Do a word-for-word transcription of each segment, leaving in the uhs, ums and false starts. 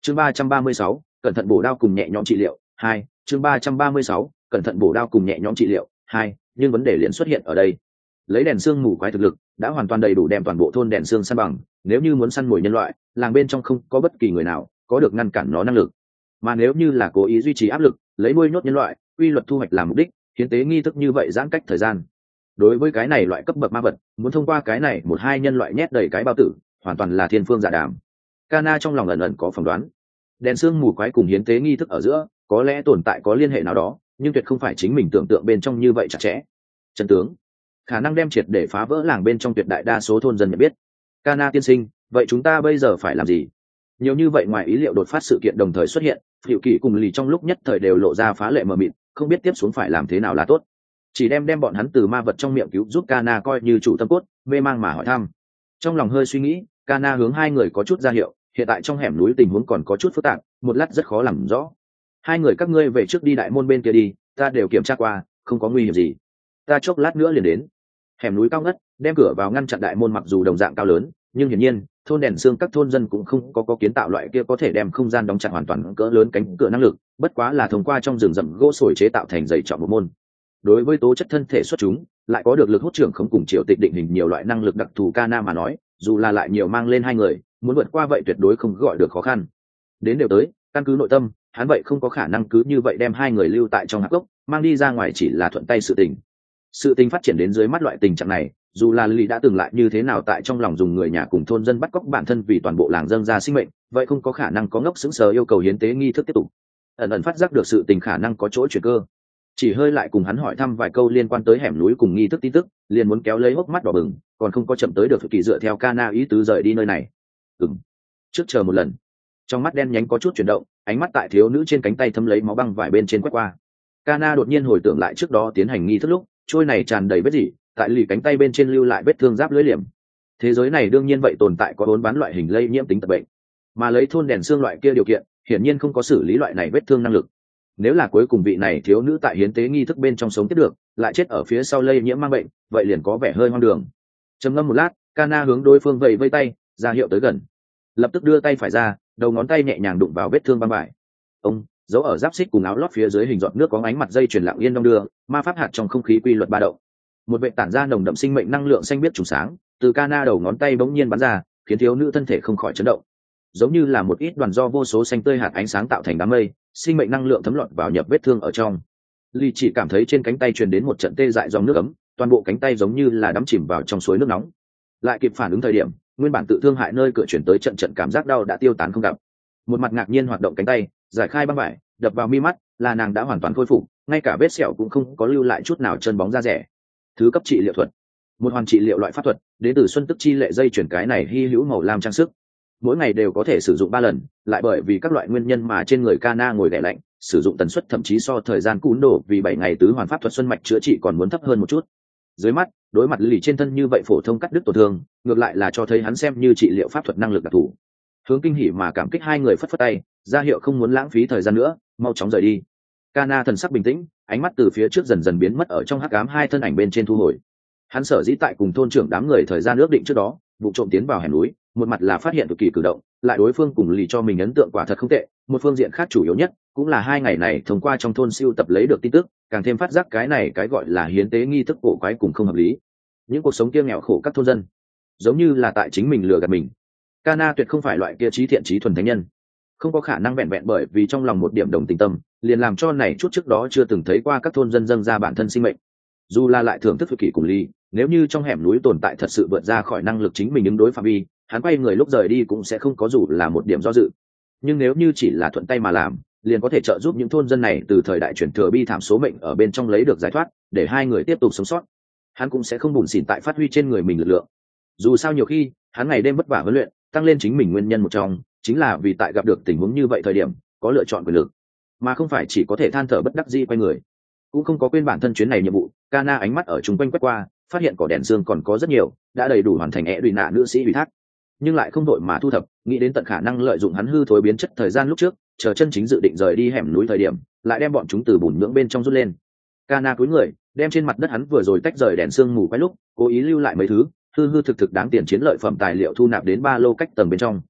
chương ba trăm ba mươi sáu cẩn thận bổ đao cùng nhẹ nhõm trị liệu hai chương ba trăm ba mươi sáu cẩn thận bổ đao cùng nhẹ nhõm trị liệu hai nhưng vấn đề liền xuất hiện ở đây. Lấy đèn xương mù quái thực lực đã hoàn toàn đầy đủ đem toàn bộ thôn đèn xương săn bằng, nếu như muốn săn mồi nhân loại, làng bên trong không có bất kỳ người nào có được ngăn cản nó năng lực. Mà nếu như là cố ý duy trì áp lực, lấy nuôi nhốt nhân loại, quy luật thu hoạch làm mục đích, hiến tế nghi thức như vậy giãn cách thời gian. Đối với cái này loại cấp bậc ma vật, muốn thông qua cái này một hai nhân loại nhét đầy cái bao tử, hoàn toàn là thiên phương dạ đàm. Kana trong lòng ẩn ẩn có phỏng đoán, đèn xương mù quái cùng hiến tế nghi thức ở giữa có lẽ tồn tại có liên hệ nào đó, nhưng tuyệt không phải chính mình tưởng tượng bên trong như vậy chặt chẽ. Chân tướng khả năng đem triệt để phá vỡ làng bên trong tuyệt đại đa số thôn dân nhận biết. Kana tiên sinh, vậy chúng ta bây giờ phải làm gì? Nhiều như vậy ngoài ý liệu đột phát sự kiện đồng thời xuất hiện, Phiệu Kỳ cùng Lì trong lúc nhất thời đều lộ ra phá lệ mờ mịt, không biết tiếp xuống phải làm thế nào là tốt. Chỉ đem đem bọn hắn từ ma vật trong miệng cứu giúp Kana coi như chủ tâm cốt, mê mang mà hỏi thăm. Trong lòng hơi suy nghĩ, Kana hướng hai người có chút ra hiệu, hiện tại trong hẻm núi tình huống còn có chút phức tạp, một lát rất khó làm rõ. Hai người các ngươi về trước đi đại môn bên kia đi, ta đều kiểm tra qua, không có nguy hiểm gì. Ta chốc lát nữa liền đến. Hẻm núi cao ngất, đem cửa vào ngăn chặn đại môn, mặc dù đồng dạng cao lớn, nhưng hiển nhiên thôn đèn xương các thôn dân cũng không có có kiến tạo loại kia có thể đem không gian đóng chặt hoàn toàn cỡ lớn cánh cửa năng lực, bất quá là thông qua trong rừng rậm gỗ sồi chế tạo thành dày trọng một môn. Đối với tố chất thân thể xuất chúng, lại có được lực hút trưởng không cùng triệu tịch định hình nhiều loại năng lực đặc thù Kana mà nói, dù là lại nhiều mang lên hai người, muốn vượt qua vậy tuyệt đối không gọi được khó khăn. Đến đều tới, căn cứ nội tâm, hắn vậy không có khả năng cứ như vậy đem hai người lưu tại trong hạp gốc, mang đi ra ngoài chỉ là thuận tay sự tình. Sự tình phát triển đến dưới mắt loại tình trạng này, dù là Lý đã từng lại như thế nào tại trong lòng dùng người nhà cùng thôn dân bắt cóc bản thân vì toàn bộ làng dâng ra sinh mệnh, vậy không có khả năng có ngốc sững sờ yêu cầu hiến tế nghi thức tiếp tục. Ẩn ẩn phát giác được sự tình khả năng có chỗ chuyển cơ, chỉ hơi lại cùng hắn hỏi thăm vài câu liên quan tới hẻm núi cùng nghi thức tin tức, liền muốn kéo lấy hốc mắt đỏ bừng, còn không có chậm tới được Kỳ dựa theo Kana ý tứ rời đi nơi này. Ừm, trước chờ một lần. Trong mắt đen nhánh có chút chuyển động, ánh mắt tại thiếu nữ trên cánh tay thấm lấy máu băng vải bên trên quét qua. Kana đột nhiên hồi tưởng lại trước đó tiến hành nghi thức lúc, trôi này tràn đầy vết rỉ, tại lì cánh tay bên trên lưu lại vết thương giáp lưỡi liềm. Thế giới này đương nhiên vậy tồn tại có bốn bán loại hình lây nhiễm tính tật bệnh, mà lấy thôn đèn xương loại kia điều kiện, hiển nhiên không có xử lý loại này vết thương năng lực. Nếu là cuối cùng vị này thiếu nữ tại hiến tế nghi thức bên trong sống tiếp được, lại chết ở phía sau lây nhiễm mang bệnh, vậy liền có vẻ hơi hoang đường. Trầm ngâm một lát, Kana hướng đối phương vẫy vây tay, ra hiệu tới gần. Lập tức đưa tay phải ra, đầu ngón tay nhẹ nhàng đụng vào vết thương băng vải. Ông giấu ở giáp xích cùng áo lót phía dưới hình giọt nước có ánh mặt dây chuyển lặng yên đong đưa, ma pháp hạt trong không khí quy luật ba động. Một vệ tản ra nồng đậm sinh mệnh năng lượng xanh biếc trùng sáng, từ Kana đầu ngón tay bỗng nhiên bắn ra, khiến thiếu nữ thân thể không khỏi chấn động. Giống như là một ít đoàn do vô số xanh tươi hạt ánh sáng tạo thành đám mây, sinh mệnh năng lượng thấm lọt vào nhập vết thương ở trong. Ly chỉ cảm thấy trên cánh tay truyền đến một trận tê dại dòng nước ấm, toàn bộ cánh tay giống như là đắm chìm vào trong suối nước nóng. Lại kịp phản ứng thời điểm, nguyên bản tự thương hại nơi cửa chuyển tới trận trận cảm giác đau đã tiêu tán không gặp. Một mặt ngạc nhiên hoạt động cánh tay, giải khai băng vải, đập vào mi mắt, là nàng đã hoàn toàn khôi phục, ngay cả vết sẹo cũng không có lưu lại chút nào chân bóng da rẻ. Thứ cấp trị liệu thuật, một hoàn trị liệu loại pháp thuật, đến từ xuân tức chi lệ dây chuyển cái này hy hữu màu lam trang sức. Mỗi ngày đều có thể sử dụng ba lần, lại bởi vì các loại nguyên nhân mà trên người Kana ngồi đè lạnh, sử dụng tần suất thậm chí so thời gian cún đổ vì bảy ngày tứ hoàn pháp thuật xuân mạch chữa trị còn muốn thấp hơn một chút. Dưới mắt, đối mặt lì trên thân như vậy phổ thông cắt đứt tổn thương, ngược lại là cho thấy hắn xem như trị liệu pháp thuật năng lực đặc thù. Hướng kinh hỉ mà cảm kích hai người phất phất tay, ra hiệu không muốn lãng phí thời gian nữa, mau chóng rời đi. Kana thần sắc bình tĩnh, ánh mắt từ phía trước dần dần biến mất ở trong hắc ám hai thân ảnh bên trên thu hồi. Hắn sở dĩ tại cùng thôn trưởng đám người thời gian ước định trước đó, vụ trộm tiến vào hẻm núi, một mặt là phát hiện cực kỳ cử động, lại đối phương cùng lì cho mình ấn tượng quả thật không tệ, một phương diện khác chủ yếu nhất cũng là hai ngày này thông qua trong thôn siêu tập lấy được tin tức, càng thêm phát giác cái này cái gọi là hiến tế nghi thức cổ quái cùng không hợp lý. Những cuộc sống kia nghèo khổ các thôn dân, giống như là tại chính mình lừa gạt mình. Kana tuyệt không phải loại kia trí thiện trí thuần thánh nhân, không có khả năng vẹn vẹn bởi vì trong lòng một điểm đồng tình tâm, liền làm cho này chút trước đó chưa từng thấy qua các thôn dân dâng ra bản thân sinh mệnh. Dù là lại thưởng thức thực kỷ cùng ly, nếu như trong hẻm núi tồn tại thật sự vượt ra khỏi năng lực chính mình ứng đối phạm vi, hắn quay người lúc rời đi cũng sẽ không có dù là một điểm do dự. Nhưng nếu như chỉ là thuận tay mà làm, liền có thể trợ giúp những thôn dân này từ thời đại chuyển thừa bi thảm số mệnh ở bên trong lấy được giải thoát, để hai người tiếp tục sống sót, hắn cũng sẽ không buồn xỉn tại phát huy trên người mình lực lượng. Dù sao nhiều khi hắn ngày đêm vất vả huấn luyện, tăng lên chính mình nguyên nhân một trong chính là vì tại gặp được tình huống như vậy thời điểm có lựa chọn quyền lực, mà không phải chỉ có thể than thở bất đắc dĩ quay người. Cũng không có quên bản thân chuyến này nhiệm vụ. Kana ánh mắt ở chung quanh quét qua, phát hiện cỏ đèn dương còn có rất nhiều, đã đầy đủ hoàn thành ẻ đùi nạ nữ sĩ ủy thác, nhưng lại không đội mà thu thập, nghĩ đến tận khả năng lợi dụng hắn hư thối biến chất thời gian lúc trước, chờ chân chính dự định rời đi hẻm núi thời điểm, lại đem bọn chúng từ bùn nhưỡng bên trong rút lên. Kana cúi người, đem trên mặt đất hắn vừa rồi tách rời đèn sương mù quay lúc, cố ý lưu lại mấy thứ hư hư thực thực đáng tiền chiến lợi phẩm tài liệu thu nạp đến ba lô cách tầng bên trong.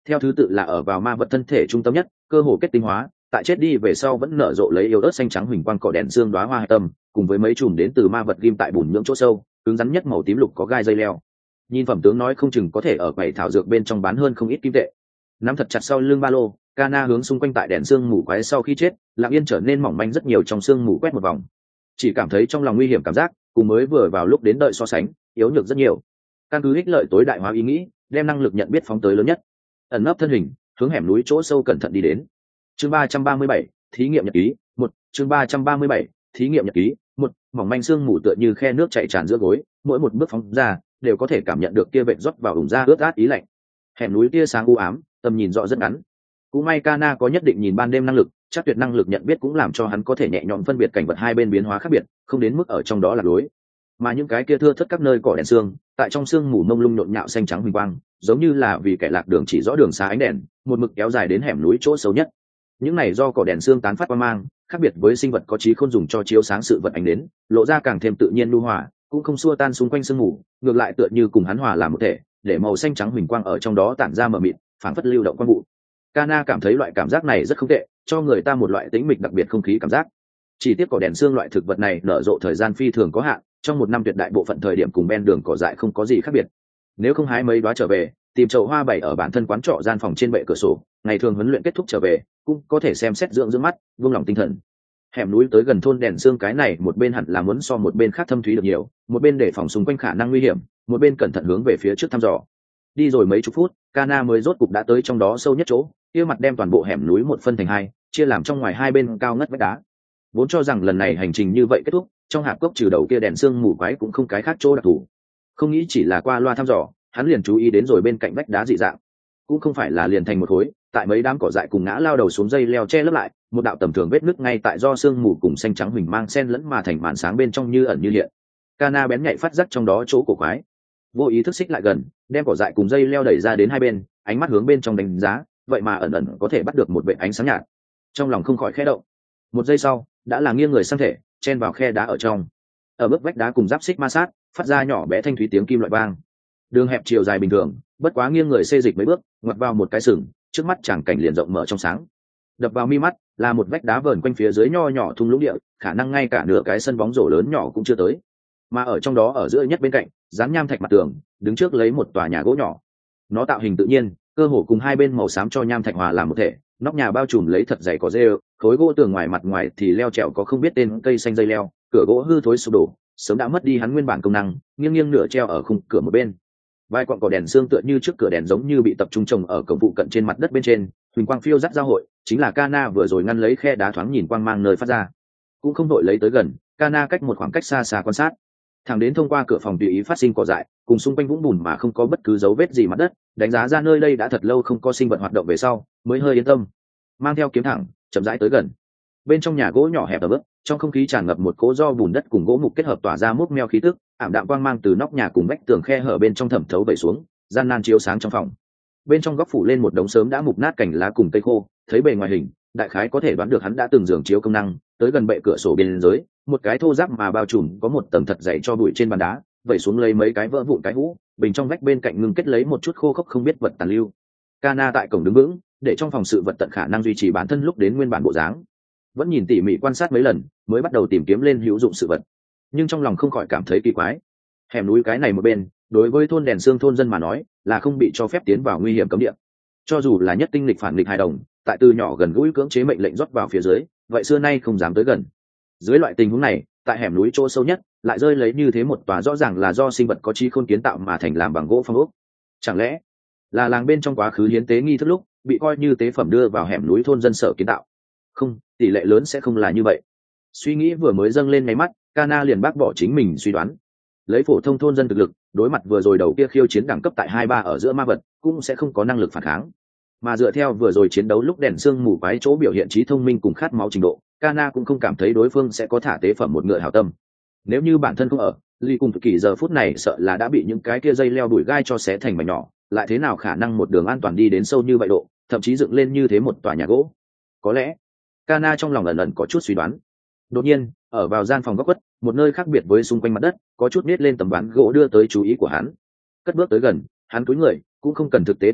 theo thứ tự là ở vào ma vật thân thể trung tâm nhất, cơ hồ kết tinh hóa, tại chết đi về sau vẫn nở rộ lấy yếu ớt xanh trắng huỳnh quang cỏ đèn xương đóa hoa hạch tâm, cùng với mấy chùm đến từ ma vật ghim tại bùn nhưỡng chỗ sâu, cứng rắn nhất màu tím lục có gai dây leo. Nhìn phẩm tướng nói không chừng có thể ở quầy thảo dược bên trong bán hơn không ít kim tệ. Nắm thật chặt sau lưng ba lô, Kana hướng xung quanh tại đèn xương mù quái sau khi chết, lặng yên trở nên mỏng manh rất nhiều trong xương mù quét một vòng. Chỉ cảm thấy trong lòng nguy hiểm cảm giác, cùng mới vừa vào lúc đến đợi so sánh, yếu nhược rất nhiều. Căn cứ ích lợi tối đại hóa ý nghĩ, đem năng lực nhận biết phóng tới lớn nhất. Ẩn nấp thân hình, hướng hẻm núi chỗ sâu cẩn thận đi đến. Chương ba trăm ba mươi bảy, thí nghiệm nhật ký, một, chương ba trăm ba mươi bảy, thí nghiệm nhật ký, một, mỏng manh xương mù tựa như khe nước chảy tràn giữa gối, mỗi một bước phóng ra, đều có thể cảm nhận được kia vệt rót vào ủng ra ướt át ý lạnh. Hẻm núi kia sáng u ám, tầm nhìn rõ rất ngắn. Cũng may Kana có nhất định nhìn ban đêm năng lực, chắc tuyệt năng lực nhận biết cũng làm cho hắn có thể nhẹ nhõm phân biệt cảnh vật hai bên biến hóa khác biệt, không đến mức ở trong đó lạc lối. Mà những cái kia thưa thớt các nơi cỏ đèn xương, tại trong xương mù mông lung nhộn nhạo xanh trắng huỳnh quang, giống như là vì kẻ lạc đường chỉ rõ đường xa ánh đèn, một mực kéo dài đến hẻm núi chỗ xấu nhất. Những này do cỏ đèn xương tán phát qua mang, khác biệt với sinh vật có trí khôn dùng cho chiếu sáng sự vật ánh đến, lộ ra càng thêm tự nhiên nhu hòa, cũng không xua tan xung quanh sương mù, ngược lại tựa như cùng hắn hòa làm một thể, để màu xanh trắng huỳnh quang ở trong đó tản ra mờ mịt, phảng phất lưu động quang vụ. Kana cảm thấy loại cảm giác này rất không tệ, cho người ta một loại tĩnh mịch đặc biệt không khí cảm giác. Chỉ tiếc cỏ đèn xương loại thực vật này nở rộ thời gian phi thường có hạn, trong một năm tuyệt đại bộ phận thời điểm cùng ven đường cỏ dại không có gì khác biệt. Nếu không hái mấy đóa trở về, tìm chậu hoa bày ở bản thân quán trọ gian phòng trên bệ cửa sổ, ngày thường huấn luyện kết thúc trở về, cũng có thể xem xét dưỡng dưỡng mắt, buông lòng tinh thần. Hẻm núi tới gần thôn đèn xương cái này, một bên hẳn là muốn so một bên khác thâm thúy được nhiều, một bên để phòng xung quanh khả năng nguy hiểm, một bên cẩn thận hướng về phía trước thăm dò. Đi rồi mấy chục phút, Kana mới rốt cục đã tới trong đó sâu nhất chỗ, kia mặt đem toàn bộ hẻm núi một phân thành hai, chia làm trong ngoài hai bên cao ngất vách đá. Vốn cho rằng lần này hành trình như vậy kết thúc, trong hạp cốc trừ đầu kia đèn xương mù quái cũng không cái khác chỗ đặc thù. Không nghĩ chỉ là qua loa thăm dò, hắn liền chú ý đến rồi bên cạnh vách đá dị dạng, cũng không phải là liền thành một khối, tại mấy đám cỏ dại cùng ngã lao đầu xuống dây leo che lấp lại, một đạo tầm thường vết nứt ngay tại do xương mù cùng xanh trắng huỳnh mang xen lẫn mà thành màn sáng bên trong như ẩn như hiện. Kana bén nhạy phát giác trong đó chỗ cổ quái, vô ý thức xích lại gần, đem cỏ dại cùng dây leo đẩy ra đến hai bên, ánh mắt hướng bên trong đánh giá, vậy mà ẩn ẩn có thể bắt được một vệt ánh sáng nhạt. Trong lòng không khỏi khẽ động. Một giây sau, đã là nghiêng người sang thể, chen vào khe đá ở trong. Ở bước vách đá cùng giáp xích ma sát, phát ra nhỏ bé thanh thúy tiếng kim loại vang. Đường hẹp chiều dài bình thường, bất quá nghiêng người xê dịch mấy bước, ngoặt vào một cái sừng, trước mắt chẳng cảnh liền rộng mở trong sáng. Đập vào mi mắt là một vách đá vờn quanh phía dưới nho nhỏ thung lũng địa, khả năng ngay cả nửa cái sân bóng rổ lớn nhỏ cũng chưa tới. Mà ở trong đó ở giữa nhất bên cạnh, dán nham thạch mặt tường, đứng trước lấy một tòa nhà gỗ nhỏ. Nó tạo hình tự nhiên, cơ hồ cùng hai bên màu xám cho nham thạch hòa làm một thể, nóc nhà bao trùm lấy thật dày cỏ rêu, khối gỗ tường ngoài mặt ngoài thì leo trèo có không biết tên cây xanh dây leo, cửa gỗ hư thối sụp đổ, sớm đã mất đi hắn nguyên bản công năng, nghiêng nghiêng nửa treo ở khung cửa một bên. Vài quặng cỏ đèn xương tựa như trước cửa đèn giống như bị tập trung trồng ở cổng phụ cận trên mặt đất bên trên, huỳnh quang phiêu dắt giao hội, chính là Kana vừa rồi ngăn lấy khe đá thoáng nhìn quang mang nơi phát ra. Cũng không đội lấy tới gần, Kana cách một khoảng cách xa xa quan sát, thẳng đến thông qua cửa phòng tùy ý phát sinh cỏ dại, cùng xung quanh vũng bùn mà không có bất cứ dấu vết gì mặt đất, đánh giá ra nơi đây đã thật lâu không có sinh vật hoạt động về sau, mới hơi yên tâm, mang theo kiếm thẳng, chậm rãi tới gần. Bên trong nhà gỗ nhỏ hẹp ở bước, trong không khí tràn ngập một cỗ do bùn đất cùng gỗ mục kết hợp tỏa ra múc meo khí tức, ảm đạm quang mang từ nóc nhà cùng vách tường khe hở bên trong thẩm thấu vẩy xuống, gian nan chiếu sáng trong phòng. Bên trong góc phủ lên một đống sớm đã mục nát cành lá cùng cây khô, thấy bề ngoài hình, đại khái có thể đoán được hắn đã từng giường chiếu công năng. Tới gần bệ cửa sổ bên dưới, một cái thô ráp mà bao trùm có một tầng thật dày cho bụi trên bàn đá, vẩy xuống lấy mấy cái vỡ vụn cái hũ, bình trong vách bên cạnh ngưng kết lấy một chút khô khốc không biết vật tàn lưu. Kana tại cổng đứng vững, để trong phòng sự vật tận khả năng duy trì bản thân lúc đến nguyên bản bộ dáng. Vẫn nhìn tỉ mỉ quan sát mấy lần, mới bắt đầu tìm kiếm lên hữu dụng sự vật, nhưng trong lòng không khỏi cảm thấy kỳ quái. Hẻm núi cái này một bên, đối với thôn đèn xương thôn dân mà nói, là không bị cho phép tiến vào nguy hiểm cấm địa. Cho dù là nhất tinh lịch phản nghịch hài đồng, tại từ nhỏ gần gũi cưỡng chế mệnh lệnh rót vào phía dưới, vậy xưa nay không dám tới gần. Dưới loại tình huống này, tại hẻm núi chỗ sâu nhất, lại rơi lấy như thế một tòa rõ ràng là do sinh vật có trí khôn kiến tạo mà thành làm bằng gỗ phong ốc. Chẳng lẽ là làng bên trong quá khứ hiến tế nghi thức lúc bị coi như tế phẩm đưa vào hẻm núi thôn dân sở kiến tạo? Không, tỷ lệ lớn sẽ không là như vậy. Suy nghĩ vừa mới dâng lên máy mắt, Kana liền bác bỏ chính mình suy đoán. Lấy phổ thông thôn dân thực lực, đối mặt vừa rồi đầu kia khiêu chiến đẳng cấp tại hai ba ở giữa ma vật, cũng sẽ không có năng lực phản kháng. Mà dựa theo vừa rồi chiến đấu lúc đèn xương mù quái chỗ biểu hiện trí thông minh cùng khát máu trình độ, Kana cũng không cảm thấy đối phương sẽ có thả tế phẩm một ngựa hảo tâm. Nếu như bản thân không ở, Ly cùng kỳ giờ phút này sợ là đã bị những cái kia dây leo đuổi gai cho xé thành mảnh nhỏ, lại thế nào khả năng một đường an toàn đi đến sâu như vậy độ, thậm chí dựng lên như thế một tòa nhà gỗ. Có lẽ Kana trong lòng ẩn ẩn có chút suy đoán. Đột nhiên, ở vào gian phòng góc khuất, một nơi khác biệt với xung quanh mặt đất, có chút nết lên tấm ván gỗ đưa tới chú ý của hắn. Cất bước tới gần, hắn cúi người, cũng không cần thực tế tiếp xúc,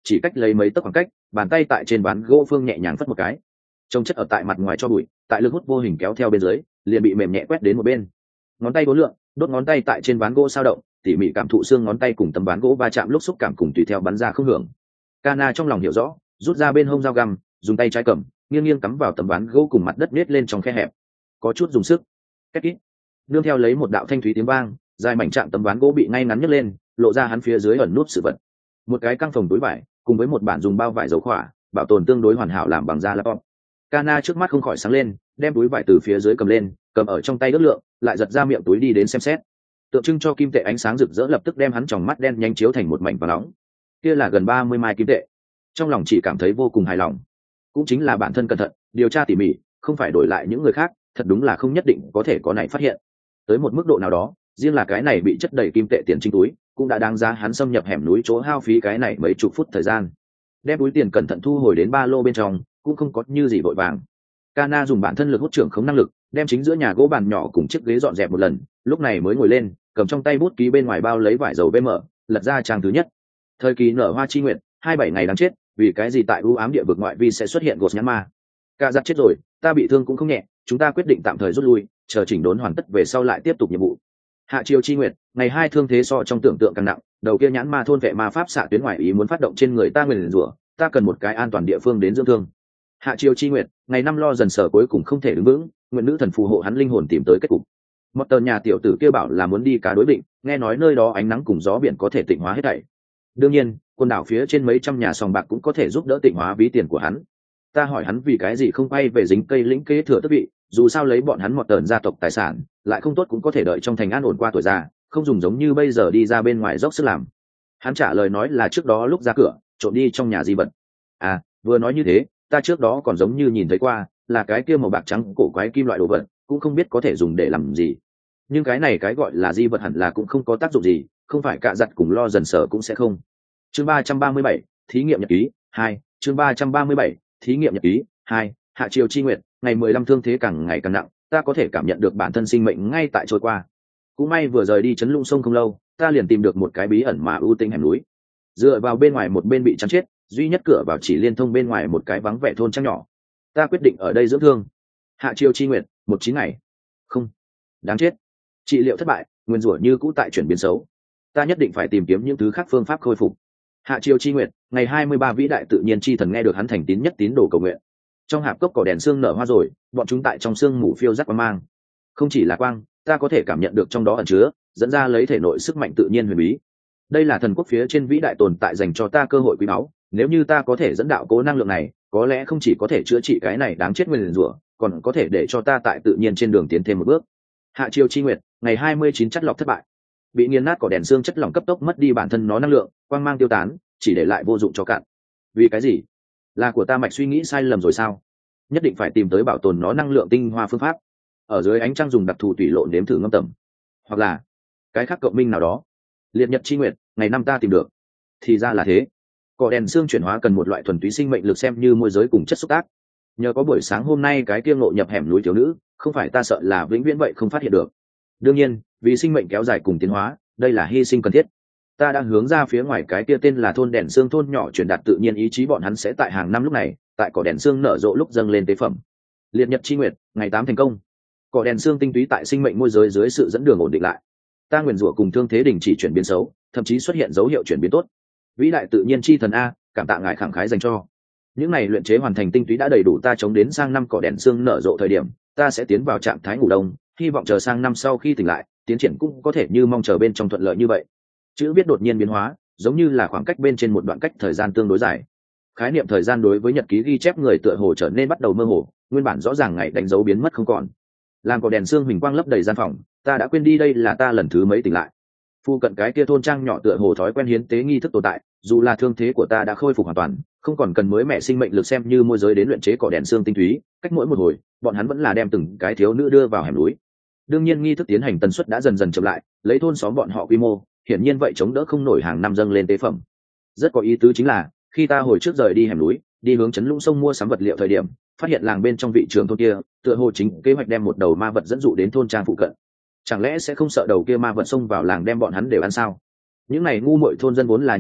chỉ cách lấy mấy tấc khoảng cách, bàn tay tại trên ván gỗ phương nhẹ nhàng phất một cái, trông chất ở tại mặt ngoài cho bụi tại lực hút vô hình kéo theo bên dưới liền bị mềm nhẹ quét đến một bên. Ngón tay bốn lượng, đốt ngón tay tại trên ván gỗ sao động, tỉ mỉ cảm thụ xương ngón tay cùng tấm ván gỗ va chạm lúc xúc cảm cùng tùy theo bắn ra không hưởng. Kana trong lòng hiểu rõ, rút ra bên hông dao găm, dùng tay trái cầm, nghiêng nghiêng cắm vào tấm ván gỗ cùng mặt đất nết lên trong khe hẹp, có chút dùng sức. Két kít, nương theo lấy một đạo thanh thúy tiếng vang, dài mảnh trạng tấm ván gỗ bị ngay ngắn nhấc lên, lộ ra hắn phía dưới ẩn nút sự vật. Một cái căng phòng túi vải, cùng với một bản dùng bao vải dầu khỏa, bảo tồn tương đối hoàn hảo làm bằng da laptop. Kana trước mắt không khỏi sáng lên, đem túi vải từ phía dưới cầm lên, cầm ở trong tay ước lượng, lại giật ra miệng túi đi đến xem xét. Tượng trưng cho kim tệ ánh sáng rực rỡ lập tức đem hắn tròng mắt đen nhanh chiếu thành một mảnh vàng nóng. Kia là gần ba mươi mai kim tệ. Trong lòng chỉ cảm thấy vô cùng hài lòng. Cũng chính là bản thân cẩn thận, điều tra tỉ mỉ, không phải đổi lại những người khác, thật đúng là không nhất định có thể có này phát hiện. Tới một mức độ nào đó, riêng là cái này bị chất đầy kim tệ tiền chính túi, cũng đã đáng giá hắn xâm nhập hẻm núi chỗ hao phí cái này mấy chục phút thời gian. Đem túi tiền cẩn thận thu hồi đến ba lô bên trong, cũng không có như gì vội vàng. Kana dùng bản thân lực hút trưởng không năng lực, đem chính giữa nhà gỗ bàn nhỏ cùng chiếc ghế dọn dẹp một lần, lúc này mới ngồi lên, cầm trong tay bút ký bên ngoài bao lấy vải dầu bê mở, lật ra trang thứ nhất. Thời kỳ nở hoa chi nguyện, hai bảy ngày đáng chết, vì cái gì tại u ám địa vực ngoại vi sẽ xuất hiện gột nhãn ma? Cả giặt chết rồi, ta bị thương cũng không nhẹ, chúng ta quyết định tạm thời rút lui, chờ chỉnh đốn hoàn tất về sau lại tiếp tục nhiệm vụ. Hạ chiều chi nguyện, ngày hai thương thế so trong tưởng tượng càng nặng, đầu kia nhãn ma thôn vệ ma pháp xạ tuyến ngoại ý muốn phát động trên người ta nguyền rủa, ta cần một cái an toàn địa phương đến dưỡng thương. Hạ chiều chi nguyện, ngày năm lo dần sở cuối cùng không thể đứng vững, nguyện nữ thần phù hộ hắn linh hồn tìm tới kết cục. Một tờ nhà tiểu tử kia bảo là muốn đi cá đối định, nghe nói nơi đó ánh nắng cùng gió biển có thể tịnh hóa hết thảy. Đương nhiên, quần đảo phía trên mấy trăm nhà sòng bạc cũng có thể giúp đỡ tịnh hóa ví tiền của hắn. Ta hỏi hắn vì cái gì không quay về dính cây lĩnh kế thừa tước vị, dù sao lấy bọn hắn một tờn gia tộc tài sản, lại không tốt cũng có thể đợi trong thành an ổn qua tuổi già, không dùng giống như bây giờ đi ra bên ngoài dốc sức làm. Hắn trả lời nói là trước đó lúc ra cửa, trộm đi trong nhà di vật. À, vừa nói như thế, ta trước đó còn giống như nhìn thấy qua, là cái kia màu bạc trắng cổ quái kim loại đồ vật, cũng không biết có thể dùng để làm gì. Nhưng cái này cái gọi là di vật hẳn là cũng không có tác dụng gì, không phải cạ giặt cùng lo dần sở cũng sẽ không. Chương ba trăm ba mươi bảy, thí nghiệm nhật ký hai. Chương ba trăm ba mươi bảy, thí nghiệm nhật ký hai. Hạ chiều chi nguyện, ngày mười lăm thương thế càng ngày càng nặng, ta có thể cảm nhận được bản thân sinh mệnh ngay tại trôi qua. Cũng may vừa rời đi chấn lũng sông không lâu, ta liền tìm được một cái bí ẩn mà ưu tĩnh hẻm núi. Dựa vào bên ngoài một bên bị chắn chết, duy nhất cửa vào chỉ liên thông bên ngoài một cái vắng vẻ thôn trang nhỏ. Ta quyết định ở đây dưỡng thương. Hạ chiều chi nguyện, một chín ngày. Không, đáng chết. Trị liệu thất bại, nguyên rủa như cũ tại chuyển biến xấu. Ta nhất định phải tìm kiếm những thứ khác phương pháp khôi phục. Hạ chiều chi nguyện, ngày hai mươi ba vĩ đại tự nhiên chi thần nghe được hắn thành tín nhất tín đồ cầu nguyện. Trong hạp cốc cỏ đèn sương nở hoa rồi, bọn chúng tại trong sương mù phiêu rắc quang mang. Không chỉ là quang, ta có thể cảm nhận được trong đó ẩn chứa, dẫn ra lấy thể nội sức mạnh tự nhiên huyền bí. Đây là thần quốc phía trên vĩ đại tồn tại dành cho ta cơ hội quý báu, nếu như ta có thể dẫn đạo cố năng lượng này, có lẽ không chỉ có thể chữa trị cái này đáng chết nguyên rủa, còn có thể để cho ta tại tự nhiên trên đường tiến thêm một bước. Hạ chiều chi nguyệt, ngày hai mươi chín chất lọc thất bại. Bị nghiền nát cỏ đèn xương chất lỏng cấp tốc mất đi bản thân nó năng lượng, quang mang tiêu tán, chỉ để lại vô dụng cho cạn. Vì cái gì? Là của ta mạch suy nghĩ sai lầm rồi sao? Nhất định phải tìm tới bảo tồn nó năng lượng tinh hoa phương pháp. Ở dưới ánh trăng dùng đặc thù tùy lộ nếm thử ngâm tẩm, hoặc là cái khác cộng minh nào đó. Liệt nhật chi nguyệt, ngày năm ta tìm được. Thì ra là thế. Cỏ đèn xương chuyển hóa cần một loại thuần túy sinh mệnh lực xem như môi giới cùng chất xúc tác. Nhờ có buổi sáng hôm nay cái kia ngộ nhập hẻm núi thiếu nữ, không phải ta sợ là vĩnh viễn vậy không phát hiện được. Đương nhiên, vì sinh mệnh kéo dài cùng tiến hóa, đây là hy sinh cần thiết. Ta đang hướng ra phía ngoài cái kia tên là thôn đèn xương thôn nhỏ truyền đạt tự nhiên ý chí bọn hắn sẽ tại hàng năm lúc này, tại cỏ đèn xương nở rộ lúc dâng lên tế phẩm. Liệt nhật chi nguyệt, ngày tám thành công. Cỏ đèn xương tinh túy tại sinh mệnh môi giới dưới sự dẫn đường ổn định lại. Ta nguyền rủa cùng thương thế đình chỉ chuyển biến xấu, thậm chí xuất hiện dấu hiệu chuyển biến tốt. Vĩ đại tự nhiên chi thần a, cảm tạ ngài khẳng khái dành cho. Những này luyện chế hoàn thành tinh túy đã đầy đủ ta chống đến sang năm cỏ đèn xương nở rộ thời điểm, ta sẽ tiến vào trạng thái ngủ đông, hy vọng chờ sang năm sau khi tỉnh lại, tiến triển cũng có thể như mong chờ bên trong thuận lợi như vậy. Chữ viết đột nhiên biến hóa, giống như là khoảng cách bên trên một đoạn cách thời gian tương đối dài. Khái niệm thời gian đối với nhật ký ghi chép người tựa hồ trở nên bắt đầu mơ hồ, nguyên bản rõ ràng ngày đánh dấu biến mất không còn. Làm cỏ đèn xương huỳnh quang lấp đầy gian phòng, ta đã quên đi đây là ta lần thứ mấy tỉnh lại. Phu cận cái kia thôn trang nhỏ tựa hồ thói quen hiến tế nghi thức tồn tại, dù là thương thế của ta đã khôi phục hoàn toàn, không còn cần mới mẹ sinh mệnh lực xem như môi giới đến luyện chế cỏ đèn xương tinh túy, cách mỗi một hồi, bọn hắn vẫn là đem từng cái thiếu nữ đưa vào hẻm núi. Đương nhiên nghi thức tiến hành tần suất đã dần dần chậm lại, lấy thôn xóm bọn họ quy mô, hiển nhiên vậy chống đỡ không nổi hàng năm dâng lên tế phẩm. Rất có ý tứ chính là, khi ta hồi trước rời đi hẻm núi, đi hướng trấn lũng sông mua sắm vật liệu thời điểm, phát hiện làng bên trong vị trường thôn kia, tựa hồ chính kế hoạch đem một đầu ma vật dẫn dụ đến thôn trang phụ cận. Chẳng lẽ sẽ không sợ đầu kia ma vật xông vào làng đem bọn hắn đều ăn sao? Những này ngu muội thôn dân vốn là như vậy,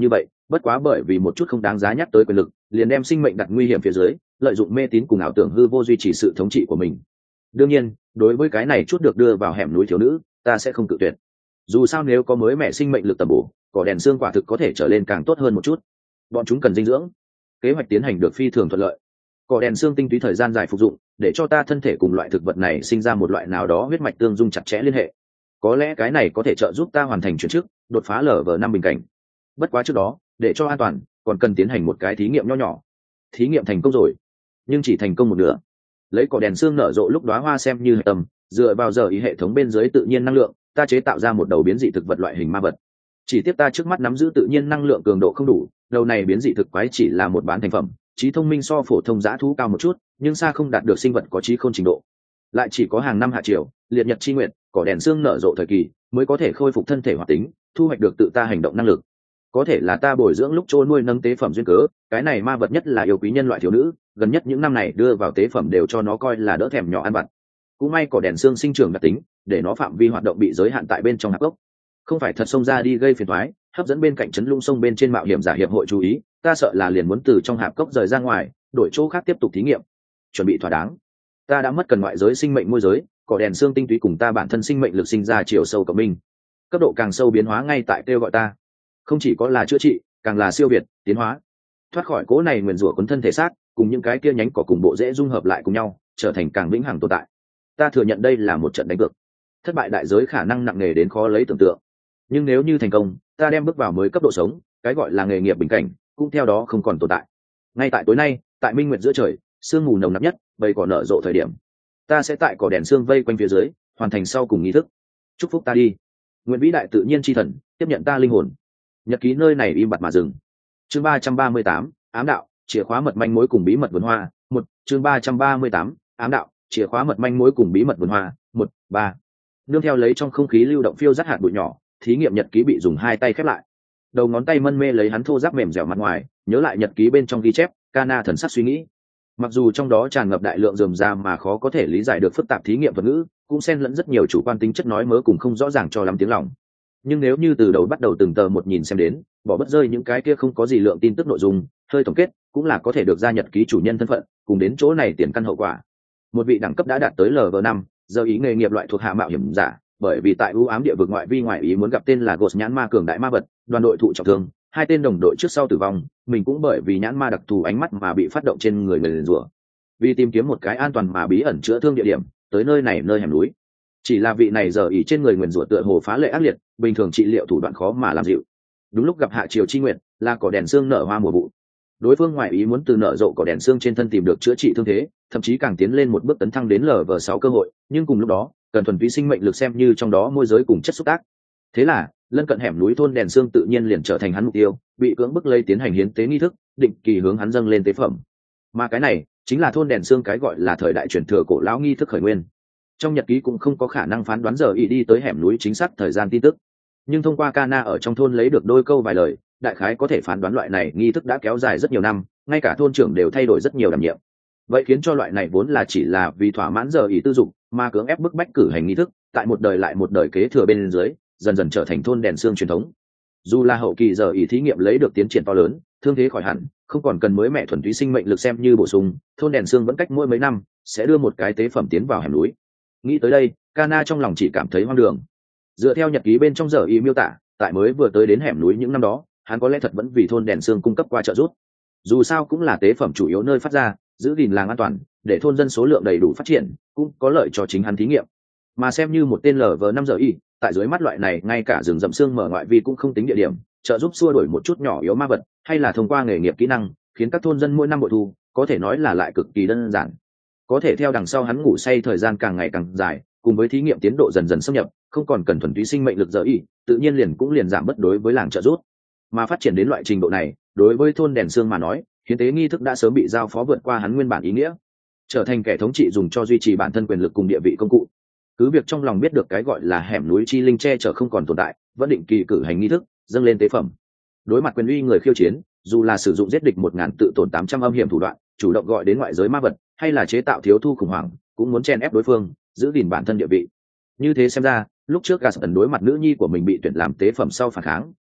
bất quá bởi vì một chút không đáng giá nhắc tới quyền lực, liền đem sinh mệnh đặt nguy hiểm phía dưới, lợi dụng mê tín cùng ảo tưởng hư vô duy trì sự thống trị của mình. Đương nhiên, đối với cái này chút được đưa vào hẻm núi thiếu nữ, ta sẽ không cự tuyệt. Dù sao nếu có mới mẹ sinh mệnh lực tầm bổ, cỏ đèn xương quả thực có thể trở lên càng tốt hơn một chút. Bọn chúng cần dinh dưỡng. Kế hoạch tiến hành được phi thường thuận lợi. Cỏ đèn xương tinh túy thời gian dài phục dụng, để cho ta thân thể cùng loại thực vật này sinh ra một loại nào đó huyết mạch tương dung chặt chẽ liên hệ. Có lẽ cái này có thể trợ giúp ta hoàn thành chuyển chức, đột phá lở vở năm bình cảnh. Bất quá trước đó, để cho an toàn, còn cần tiến hành một cái thí nghiệm nho nhỏ. Thí nghiệm thành công rồi, nhưng chỉ thành công một nửa. Lấy cỏ đèn xương nở rộ lúc đóa hoa xem như hệ tầm, dựa vào giờ ý hệ thống bên dưới tự nhiên năng lượng, ta chế tạo ra một đầu biến dị thực vật loại hình ma vật. Chỉ tiếp ta trước mắt nắm giữ tự nhiên năng lượng cường độ không đủ, đầu này biến dị thực quái chỉ là một bán thành phẩm, trí thông minh so phổ thông dã thú cao một chút, nhưng xa không đạt được sinh vật có trí khôn trình độ. Lại chỉ có hàng năm hạ triều, liệt nhật chi nguyện, cỏ đèn xương nở rộ thời kỳ, mới có thể khôi phục thân thể hoạt tính, thu hoạch được tự ta hành động năng lực. Có thể là ta bồi dưỡng lúc trôi nuôi nâng tế phẩm duyên cớ, cái này ma vật nhất là yêu quý nhân loại thiếu nữ, gần nhất những năm này đưa vào tế phẩm đều cho nó coi là đỡ thèm nhỏ ăn vặt. Cũng may cỏ đèn xương sinh trưởng đặc tính, để nó phạm vi hoạt động bị giới hạn tại bên trong hạp gốc, không phải thật xông ra đi gây phiền toái, hấp dẫn bên cạnh trấn lung sông bên trên mạo hiểm giả hiệp hội chú ý, ta sợ là liền muốn từ trong hạp cốc rời ra ngoài, đổi chỗ khác tiếp tục thí nghiệm. Chuẩn bị thỏa đáng, ta đã mất cần ngoại giới sinh mệnh môi giới, cỏ đèn xương tinh túy cùng ta bản thân sinh mệnh lực sinh ra chiều sâu cộng minh, cấp độ càng sâu biến hóa ngay tại kêu gọi ta, không chỉ có là chữa trị, càng là siêu việt tiến hóa, thoát khỏi cố này nguyền rủa cuốn thân thể xác, cùng những cái kia nhánh cỏ cùng bộ rễ dung hợp lại cùng nhau, trở thành càng vĩnh hằng tồn tại. Ta thừa nhận đây là một trận đánh cược, thất bại đại giới khả năng nặng nề đến khó lấy tưởng tượng, nhưng nếu như thành công, ta đem bước vào mới cấp độ sống, cái gọi là nghề nghiệp bình cảnh cũng theo đó không còn tồn tại. Ngay tại tối nay, tại minh nguyệt giữa trời, sương mù nồng nặc nhất, bầy cỏ nở rộ thời điểm, ta sẽ tại cỏ đèn xương vây quanh phía dưới, hoàn thành sau cùng nghi thức. Chúc phúc ta đi, nguyện vĩ đại tự nhiên chi thần, tiếp nhận ta linh hồn. Nhật ký nơi này im bặt mà dừng. Chương ba trăm ba mươi tám, ám đạo, chìa khóa mật manh mối cùng bí mật vườn hoa. Một, chương ba trăm ba mươi tám, ám đạo, chìa khóa mật manh mối cùng bí mật vườn hoa. Một, ba. Nương theo lấy trong không khí lưu động phiêu rắc hạt bụi nhỏ, thí nghiệm nhật ký bị dùng hai tay khép lại. Đầu ngón tay mân mê lấy hắn thô ráp mềm dẻo mặt ngoài, nhớ lại nhật ký bên trong ghi chép, Kana thần sắc suy nghĩ. Mặc dù trong đó tràn ngập đại lượng rườm rà mà khó có thể lý giải được phức tạp thí nghiệm thuật ngữ, cũng xen lẫn rất nhiều chủ quan tính chất nói mớ cùng không rõ ràng cho lắm tiếng lòng. Nhưng nếu như từ đầu bắt đầu từng tờ một nhìn xem đến, bỏ bất rơi những cái kia không có gì lượng tin tức nội dung, hơi tổng kết, cũng là có thể được ra nhật ký chủ nhân thân phận, cùng đến chỗ này tiền căn hậu quả. Một vị đẳng cấp đã đạt tới lv năm, giờ ý nghề nghiệp loại thuộc hạ mạo hiểm giả, bởi vì tại ưu ám địa vực ngoại vi ngoại ý muốn gặp tên là Ghost nhãn ma cường đại ma vật, đoàn đội thụ trọng thương, hai tên đồng đội trước sau tử vong, mình cũng bởi vì nhãn ma đặc thù ánh mắt mà bị phát động trên người người liền rủa. Vì tìm kiếm một cái an toàn mà bí ẩn chữa thương địa điểm, tới nơi này nơi hẻm núi. Chỉ là vị này giờ ỉ trên người nguyền rủa tựa hồ phá lệ ác liệt, bình thường trị liệu thủ đoạn khó mà làm dịu. Đúng lúc gặp hạ triều chi nguyện, là cỏ đèn xương nở hoa mùa vụ. Đối phương ngoại ý muốn từ nở rộ cỏ đèn xương trên thân tìm được chữa trị thương thế, thậm chí càng tiến lên một bước tấn thăng đến lv sáu cơ hội, nhưng cùng lúc đó, cần thuần túy sinh mệnh lực xem như trong đó môi giới cùng chất xúc tác. Thế là, lân cận hẻm núi thôn đèn xương tự nhiên liền trở thành hắn mục tiêu, bị cưỡng bức lây tiến hành hiến tế nghi thức, định kỳ hướng hắn dâng lên tế phẩm. Mà cái này, chính là thôn đèn xương cái gọi là thời đại truyền thừa cổ lão nghi thức khởi nguyên. Trong nhật ký cũng không có khả năng phán đoán giờ ý đi tới hẻm núi chính xác thời gian tin tức, nhưng thông qua Kana ở trong thôn lấy được đôi câu vài lời, đại khái có thể phán đoán loại này nghi thức đã kéo dài rất nhiều năm, ngay cả thôn trưởng đều thay đổi rất nhiều đảm nhiệm. Vậy khiến cho loại này vốn là chỉ là vì thỏa mãn giờ ý tư dụng, mà cưỡng ép bức bách cử hành nghi thức, tại một đời lại một đời kế thừa bên dưới, dần dần trở thành thôn đèn xương truyền thống. Dù là hậu kỳ giờ ý thí nghiệm lấy được tiến triển to lớn, thương thế khỏi hẳn, không còn cần mới mẹ thuần túy sinh mệnh lực xem như bổ sung, thôn đèn xương vẫn cách mỗi mấy năm sẽ đưa một cái tế phẩm tiến vào hẻm núi. Nghĩ tới đây, Kana trong lòng chỉ cảm thấy hoang đường. Dựa theo nhật ký bên trong giờ ý miêu tả, tại mới vừa tới đến hẻm núi những năm đó, hắn có lẽ thật vẫn vì thôn đèn xương cung cấp qua trợ giúp. Dù sao cũng là tế phẩm chủ yếu nơi phát ra, giữ gìn làng an toàn, để thôn dân số lượng đầy đủ phát triển, cũng có lợi cho chính hắn thí nghiệm. Mà xem như một tên lv năm giờ y, tại dưới mắt loại này ngay cả rừng rậm xương mở ngoại vi cũng không tính địa điểm, trợ giúp xua đuổi một chút nhỏ yếu ma vật, hay là thông qua nghề nghiệp kỹ năng, khiến các thôn dân mỗi năm bội thu, có thể nói là lại cực kỳ đơn giản. Có thể theo đằng sau hắn ngủ say thời gian càng ngày càng dài, cùng với thí nghiệm tiến độ dần dần xâm nhập, không còn cần thuần túy sinh mệnh lực giờ y, tự nhiên liền cũng liền giảm bất đối với làng trợ giúp. Mà phát triển đến loại trình độ này, đối với thôn đèn xương mà nói, hiến tế nghi thức đã sớm bị giao phó vượt qua hắn nguyên bản ý nghĩa, trở thành kẻ thống trị dùng cho duy trì bản thân quyền lực cùng địa vị công cụ. Cứ việc trong lòng biết được cái gọi là hẻm núi chi linh che chở không còn tồn tại, vẫn định kỳ cử hành nghi thức, dâng lên tế phẩm. Đối mặt quyền uy người khiêu chiến, dù là sử dụng giết địch một ngàn tự tổn tám trăm âm hiểm thủ đoạn, chủ động gọi đến ngoại giới ma vật, hay là chế tạo thiếu thu khủng hoảng, cũng muốn chen ép đối phương, giữ gìn bản thân địa vị. Như thế xem ra, lúc trước Gaston đối mặt nữ nhi của mình bị tuyển làm tế phẩm sau phản kháng,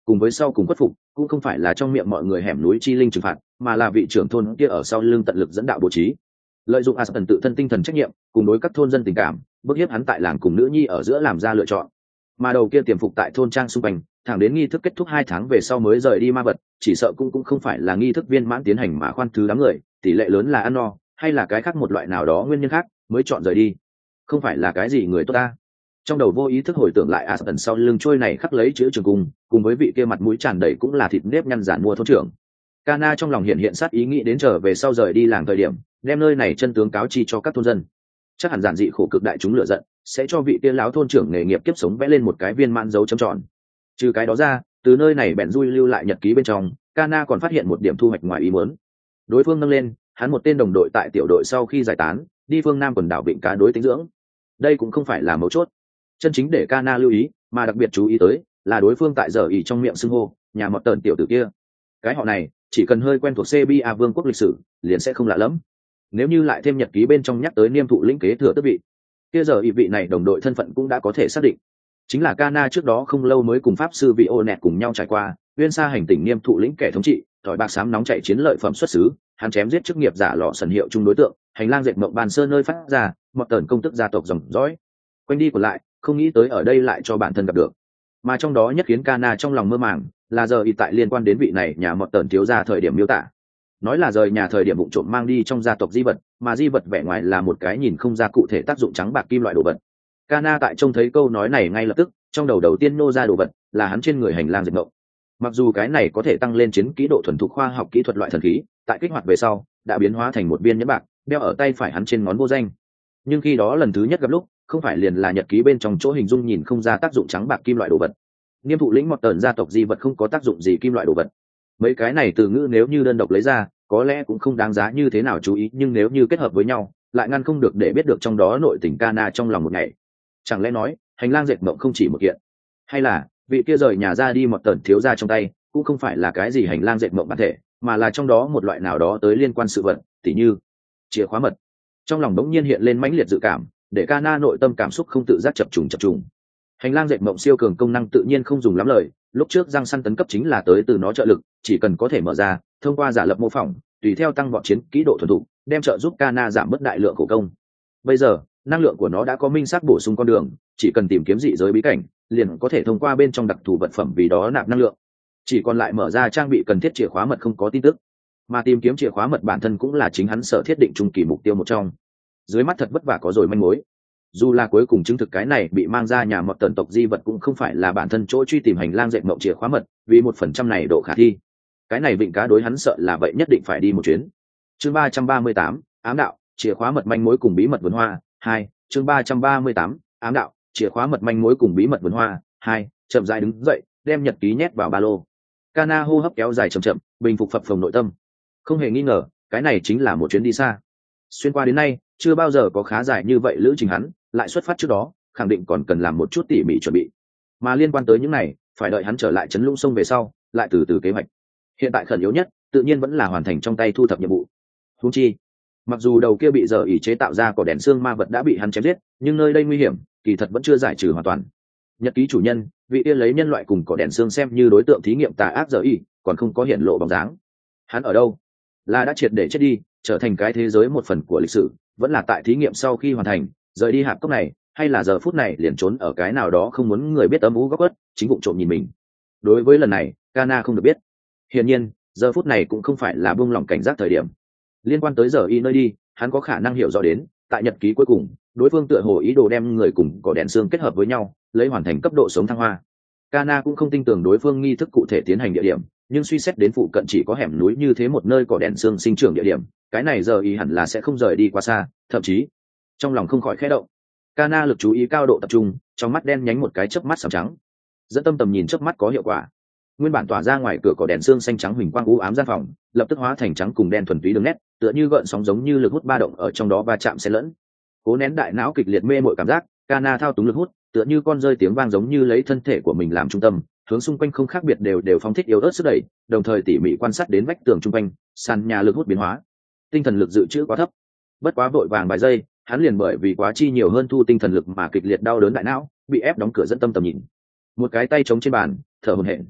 cùng với sau cùng khuất phục cũng không phải là trong miệng mọi người hẻm núi chi linh trừng phạt, mà là vị trưởng thôn kia ở sau lưng tận lực dẫn đạo bố trí, lợi dụng Aspen tự thân tinh thần trách nhiệm cùng đối các thôn dân tình cảm, bức hiếp hắn tại làng cùng nữ nhi ở giữa làm ra lựa chọn. Mà đầu kia tiềm phục tại thôn trang xung quanh, thẳng đến nghi thức kết thúc hai tháng về sau mới rời đi ma vật, chỉ sợ cũng cũng không phải là nghi thức viên mãn tiến hành mà khoan thứ đám người, tỷ lệ lớn là ăn no, hay là cái khác một loại nào đó nguyên nhân khác mới chọn rời đi. Không phải là cái gì người tốt ta. Trong đầu vô ý thức hồi tưởng lại Aspen sau lưng trôi này khắc lấy chữ trường cung, cùng với vị kia mặt mũi tràn đầy cũng là thịt nếp nhăn giản mua thôn trưởng. Kana trong lòng hiện hiện sát ý nghĩ đến trở về sau rời đi làng thời điểm, đem nơi này chân tướng cáo chi cho các thôn dân. Chắc hẳn giản dị khổ cực đại chúng lựa giận, sẽ cho vị kia lão thôn trưởng nghề nghiệp kiếp sống vẽ lên một cái viên mãn dấu chấm tròn. Trừ cái đó ra, từ nơi này bèn dui lưu lại nhật ký bên trong, Kana còn phát hiện một điểm thu hoạch ngoài ý muốn. Đối phương nâng lên, hắn một tên đồng đội tại tiểu đội sau khi giải tán, đi phương Nam quần đảo Vịnh Cá đối tính dưỡng. Đây cũng không phải là mấu chốt. Chân chính để Kana lưu ý, mà đặc biệt chú ý tới, là đối phương tại giờ ỉ trong miệng xưng hô, nhà mọt tờn tiểu tử kia. Cái họ này, chỉ cần hơi quen thuộc xê bê a vương quốc lịch sử, liền sẽ không lạ lẫm. Nếu như lại thêm nhật ký bên trong nhắc tới niêm thụ lĩnh kế thừa tước vị, kia giờ ỉ vị này đồng đội thân phận cũng đã có thể xác định. Chính là Kana trước đó không lâu mới cùng pháp sư vị ô nẹt cùng nhau trải qua, uyên xa hành tỉnh niêm thụ lĩnh kẻ thống trị, thỏi bạc xám nóng chạy chiến lợi phẩm xuất xứ, hắn chém giết chức nghiệp giả lọ sần hiệu chung đối tượng, hành lang dệt mộng bàn sơn nơi phát ra, một tần công tức gia tộc dòng dõi. Quanh đi còn lại, không nghĩ tới ở đây lại cho bản thân gặp được. Mà trong đó nhất khiến Kana trong lòng mơ màng, là giờ ỉ tại liên quan đến vị này nhà một tần thiếu gia thời điểm miêu tả. Nói là rời nhà thời điểm vụ trộm mang đi trong gia tộc di vật, mà di vật vẻ ngoài là một cái nhìn không ra cụ thể tác dụng trắng bạc kim loại đồ vật. Kana tại trông thấy câu nói này ngay lập tức, trong đầu đầu tiên nô ra đồ vật là hắn trên người hành lang dệt mộng. Mặc dù cái này có thể tăng lên chiến kỹ độ thuần thục khoa học kỹ thuật loại thần khí, tại kích hoạt về sau đã biến hóa thành một viên nhẫn bạc, đeo ở tay phải hắn trên ngón vô danh. Nhưng khi đó lần thứ nhất gặp lúc, không phải liền là nhật ký bên trong chỗ hình dung nhìn không ra tác dụng trắng bạc kim loại đồ vật. Niêm thụ lĩnh một tần gia tộc di vật không có tác dụng gì kim loại đồ vật. Mấy cái này từ ngữ nếu như đơn độc lấy ra, có lẽ cũng không đáng giá như thế nào chú ý, nhưng nếu như kết hợp với nhau, lại ngăn không được để biết được trong đó nội tình Kana trong lòng một ngày. Chẳng lẽ nói, hành lang dệt mộng không chỉ một kiện, hay là vị kia rời nhà ra đi một tần thiếu gia trong tay, cũng không phải là cái gì hành lang dệt mộng bản thể, mà là trong đó một loại nào đó tới liên quan sự vật, tỉ như chìa khóa mật. Trong lòng đống nhiên hiện lên mãnh liệt dự cảm, để Kana nội tâm cảm xúc không tự giác chập trùng chập trùng. Hành lang dệt mộng siêu cường công năng tự nhiên không dùng lắm lời, lúc trước răng săn tấn cấp chính là tới từ nó trợ lực, chỉ cần có thể mở ra, thông qua giả lập mô phỏng, tùy theo tăng vọt chiến kỹ độ thuần thục, đem trợ giúp Kana giảm bớt đại lượng khổ công. Bây giờ, năng lượng của nó đã có minh xác bổ sung con đường, chỉ cần tìm kiếm dị giới bí cảnh, liền có thể thông qua bên trong đặc thù vật phẩm vì đó nạp năng lượng. Chỉ còn lại mở ra trang bị cần thiết chìa khóa mật không có tin tức, mà tìm kiếm chìa khóa mật bản thân cũng là chính hắn sở thiết định trung kỳ mục tiêu một trong. Dưới mắt thật vất vả có rồi manh mối. Dù là cuối cùng chứng thực cái này bị mang ra nhà một tần tộc di vật cũng không phải là bản thân chỗ truy tìm hành lang dệt mộng chìa khóa mật, vì một phần trăm này độ khả thi. Cái này Vịnh Cá đối hắn sợ là vậy nhất định phải đi một chuyến. Chương ba trăm ba mươi tám, ám đạo, chìa khóa mật manh mối cùng bí mật vườn hoa, hai. Chương ba trăm ba mươi tám, ám đạo, chìa khóa mật manh mối cùng bí mật vườn hoa, hai. Chậm rãi đứng dậy, đem nhật ký nhét vào ba lô. Kana hô hấp kéo dài chậm chậm, bình phục phập phồng nội tâm. Không hề nghi ngờ, cái này chính là một chuyến đi xa. Xuyên qua đến nay, chưa bao giờ có khá dài như vậy lữ trình hắn, lại xuất phát trước đó, khẳng định còn cần làm một chút tỉ mỉ chuẩn bị. Mà liên quan tới những này, phải đợi hắn trở lại trấn Lũng Sông về sau, lại từ từ kế hoạch. Hiện tại khẩn yếu nhất, tự nhiên vẫn là hoàn thành trong tay thu thập nhiệm vụ. Huống chi, mặc dù đầu kia bị giờ ỉ chế tạo ra của đèn xương ma vật đã bị hắn chém giết, nhưng nơi đây nguy hiểm, kỳ thật vẫn chưa giải trừ hoàn toàn. Nhật ký chủ nhân, vị kia lấy nhân loại cùng cỏ đèn xương xem như đối tượng thí nghiệm tà ác giờ ỉ, còn không có hiện lộ bóng dáng. Hắn ở đâu? Là đã triệt để chết đi, trở thành cái thế giới một phần của lịch sử, vẫn là tại thí nghiệm sau khi hoàn thành, rời đi hạp cốc này, hay là giờ phút này liền trốn ở cái nào đó không muốn người biết âm u góc khuất, chính vụ trộm nhìn mình. Đối với lần này, Kana không được biết. Hiển nhiên, giờ phút này cũng không phải là buông lỏng cảnh giác thời điểm. Liên quan tới giờ y nơi đi, hắn có khả năng hiểu rõ đến, tại nhật ký cuối cùng, đối phương tựa hồ ý đồ đem người cùng cỏ đèn xương kết hợp với nhau, lấy hoàn thành cấp độ sống thăng hoa. Kana cũng không tin tưởng đối phương nghi thức cụ thể tiến hành địa điểm, nhưng suy xét đến phụ cận chỉ có hẻm núi như thế một nơi cỏ đèn xương sinh trưởng địa điểm, cái này giờ y hẳn là sẽ không rời đi quá xa, thậm chí trong lòng không khỏi khẽ động. Kana lực chú ý cao độ tập trung, trong mắt đen nhánh một cái chớp mắt sẫm trắng, dẫn tâm tầm nhìn chớp mắt có hiệu quả. Nguyên bản tỏa ra ngoài cửa cỏ đèn xương xanh trắng huỳnh quang u ám gian phòng, lập tức hóa thành trắng cùng đen thuần túy đường nét, tựa như gợn sóng giống như lực hút ba động ở trong đó va chạm xen lẫn. Cố nén đại não kịch liệt mê mội cảm giác, Kana thao túng lực hút, tựa như con rơi tiếng vang giống như lấy thân thể của mình làm trung tâm, hướng xung quanh không khác biệt đều đều phóng thích yếu ớt sức đẩy, đồng thời tỉ mỉ quan sát đến vách tường trung quanh, sàn nhà lực hút biến hóa. Tinh thần lực dự trữ quá thấp, bất quá vội vàng vài giây, hắn liền bởi vì quá chi nhiều hơn thu tinh thần lực mà kịch liệt đau đớn đại não, bị ép đóng cửa dẫn tâm tầm nhìn. Một cái tay chống trên bàn, thở hổn hển.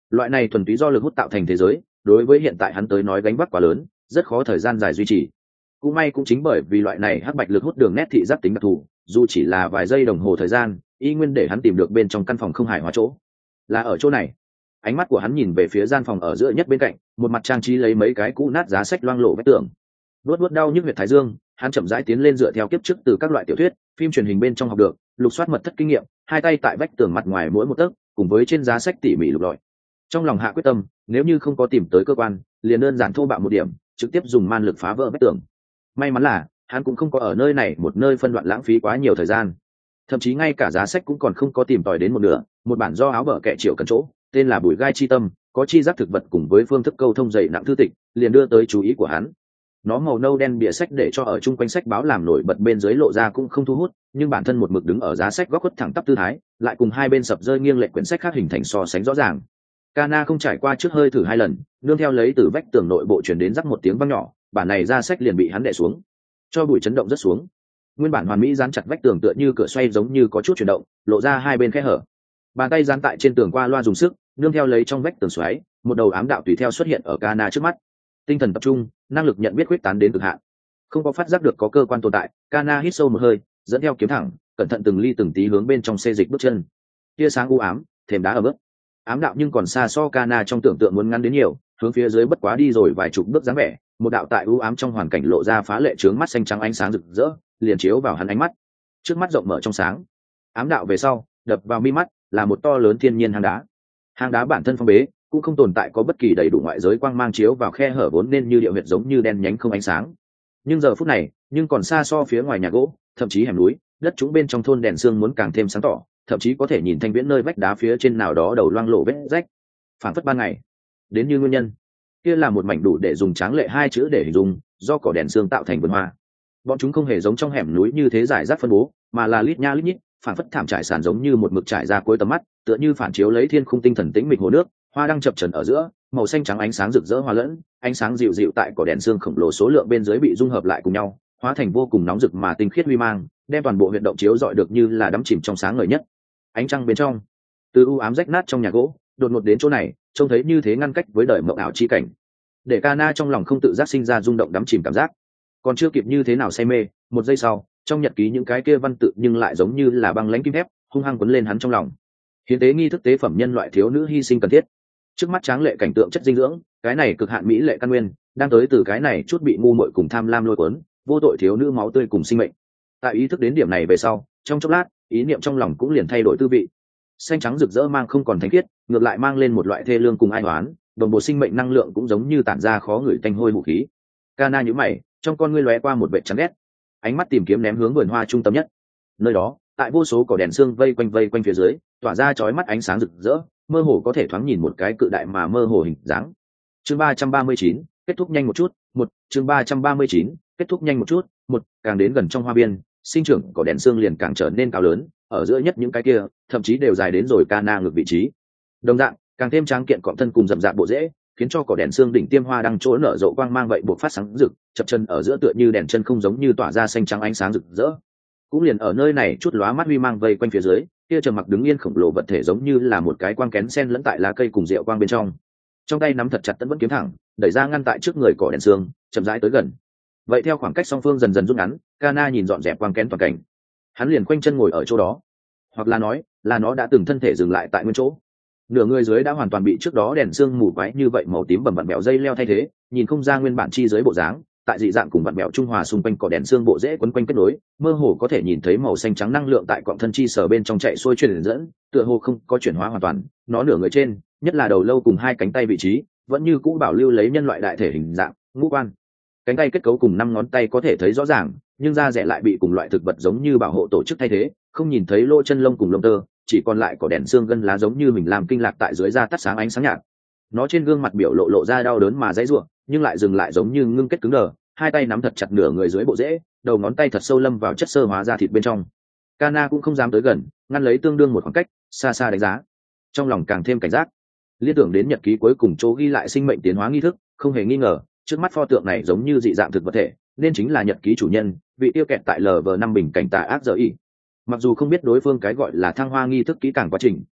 Loại này thuần túy do lực hút tạo thành thế giới, đối với hiện tại hắn tới nói gánh vác quá lớn, rất khó thời gian dài duy trì. Cũng may cũng chính bởi vì loại này hắc bạch lực hút đường nét thị giác tính đặc thù, dù chỉ là vài giây đồng hồ thời gian, y nguyên để hắn tìm được bên trong căn phòng không hài hòa chỗ. Là ở chỗ này. Ánh mắt của hắn nhìn về phía gian phòng ở giữa nhất bên cạnh, một mặt trang trí lấy mấy cái cũ nát giá sách loang lổ vách tường. Luốt luốt đau nhức huyệt thái dương, hắn chậm rãi tiến lên dựa theo kiếp trước từ các loại tiểu thuyết, phim truyền hình bên trong học được, lục soát mật thất kinh nghiệm, hai tay tại vách tường mặt ngoài mỗi một tấc, cùng với trên giá sách tỉ mỉ lục lọi. Trong lòng hạ quyết tâm, nếu như không có tìm tới cơ quan, liền đơn giản thô bạo một điểm, trực tiếp dùng man lực phá vỡ vách tường. May mắn là hắn cũng không có ở nơi này một nơi phân đoạn lãng phí quá nhiều thời gian, thậm chí ngay cả giá sách cũng còn không có tìm tòi đến một nửa. Một bản do áo bờ kệ triệu cần chỗ, tên là Bùi Gai Chi Tâm, có chi giác thực vật cùng với phương thức câu thông dày nặng thư tịch, liền đưa tới chú ý của hắn. Nó màu nâu đen bìa sách để cho ở chung quanh sách báo làm nổi bật bên dưới lộ ra cũng không thu hút, nhưng bản thân một mực đứng ở giá sách góc khuất thẳng tắp tư thái, lại cùng hai bên sập rơi nghiêng lệch quyển sách khác hình thành so sánh rõ ràng. Kana không trải qua trước hơi thử hai lần, nương theo lấy từ vách tường nội bộ truyền đến rắc một tiếng vang nhỏ, bản này ra sách liền bị hắn đè xuống, cho bụi chấn động rất xuống. Nguyên bản hoàn mỹ dán chặt vách tường tựa như cửa xoay giống như có chút chuyển động, lộ ra hai bên khe hở. Bàn tay dán tại trên tường qua loa dùng sức, nương theo lấy trong vách tường xoáy, một đầu ám đạo tùy theo xuất hiện ở Kana trước mắt. Tinh thần tập trung, năng lực nhận biết quyết tán đến cực hạn. Không có phát giác được có cơ quan tồn tại, Kana hít sâu một hơi, dẫn theo kiếm thẳng, cẩn thận từng ly từng tí hướng bên trong xê dịch bước chân. Tia sáng u ám, thềm đá ở bước. Ám đạo nhưng còn xa so Kana trong tưởng tượng muốn ngắn đến nhiều, hướng phía dưới bất quá đi rồi vài chục bước dáng vẻ, một đạo tại u ám trong hoàn cảnh lộ ra phá lệ trướng mắt xanh trắng ánh sáng rực rỡ, liền chiếu vào hắn ánh mắt. Trước mắt rộng mở trong sáng. Ám đạo về sau, đập vào mi mắt là một to lớn thiên nhiên hang đá. Hang đá bản thân phong bế, cũng không tồn tại có bất kỳ đầy đủ ngoại giới quang mang chiếu vào khe hở vốn nên như địa huyệt giống như đen nhánh không ánh sáng. Nhưng giờ phút này, nhưng còn xa so phía ngoài nhà gỗ, thậm chí hẻm núi, đất trũng bên trong thôn đèn sương muốn càng thêm sáng tỏ, thậm chí có thể nhìn thanh viễn nơi vách đá phía trên nào đó đầu loang lổ vết rách. Phản phất ban ngày. Đến như nguyên nhân, kia là một mảnh đủ để dùng tráng lệ hai chữ để hình dung, do cỏ đèn sương tạo thành vườn hoa. Bọn chúng không hề giống trong hẻm núi như thế giải rác phân bố, mà là lít nha lít nhít, phản phất thảm trải sàn giống như một mực trải ra cuối tầm mắt, tựa như phản chiếu lấy thiên khung tinh thần tĩnh mịch hồ nước, hoa đang chập chờn ở giữa, màu xanh trắng ánh sáng rực rỡ hòa lẫn, ánh sáng dịu dịu tại cỏ đèn sương khổng lồ số lượng bên dưới bị dung hợp lại cùng nhau, hóa thành vô cùng nóng rực mà tinh khiết huy mang, đem toàn bộ huyệt động chiếu rọi được như là đắm chìm trong sáng ngời nhất. Ánh trăng bên trong, từ u ám rách nát trong nhà gỗ, đột ngột đến chỗ này, trông thấy như thế ngăn cách với đời mộng ảo chi cảnh, để Kana trong lòng không tự giác sinh ra rung động đắm chìm cảm giác. Còn chưa kịp như thế nào say mê, một giây sau, trong nhật ký những cái kia văn tự nhưng lại giống như là băng lãnh kim thép, hung hăng quấn lên hắn trong lòng. Hiến tế nghi thức tế phẩm nhân loại thiếu nữ hy sinh cần thiết. Trước mắt tráng lệ cảnh tượng chất dinh dưỡng, cái này cực hạn mỹ lệ căn nguyên, đang tới từ cái này chút bị ngu muội cùng tham lam lôi cuốn, vô tội thiếu nữ máu tươi cùng sinh mệnh. Tại ý thức đến điểm này về sau, trong chốc lát, ý niệm trong lòng cũng liền thay đổi tư vị. Xanh trắng rực rỡ mang không còn thánh khiết, ngược lại mang lên một loại thê lương cùng ai oán, đồng bộ sinh mệnh năng lượng cũng giống như tản ra khó ngửi tanh hôi vũ khí. Kana nhíu mày, trong con ngươi lóe qua một vẻ chán ghét, ánh mắt tìm kiếm ném hướng vườn hoa trung tâm nhất. Nơi đó, tại vô số cỏ đèn sương vây quanh vây quanh phía dưới, tỏa ra chói mắt ánh sáng rực rỡ, mơ hồ có thể thoáng nhìn một cái cự đại mà mơ hồ hình dáng. Chương ba trăm ba mươi chín, kết thúc nhanh một chút, một, chương ba trăm ba mươi chín, kết thúc nhanh một chút, một, càng đến gần trong hoa biên, sinh trưởng cỏ đèn sương liền càng trở nên cao lớn, ở giữa nhất những cái kia, thậm chí đều dài đến rồi Kana ngược vị trí. Đồng dạng, càng thêm tráng kiện cọng thân cùng rậm rạp bộ rễ, khiến cho cỏ đèn xương đỉnh tiêm hoa đang chỗ nở rộ quang mang vậy buộc phát sáng rực, chập chân ở giữa tựa như đèn chân không giống như tỏa ra xanh trắng ánh sáng rực rỡ. Cũng liền ở nơi này chút lóa mắt huy mang vây quanh phía dưới, kia trầm mặc đứng yên khổng lồ vật thể giống như là một cái quang kén sen lẫn tại lá cây cùng rượu quang bên trong. Trong tay nắm thật chặt tấn vẫn kiếm thẳng, đẩy ra ngăn tại trước người cỏ đèn xương, chậm rãi tới gần. Vậy theo khoảng cách song phương dần dần rút ngắn, Kana nhìn dọn dẹp quang kén toàn cảnh. Hắn liền quanh chân ngồi ở chỗ đó, hoặc là nói, là nó đã từng thân thể dừng lại tại nguyên chỗ. Nửa người dưới đã hoàn toàn bị trước đó đèn xương mù quái như vậy màu tím bầm bặm bẹo dây leo thay thế, nhìn không ra nguyên bản chi dưới bộ dáng, tại dị dạng cùng bặm bẹo trung hòa xung quanh cỏ đèn xương bộ rễ quấn quanh kết nối, mơ hồ có thể nhìn thấy màu xanh trắng năng lượng tại cọng thân chi sở bên trong chạy xuôi truyền dẫn, tựa hồ không có chuyển hóa hoàn toàn, nó nửa người trên, nhất là đầu lâu cùng hai cánh tay vị trí, vẫn như cũ bảo lưu lấy nhân loại đại thể hình dạng, ngũ quan. Cánh tay kết cấu cùng năm ngón tay có thể thấy rõ ràng, nhưng da rẻ lại bị cùng loại thực vật giống như bảo hộ tổ chức thay thế, không nhìn thấy lỗ chân lông cùng lông tơ, chỉ còn lại cỏ đèn xương gân lá giống như mình làm kinh lạc tại dưới da tắt sáng ánh sáng nhạt. Nó trên gương mặt biểu lộ lộ ra đau đớn mà dãy rủa, nhưng lại dừng lại giống như ngưng kết cứng đờ, hai tay nắm thật chặt nửa người dưới bộ rễ, đầu ngón tay thật sâu lâm vào chất xơ hóa da thịt bên trong. Kana cũng không dám tới gần, ngăn lấy tương đương một khoảng cách, xa xa đánh giá. Trong lòng càng thêm cảnh giác, liên tưởng đến nhật ký cuối cùng chỗ ghi lại sinh mệnh tiến hóa nghi thức, không hề nghi ngờ, trước mắt pho tượng này giống như dị dạng thực vật thể, nên chính là nhật ký chủ nhân, vị tiêu kẹt tại lờ vờ năm bình cảnh tà ác giờ y. Mặc dù không biết đối phương cái gọi là thăng hoa nghi thức kỹ càng quá trình,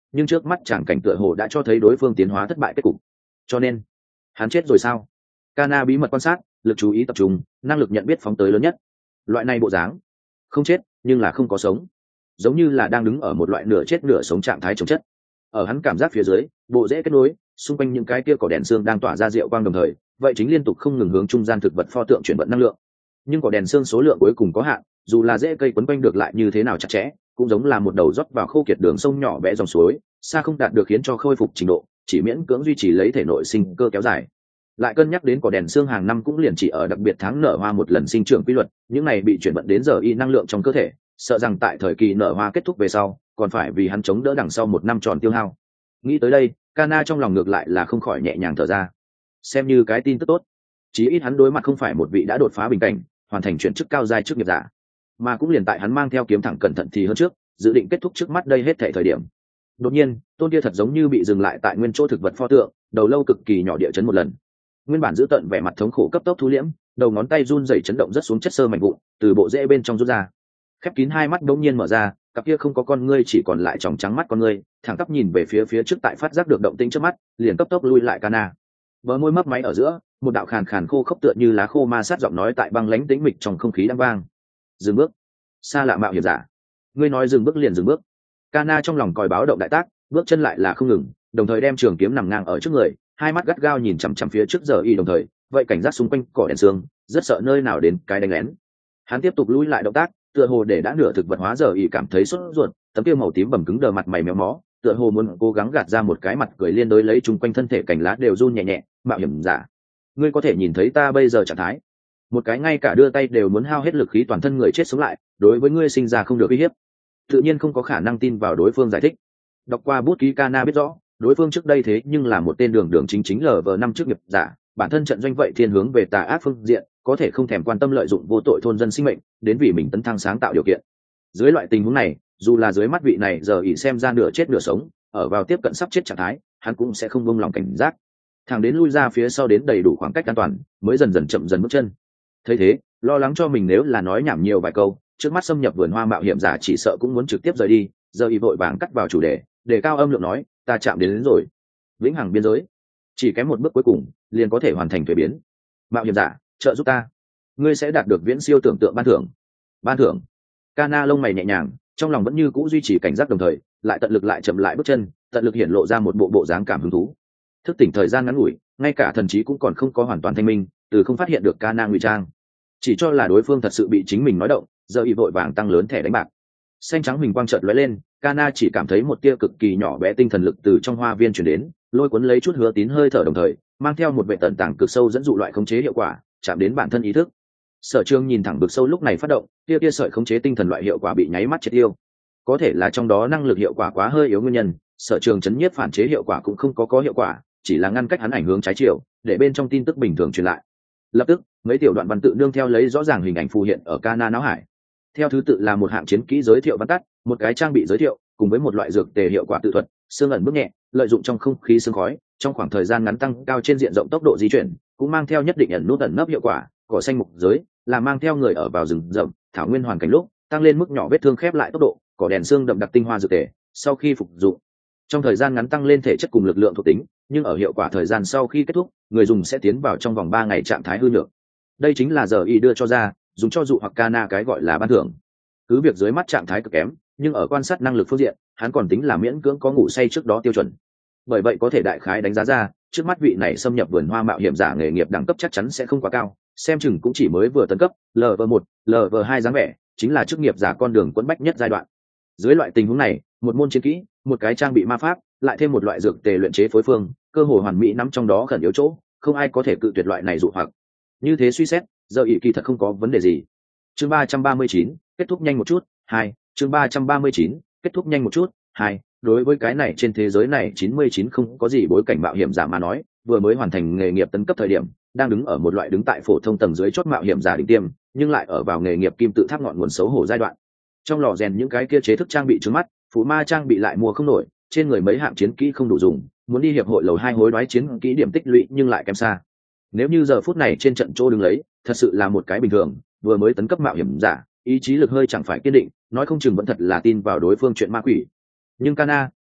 nhưng trước mắt chàng cảnh tựa hồ đã cho thấy đối phương tiến hóa thất bại kết cục. Cho nên hắn chết rồi sao? Kana bí mật quan sát, lực chú ý tập trung, năng lực nhận biết phóng tới lớn nhất. Loại này bộ dáng không chết nhưng là không có sống, giống như là đang đứng ở một loại nửa chết nửa sống trạng thái chống chất. Ở hắn cảm giác phía dưới, bộ rễ kết nối, xung quanh những cái kia cỏ đèn xương đang tỏa ra diệu quang đồng thời, vậy chính liên tục không ngừng hướng trung gian thực vật pho tượng chuyển vận năng lượng. Nhưng cỏ đèn xương số lượng cuối cùng có hạn, dù là rễ cây quấn quanh được lại như thế nào chặt chẽ, cũng giống là một đầu rót vào khô kiệt đường sông nhỏ bé dòng suối, xa không đạt được khiến cho khôi phục trình độ, chỉ miễn cưỡng duy trì lấy thể nội sinh cơ kéo dài. Lại cân nhắc đến cỏ đèn xương hàng năm cũng liền chỉ ở đặc biệt tháng nở hoa một lần sinh trưởng quy luật, những này bị chuyển vận đến giờ y năng lượng trong cơ thể, sợ rằng tại thời kỳ nở hoa kết thúc về sau, còn phải vì hắn chống đỡ đằng sau một năm tròn tiêu hao. Nghĩ tới đây, Kana trong lòng ngược lại là không khỏi nhẹ nhàng thở ra, xem như cái tin tức tốt. Chí ít hắn đối mặt không phải một vị đã đột phá bình cảnh, hoàn thành chuyển chức cao giai chức nghiệp giả, mà cũng liền tại hắn mang theo kiếm thẳng cẩn thận thì hơn trước, dự định kết thúc trước mắt đây hết thảy thời điểm. Đột nhiên, tôn kia thật giống như bị dừng lại tại nguyên chỗ thực vật pho tượng, đầu lâu cực kỳ nhỏ địa chấn một lần. Nguyên bản giữ tận vẻ mặt thống khổ cấp tốc thu liễm, đầu ngón tay run rẩy chấn động rất xuống chất xơ mảnh vụn, từ bộ rễ bên trong rút ra. Khép kín hai mắt đống nhiên mở ra, cặp kia không có con ngươi chỉ còn lại tròng trắng mắt con ngươi, thẳng tắp nhìn về phía phía trước tại phát giác được động tĩnh trước mắt, liền cấp tốc lui lại Kana. Bờ môi mấp máy ở giữa, một đạo khàn khàn khô khốc tựa như lá khô ma sát giọng nói tại băng lãnh tĩnh mịch trong không khí đang vang. Dừng bước. Xa lạ mạo hiểm giả. Ngươi nói dừng bước liền dừng bước. Kana trong lòng còi báo động đại tác, bước chân lại là không ngừng, đồng thời đem trường kiếm nằm ngang ở trước người, hai mắt gắt gao nhìn chằm chằm phía trước giờ y đồng thời, vậy cảnh giác xung quanh cỏ đèn xương, rất sợ nơi nào đến cái đánh lén. Hắn tiếp tục lùi lại động tác, tựa hồ để đã nửa thực vật hóa giờ y cảm thấy sốt ruột, tấm kia màu tím bầm cứng đờ mặt mày méo mó, tựa hồ muốn cố gắng gạt ra một cái mặt cười liên đối lấy chung quanh thân thể cành lá đều run nhẹ nhẹ. Mạo hiểm giả, ngươi có thể nhìn thấy ta bây giờ trạng thái, một cái ngay cả đưa tay đều muốn hao hết lực khí toàn thân người chết sống lại, đối với ngươi sinh ra không được uy hiếp, tự nhiên không có khả năng tin vào đối phương giải thích. Đọc qua bút ký Kana biết rõ, đối phương trước đây thế nhưng là một tên đường đường chính chính lờ vờ năm chức nghiệp giả, bản thân trận doanh vậy thiên hướng về tà ác phương diện, có thể không thèm quan tâm lợi dụng vô tội thôn dân sinh mệnh, đến vì mình tấn thăng sáng tạo điều kiện. Dưới loại tình huống này, dù là dưới mắt vị này giờ ỷ xem ra nửa chết nửa sống, ở vào tiếp cận sắp chết trạng thái, hắn cũng sẽ không buông lòng cảnh giác, thẳng đến lui ra phía sau đến đầy đủ khoảng cách an toàn, mới dần dần chậm dần bước chân. Thấy thế, lo lắng cho mình nếu là nói nhảm nhiều vài câu, trước mắt xâm nhập vườn hoa mạo hiểm giả chỉ sợ cũng muốn trực tiếp rời đi, giờ ỷ vội vàng cắt vào chủ đề, để cao âm lượng nói, ta chạm đến, đến rồi, vĩnh hằng biên giới, chỉ kém một bước cuối cùng liền có thể hoàn thành thuế biến. Mạo hiểm giả, trợ giúp ta, ngươi sẽ đạt được viễn siêu tưởng tượng ban thưởng. Ban thưởng? Kana lông mày nhẹ nhàng, trong lòng vẫn như cũ duy trì cảnh giác, đồng thời lại tận lực lại chậm lại bước chân, tận lực hiện lộ ra một bộ bộ dáng cảm hứng thú. Thức tỉnh thời gian ngắn ngủi, ngay cả thần trí cũng còn không có hoàn toàn thanh minh, từ không phát hiện được Kana ngụy trang, chỉ cho là đối phương thật sự bị chính mình nói động, giờ y vội vàng tăng lớn thẻ đánh bạc. Xanh trắng huỳnh quang chợt lóe lên, Kana chỉ cảm thấy một tia cực kỳ nhỏ bé tinh thần lực từ trong hoa viên truyền đến, lôi cuốn lấy chút hứa tín hơi thở, đồng thời mang theo một vệ tận tàng cực sâu dẫn dụ loại khống chế hiệu quả, chạm đến bản thân ý thức. Sở Trường nhìn thẳng vực sâu lúc này phát động, tia tia sợi khống chế tinh thần loại hiệu quả bị nháy mắt triệt tiêu. Có thể là trong đó năng lực hiệu quả quá hơi yếu nguyên nhân, Sở Trường chấn nhiếp phản chế hiệu quả cũng không có có hiệu quả, chỉ là ngăn cách hắn ảnh hướng trái chiều, để bên trong tin tức bình thường truyền lại. Lập tức, mấy tiểu đoạn văn tự nương theo lấy rõ ràng hình ảnh phù hiện ở Kana não hải. Theo thứ tự là một hạng chiến kỹ giới thiệu văn tắt, một cái trang bị giới thiệu, cùng với một loại dược tề hiệu quả tự thuật, xương ẩn bước nhẹ, lợi dụng trong không khí sương khói, trong khoảng thời gian ngắn tăng cao trên diện rộng tốc độ di chuyển, cũng mang theo nhất định ẩn nút ẩn nấp hiệu quả, cỏ xanh mục giới, là mang theo người ở vào rừng rậm, thảo nguyên hoàn cảnh lúc, tăng lên mức nhỏ vết thương khép lại tốc độ, cỏ đèn xương đậm đặc tinh hoa dược tề, sau khi phục dụng, trong thời gian ngắn tăng lên thể chất cùng lực lượng thuộc tính, nhưng ở hiệu quả thời gian sau khi kết thúc, người dùng sẽ tiến vào trong vòng ba ngày trạng thái hư nhược. Đây chính là giờ y đưa cho ra, dùng cho dụ hoặc Kana cái gọi là ban thưởng. Cứ việc dưới mắt trạng thái cực kém, nhưng ở quan sát năng lực phương diện, hắn còn tính là miễn cưỡng có ngủ say trước đó tiêu chuẩn. Bởi vậy có thể đại khái đánh giá ra, trước mắt vị này xâm nhập vườn hoa mạo hiểm giả nghề nghiệp đẳng cấp chắc chắn sẽ không quá cao, xem chừng cũng chỉ mới vừa tấn cấp, lv một, lv hai dáng vẻ, chính là chức nghiệp giả con đường quẫn bách nhất giai đoạn. Dưới loại tình huống này, một môn chiến kỹ, một cái trang bị ma pháp, lại thêm một loại dược tề luyện chế phối phương, cơ hội hoàn mỹ nắm trong đó khẩn yếu chỗ, không ai có thể cự tuyệt loại này dụ hoặc. Như thế suy xét, giờ ý kỳ thật không có vấn đề gì. Chương ba trăm ba mươi chín, kết thúc nhanh một chút. Hai, chương ba trăm ba mươi chín, kết thúc nhanh một chút. Hai, đối với cái này trên thế giới này chín mươi chín không có gì bối cảnh mạo hiểm giả mà nói, vừa mới hoàn thành nghề nghiệp tấn cấp thời điểm, đang đứng ở một loại đứng tại phổ thông tầng dưới chót mạo hiểm giả đỉnh tiêm, nhưng lại ở vào nghề nghiệp kim tự tháp ngọn nguồn xấu hổ giai đoạn. Trong lò rèn những cái kia chế thức trang bị trước mắt, phụ ma trang bị lại mua không nổi, trên người mấy hạng chiến kỹ không đủ dùng, muốn đi hiệp hội lầu hai hối đoái chiến kỹ điểm tích lũy nhưng lại kém xa. Nếu như giờ phút này trên trận chỗ đứng lấy, thật sự là một cái bình thường, vừa mới tấn cấp mạo hiểm giả, ý chí lực hơi chẳng phải kiên định, nói không chừng vẫn thật là tin vào đối phương chuyện ma quỷ. Nhưng Kana,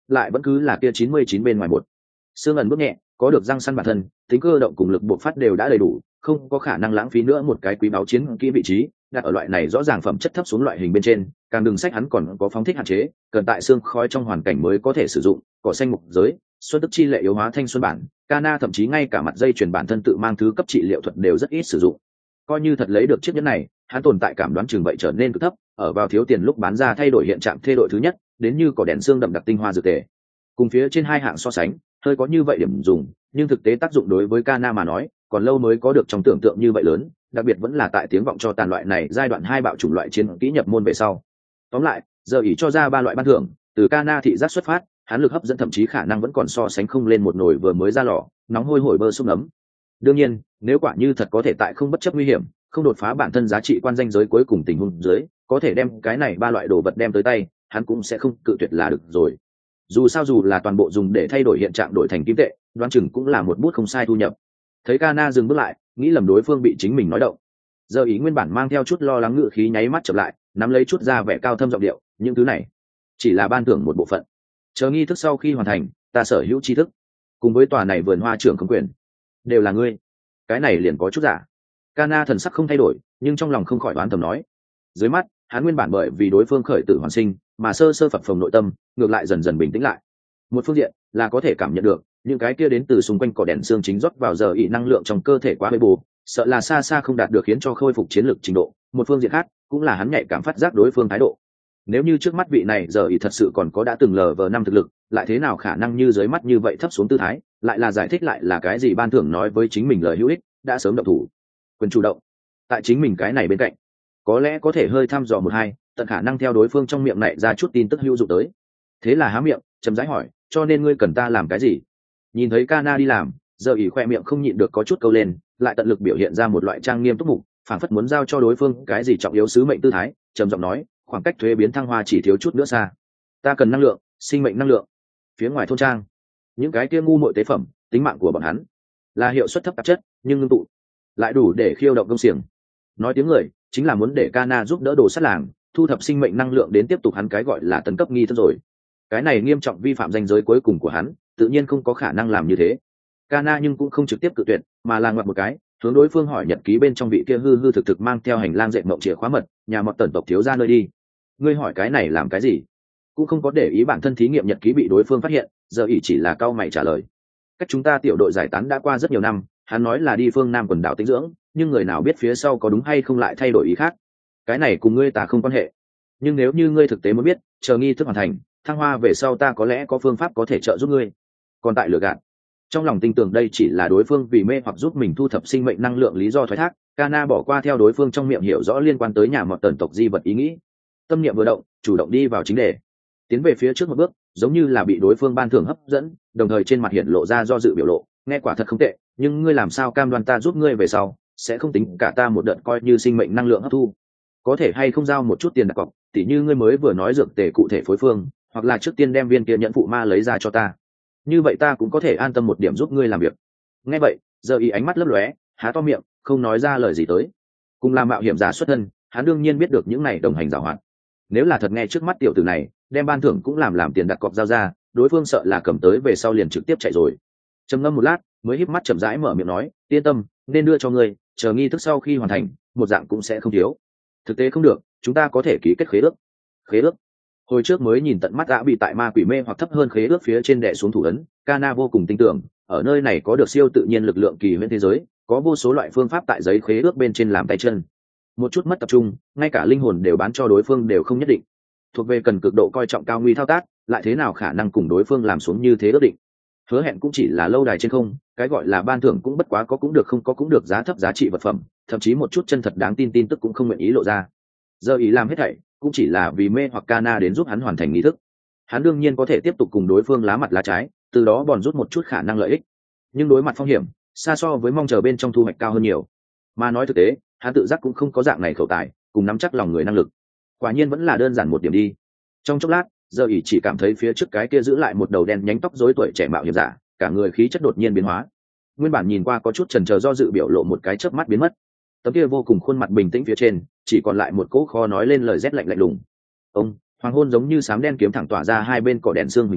lại vẫn cứ là kia chín mươi chín bên ngoài một. Xương ẩn bước nhẹ, có được răng săn bản thân, tính cơ động cùng lực bộc phát đều đã đầy đủ, không có khả năng lãng phí nữa một cái quý báu chiến kỹ vị trí đặt ở loại này rõ ràng phẩm chất thấp xuống loại hình bên trên, càng đừng sách hắn còn có phóng thích hạn chế, cần tại xương khói trong hoàn cảnh mới có thể sử dụng, cỏ xanh mục giới, xuân tức chi lệ yếu hóa thanh xuân bản, Kana thậm chí ngay cả mặt dây chuyền bản thân tự mang thứ cấp trị liệu thuật đều rất ít sử dụng. Coi như thật lấy được chiếc nhẫn này, hắn tồn tại cảm đoán chừng vậy trở nên cực thấp, ở vào thiếu tiền lúc bán ra thay đổi hiện trạng thê đội thứ nhất, đến như cỏ đèn xương đậm đặc tinh hoa dược tề. Cùng phía trên hai hạng so sánh, hơi có như vậy điểm dùng, nhưng thực tế tác dụng đối với Kana mà nói, còn lâu mới có được trong tưởng tượng như vậy lớn, đặc biệt vẫn là tại tiếng vọng cho tàn loại này giai đoạn hai bạo chủng loại chiến kỹ nhập môn về sau. Tóm lại, giờ ý cho ra ba loại ban thưởng, từ Kana thị giác xuất phát, hắn lực hấp dẫn thậm chí khả năng vẫn còn so sánh không lên một nồi vừa mới ra lò, nóng hôi hổi bơ xúc nấm. Đương nhiên, nếu quả như thật có thể tại không bất chấp nguy hiểm, không đột phá bản thân giá trị quan danh giới cuối cùng tình huống dưới, có thể đem cái này ba loại đồ vật đem tới tay, hắn cũng sẽ không cự tuyệt là được rồi. Dù sao dù là toàn bộ dùng để thay đổi hiện trạng đổi thành kim tệ, đoán chừng cũng là một bút không sai thu nhập. Thấy Kana dừng bước lại, nghĩ lầm đối phương bị chính mình nói động. Giờ ý nguyên bản mang theo chút lo lắng ngự khí nháy mắt chậm lại, nắm lấy chút ra vẻ cao thâm giọng điệu, những thứ này chỉ là ban thưởng một bộ phận. Chờ nghi thức sau khi hoàn thành, ta sở hữu tri thức, cùng với tòa này vườn hoa trưởng không quyền, đều là ngươi. Cái này liền có chút giả. Kana thần sắc không thay đổi, nhưng trong lòng không khỏi đoán thầm nói. Dưới mắt, hắn nguyên bản bởi vì đối phương khởi tử hoàn sinh, mà sơ sơ phập phồng nội tâm, ngược lại dần dần bình tĩnh lại. Một phương diện là có thể cảm nhận được những cái kia đến từ xung quanh cỏ đèn xương chính rót vào giờ ý năng lượng trong cơ thể quá bê bù, sợ là xa xa không đạt được khiến cho khôi phục chiến lược trình độ. Một phương diện khác cũng là hắn nhạy cảm phát giác đối phương thái độ. Nếu như trước mắt vị này giờ ý thật sự còn có đã từng lờ vờ năm thực lực, lại thế nào khả năng như dưới mắt như vậy thấp xuống tư thái, lại là giải thích lại là cái gì ban thưởng nói với chính mình lời hữu ích, đã sớm động thủ. Quyền chủ động tại chính mình cái này bên cạnh, có lẽ có thể hơi thăm dò một hai, tận khả năng theo đối phương trong miệng này ra chút tin tức hữu dụng tới. Thế là há miệng chậm rãi hỏi, cho nên ngươi cần ta làm cái gì? Nhìn thấy Kana đi làm, giờ ỉ khoe miệng không nhịn được có chút câu lên, lại tận lực biểu hiện ra một loại trang nghiêm túc mục, phảng phất muốn giao cho đối phương cái gì trọng yếu sứ mệnh tư thái, trầm giọng nói, khoảng cách thuế biến thăng hoa chỉ thiếu chút nữa xa. Ta cần năng lượng, sinh mệnh năng lượng. Phía ngoài thôn trang, những cái kia ngu muội tế phẩm, tính mạng của bọn hắn là hiệu suất thấp tạp chất, nhưng ngưng tụ lại đủ để khiêu động công xiềng. Nói tiếng người, chính là muốn để Kana giúp đỡ đồ sát làng, thu thập sinh mệnh năng lượng đến tiếp tục hắn cái gọi là tấn cấp nghi thức rồi. Cái này nghiêm trọng vi phạm danh giới cuối cùng của hắn, tự nhiên không có khả năng làm như thế. Kana nhưng cũng không trực tiếp cự tuyệt, mà là ngoặt một cái, hướng đối phương hỏi nhật ký bên trong vị kia hư hư thực thực mang theo hành lang dệt mộng chìa khóa mật, nhà mọt tần tộc thiếu ra nơi đi. Ngươi hỏi cái này làm cái gì? Cũng không có để ý bản thân thí nghiệm nhật ký bị đối phương phát hiện, giờ ỷ chỉ là cau mày trả lời. Cách chúng ta tiểu đội giải tán đã qua rất nhiều năm, hắn nói là đi phương Nam quần đảo tĩnh dưỡng, nhưng người nào biết phía sau có đúng hay không lại thay đổi ý khác. Cái này cùng ngươi ta không quan hệ. Nhưng nếu như ngươi thực tế muốn biết, chờ nghi thức hoàn thành, thăng hoa về sau ta có lẽ có phương pháp có thể trợ giúp ngươi. Còn tại lừa gạt, trong lòng tin tưởng đây chỉ là đối phương vì mê hoặc giúp mình thu thập sinh mệnh năng lượng lý do thoái thác. Kana bỏ qua theo đối phương trong miệng hiểu rõ liên quan tới nhà mọt tần tộc di vật ý nghĩ, tâm niệm vừa động, chủ động đi vào chính đề, tiến về phía trước một bước, giống như là bị đối phương ban thưởng hấp dẫn, đồng thời trên mặt hiện lộ ra do dự biểu lộ. Nghe quả thật không tệ, nhưng ngươi làm sao cam đoan ta giúp ngươi về sau sẽ không tính cả ta một đợt coi như sinh mệnh năng lượng hấp thu? Có thể hay không giao một chút tiền đặt cọc, tỉ như ngươi mới vừa nói dược tề cụ thể phối phương, hoặc là trước tiên đem viên kia nhận phụ ma lấy ra cho ta, như vậy ta cũng có thể an tâm một điểm giúp ngươi làm việc. Nghe vậy, giờ ý ánh mắt lấp lóe, há to miệng không nói ra lời gì tới. Cùng làm mạo hiểm giả xuất thân, hắn đương nhiên biết được những này đồng hành giảo hoạt. Nếu là thật nghe trước mắt tiểu tử này đem ban thưởng cũng làm làm tiền đặt cọc giao ra, đối phương sợ là cầm tới về sau liền trực tiếp chạy rồi. Trầm ngâm một lát, mới híp mắt chậm rãi mở miệng nói, yên tâm, nên đưa cho ngươi, chờ nghi thức sau khi hoàn thành, một dạng cũng sẽ không thiếu. Thực tế không được, chúng ta có thể ký kết khế ước. Khế ước? Hồi trước mới nhìn tận mắt đã bị tại ma quỷ mê hoặc thấp hơn khế ước phía trên đè xuống thủ ấn, Kana vô cùng tin tưởng, ở nơi này có được siêu tự nhiên lực lượng kỳ huyễn thế giới, có vô số loại phương pháp tại giấy khế ước bên trên làm tay chân. Một chút mất tập trung, ngay cả linh hồn đều bán cho đối phương đều không nhất định. Thuộc về cần cực độ coi trọng cao nguy thao tác, lại thế nào khả năng cùng đối phương làm xuống như thế ước định. Hứa hẹn cũng chỉ là lâu đài trên không, cái gọi là ban thưởng cũng bất quá có cũng được không có cũng được giá thấp giá trị vật phẩm, thậm chí một chút chân thật đáng tin tin tức cũng không nguyện ý lộ ra. Giờ ý làm hết thảy cũng chỉ là vì mê hoặc Kana đến giúp hắn hoàn thành nghi thức. Hắn đương nhiên có thể tiếp tục cùng đối phương lá mặt lá trái, từ đó bòn rút một chút khả năng lợi ích, nhưng đối mặt phong hiểm xa so với mong chờ bên trong thu hoạch cao hơn nhiều. Mà nói thực tế, hắn tự giác cũng không có dạng này khẩu tài cùng nắm chắc lòng người năng lực. Quả nhiên vẫn là đơn giản một điểm đi. Trong chốc lát, giờ ỷ chỉ cảm thấy phía trước cái kia giữ lại một đầu đen nhánh tóc rối tuổi trẻ mạo hiểm giả, cả người khí chất đột nhiên biến hóa. Nguyên bản nhìn qua có chút chần chờ do dự biểu lộ một cái chớp mắt biến mất. Tấm kia vô cùng khuôn mặt bình tĩnh phía trên, chỉ còn lại một cỗ kho nói lên lời rét lạnh lạnh lùng. Ông, hoàng hôn giống như sám đen kiếm thẳng tỏa ra hai bên cỏ đèn xương huỳnh quang,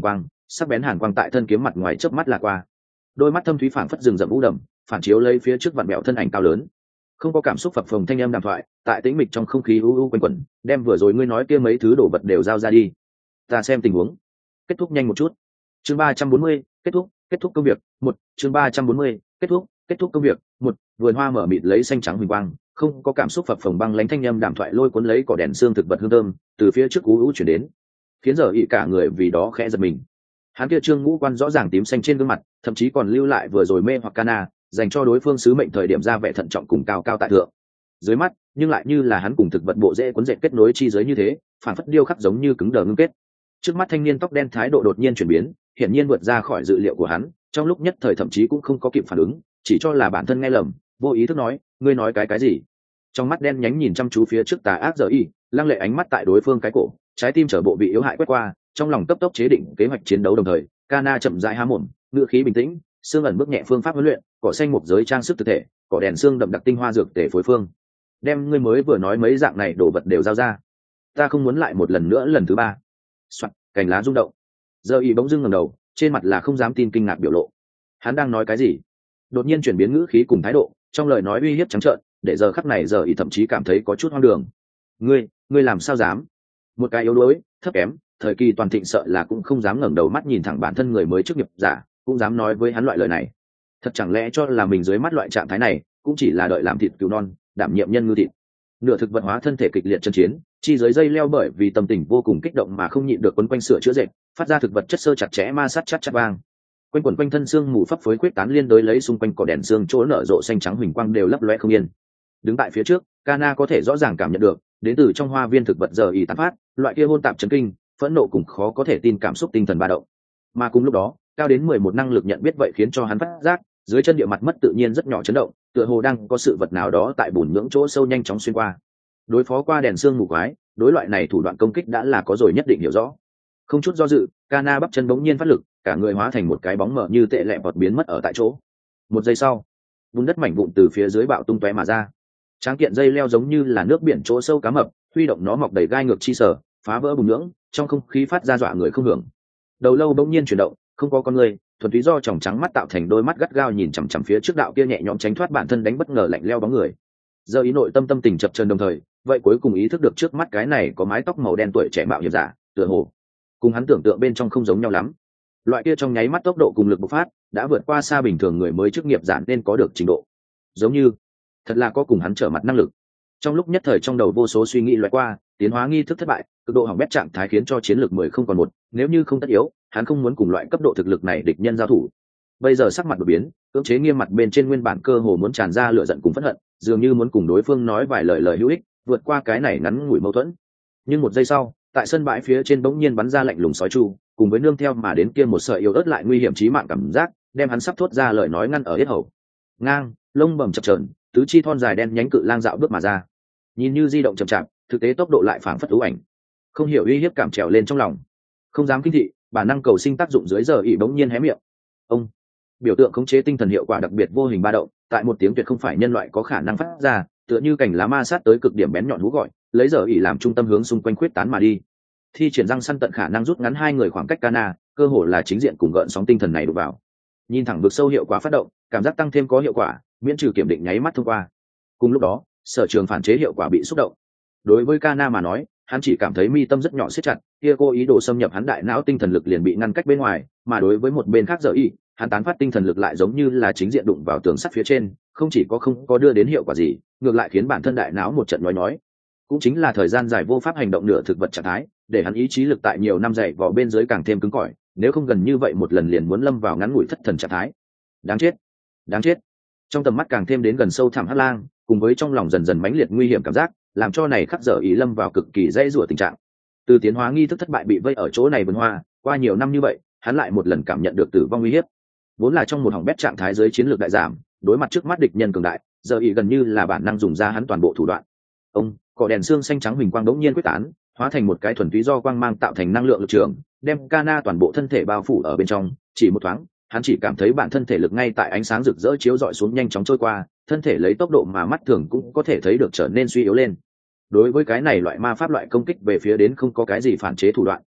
sắc bén hàn quang tại thân kiếm mặt ngoài chớp mắt là qua. Đôi mắt thâm thúy phảng phất rừng rậm u đầm, phản chiếu lấy phía trước vặn bẹo thân ảnh cao lớn. Không có cảm xúc phập phồng thanh âm đàm thoại, tại tĩnh mịch trong không khí u u quanh quẩn, đem vừa rồi ngươi nói kia mấy thứ đồ vật đều giao ra đi. Ta xem tình huống. Kết thúc nhanh một chút. Chương ba trăm bốn mươi, kết thúc, kết thúc công việc. Một, chương ba trăm bốn mươi, kết thúc, kết thúc công việc. Một, vườn hoa mở mịt lấy xanh trắng huỳnh quang, không có cảm xúc phập phồng băng lãnh thanh âm đàm thoại lôi cuốn lấy cỏ đèn xương thực vật hương thơm, từ phía trước u u chuyển đến, khiến giờ ị cả người vì đó khẽ giật mình. Hắn kia trương ngũ quan rõ ràng tím xanh trên gương mặt, thậm chí còn lưu lại vừa rồi mê hoặc Kana, dành cho đối phương sứ mệnh thời điểm ra vẻ thận trọng cùng cao cao tại thượng. Dưới mắt, nhưng lại như là hắn cùng thực vật bộ rễ cuốn dệt kết nối chi giới như thế, phản phất điêu khắc giống như cứng đờ ngưng kết. Trước mắt thanh niên tóc đen thái độ đột nhiên chuyển biến, hiển nhiên vượt ra khỏi dự liệu của hắn, trong lúc nhất thời thậm chí cũng không có kịp phản ứng, chỉ cho là bản thân nghe lầm, vô ý thức nói, ngươi nói cái cái gì? Trong mắt đen nhánh nhìn chăm chú phía trước tà ác giờ y, lăng lệ ánh mắt tại đối phương cái cổ, trái tim trở bộ bị yếu hại quét qua, trong lòng cấp tốc chế định kế hoạch chiến đấu đồng thời, Kana chậm rãi há mồm, ngữ khí bình tĩnh, xương ẩn bước nhẹ phương pháp huấn luyện, cỏ xanh một giới trang sức thực thể, cỏ đèn xương đậm đặc tinh hoa dược tể phối phương. Đem ngươi mới vừa nói mấy dạng này đồ vật đều giao ra. Ta không muốn lại một lần nữa lần thứ ba. Soạt, cành lá rung động. Giờ y bỗng dưng ngẩng đầu, trên mặt là không dám tin kinh ngạc biểu lộ. Hắn đang nói cái gì? Đột nhiên chuyển biến ngữ khí cùng thái độ, trong lời nói uy hiếp trắng trợn, để giờ khắc này giờ y thậm chí cảm thấy có chút hoang đường. Ngươi, ngươi làm sao dám? Một cái yếu đuối, thấp kém, thời kỳ toàn thịnh sợ là cũng không dám ngẩng đầu mắt nhìn thẳng bản thân người mới trước nghiệp giả, cũng dám nói với hắn loại lời này. Thật chẳng lẽ cho là mình dưới mắt loại trạng thái này cũng chỉ là đợi làm thịt cứu non, đảm nhiệm nhân ngư thịt. Nửa thực vật hóa thân thể kịch liệt chân chiến, chi dưới dây leo bởi vì tâm tình vô cùng kích động mà không nhịn được quấn quanh sửa chữa dệt, phát ra thực vật chất sơ chặt chẽ ma sát chát chát vang. Quanh quẩn quanh thân xương mù phấp phới quyết tán liên đối lấy xung quanh cỏ đèn xương chỗ nở rộ xanh trắng huỳnh quang đều lấp loe không yên. Đứng tại phía trước, Kana có thể rõ ràng cảm nhận được, đến từ trong hoa viên thực vật giờ y tán phát, loại kia hôn tạp chấn kinh, phẫn nộ cùng khó có thể tin cảm xúc tinh thần ba động. Mà cùng lúc đó, cao đến mười một năng lực nhận biết vậy khiến cho hắn phát giác, dưới chân địa mặt mất tự nhiên rất nhỏ chấn động, tựa hồ đang có sự vật nào đó tại bùn nhưỡng chỗ sâu nhanh chóng xuyên qua. Đối phó qua đèn xương mù quái, đối loại này thủ đoạn công kích đã là có rồi nhất định hiểu rõ. Không chút do dự, Kana bắp chân bỗng nhiên phát lực, cả người hóa thành một cái bóng mờ như tệ lẹ vọt biến mất ở tại chỗ. Một giây sau, vùng đất mảnh vụn từ phía dưới bạo tung tóe mà ra. Tráng kiện dây leo giống như là nước biển chỗ sâu cá mập, huy động nó mọc đầy gai ngược chi sở, phá vỡ bùn nhưỡng, trong không khí phát ra dọa người không hưởng. Đầu lâu bỗng nhiên chuyển động, không có con người, thuần túy do tròng trắng mắt tạo thành đôi mắt gắt gao nhìn chằm chằm phía trước đạo kia nhẹ nhõm tránh thoát bản thân đánh bất ngờ lạnh leo bóng người. Giờ ý nội tâm tâm tình chập chờn đồng thời, vậy cuối cùng ý thức được trước mắt cái này có mái tóc màu đen tuổi trẻ mạo hiểm giả, tựa hồ cùng hắn tưởng tượng bên trong không giống nhau lắm. Loại kia trong nháy mắt tốc độ cùng lực bộc phát đã vượt qua xa bình thường người mới chức nghiệp giả nên có được trình độ. Giống như thật là có cùng hắn trở mặt năng lực. Trong lúc nhất thời trong đầu vô số suy nghĩ lóe qua, tiến hóa nghi thức thất bại, cực độ hỏng bét trạng thái khiến cho chiến lược mười không còn một, nếu như không tất yếu, hắn không muốn cùng loại cấp độ thực lực này địch nhân giao thủ. Bây giờ sắc mặt đột biến, cưỡng chế nghiêm mặt bên trên nguyên bản cơ hồ muốn tràn ra lửa giận cùng phẫn hận, dường như muốn cùng đối phương nói vài lời lời hữu ích, vượt qua cái này ngắn ngủi mâu thuẫn. Nhưng một giây sau, tại sân bãi phía trên bỗng nhiên bắn ra lạnh lùng sói chu, cùng với nương theo mà đến kia một sợi yếu ớt lại nguy hiểm chí mạng cảm giác, đem hắn sắp thốt ra lời nói ngăn ở yết hầu. Ngang, lông bầm chập chờn, tứ chi thon dài đen nhánh cự lang dạo bước mà ra. Nhìn như di động chậm chạp, thực tế tốc độ lại phảng phất ưu ảnh. Không hiểu uy hiếp cảm trèo lên trong lòng, không dám kinh thị, bản năng cầu sinh tác dụng dưới giờ ỉ bỗng nhiên hé miệng. Ông biểu tượng khống chế tinh thần hiệu quả đặc biệt vô hình ba động, tại một tiếng tuyệt không phải nhân loại có khả năng phát ra, tựa như cành lá ma sát tới cực điểm bén nhọn hú gọi, lấy giờ ỉ làm trung tâm hướng xung quanh khuyết tán mà đi. Thi triển răng săn tận khả năng rút ngắn hai người khoảng cách Kana, cơ hồ là chính diện cùng gợn sóng tinh thần này đụng vào. Nhìn thẳng vực sâu hiệu quả phát động, cảm giác tăng thêm có hiệu quả, miễn trừ kiểm định nháy mắt thông qua. Cùng lúc đó, sở trường phản chế hiệu quả bị xúc động. Đối với Kana mà nói, hắn chỉ cảm thấy mi tâm rất nhỏ siết chặt, kia cô ý đồ xâm nhập hắn đại não tinh thần lực liền bị ngăn cách bên ngoài, mà đối với một bên khác giờ y, hắn tán phát tinh thần lực lại giống như là chính diện đụng vào tường sắt phía trên, không chỉ có không có đưa đến hiệu quả gì, ngược lại khiến bản thân đại não một trận nói nói. Cũng chính là thời gian dài vô pháp hành động nửa thực vật trạng thái, để hắn ý chí lực tại nhiều năm dày vò bên dưới càng thêm cứng cỏi, nếu không gần như vậy một lần liền muốn lâm vào ngắn ngủi thất thần trạng thái. Đáng chết, đáng chết. Trong tầm mắt càng thêm đến gần sâu thẳm hắc lang, cùng với trong lòng dần dần mãnh liệt nguy hiểm cảm giác, làm cho này khắc giờ ý lâm vào cực kỳ dễ rủa tình trạng. Từ tiến hóa nghi thức thất bại bị vây ở chỗ này vườn hoa, qua nhiều năm như vậy, hắn lại một lần cảm nhận được tử vong nguy hiểm. Vốn là trong một hỏng bét trạng thái dưới chiến lược đại giảm, đối mặt trước mắt địch nhân cường đại, giờ ý gần như là bản năng dùng ra hắn toàn bộ thủ đoạn. Ông, cỏ đèn xương xanh trắng huỳnh quang đống nhiên quyết tán, hóa thành một cái thuần túy do quang mang tạo thành năng lượng lực trường, đem Kana toàn bộ thân thể bao phủ ở bên trong, chỉ một thoáng, hắn chỉ cảm thấy bản thân thể lực ngay tại ánh sáng rực rỡ chiếu rọi xuống nhanh chóng trôi qua, thân thể lấy tốc độ mà mắt thường cũng có thể thấy được trở nên suy yếu lên. Đối với cái này loại ma pháp loại công kích về phía đến không có cái gì phản chế thủ đoạn,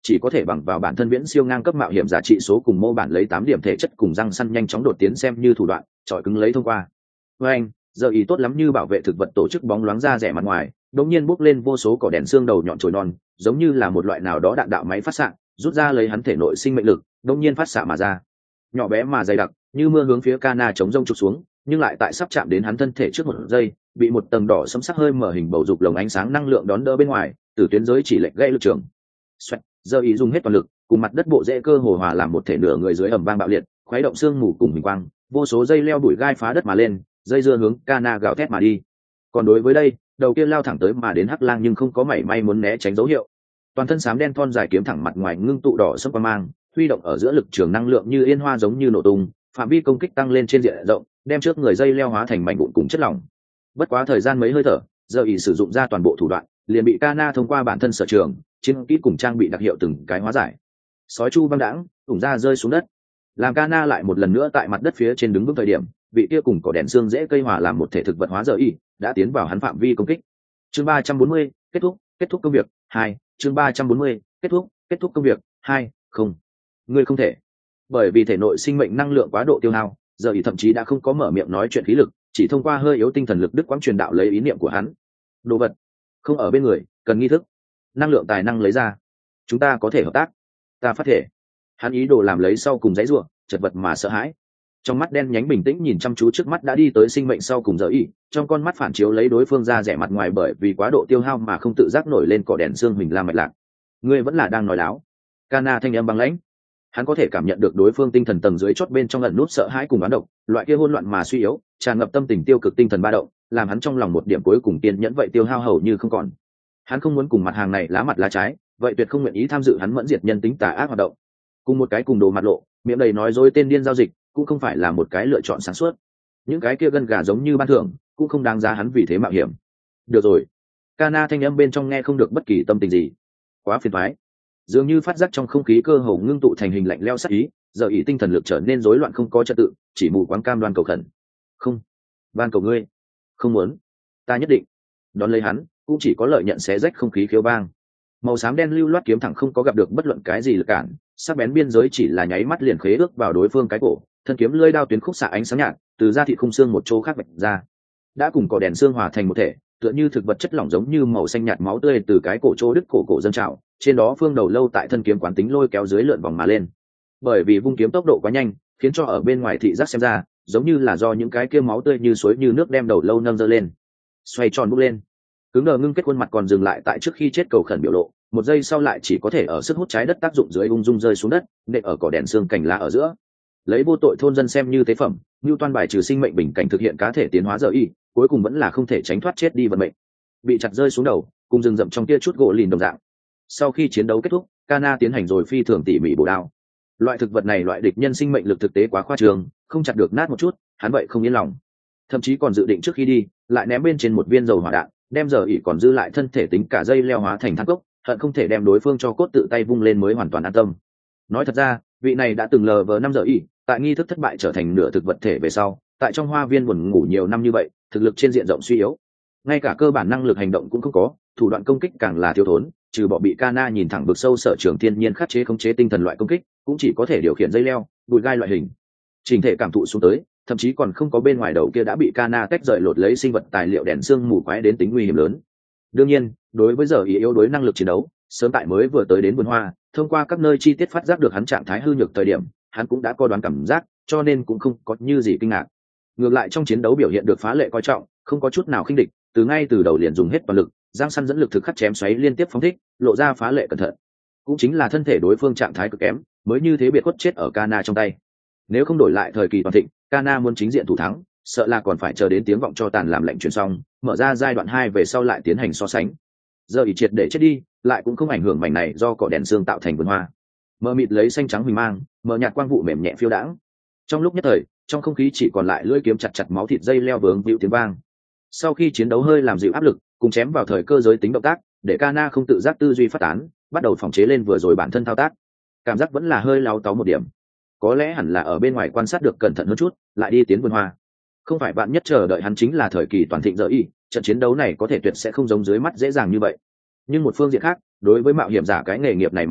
chỉ có thể bằng vào bản thân viễn siêu ngang cấp mạo hiểm giá trị số cùng mô bản lấy tám điểm thể chất cùng răng săn nhanh chóng đột tiến xem như thủ đoạn chọi cứng lấy thông qua. Với anh giờ ý tốt lắm như bảo vệ thực vật tổ chức bóng loáng ra rẻ mặt ngoài đột nhiên bốc lên vô số cỏ đèn xương đầu nhọn chồi non, giống như là một loại nào đó đạn đạo máy phát xạ rút ra lấy hắn thể nội sinh mệnh lực đột nhiên phát xạ mà ra, nhỏ bé mà dày đặc như mưa hướng phía Kana chống rông trục xuống, nhưng lại tại sắp chạm đến hắn thân thể trước một giây bị một tầng đỏ sẫm sắc hơi mở hình bầu dục lồng ánh sáng năng lượng đón đỡ bên ngoài, từ tuyến giới chỉ lệch gây lực trường. Xoẹt, giờ ý dùng hết toàn lực cùng mặt đất bộ rễ cơ hồ hòa làm một thể, nửa người dưới ầm vang bạo liệt khuấy động xương mù cùng hình quang, vô số dây leo đuổi gai phá đất mà lên, dây dưa hướng Kana gào thét mà đi. Còn đối với đây đầu kia lao thẳng tới mà đến hắc lang nhưng không có mảy may muốn né tránh dấu hiệu, toàn thân xám đen thon dài kiếm thẳng mặt ngoài ngưng tụ đỏ sẫm quang mang, huy động ở giữa lực trường năng lượng như yên hoa giống như nổ tung, phạm vi công kích tăng lên trên diện rộng, đem trước người dây leo hóa thành mảnh vụn cùng chất lỏng. Bất quá thời gian mấy hơi thở, giờ ý sử dụng ra toàn bộ thủ đoạn, liền bị Kana thông qua bản thân sở trường chiến kỹ cùng trang bị đặc hiệu từng cái hóa giải. Sói chu băng đãng ủng ra rơi xuống đất, làm Kana lại một lần nữa tại mặt đất phía trên đứng vững thời điểm, vị kia cùng cỏ đèn xương dễ cây hòa làm một thể thực vật hóa giờ ý đã tiến vào hắn phạm vi công kích. Chương ba trăm bốn mươi kết thúc, kết thúc công việc hai. Chương ba trăm bốn mươi kết thúc, kết thúc công việc hai. Không, ngươi không thể. Bởi vì thể nội sinh mệnh năng lượng quá độ tiêu hao, giờ ý thậm chí đã không có mở miệng nói chuyện khí lực, chỉ thông qua hơi yếu tinh thần lực đứt quãng truyền đạo lấy ý niệm của hắn. Đồ vật không ở bên người, cần nghi thức, năng lượng tài năng lấy ra, chúng ta có thể hợp tác, ta phát thể. Hắn ý đồ làm lấy sau cùng dãy rủa, chật vật mà sợ hãi. Trong mắt đen nhánh bình tĩnh nhìn chăm chú trước mắt đã đi tới sinh mệnh sau cùng giờ ý, trong con mắt phản chiếu lấy đối phương ra rẻ mặt ngoài bởi vì quá độ tiêu hao mà không tự giác nổi lên cỏ đèn xương huỳnh lam mạch lạc. Ngươi vẫn là đang nói láo. Kana thanh âm băng lãnh. Hắn có thể cảm nhận được đối phương tinh thần tầng dưới chót bên trong ẩn nút sợ hãi cùng oán độc, loại kia hỗn loạn mà suy yếu, tràn ngập tâm tình tiêu cực tinh thần ba động, làm hắn trong lòng một điểm cuối cùng kiên nhẫn vậy tiêu hao hầu như không còn. Hắn không muốn cùng mặt hàng này lá mặt lá trái, vậy tuyệt không nguyện ý tham dự hắn mẫn diệt nhân tính tà ác hoạt động. Cùng một cái cùng đồ mặt lộ, miệng đầy nói dối tên điên giao dịch, cũng không phải là một cái lựa chọn sáng suốt. Những cái kia gân gà giống như ban thưởng, cũng không đáng giá hắn vì thế mạo hiểm. Được rồi. Kana thanh âm bên trong nghe không được bất kỳ tâm tình gì. Quá phiền toái. Dường như phát giác trong không khí cơ hồ ngưng tụ thành hình lạnh lẽo sắc ý, giờ ý tinh thần lực trở nên rối loạn không có trật tự, chỉ mù quáng cam đoan cầu khẩn. Không, van cầu ngươi, không muốn, ta nhất định. Đón lấy hắn, cũng chỉ có lợi nhận xé rách không khí khiếu vang. Màu xám đen lưu loát kiếm thẳng không có gặp được bất luận cái gì lực cản, sắc bén biên giới chỉ là nháy mắt liền khế ước vào đối phương cái cổ, thân kiếm lưỡi đao tuyến khúc xạ ánh sáng nhạt, từ da thịt khung xương một chỗ khác vạch ra, đã cùng cỏ đèn xương hòa thành một thể, tựa như thực vật chất lỏng giống như màu xanh nhạt máu tươi từ cái cổ chỗ đứt cổ cổ dâng trào, trên đó phương đầu lâu tại thân kiếm quán tính lôi kéo dưới lượn vòng mà lên. Bởi vì vung kiếm tốc độ quá nhanh, khiến cho ở bên ngoài thị giác xem ra giống như là do những cái kia máu tươi như suối như nước đem đầu lâu nâng dơ lên, xoay tròn bốc lên. Cứng đờ ngưng kết khuôn mặt còn dừng lại tại trước khi chết cầu khẩn biểu lộ, một giây sau lại chỉ có thể ở sức hút trái đất tác dụng dưới ung dung rơi xuống đất, nện ở cỏ đèn xương cành lá ở giữa. Lấy vô tội thôn dân xem như tế phẩm, Newton bài trừ sinh mệnh bình cảnh thực hiện cá thể tiến hóa giờ y, cuối cùng vẫn là không thể tránh thoát chết đi vận mệnh. Bị chặt rơi xuống đầu, cùng rừng rậm trong kia chút gỗ lìn đồng dạng. Sau khi chiến đấu kết thúc, Kana tiến hành rồi phi thường tỉ mỉ bổ đao. Loại thực vật này loại địch nhân sinh mệnh lực thực tế quá khoa trương, không chặt được nát một chút, hắn vậy không yên lòng. Thậm chí còn dự định trước khi đi, lại ném bên trên một viên dầu hỏa đạn, đem giờ ỉ còn dư lại thân thể tính cả dây leo hóa thành than cốc, hận không thể đem đối phương cho cốt tự tay vung lên mới hoàn toàn an tâm. Nói thật ra, vị này đã từng lờ vờ năm giờ ỉ, tại nghi thức thất bại trở thành nửa thực vật thể về sau, tại trong hoa viên buồn ngủ nhiều năm như vậy, thực lực trên diện rộng suy yếu, ngay cả cơ bản năng lực hành động cũng không có, thủ đoạn công kích càng là thiếu thốn, trừ bỏ bị Kana nhìn thẳng vực sâu sở trường thiên nhiên khắc chế khống chế tinh thần loại công kích, cũng chỉ có thể điều khiển dây leo, bụi gai loại hình. Trình thể cảm thụ xuống tới, thậm chí còn không có bên ngoài đầu kia đã bị Kana tách rời lột lấy sinh vật tài liệu đèn xương mù quái đến tính nguy hiểm lớn. Đương nhiên, đối với giờ ý yếu đối năng lực chiến đấu, sớm tại mới vừa tới đến vườn hoa, thông qua các nơi chi tiết phát giác được hắn trạng thái hư nhược thời điểm, hắn cũng đã có đoán cảm giác, cho nên cũng không có như gì kinh ngạc. Ngược lại trong chiến đấu biểu hiện được phá lệ coi trọng, không có chút nào khinh địch, từ ngay từ đầu liền dùng hết toàn lực, giang săn dẫn lực thực khắc chém xoáy liên tiếp phóng thích, lộ ra phá lệ cẩn thận. Cũng chính là thân thể đối phương trạng thái cực kém, mới như thế biệt khuất chết ở Kana trong tay. Nếu không đổi lại thời kỳ toàn thịnh, Kana muốn chính diện thủ thắng, sợ là còn phải chờ đến tiếng vọng cho tàn làm lệnh truyền xong, mở ra giai đoạn hai về sau lại tiến hành so sánh. Giờ ý triệt để chết đi, lại cũng không ảnh hưởng mảnh này do cỏ đèn xương tạo thành vườn hoa. Mờ mịt lấy xanh trắng huỳnh mang, mờ nhạt quang vụ mềm nhẹ phiêu đãng. Trong lúc nhất thời, trong không khí chỉ còn lại lưỡi kiếm chặt chặt máu thịt dây leo vướng víu tiếng vang. Sau khi chiến đấu hơi làm dịu áp lực, cùng chém vào thời cơ giới tính động tác, để Kana không tự giác tư duy phát tán, bắt đầu phòng chế lên vừa rồi bản thân thao tác. Cảm giác vẫn là hơi láu táu một điểm. Có lẽ hẳn là ở bên ngoài quan sát được cẩn thận hơn chút, lại đi tiến vườn hoa. Không phải bạn nhất chờ đợi hắn chính là thời kỳ toàn thịnh giờ y, trận chiến đấu này có thể tuyệt sẽ không giống dưới mắt dễ dàng như vậy. Nhưng một phương diện khác, đối với mạo hiểm giả cái nghề nghiệp này mà nói,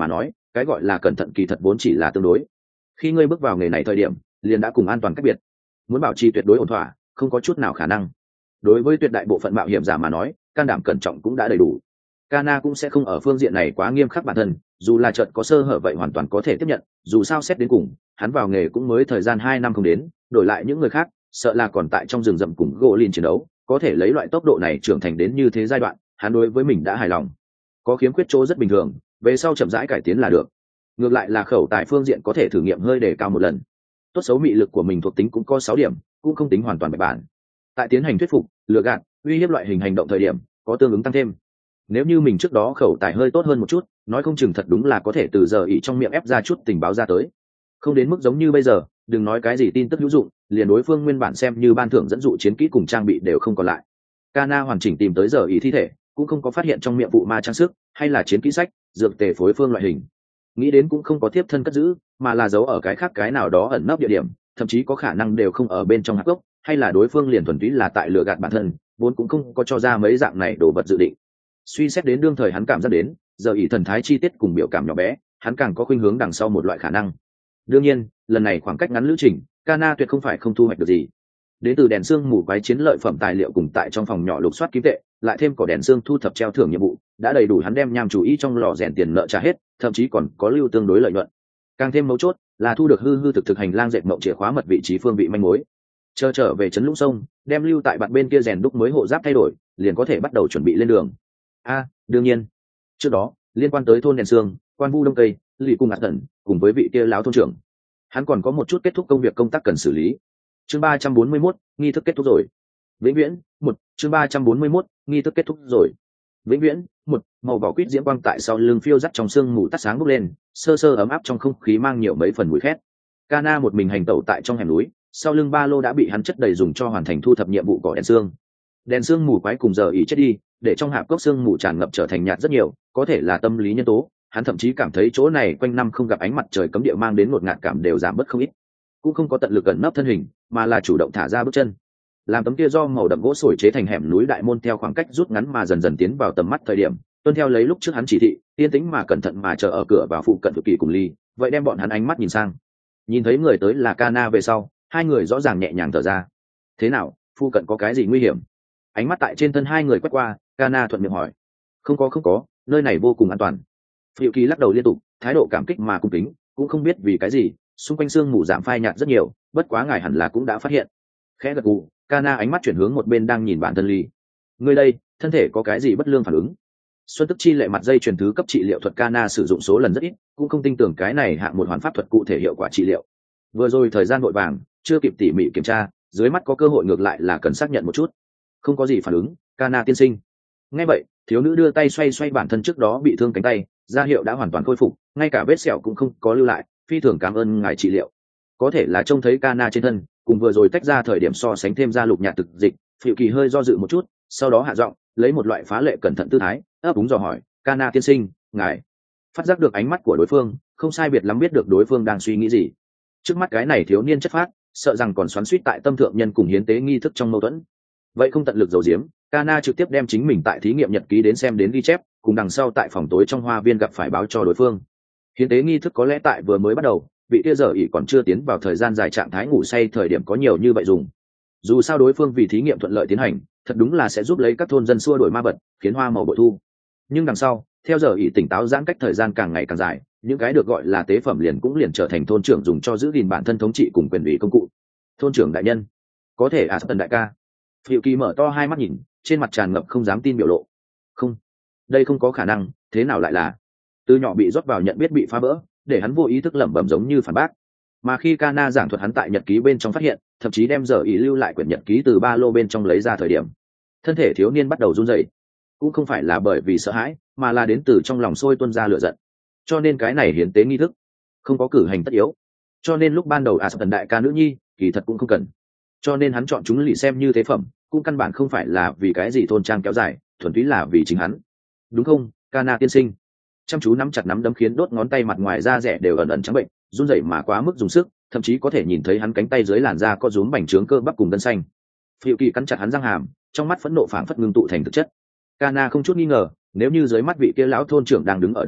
cái gọi là cẩn thận kỳ thật vốn chỉ là tương đối. Khi ngươi bước vào nghề này thời điểm liền đã cùng an toàn cách biệt, muốn bảo trì tuyệt đối ổn thỏa không có chút nào khả năng. Đối với tuyệt đại bộ phận mạo hiểm giả mà nói, can đảm cẩn trọng cũng đã đầy đủ. Kana cũng sẽ không ở phương diện này quá nghiêm khắc bản thân, dù là chợt có sơ hở vậy hoàn toàn có thể tiếp nhận, dù sao xét đến cùng hắn vào nghề cũng mới thời gian hai năm không đến, đổi lại những người khác sợ là còn tại trong rừng rậm cùng Goblin chiến đấu, có thể lấy loại tốc độ này trưởng thành đến như thế giai đoạn, hắn đối với mình đã hài lòng. Có khiếm khuyết chỗ rất bình thường, về sau chậm rãi cải tiến là được. Ngược lại là khẩu tài phương diện có thể thử nghiệm hơi đề cao một lần. Tốt xấu mị lực của mình thuộc tính cũng có sáu điểm, cũng không tính hoàn toàn bại bản. Tại tiến hành thuyết phục, lừa gạt, uy hiếp loại hình hành động thời điểm, có tương ứng tăng thêm. Nếu như mình trước đó khẩu tài hơi tốt hơn một chút, nói không chừng thật đúng là có thể từ giờ ỉ trong miệng ép ra chút tình báo ra tới. Không đến mức giống như bây giờ, đừng nói cái gì tin tức hữu dụng, liền đối phương nguyên bản xem như ban thưởng dẫn dụ chiến kỹ cùng trang bị đều không còn lại. Kana hoàn chỉnh tìm tới giờ ỉ thi thể, cũng không có phát hiện trong miệng vụ ma trang sức hay là chiến kỹ sách, dược tề phối phương loại hình. Nghĩ đến cũng không có tiếp thân cất giữ, mà là giấu ở cái khác cái nào đó ẩn nấp địa điểm, thậm chí có khả năng đều không ở bên trong hạp gốc, hay là đối phương liền thuần túy là tại lừa gạt bản thân, vốn cũng không có cho ra mấy dạng này đồ vật dự định. Suy xét đến đương thời hắn cảm giác đến giờ ỷ thần thái chi tiết cùng biểu cảm nhỏ bé, hắn càng có khuynh hướng đằng sau một loại khả năng. Đương nhiên lần này khoảng cách ngắn lữ trình, Kana tuyệt không phải không thu hoạch được gì. Đến từ đèn xương mù quái chiến lợi phẩm tài liệu cùng tại trong phòng nhỏ lục soát kim tệ, lại thêm cỏ đèn xương thu thập treo thưởng nhiệm vụ, đã đầy đủ hắn đem nham chủ ý trong lò rèn tiền nợ trả hết, thậm chí còn có lưu tương đối lợi nhuận. Càng thêm mấu chốt là thu được hư hư thực thực hành lang dệt mộng chìa khóa mật vị trí phương vị manh mối. Chờ trở về trấn Lũng Sông, đem lưu tại bạn bên kia rèn đúc mới hộ giáp thay đổi, liền có thể bắt đầu chuẩn bị lên đường. A, à, đương nhiên, trước đó liên quan tới thôn đèn xương, quan vu đông tây, lì cung ngạt tần, cùng với vị kia láo thôn trưởng, hắn còn có một chút kết thúc công việc công tác cần xử lý. Chương ba trăm bốn mươi mốt, nghi thức kết thúc rồi. Vĩnh viễn, một, chương ba trăm bốn mươi mốt, nghi thức kết thúc rồi. Vĩnh viễn, một, màu vỏ quýt diễm quang tại sau lưng phiêu dắt trong sương mù tắt sáng bốc lên, sơ sơ ấm áp trong không khí mang nhiều mấy phần mùi khét. Kana một mình hành tẩu tại trong hẻm núi, sau lưng ba lô đã bị hắn chất đầy dùng cho hoàn thành thu thập nhiệm vụ cỏ đèn xương. Đèn xương mù quái cùng giờ ỉ chết đi, để trong hạp cốc xương mù tràn ngập trở thành nhạt rất nhiều, có thể là tâm lý nhân tố, hắn thậm chí cảm thấy chỗ này quanh năm không gặp ánh mặt trời cấm địa mang đến ngột ngạt cảm đều giảm bớt không ít. Cũng không có tận lực gần nấp thân hình, mà là chủ động thả ra bước chân. Làm tấm kia do màu đậm gỗ sồi chế thành hẻm núi đại môn theo khoảng cách rút ngắn mà dần dần tiến vào tầm mắt thời điểm, tuân theo lấy lúc trước hắn chỉ thị, yên tĩnh mà cẩn thận mà chờ ở cửa vào phụ cận cực kỳ cùng ly, vậy đem bọn hắn ánh mắt nhìn sang. Nhìn thấy người tới là Kana về sau, hai người rõ ràng nhẹ nhàng thở ra. Thế nào, phụ cận có cái gì nguy hiểm? Ánh mắt tại trên thân hai người quét qua, Kana thuận miệng hỏi. Không có không có, nơi này vô cùng an toàn. Phiêu Kỳ lắc đầu liên tục, thái độ cảm kích mà cung kính, cũng không biết vì cái gì, xung quanh sương mù giảm phai nhạt rất nhiều, bất quá ngài hẳn là cũng đã phát hiện. Khẽ gật gù, Kana ánh mắt chuyển hướng một bên đang nhìn bản thân Ly. Ngươi đây, thân thể có cái gì bất lương phản ứng? Xuân Tức Chi lệ mặt dây truyền thứ cấp trị liệu thuật Kana sử dụng số lần rất ít, cũng không tin tưởng cái này hạng một hoàn pháp thuật cụ thể hiệu quả trị liệu. Vừa rồi thời gian vội vàng, chưa kịp tỉ mỉ kiểm tra, dưới mắt có cơ hội ngược lại là cần xác nhận một chút. Không có gì phản ứng, Kana tiên sinh. Nghe vậy, thiếu nữ đưa tay xoay xoay bản thân trước đó bị thương cánh tay, ra hiệu đã hoàn toàn khôi phục, ngay cả vết sẹo cũng không có lưu lại, phi thường cảm ơn ngài trị liệu. Có thể là trông thấy Kana trên thân, cùng vừa rồi tách ra thời điểm so sánh thêm ra lục nhạt thực dịch, Phiêu Kỳ hơi do dự một chút, sau đó hạ giọng, lấy một loại phá lệ cẩn thận tư thái, ấp úng dò hỏi, Kana tiên sinh, ngài phát giác được ánh mắt của đối phương, không sai biệt lắm biết được đối phương đang suy nghĩ gì. Trước mắt cái này thiếu niên chất phác, sợ rằng còn xoắn xuýt tại tâm thượng nhân cùng hiến tế nghi thức trong mâu thuẫn. Vậy không tận lực giấu giếm, Kana trực tiếp đem chính mình tại thí nghiệm nhật ký đến xem đến ghi chép, cùng đằng sau tại phòng tối trong hoa viên gặp phải báo cho đối phương. Hiến tế nghi thức có lẽ tại vừa mới bắt đầu, vị kia giờ ỉ còn chưa tiến vào thời gian dài trạng thái ngủ say thời điểm có nhiều như vậy dùng. Dù sao đối phương vì thí nghiệm thuận lợi tiến hành, thật đúng là sẽ giúp lấy các thôn dân xua đuổi ma vật, khiến hoa màu bội thu. Nhưng đằng sau, theo giờ ỉ tỉnh táo giãn cách thời gian càng ngày càng dài, những cái được gọi là tế phẩm liền cũng liền trở thành thôn trưởng dùng cho giữ gìn bản thân thống trị cùng quyền ủy công cụ. Thôn trưởng đại nhân, có thể à tần đại ca. Phiêu Kỳ mở to hai mắt nhìn, trên mặt tràn ngập không dám tin biểu lộ. Không, đây không có khả năng, thế nào lại là? Từ nhỏ bị rót vào nhận biết bị phá vỡ, để hắn vô ý thức lẩm bẩm giống như phản bác. Mà khi Kana giảng thuật hắn tại nhật ký bên trong phát hiện, thậm chí đem giờ ý lưu lại quyển nhật ký từ ba lô bên trong lấy ra thời điểm, thân thể thiếu niên bắt đầu run rẩy. Cũng không phải là bởi vì sợ hãi, mà là đến từ trong lòng sôi tuôn ra lửa giận. Cho nên cái này hiến tế nghi thức không có cử hành tất yếu. Cho nên lúc ban đầu à tần đại ca nữ nhi, kỳ thật cũng không cần. Cho nên hắn chọn chúng lì xem như thế phẩm, cũng căn bản không phải là vì cái gì thôn trang kéo dài, thuần túy là vì chính hắn. Đúng không, Kana tiên sinh? Chăm chú nắm chặt nắm đấm khiến đốt ngón tay mặt ngoài da rẻ đều ẩn ẩn trắng bệnh, run rẩy mà quá mức dùng sức, thậm chí có thể nhìn thấy hắn cánh tay dưới làn da có rúm bành trướng cơ bắp cùng gân xanh. Phiêu Kỳ cắn chặt hắn răng hàm, trong mắt phẫn nộ phảng phất ngưng tụ thành thực chất. Kana không chút nghi ngờ, nếu như dưới mắt vị kia lão thôn trưởng đang đứng ở đây,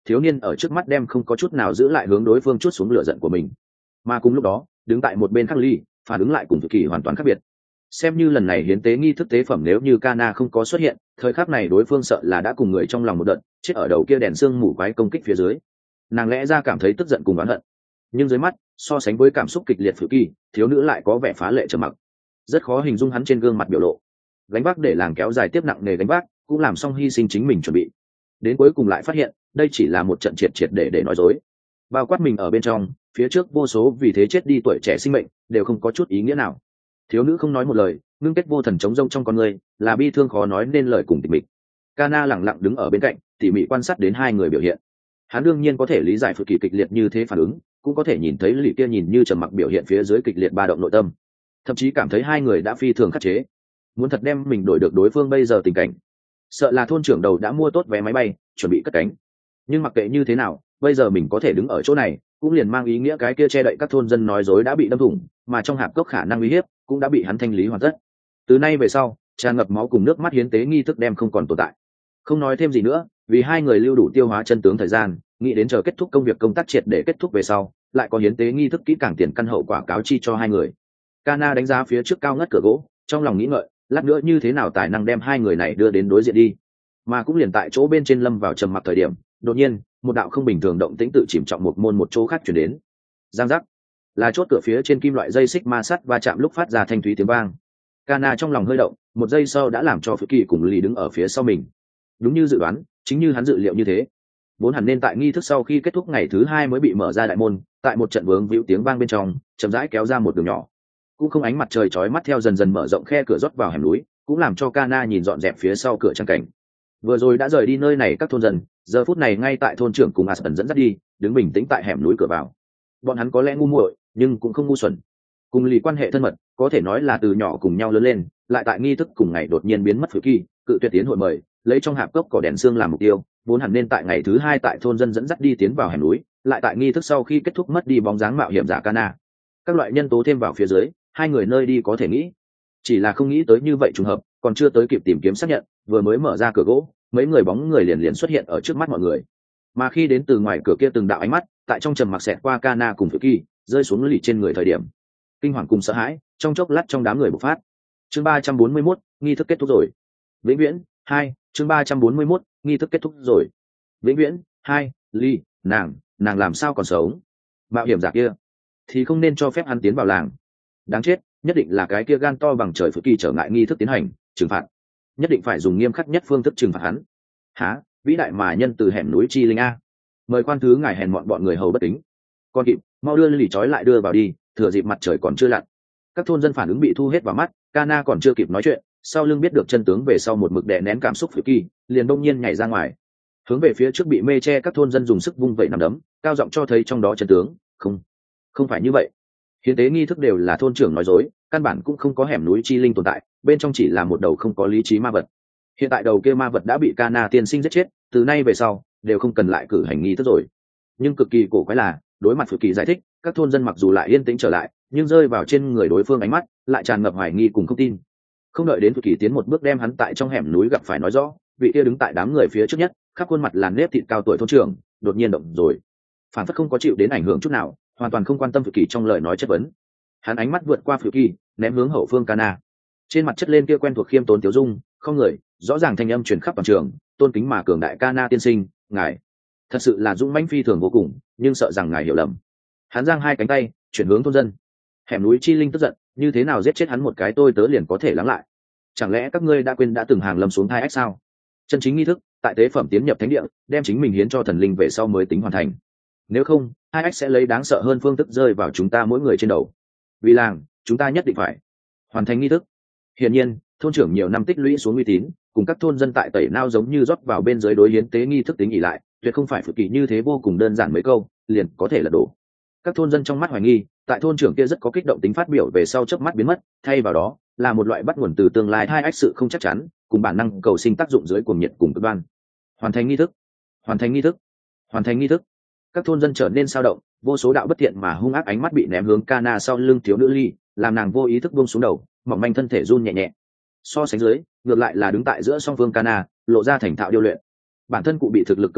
thiếu niên ở trước mắt đem không có chút nào giữ lại hướng đối phương chút xuống lửa giận của mình. Mà cùng lúc đó đứng tại một bên khác ly phản ứng lại cùng Tự Kỳ hoàn toàn khác biệt. Xem như lần này hiến tế nghi thức tế phẩm, nếu như Kana không có xuất hiện, thời khắc này đối phương sợ là đã cùng người trong lòng một đợt chết ở đầu kia đèn xương mù quái công kích phía dưới. Nàng lẽ ra cảm thấy tức giận cùng oán hận, nhưng dưới mắt so sánh với cảm xúc kịch liệt Tự Kỳ, thiếu nữ lại có vẻ phá lệ trầm mặc. Rất khó hình dung hắn trên gương mặt biểu lộ. Gánh vác để làng kéo dài tiếp nặng nề gánh vác, cũng làm xong hy sinh chính mình chuẩn bị. Đến cuối cùng lại phát hiện, đây chỉ là một trận triệt triệt để để nói dối. Bao quát mình ở bên trong, phía trước vô số vì thế chết đi tuổi trẻ sinh mệnh, đều không có chút ý nghĩa nào. Thiếu nữ không nói một lời, ngưng kết vô thần trống rông trong con người, là bi thương khó nói nên lời cùng tịch mịch. Kana lặng lặng đứng ở bên cạnh, tỉ mỉ quan sát đến hai người biểu hiện. Hắn đương nhiên có thể lý giải Phượng Kỳ kịch liệt như thế phản ứng, cũng có thể nhìn thấy Lỷ kia nhìn như trầm mặc biểu hiện phía dưới kịch liệt ba động nội tâm. Thậm chí cảm thấy hai người đã phi thường khắc chế. Muốn thật đem mình đổi được đối phương bây giờ tình cảnh, sợ là thôn trưởng đầu đã mua tốt vé máy bay chuẩn bị cất cánh. Nhưng mặc kệ như thế nào, bây giờ mình có thể đứng ở chỗ này, cũng liền mang ý nghĩa cái kia che đậy các thôn dân nói dối đã bị đâm thủng, mà trong hạp cốc khả năng uy hiếp cũng đã bị hắn thanh lý hoàn tất. Từ nay về sau, tràn ngập máu cùng nước mắt hiến tế nghi thức đem không còn tồn tại. Không nói thêm gì nữa, vì hai người lưu đủ tiêu hóa chân tướng thời gian, nghĩ đến chờ kết thúc công việc công tác triệt để kết thúc về sau, lại có hiến tế nghi thức kỹ càng tiền căn hậu quả cáo chi cho hai người. Kana đánh giá phía trước cao ngất cửa gỗ, trong lòng nghĩ ngợi, lát nữa như thế nào tài năng đem hai người này đưa đến đối diện đi. Mà cũng liền tại chỗ bên trên lâm vào trầm mặc thời điểm, đột nhiên một đạo không bình thường động tĩnh tự chìm trọng một môn một chỗ khác chuyển đến. Giang giác, là chốt cửa phía trên kim loại dây xích ma sắt va chạm lúc phát ra thanh thúy tiếng vang. Kana trong lòng hơi động, một giây sau đã làm cho Phượng Kỳ cùng Lì đứng ở phía sau mình. Đúng như dự đoán, chính như hắn dự liệu như thế, vốn hẳn nên tại nghi thức sau khi kết thúc ngày thứ hai mới bị mở ra đại môn, tại một trận vướng víu tiếng vang bên trong, chậm rãi kéo ra một đường nhỏ. Cũng không ánh mặt trời chói mắt theo dần dần mở rộng khe cửa rót vào hẻm núi, cũng làm cho Kana nhìn dọn dẹp phía sau cửa trang cảnh. Vừa rồi đã rời đi nơi này các thôn dân, giờ phút này ngay tại thôn trưởng cùng Aspen dẫn dắt đi, đứng bình tĩnh tại hẻm núi cửa vào. Bọn hắn có lẽ ngu muội, nhưng cũng không ngu xuẩn. Cùng Lì quan hệ thân mật, có thể nói là từ nhỏ cùng nhau lớn lên, lại tại nghi thức cùng ngày đột nhiên biến mất Phượng Kỳ, cự tuyệt tiến hội mời, lấy trong hạp cốc cỏ đèn xương làm mục tiêu, vốn hẳn nên tại ngày thứ hai tại thôn dân dẫn dắt đi tiến vào hẻm núi, lại tại nghi thức sau khi kết thúc mất đi bóng dáng mạo hiểm giả Kana. Các loại nhân tố thêm vào phía dưới, hai người nơi đi có thể nghĩ, chỉ là không nghĩ tới như vậy trùng hợp, còn chưa tới kịp tìm kiếm xác nhận, vừa mới mở ra cửa gỗ, mấy người bóng người liền liền xuất hiện ở trước mắt mọi người. Mà khi đến từ ngoài cửa kia từng đạo ánh mắt, tại trong trầm mặc xẹt qua Kana cùng Phượng Kỳ, rơi xuống Lì trên người thời điểm, kinh hoàng cùng sợ hãi trong chốc lát trong đám người bộc phát. Chương ba trăm bốn mươi mốt, nghi thức kết thúc rồi. Vĩnh viễn hai, chương ba trăm bốn mươi mốt, nghi thức kết thúc rồi. Vĩnh viễn hai, Ly, nàng, nàng làm sao còn sống? Mạo hiểm giả kia thì không nên cho phép hắn tiến vào làng. Đáng chết, nhất định là cái kia gan to bằng trời Phượng Kỳ trở ngại nghi thức tiến hành, trừng phạt. Nhất định phải dùng nghiêm khắc nhất phương thức trừng phạt hắn. Hả? Vĩ đại mà nhân từ hẻm núi chi linh a. Mời quan thứ ngài hèn mọn bọn người hầu bất kính. Con kịp, mau đưa Lì trói lại đưa vào đi, thừa dịp mặt trời còn chưa lặn. Các thôn dân phản ứng bị thu hết vào mắt, Kana còn chưa kịp nói chuyện, sau lưng biết được chân tướng về sau một mực đè nén cảm xúc Phượng Kỳ, liền đông nhiên nhảy ra ngoài, hướng về phía trước bị mê che các thôn dân dùng sức vung vẩy nằm đấm, cao giọng cho thấy trong đó chân tướng. Không, không phải như vậy. Hiến tế nghi thức đều là thôn trưởng nói dối, căn bản cũng không có hẻm núi chi linh tồn tại, bên trong chỉ là một đầu không có lý trí ma vật. Hiện tại đầu kia ma vật đã bị Kana tiên sinh giết chết, từ nay về sau đều không cần lại cử hành nghi thức rồi. Nhưng cực kỳ cổ quái là, đối mặt Phượng Kỳ giải thích, các thôn dân mặc dù lại yên tĩnh trở lại, nhưng rơi vào trên người đối phương ánh mắt lại tràn ngập hoài nghi cùng không tin. Không đợi đến Phượng Kỳ tiến một bước đem hắn tại trong hẻm núi gặp phải nói rõ, vị kia đứng tại đám người phía trước nhất, khắp khuôn mặt làn nếp thịt cao tuổi thôn trưởng, đột nhiên động rồi, phản phất không có chịu đến ảnh hưởng chút nào, hoàn toàn không quan tâm Phượng Kỳ trong lời nói chất vấn. Hắn ánh mắt vượt qua Phượng Kỳ, ném hướng hậu phương Kana. Trên mặt chất lên kia quen thuộc khiêm tốn tiểu dung, không người, rõ ràng thanh âm truyền khắp toàn trường, tôn kính mà cường đại Kana tiên sinh, ngài thật sự là dũng mãnh phi thường vô cùng, nhưng sợ rằng ngài hiểu lầm. Hắn giang hai cánh tay, chuyển hướng thôn dân. Hẻm núi chi linh tức giận, như thế nào giết chết hắn một cái tôi tớ liền có thể lắng lại? Chẳng lẽ các ngươi đã quên đã từng hàng lâm xuống hai ách sao? Chân chính nghi thức, tại tế phẩm tiến nhập thánh địa, đem chính mình hiến cho thần linh về sau mới tính hoàn thành. Nếu không, hai ách sẽ lấy đáng sợ hơn phương thức rơi vào chúng ta mỗi người trên đầu. Vì làng, chúng ta nhất định phải hoàn thành nghi thức. Hiển nhiên, thôn trưởng nhiều năm tích lũy xuống uy tín, cùng các thôn dân tại tẩy nao giống như rót vào bên dưới đối hiến tế nghi thức tính ỉ lại, tuyệt không phải Phượng Kỳ như thế vô cùng đơn giản mấy câu liền có thể lật đổ. Các thôn dân trong mắt hoài nghi, tại thôn trưởng kia rất có kích động tính phát biểu về sau chớp mắt biến mất, thay vào đó là một loại bắt nguồn từ tương lai hai ách sự không chắc chắn, cùng bản năng cầu sinh tác dụng dưới cuồng nhiệt cùng cực đoan. Hoàn thành nghi thức, hoàn thành nghi thức, hoàn thành nghi thức. Các thôn dân trở nên sao động, vô số đạo bất thiện mà hung ác ánh mắt bị ném hướng Kana sau lưng thiếu nữ Ly, làm nàng vô ý thức buông xuống đầu, mỏng manh thân thể run nhẹ nhẹ. So sánh dưới, ngược lại là đứng tại giữa song phương Kana, lộ ra thành thạo điêu luyện. Bản thân cụ bị thực lực cường đại,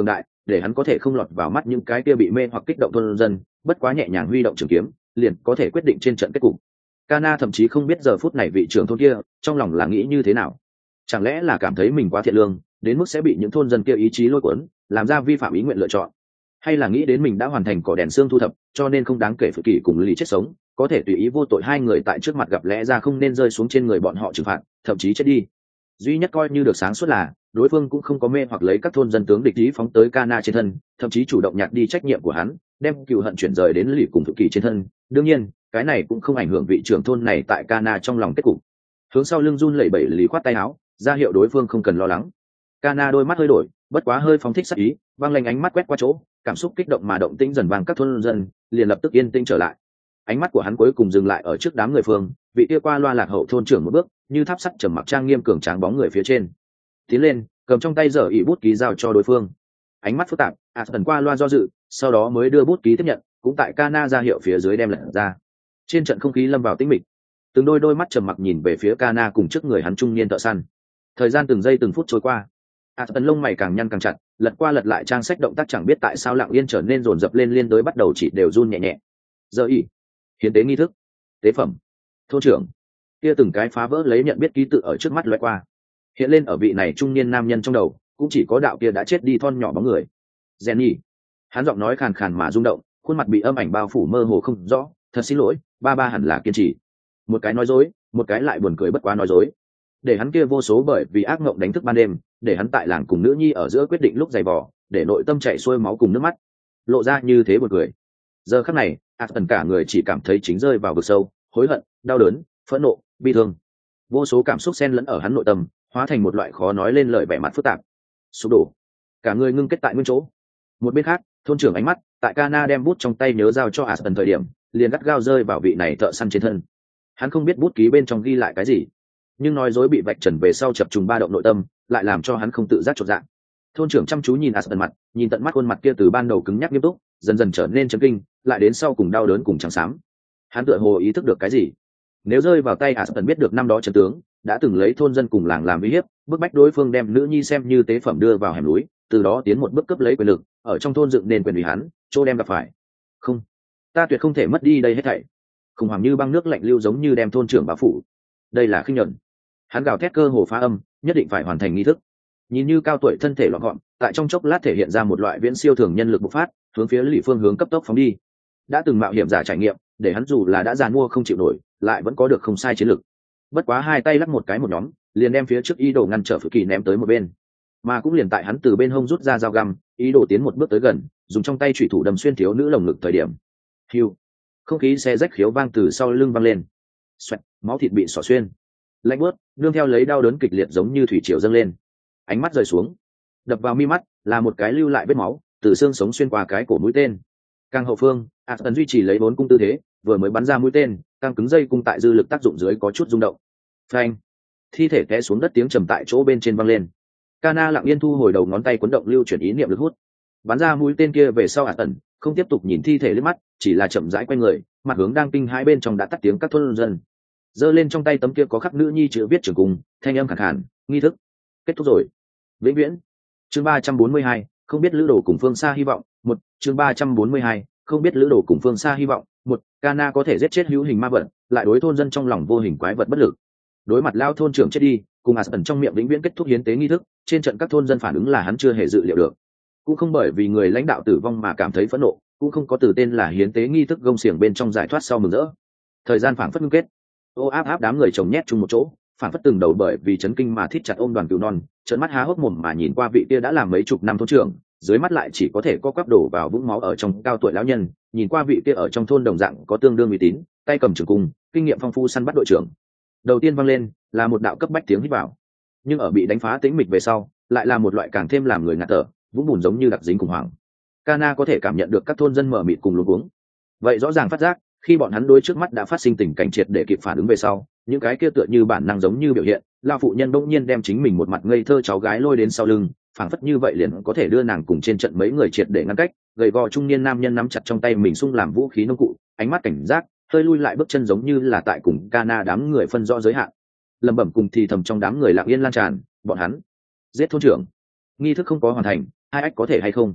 để hắn có thể không lọt vào mắt những cái kia bị mê hoặc kích động thôn dân, bất quá nhẹ nhàng huy động trường kiếm liền có thể quyết định trên trận kết cục. Kana thậm chí không biết giờ phút này vị trưởng thôn kia trong lòng là nghĩ như thế nào. Chẳng lẽ là cảm thấy mình quá thiện lương đến mức sẽ bị những thôn dân kia ý chí lôi cuốn làm ra vi phạm ý nguyện lựa chọn, hay là nghĩ đến mình đã hoàn thành cỏ đèn xương thu thập cho nên không đáng kể Phự Kỳ cùng Lý chết sống có thể tùy ý vô tội hai người tại trước mặt gặp lẽ ra không nên rơi xuống trên người bọn họ trừng phạt, thậm chí chết đi. Duy nhất coi như được sáng suốt là đối phương cũng không có mê hoặc lấy các thôn dân tướng địch ý phóng tới Kana trên thân, thậm chí chủ động nhặt đi trách nhiệm của hắn, đem cừu hận chuyển rời đến Lý cùng Phự Kỳ trên thân. Đương nhiên cái này cũng không ảnh hưởng vị trưởng thôn này tại Kana trong lòng kết cục. Hướng sau lưng run lẩy bẩy Lý khoát tay áo ra hiệu đối phương không cần lo lắng. Kana đôi mắt hơi đổi, bất quá hơi phóng thích sắc ý, văng lanh ánh mắt quét qua chỗ, cảm xúc kích động mà động tĩnh dần vang các thôn dân liền lập tức yên tĩnh trở lại. Ánh mắt của hắn cuối cùng dừng lại ở trước đám người phương, vị kia qua loa lạc hậu thôn trưởng một bước, như tháp sắt trầm mặc trang nghiêm cường tráng bóng người phía trên. Tiến lên, cầm trong tay giở ị bút ký giao cho đối phương. Ánh mắt phức tạp, Aston qua loa do dự, sau đó mới đưa bút ký tiếp nhận, cũng tại Kana ra hiệu phía dưới đem lật ra. Trên trận không khí lâm vào tĩnh mịch. Từng đôi đôi mắt trầm mặc nhìn về phía Kana cùng trước người hắn trung niên thợ săn. Thời gian từng giây từng phút trôi qua, Aston lông mày càng nhăn càng chặt, lật qua lật lại trang sách động tác chẳng biết tại sao lặng yên trở nên rồn rập lên, liên đối bắt đầu chỉ đều run nhẹ nhẹ. Giờ y, hiến tế nghi thức, tế phẩm, thôn trưởng, kia từng cái phá vỡ lấy nhận biết ký tự ở trước mắt lóe qua, hiện lên ở vị này trung niên nam nhân trong đầu, cũng chỉ có đạo kia đã chết đi thon nhỏ bóng người. Jenny, hắn giọng nói khàn khàn mà rung động, khuôn mặt bị âm ảnh bao phủ mơ hồ không rõ. Thật xin lỗi, ba ba hẳn là kiên trì. Một cái nói dối, một cái lại buồn cười bất quá nói dối. Để hắn kia vô số bởi vì ác mộng đánh thức ban đêm, để hắn tại làng cùng nữ nhi ở giữa quyết định lúc giày vò, để nội tâm chảy xuôi máu cùng nước mắt, lộ ra như thế buồn cười. Giờ khắc này, Aston cả người chỉ cảm thấy chính rơi vào vực sâu, hối hận, đau đớn, phẫn nộ, bi thương. Vô số cảm xúc xen lẫn ở hắn nội tâm, hóa thành một loại khó nói lên lời vẻ mặt phức tạp. Sụp đổ, cả người ngưng kết tại nguyên chỗ. Một bên khác, thôn trưởng ánh mắt tại Kana đem bút trong tay nhớ giao cho Aston thời điểm, liền gắt gao rơi vào vị này thợ săn trên thân. Hắn không biết bút ký bên trong ghi lại cái gì, nhưng nói dối bị vạch trần về sau chập trùng ba động nội tâm, lại làm cho hắn không tự giác chột dạ. Thôn trưởng chăm chú nhìn Aston mặt, nhìn tận mắt khuôn mặt kia từ ban đầu cứng nhắc nghiêm túc, dần dần trở nên chấn kinh, lại đến sau cùng đau đớn cùng trắng xám. Hắn tựa hồ ý thức được cái gì. Nếu rơi vào tay Aston biết được năm đó trận tướng đã từng lấy thôn dân cùng làng làm uy hiếp, bức bách đối phương đem nữ nhi xem như tế phẩm đưa vào hẻm núi, từ đó tiến một bước cướp lấy quyền lực, ở trong thôn dựng nền quyền ủy hắn, chỗ đem gặp phải. Không, ta tuyệt không thể mất đi đây hết thảy. Khủng hoảng như băng nước lạnh lưu giống như đem thôn trưởng bao phủ. Đây là khinh nhẫn. Hắn gào thét cơ hồ phá âm, nhất định phải hoàn thành nghi thức. Nhìn như cao tuổi thân thể loạn gọn, tại trong chốc lát thể hiện ra một loại viễn siêu thường nhân lực bộc phát, hướng phía Lý phương hướng cấp tốc phóng đi. Đã từng mạo hiểm giả trải nghiệm, để hắn dù là đã già mua không chịu nổi, lại vẫn có được không sai chiến lực. Bất quá hai tay lắc một cái một nhóm, liền đem phía trước ý đồ ngăn trở Phự Kỳ ném tới một bên. Mà cũng liền tại hắn từ bên hông rút ra dao găm, ý đồ tiến một bước tới gần, dùng trong tay chủy thủ đâm xuyên thiếu nữ lồng ngực thời điểm. Hưu, không khí xe rách khiếu vang từ sau lưng vang lên. Xoẹt, máu thịt bị xỏ xuyên. Lạnh bớt, nương theo lấy đau đớn kịch liệt giống như thủy triều dâng lên. Ánh mắt rời xuống, đập vào mi mắt là một cái lưu lại vết máu từ xương sống xuyên qua cái cổ mũi tên. Càng hậu phương, Aston duy trì lấy bốn cung tư thế, vừa mới bắn ra mũi tên, càng cứng dây cung tại dư lực tác dụng dưới có chút rung động. Phanh, thi thể té xuống đất, tiếng trầm tại chỗ bên trên vang lên. Kana lặng yên thu hồi đầu ngón tay cuốn động lưu chuyển ý niệm lực hút, bắn ra mũi tên kia về sau. Aston không tiếp tục nhìn thi thể liếc mắt, chỉ là chậm rãi quay người, mặt hướng đang kinh hai bên trong đã tắt tiếng các thôn dân, giơ lên trong tay tấm kia có khắc nữ nhi chữ viết trường cung, thanh âm khàn khàn, nghi thức kết thúc rồi. Vĩnh viễn. Chương ba trăm bốn mươi hai, không biết lữ đồ cùng phương xa hy vọng. Một. Chương ba trăm bốn mươi hai, không biết lữ đồ cùng phương xa hy vọng. Một. Kana có thể giết chết hữu hình ma vật, lại đối thôn dân trong lòng vô hình quái vật bất lực. Đối mặt lao thôn trưởng chết đi, cùng Aston trong miệng vĩnh viễn kết thúc hiến tế nghi thức, trên trận các thôn dân phản ứng là hắn chưa hề dự liệu được. Cũng không bởi vì người lãnh đạo tử vong mà cảm thấy phẫn nộ, cũng không có từ tên là hiến tế nghi thức gông xiềng bên trong giải thoát sau mừng rỡ. Thời gian phảng phất ngưng kết, ô áp áp đám người chồng nhét chung một chỗ, phản phất từng đầu bởi vì chấn kinh mà thít chặt ôm đoàn cừu non, trợn mắt há hốc mồm mà nhìn qua vị kia đã làm mấy chục năm thôn trưởng, dưới mắt lại chỉ có thể co quắp đổ vào vũng máu ở trong cao tuổi lão nhân, nhìn qua vị kia ở trong thôn đồng dạng có tương đương uy tín, tay cầm trường cung, kinh nghiệm phong phú săn bắt đội trưởng. Đầu tiên vang lên là một đạo cấp bách tiếng hít vào, nhưng ở bị đánh phá tĩnh mịch về sau, lại là một loại càng thêm làm người ngạt thở, vũng bùn giống như đặc dính khủng hoảng. Kana có thể cảm nhận được các thôn dân mở mịt cùng luống cuống. Vậy rõ ràng phát giác, khi bọn hắn đối trước mắt đã phát sinh tình cảnh triệt để kịp phản ứng về sau, những cái kia tựa như bản năng giống như biểu hiện, lao phụ nhân bỗng nhiên đem chính mình một mặt ngây thơ cháu gái lôi đến sau lưng, phảng phất như vậy liền có thể đưa nàng cùng trên trận mấy người triệt để ngăn cách. Gầy gò trung niên nam nhân nắm chặt trong tay mình sung làm vũ khí nông cụ, ánh mắt cảnh giác, hơi lui lại bước chân giống như là tại cùng Kana đám người phân rõ giới hạn. Lẩm bẩm cùng thì thầm trong đám người lặng yên lan tràn, bọn hắn giết thôn trưởng, nghi thức không có hoàn thành, hai ách có thể hay không?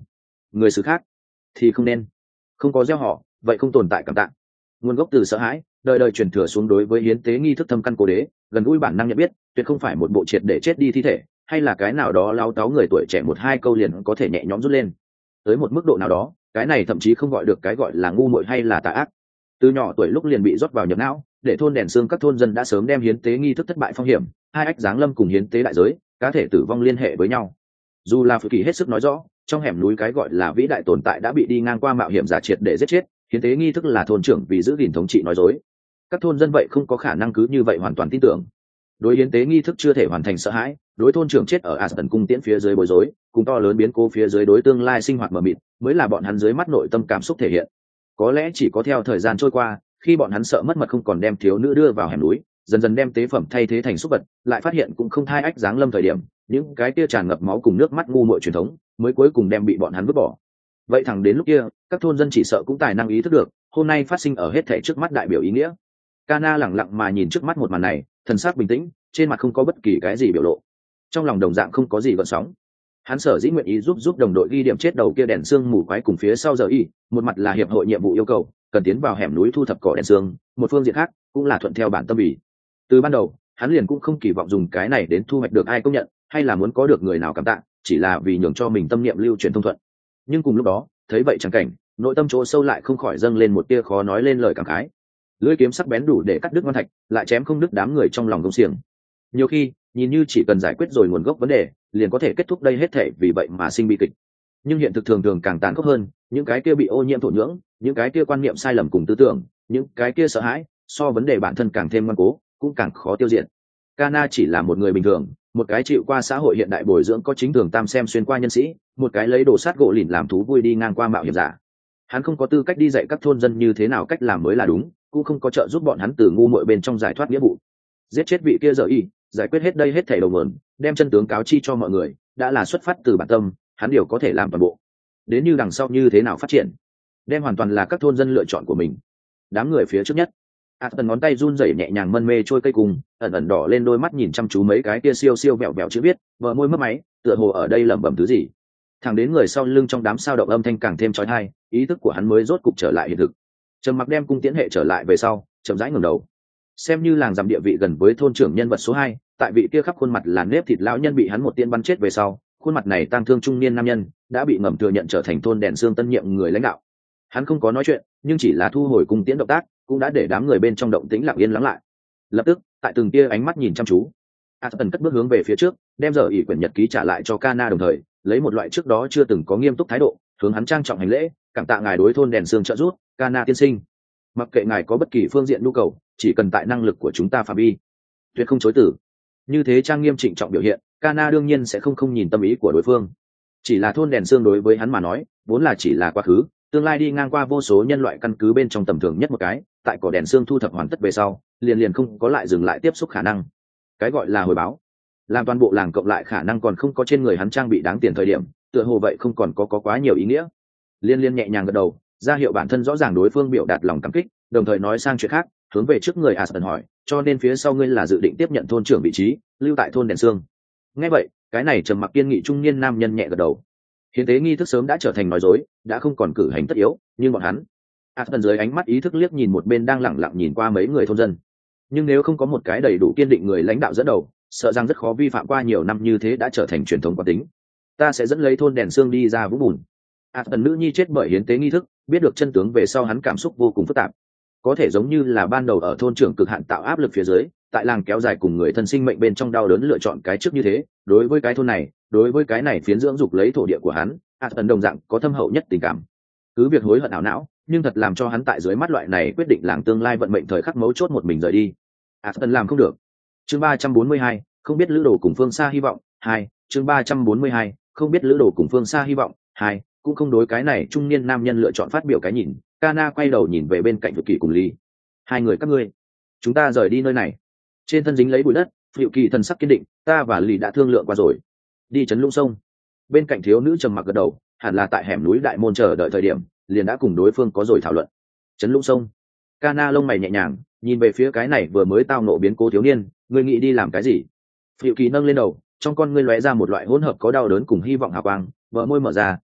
người xứ khác thì không nên. Không có gieo họ vậy không tồn tại cảm tạ. Nguồn gốc từ sợ hãi, đời đời truyền thừa xuống đối với hiến tế nghi thức thâm căn cố đế, gần gũi bản năng nhận biết, tuyệt không phải một bộ triệt để chết đi thi thể, hay là cái nào đó láo táo người tuổi trẻ một hai câu liền có thể nhẹ nhõm rút lên. Tới một mức độ nào đó, cái này thậm chí không gọi được cái gọi là ngu muội hay là tà ác. Từ nhỏ tuổi lúc liền bị rót vào nhập não, để thôn đèn xương các thôn dân đã sớm đem hiến tế nghi thức thất bại phong hiểm, hai ách giáng lâm cùng hiến tế đại giới, cá thể tử vong liên hệ với nhau. Dù là Phự Kỳ hết sức nói rõ, trong hẻm núi cái gọi là vĩ đại tồn tại đã bị đi ngang qua mạo hiểm giả triệt để giết chết, hiến tế nghi thức là thôn trưởng vì giữ gìn thống trị nói dối. Các thôn dân vậy không có khả năng cứ như vậy hoàn toàn tin tưởng. Đối hiến tế nghi thức chưa thể hoàn thành sợ hãi, đối thôn trưởng chết ở Aston cung tiễn phía dưới bối rối, cùng to lớn biến cố phía dưới đối tương lai sinh hoạt mờ mịt, mới là bọn hắn dưới mắt nội tâm cảm xúc thể hiện. Có lẽ chỉ có theo thời gian trôi qua, khi bọn hắn sợ mất mật không còn đem thiếu nữ đưa vào hẻm núi, dần dần đem tế phẩm thay thế thành súc vật, lại phát hiện cũng không thai ách giáng lâm thời điểm, những cái kia tràn ngập máu cùng nước mắt ngu muội truyền thống, mới cuối cùng đem bị bọn hắn vứt bỏ. Vậy thẳng đến lúc kia, các thôn dân chỉ sợ cũng tài năng ý thức được, hôm nay phát sinh ở hết thảy trước mắt đại biểu ý nghĩa. Kana lẳng lặng mà nhìn trước mắt một màn này, thần sắc bình tĩnh, trên mặt không có bất kỳ cái gì biểu lộ, trong lòng đồng dạng không có gì gợn sóng. Hắn sở dĩ nguyện ý giúp giúp đồng đội ghi điểm chết đầu kia đèn xương mù quái cùng phía sau giờ y, một mặt là hiệp hội nhiệm vụ yêu cầu, cần tiến vào hẻm núi thu thập cỏ đèn xương, một phương diện khác cũng là thuận theo bản tâm ý. Từ ban đầu, hắn liền cũng không kỳ vọng dùng cái này đến thu hoạch được ai công nhận, hay là muốn có được người nào cảm tạ, chỉ là vì nhường cho mình tâm niệm lưu truyền thông thuận. Nhưng cùng lúc đó, thấy vậy chẳng cảnh, nội tâm chỗ sâu lại không khỏi dâng lên một tia khó nói lên lời cảm khái. Lưỡi kiếm sắc bén đủ để cắt đứt ngon thạch, lại chém không đứt đám người trong lòng công xiềng. Nhiều khi, nhìn như chỉ cần giải quyết rồi nguồn gốc vấn đề, liền có thể kết thúc đây hết thể, vì vậy mà sinh bi kịch. Nhưng hiện thực thường thường càng tàn khốc hơn, những cái kia bị ô nhiễm thổ nhưỡng, những cái kia quan niệm sai lầm cùng tư tưởng, những cái kia sợ hãi, so vấn đề bản thân càng thêm ngoan cố, cũng càng khó tiêu diệt. Kana chỉ là một người bình thường, một cái chịu qua xã hội hiện đại bồi dưỡng có chính thường tam xem xuyên qua nhân sĩ, một cái lấy đồ sát gỗ lìn làm thú vui đi ngang qua mạo hiểm giả. Hắn không có tư cách đi dạy các thôn dân như thế nào cách làm mới là đúng, cũng không có trợ giúp bọn hắn từ ngu muội bên trong giải thoát nghĩa vụ. Giết chết vị kia giờ y, giải quyết hết đây hết thảy đầu nguồn, đem chân tướng cáo chi cho mọi người, đã là xuất phát từ bản tâm, hắn điều có thể làm toàn bộ. Đến như đằng sau như thế nào phát triển, đem hoàn toàn là các thôn dân lựa chọn của mình. Đám người phía trước nhất, Aston ngón tay run rẩy nhẹ nhàng mân mê trôi cây cùng, ẩn ẩn đỏ lên đôi mắt nhìn chăm chú mấy cái kia siêu siêu vẹo vẹo chữ viết, bờ môi mấp máy, tựa hồ ở đây lẩm bẩm thứ gì. Thẳng đến người sau lưng trong đám sao động âm thanh càng thêm chói tai, ý thức của hắn mới rốt cục trở lại hiện thực. Trầm mặc đem cung tiễn hệ trở lại về sau, chậm rãi ngẩng đầu. Xem như làng giảm địa vị gần với thôn trưởng nhân vật số hai, tại vị kia khắp khuôn mặt là nếp thịt lão nhân bị hắn một tiên bắn chết về sau, khuôn mặt này tang thương trung niên nam nhân đã bị ngầm thừa nhận trở thành thôn đèn xương tân nhiệm người lãnh đạo. Hắn không có nói chuyện, nhưng chỉ là thu hồi cung tiễn động tác, cũng đã để đám người bên trong động tĩnh lặng yên lắng lại. Lập tức, tại từng tia ánh mắt nhìn chăm chú, Aston cất bước hướng về phía trước, đem giờ ỷ quyển nhật ký trả lại cho Kana, đồng thời lấy một loại trước đó chưa từng có nghiêm túc thái độ, hướng hắn trang trọng hành lễ, cảm tạ ngài đối thôn đèn xương trợ giúp, Kana tiên sinh. Mặc kệ ngài có bất kỳ phương diện nhu cầu, chỉ cần tại năng lực của chúng ta phạm vi, tuyệt không chối từ. Như thế trang nghiêm trịnh trọng biểu hiện, Kana đương nhiên sẽ không không nhìn tâm ý của đối phương. Chỉ là thôn đèn xương đối với hắn mà nói, vốn là chỉ là quá khứ, tương lai đi ngang qua vô số nhân loại căn cứ bên trong tầm thường nhất một cái, tại cỏ đèn xương thu thập hoàn tất về sau, liền liền không có lại dừng lại tiếp xúc khả năng. Cái gọi là hồi báo, làm toàn bộ làng cộng lại khả năng còn không có trên người hắn trang bị đáng tiền thời điểm, tựa hồ vậy không còn có có quá nhiều ý nghĩa. Liên liên nhẹ nhàng gật đầu, ra hiệu bản thân rõ ràng đối phương biểu đạt lòng cảm kích, đồng thời nói sang chuyện khác, hướng về trước người Aston hỏi, cho nên phía sau ngươi là dự định tiếp nhận thôn trưởng vị trí, lưu tại thôn đèn xương. Nghe vậy, cái này trầm mặc kiên nghị trung niên nam nhân nhẹ gật đầu. Hiến tế nghi thức sớm đã trở thành nói dối, đã không còn cử hành tất yếu, nhưng bọn hắn, Aston dưới ánh mắt ý thức liếc nhìn một bên đang lẳng lặng nhìn qua mấy người thôn dân. Nhưng nếu không có một cái đầy đủ kiên định người lãnh đạo dẫn đầu, sợ rằng rất khó vi phạm qua nhiều năm như thế đã trở thành truyền thống quán tính. Ta sẽ dẫn lấy thôn đèn xương đi ra vũng bùn. Aston nữ nhi chết bởi hiến tế nghi thức, biết được chân tướng về sau hắn cảm xúc vô cùng phức tạp. Có thể giống như là ban đầu ở thôn trưởng cực hạn tạo áp lực phía dưới, tại làng kéo dài cùng người thân sinh mệnh bên trong đau đớn lựa chọn cái trước như thế, đối với cái thôn này, đối với cái này phiến dưỡng dục lấy thổ địa của hắn, Aston đồng dạng có thâm hậu nhất tình cảm. Cứ việc hối hận ảo não, nhưng thật làm cho hắn tại dưới mắt loại này quyết định làng tương lai vận mệnh thời khắc mấu chốt một mình rời đi. Aston làm không được. Chương ba trăm bốn mươi hai, không biết lữ đồ cùng phương xa hy vọng, hai, chương ba trăm bốn mươi hai, không biết lữ đồ cùng phương xa hy vọng, hai, cũng không đối cái này trung niên nam nhân lựa chọn phát biểu cái nhìn. Kana quay đầu nhìn về bên cạnh Phự Kỳ cùng Ly. Hai người các ngươi, chúng ta rời đi nơi này. Trên thân dính lấy bụi đất, Phự Kỳ thần sắc kiên định, ta và Ly đã thương lượng qua rồi. Đi trấn lũng sông. Bên cạnh thiếu nữ trầm mặc gật đầu, hẳn là tại hẻm núi đại môn chờ đợi thời điểm, liền đã cùng đối phương có rồi thảo luận. Trấn lũng sông. Kana lông mày nhẹ nhàng, nhìn về phía cái này vừa mới tao nộ biến cố thiếu niên, ngươi nghĩ đi làm cái gì? Phự Kỳ nâng lên đầu, trong con ngươi lóe ra một loại hỗn hợp có đau đớn cùng hy vọng hào quang, bờ môi mở ra,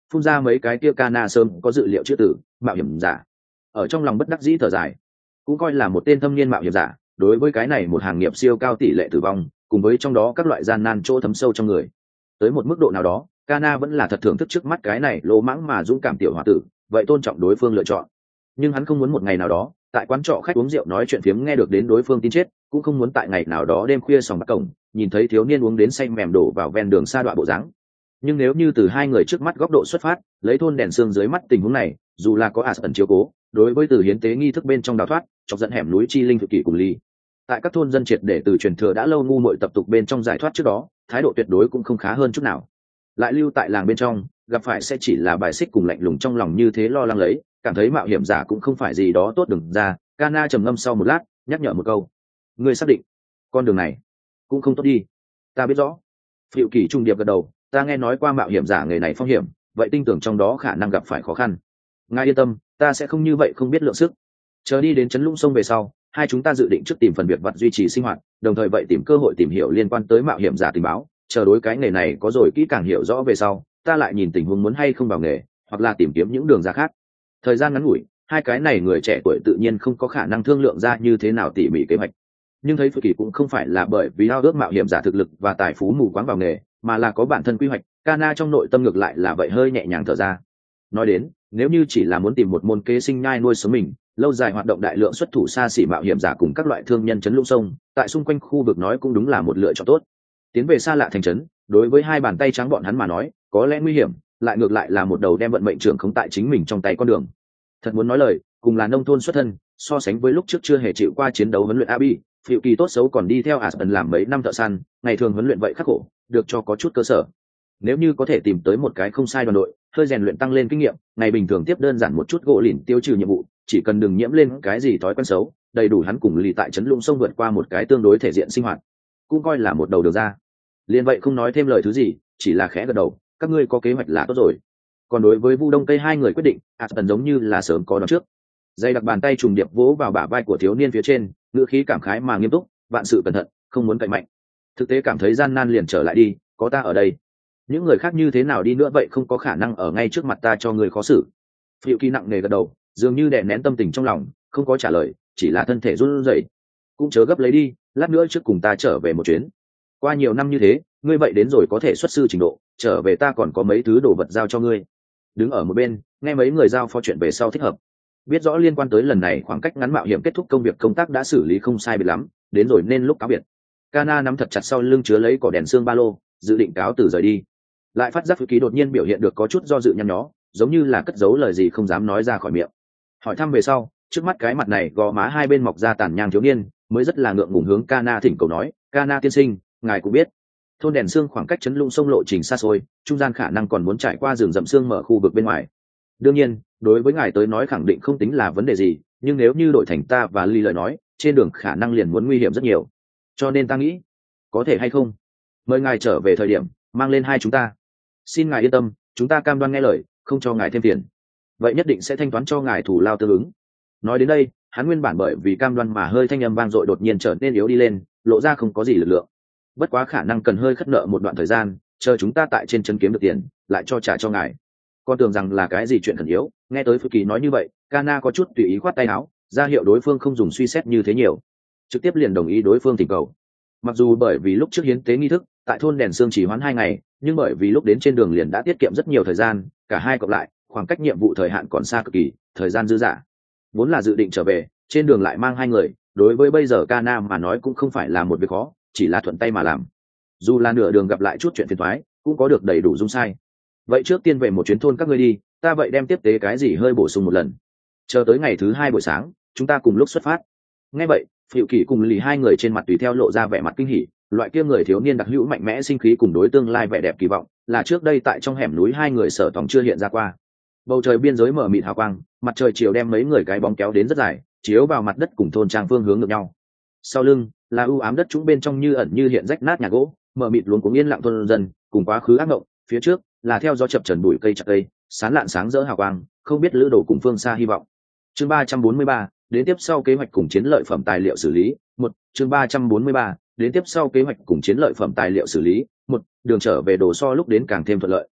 phun ra mấy cái kia Kana sớm có dự liệu chữ tử mạo hiểm giả. Ở trong lòng bất đắc dĩ thở dài, cũng coi là một tên thâm niên mạo hiểm giả, đối với cái này một hàng nghiệp siêu cao tỷ lệ tử vong, cùng với trong đó các loại gian nan chỗ thấm sâu trong người. Tới một mức độ nào đó, Kana vẫn là thật thưởng thức trước mắt cái này lỗ mãng mà dũng cảm tiểu hòa tử, vậy tôn trọng đối phương lựa chọn. Nhưng hắn không muốn một ngày nào đó, tại quán trọ khách uống rượu nói chuyện phiếm nghe được đến đối phương tin chết, cũng không muốn tại ngày nào đó đêm khuya sòng bạc cổng, nhìn thấy thiếu niên uống đến say mềm đổ vào ven đường xa đoạn bộ dáng. Nhưng nếu như từ hai người trước mắt góc độ xuất phát, lấy thôn đèn xương dưới mắt tình huống này, dù là có Aspen chiếu cố, đối với từ hiến tế nghi thức bên trong đào thoát, chọc dẫn hẻm núi chi linh thực kỷ cùng ly. Tại các thôn dân triệt để từ truyền thừa đã lâu ngu muội tập tục bên trong giải thoát trước đó, thái độ tuyệt đối cũng không khá hơn chút nào. Lại lưu tại làng bên trong, gặp phải sẽ chỉ là bài xích cùng lạnh lùng trong lòng như thế lo lắng lấy, cảm thấy mạo hiểm giả cũng không phải gì đó tốt đừng ra. Kana trầm ngâm sau một lát, nhắc nhở một câu: "Ngươi xác định, con đường này cũng không tốt đi." "Ta biết rõ." Phiệu Kỳ trung điệp gật đầu, "Ta nghe nói qua mạo hiểm giả nghề này phong hiểm, vậy tin tưởng trong đó khả năng gặp phải khó khăn. Ngài yên tâm, ta sẽ không như vậy không biết lượng sức. Chờ đi đến trấn Lũng Sông về sau, hai chúng ta dự định trước tìm phần việc vật duy trì sinh hoạt, đồng thời vậy tìm cơ hội tìm hiểu liên quan tới mạo hiểm giả tình báo, chờ đối cái nghề này có rồi kỹ càng hiểu rõ về sau, ta lại nhìn tình huống muốn hay không vào nghề, hoặc là tìm kiếm những đường ra khác." Thời gian ngắn ngủi, hai cái này người trẻ tuổi tự nhiên không có khả năng thương lượng ra như thế nào tỉ mỉ kế hoạch. Nhưng thấy Phượng Kỳ cũng không phải là bởi vì ao ước mạo hiểm giả thực lực và tài phú mù quáng vào nghề, mà là có bản thân quy hoạch, Kana trong nội tâm ngược lại là vậy hơi nhẹ nhàng thở ra. Nói đến, nếu như chỉ là muốn tìm một môn kế sinh nhai nuôi sống mình, lâu dài hoạt động đại lượng xuất thủ xa xỉ mạo hiểm giả cùng các loại thương nhân trấn Lũng Sông, tại xung quanh khu vực nói cũng đúng là một lựa chọn tốt. Tiến về xa lạ thành trấn, đối với hai bàn tay trắng bọn hắn mà nói, có lẽ nguy hiểm, lại ngược lại là một đầu đem vận mệnh trưởng không tại chính mình trong tay con đường. Thật muốn nói lời, cùng là nông thôn xuất thân, so sánh với lúc trước chưa hề chịu qua chiến đấu huấn luyện Abi, Phiệu Kỳ tốt xấu còn đi theo Aspen làm mấy năm thợ săn, ngày thường huấn luyện vậy khắc khổ, được cho có chút cơ sở. Nếu như có thể tìm tới một cái không sai đoàn đội, hơi rèn luyện tăng lên kinh nghiệm, ngày bình thường tiếp đơn giản một chút gỗ lỉnh tiêu trừ nhiệm vụ, chỉ cần đừng nhiễm lên cái gì thói quen xấu, đầy đủ hắn cùng lì tại trấn Lũng Sông vượt qua một cái tương đối thể diện sinh hoạt, cũng coi là một đầu đường ra. Liên vậy không nói thêm lời thứ gì, chỉ là khẽ gật đầu, các ngươi có kế hoạch là tốt rồi. Còn đối với Vu Đông Tây hai người quyết định, Aspen giống như là sớm có đoán trước. Dây đặt bàn tay trùng điệp vỗ vào bả vai của thiếu niên phía trên, ngữ khí cảm khái mà nghiêm túc, vạn sự cẩn thận, không muốn cậy mạnh. Thực tế cảm thấy gian nan liền trở lại đi, có ta ở đây. Những người khác như thế nào đi nữa vậy không có khả năng ở ngay trước mặt ta cho người khó xử. Phiệu Kỳ nặng nề gật đầu, dường như đè nén tâm tình trong lòng, không có trả lời, chỉ là thân thể run rẩy. Cũng chớ gấp lấy đi, lát nữa trước cùng ta trở về một chuyến. Qua nhiều năm như thế, ngươi vậy đến rồi có thể xuất sư trình độ, trở về ta còn có mấy thứ đồ vật giao cho ngươi. Đứng ở một bên, nghe mấy người giao phó chuyện về sau thích hợp. Biết rõ liên quan tới lần này khoảng cách ngắn mạo hiểm kết thúc công việc công tác đã xử lý không sai biệt lắm, đến rồi nên lúc cáo biệt. Kana nắm thật chặt sau lưng chứa lấy cỏ đèn xương ba lô, dự định cáo từ rời đi. Lại phát giác Phiệu Kỳ đột nhiên biểu hiện được có chút do dự nhăn nhó, giống như là cất giấu lời gì không dám nói ra khỏi miệng. Hỏi thăm về sau, trước mắt cái mặt này gò má hai bên mọc ra tàn nhang thiếu niên, mới rất là ngượng ngùng hướng Kana thỉnh cầu nói, "Kana tiên sinh, ngài cũng biết, thôn đèn xương khoảng cách trấn Lũng Sông lộ trình xa xôi, trung gian khả năng còn muốn trải qua rừng rậm xương mở khu vực bên ngoài. Đương nhiên, đối với ngài tới nói khẳng định không tính là vấn đề gì, nhưng nếu như đổi thành ta và Ly lời nói, trên đường khả năng liền muốn nguy hiểm rất nhiều. Cho nên ta nghĩ, có thể hay không, mời ngài trở về thời điểm mang lên hai chúng ta. Xin ngài yên tâm, chúng ta cam đoan nghe lời, không cho ngài thêm tiền. Vậy nhất định sẽ thanh toán cho ngài thủ lao tương ứng." Nói đến đây, hắn nguyên bản bởi vì cam đoan mà hơi thanh âm vang dội đột nhiên trở nên yếu đi lên, lộ ra không có gì lực lượng. Bất quá khả năng cần hơi khất nợ một đoạn thời gian, chờ chúng ta tại trên chân kiếm được tiền, lại cho trả cho ngài. Con tưởng rằng là cái gì chuyện khẩn yếu, nghe tới Phiệu Kỳ nói như vậy, Kana có chút tùy ý khoát tay áo, ra hiệu đối phương không dùng suy xét như thế nhiều, trực tiếp liền đồng ý đối phương thỉnh cầu. Mặc dù bởi vì lúc trước hiến tế nghi thức tại thôn đèn xương chỉ hoãn hai ngày, nhưng bởi vì lúc đến trên đường liền đã tiết kiệm rất nhiều thời gian, cả hai cộng lại khoảng cách nhiệm vụ thời hạn còn xa cực kỳ, thời gian dư dả. Vốn là dự định trở về, trên đường lại mang hai người, đối với bây giờ Kana mà nói cũng không phải là một việc khó, chỉ là thuận tay mà làm. Dù là nửa đường gặp lại chút chuyện phiền toái, cũng có được đầy đủ dung sai. Vậy trước tiên về một chuyến thôn các ngươi đi, ta vậy đem tiếp tế cái gì hơi bổ sung một lần. Chờ tới ngày thứ hai buổi sáng, chúng ta cùng lúc xuất phát. Nghe vậy, Phiệu Kỳ cùng Lì hai người trên mặt tùy theo lộ ra vẻ mặt kinh hỉ, loại kia người thiếu niên đặc hữu mạnh mẽ sinh khí cùng đối tương lai vẻ đẹp kỳ vọng, là trước đây tại trong hẻm núi hai người sở tòng chưa hiện ra qua. Bầu trời biên giới mở mịt hào quang, mặt trời chiều đem mấy người cái bóng kéo đến rất dài, chiếu vào mặt đất cùng thôn trang phương hướng ngược nhau. Sau lưng là u ám đất trũng bên trong như ẩn như hiện rách nát nhà gỗ, mở mịt luống cuống yên lặng thôn dân, cùng quá khứ ác mộng, phía trước là theo gió chập trần bụi cây chặt cây, sáng lạn sáng rỡ hào quang, không biết lữ đồ cùng phương xa hy vọng. Chương ba trăm bốn mươi ba, đến tiếp sau kế hoạch cùng chiến lợi phẩm tài liệu xử lý. Một, chương ba trăm bốn mươi ba, đến tiếp sau kế hoạch cùng chiến lợi phẩm tài liệu xử lý. Một, đường trở về Đồ So lúc đến càng thêm thuận lợi.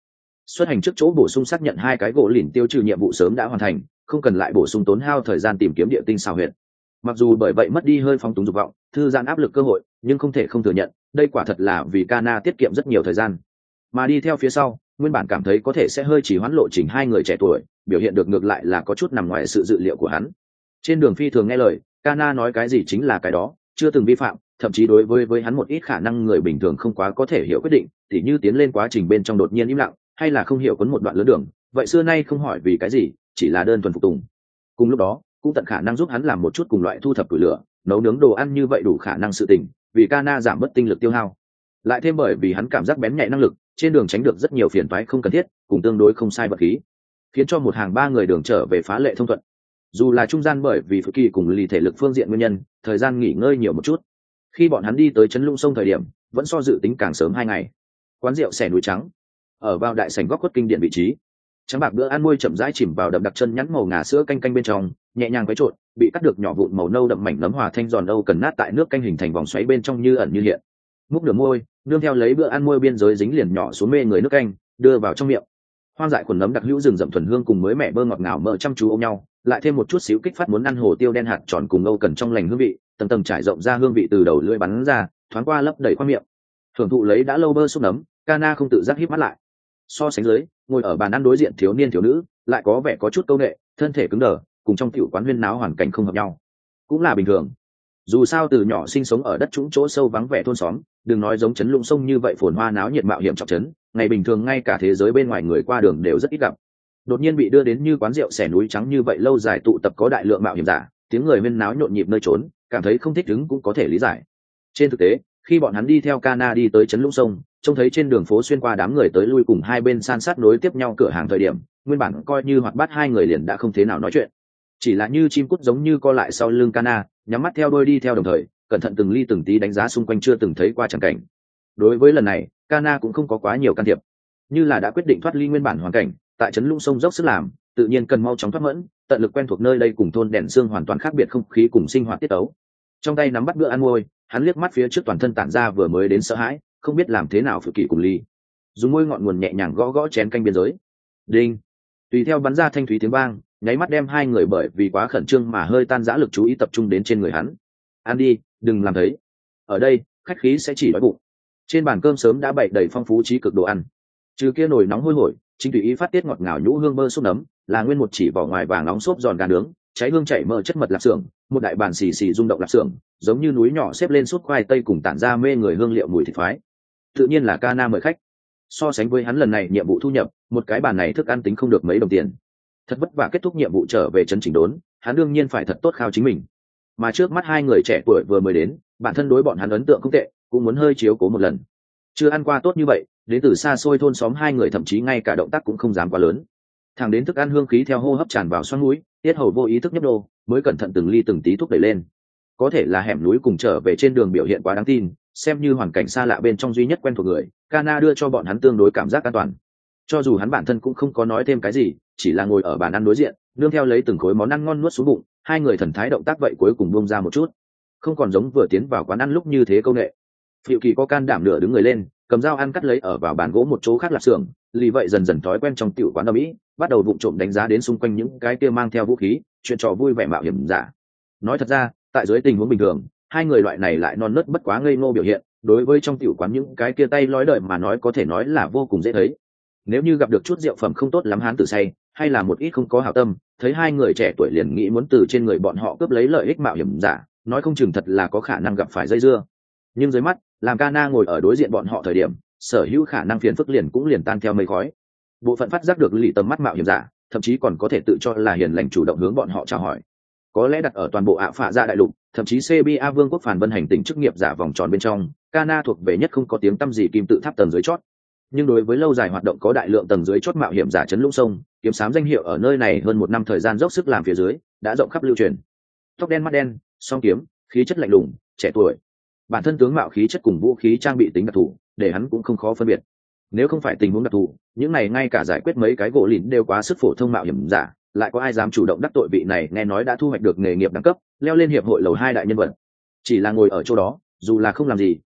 Xuất hành trước chỗ bổ sung xác nhận hai cái gỗ lìn tiêu trừ nhiệm vụ sớm đã hoàn thành, không cần lại bổ sung tốn hao thời gian tìm kiếm địa tinh xào huyệt. Mặc dù bởi vậy mất đi hơi phóng túng dục vọng, thư giãn áp lực cơ hội, nhưng không thể không thừa nhận, đây quả thật là vì Kana tiết kiệm rất nhiều thời gian. Mà đi theo phía sau, nguyên bản cảm thấy có thể sẽ hơi chỉ hoãn lộ trình hai người trẻ tuổi, biểu hiện được ngược lại là có chút nằm ngoài sự dự liệu của hắn. Trên đường phi thường nghe lời, Kana nói cái gì chính là cái đó, chưa từng vi phạm, thậm chí đối với với hắn một ít khả năng người bình thường không quá có thể hiểu quyết định, tỉ như tiến lên quá trình bên trong đột nhiên im lặng, hay là không hiểu cuốn một đoạn lớn đường, vậy xưa nay không hỏi vì cái gì, chỉ là đơn thuần phục tùng. Cùng lúc đó, cũng tận khả năng giúp hắn làm một chút cùng loại thu thập củi lửa, nấu nướng đồ ăn như vậy đủ khả năng sự tình, vì Kana giảm bớt tinh lực tiêu hao. Lại thêm bởi vì hắn cảm giác bén nhạy năng lực, trên đường tránh được rất nhiều phiền toái không cần thiết, cùng tương đối không sai vật khí, khiến cho một hàng ba người đường trở về phá lệ thông thuận. Dù là trung gian bởi vì Phự Kỳ cùng lì thể lực phương diện nguyên nhân, thời gian nghỉ ngơi nhiều một chút. Khi bọn hắn đi tới trấn Lũng Sông thời điểm, vẫn so dự tính càng sớm hai ngày. Quán rượu Xẻ Núi Trắng, ở vào đại sảnh góc khuất kinh điển vị trí. Trắng bạc bữa ăn môi chậm rãi chìm vào đậm đặc chân nhắn màu ngà sữa canh canh bên trong, nhẹ nhàng quấy trộn, bị cắt được nhỏ vụn màu nâu đậm mảnh nấm hòa thanh giòn âu cần nát tại nước canh hình thành vòng xoáy bên trong như ẩn như hiện. Múc nửa môi, nương theo lấy bữa ăn môi biên giới dính liền nhỏ xuống mê người nước canh, đưa vào trong miệng. Hoang dại khuẩn nấm đặc hữu rừng rậm thuần hương cùng mới mẻ bơ ngọt ngào mỡ chăm chú ôm nhau, lại thêm một chút xíu kích phát muốn ăn hồ tiêu đen hạt tròn cùng âu cần trong lành hương vị, tầng tầng trải rộng ra hương vị từ đầu lưỡi bắn ra, thoáng qua lấp đầy khoang miệng. Thưởng thụ lấy đã lâu bơ xúc nấm, Kana không tự giác híp mắt lại. So sánh dưới, ngồi ở bàn ăn đối diện thiếu niên thiếu nữ, lại có vẻ có chút câu nệ, thân thể cứng đờ, cùng trong tiểu quán huyên náo hoàn cảnh không hợp nhau. Cũng là bình thường. Dù sao từ nhỏ sinh sống ở đất trũng chỗ sâu vắng vẻ thôn xóm, đừng nói giống trấn Lũng Sông như vậy phồn hoa náo nhiệt mạo hiểm trọng trấn, ngày bình thường ngay cả thế giới bên ngoài người qua đường đều rất ít gặp. Đột nhiên bị đưa đến như quán rượu Xẻ Núi Trắng như vậy lâu dài tụ tập có đại lượng mạo hiểm giả, tiếng người huyên náo nhộn nhịp nơi trốn, cảm thấy không thích ứng cũng có thể lý giải. Trên thực tế, khi bọn hắn đi theo Kana đi tới trấn Lũng Sông, trông thấy trên đường phố xuyên qua đám người tới lui cùng hai bên san sát nối tiếp nhau cửa hàng thời điểm, nguyên bản coi như hoạt bát hai người liền đã không thế nào nói chuyện, chỉ là như chim cút giống như co lại sau lưng Kana, nhắm mắt theo đôi đi theo đồng thời, cẩn thận từng ly từng tí đánh giá xung quanh chưa từng thấy qua chẳng cảnh. Đối với lần này, Kana cũng không có quá nhiều can thiệp, như là đã quyết định thoát ly nguyên bản hoàn cảnh, tại trấn Lũng Sông dốc sức làm, tự nhiên cần mau chóng thoát mẫn, tận lực quen thuộc nơi đây cùng thôn đèn xương hoàn toàn khác biệt không khí cùng sinh hoạt tiết tấu. Trong tay nắm bắt bữa ăn môi, hắn liếc mắt phía trước toàn thân tản ra vừa mới đến sợ hãi, không biết làm thế nào Phự Kỳ cùng ly, dùng môi ngọn nguồn nhẹ nhàng gõ gõ chén canh biên giới. Đinh, tùy theo bắn ra thanh thúy tiếng vang, nháy mắt đem hai người bởi vì quá khẩn trương mà hơi tan rã lực chú ý tập trung đến trên người hắn. Ăn đi, đừng làm thấy. Ở đây, khách khí sẽ chỉ đói bụng. Trên bàn cơm sớm đã bày đầy phong phú trí cực đồ ăn. Trừ kia nồi nóng hôi hổi, chính tùy ý phát tiết ngọt ngào nhũ hương bơ xúc nấm, là nguyên một chỉ vỏ ngoài vàng nóng xốp giòn gà nướng, cháy hương chảy mỡ chất mật lạp xưởng, một đại bàn xì xì rung động lạp xưởng, giống như núi nhỏ xếp lên suốt khoai tây cùng tản ra mê người hương liệu mùi thịt phái. Tự nhiên là Kana mời khách. So sánh với hắn lần này nhiệm vụ thu nhập, một cái bàn này thức ăn tính không được mấy đồng tiền. Thật vất vả kết thúc nhiệm vụ trở về trấn chỉnh đốn, hắn đương nhiên phải thật tốt khao chính mình. Mà trước mắt hai người trẻ tuổi vừa mới đến, bản thân đối bọn hắn ấn tượng không tệ, cũng muốn hơi chiếu cố một lần. Chưa ăn qua tốt như vậy, đến từ xa xôi thôn xóm hai người thậm chí ngay cả động tác cũng không dám quá lớn. Thẳng đến thức ăn hương khí theo hô hấp tràn vào xoang mũi, tiết hầu vô ý thức nhấp đô, mới cẩn thận từng ly từng tí thúc đẩy lên. Có thể là hẻm núi cùng trở về trên đường biểu hiện quá đáng tin, xem như hoàn cảnh xa lạ bên trong duy nhất quen thuộc người, Kana đưa cho bọn hắn tương đối cảm giác an toàn. Cho dù hắn bản thân cũng không có nói thêm cái gì, chỉ là ngồi ở bàn ăn đối diện, nương theo lấy từng khối món ăn ngon nuốt xuống bụng, hai người thần thái động tác vậy cuối cùng buông ra một chút, không còn giống vừa tiến vào quán ăn lúc như thế câu nệ. Phự Kỳ có can đảm nửa đứng người lên, cầm dao ăn cắt lấy ở vào bàn gỗ một chỗ khác lạp xưởng, lì vậy dần dần thói quen trong tiểu quán ở Mỹ, bắt đầu vụng trộm đánh giá đến xung quanh những cái kia mang theo vũ khí, chuyện trò vui vẻ mạo hiểm giả. Nói thật ra, tại dưới tình huống bình thường, hai người loại này lại non nớt bất quá ngây ngô biểu hiện, đối với trong tiểu quán những cái kia tay lói đời mà nói có thể nói là vô cùng dễ thấy. Nếu như gặp được chút rượu phẩm không tốt lắm hán tử say, hay là một ít không có hảo tâm, thấy hai người trẻ tuổi liền nghĩ muốn từ trên người bọn họ cướp lấy lợi ích mạo hiểm giả, nói không chừng thật là có khả năng gặp phải dây dưa. Nhưng dưới mắt, làm Kana ngồi ở đối diện bọn họ thời điểm, sở hữu khả năng phiền phức liền cũng liền tan theo mây khói. Bộ phận phát giác được lì tầm mắt mạo hiểm giả, thậm chí còn có thể tự cho là hiền lành chủ động hướng bọn họ chào hỏi. Có lẽ đặt ở toàn bộ ạ phạ dạ đại lục, thậm chí xê bê a vương quốc phản vân hành tinh chức nghiệp giả vòng tròn bên trong, Kana thuộc về nhất không có tiếng tăm gì kim tự tháp tầng dưới chót. Nhưng đối với lâu dài hoạt động có đại lượng tầng dưới chót mạo hiểm giả trấn Lũng Sông, kiếm sám danh hiệu ở nơi này hơn một năm thời gian dốc sức làm phía dưới, đã rộng khắp lưu truyền. Tóc đen mắt đen, song kiếm, khí chất lạnh lùng, trẻ tuổi. Bản thân tướng mạo khí chất cùng vũ khí trang bị tính đặc thù, để hắn cũng không khó phân biệt. Nếu không phải tình huống đặc thù, những này ngay cả giải quyết mấy cái gỗ lìn đều quá sức phổ thông mạo hiểm giả, lại có ai dám chủ động đắc tội vị này nghe nói đã thu hoạch được nghề nghiệp đẳng cấp, leo lên hiệp hội lầu hai đại nhân vật. Chỉ là ngồi ở chỗ đó, dù là không làm gì,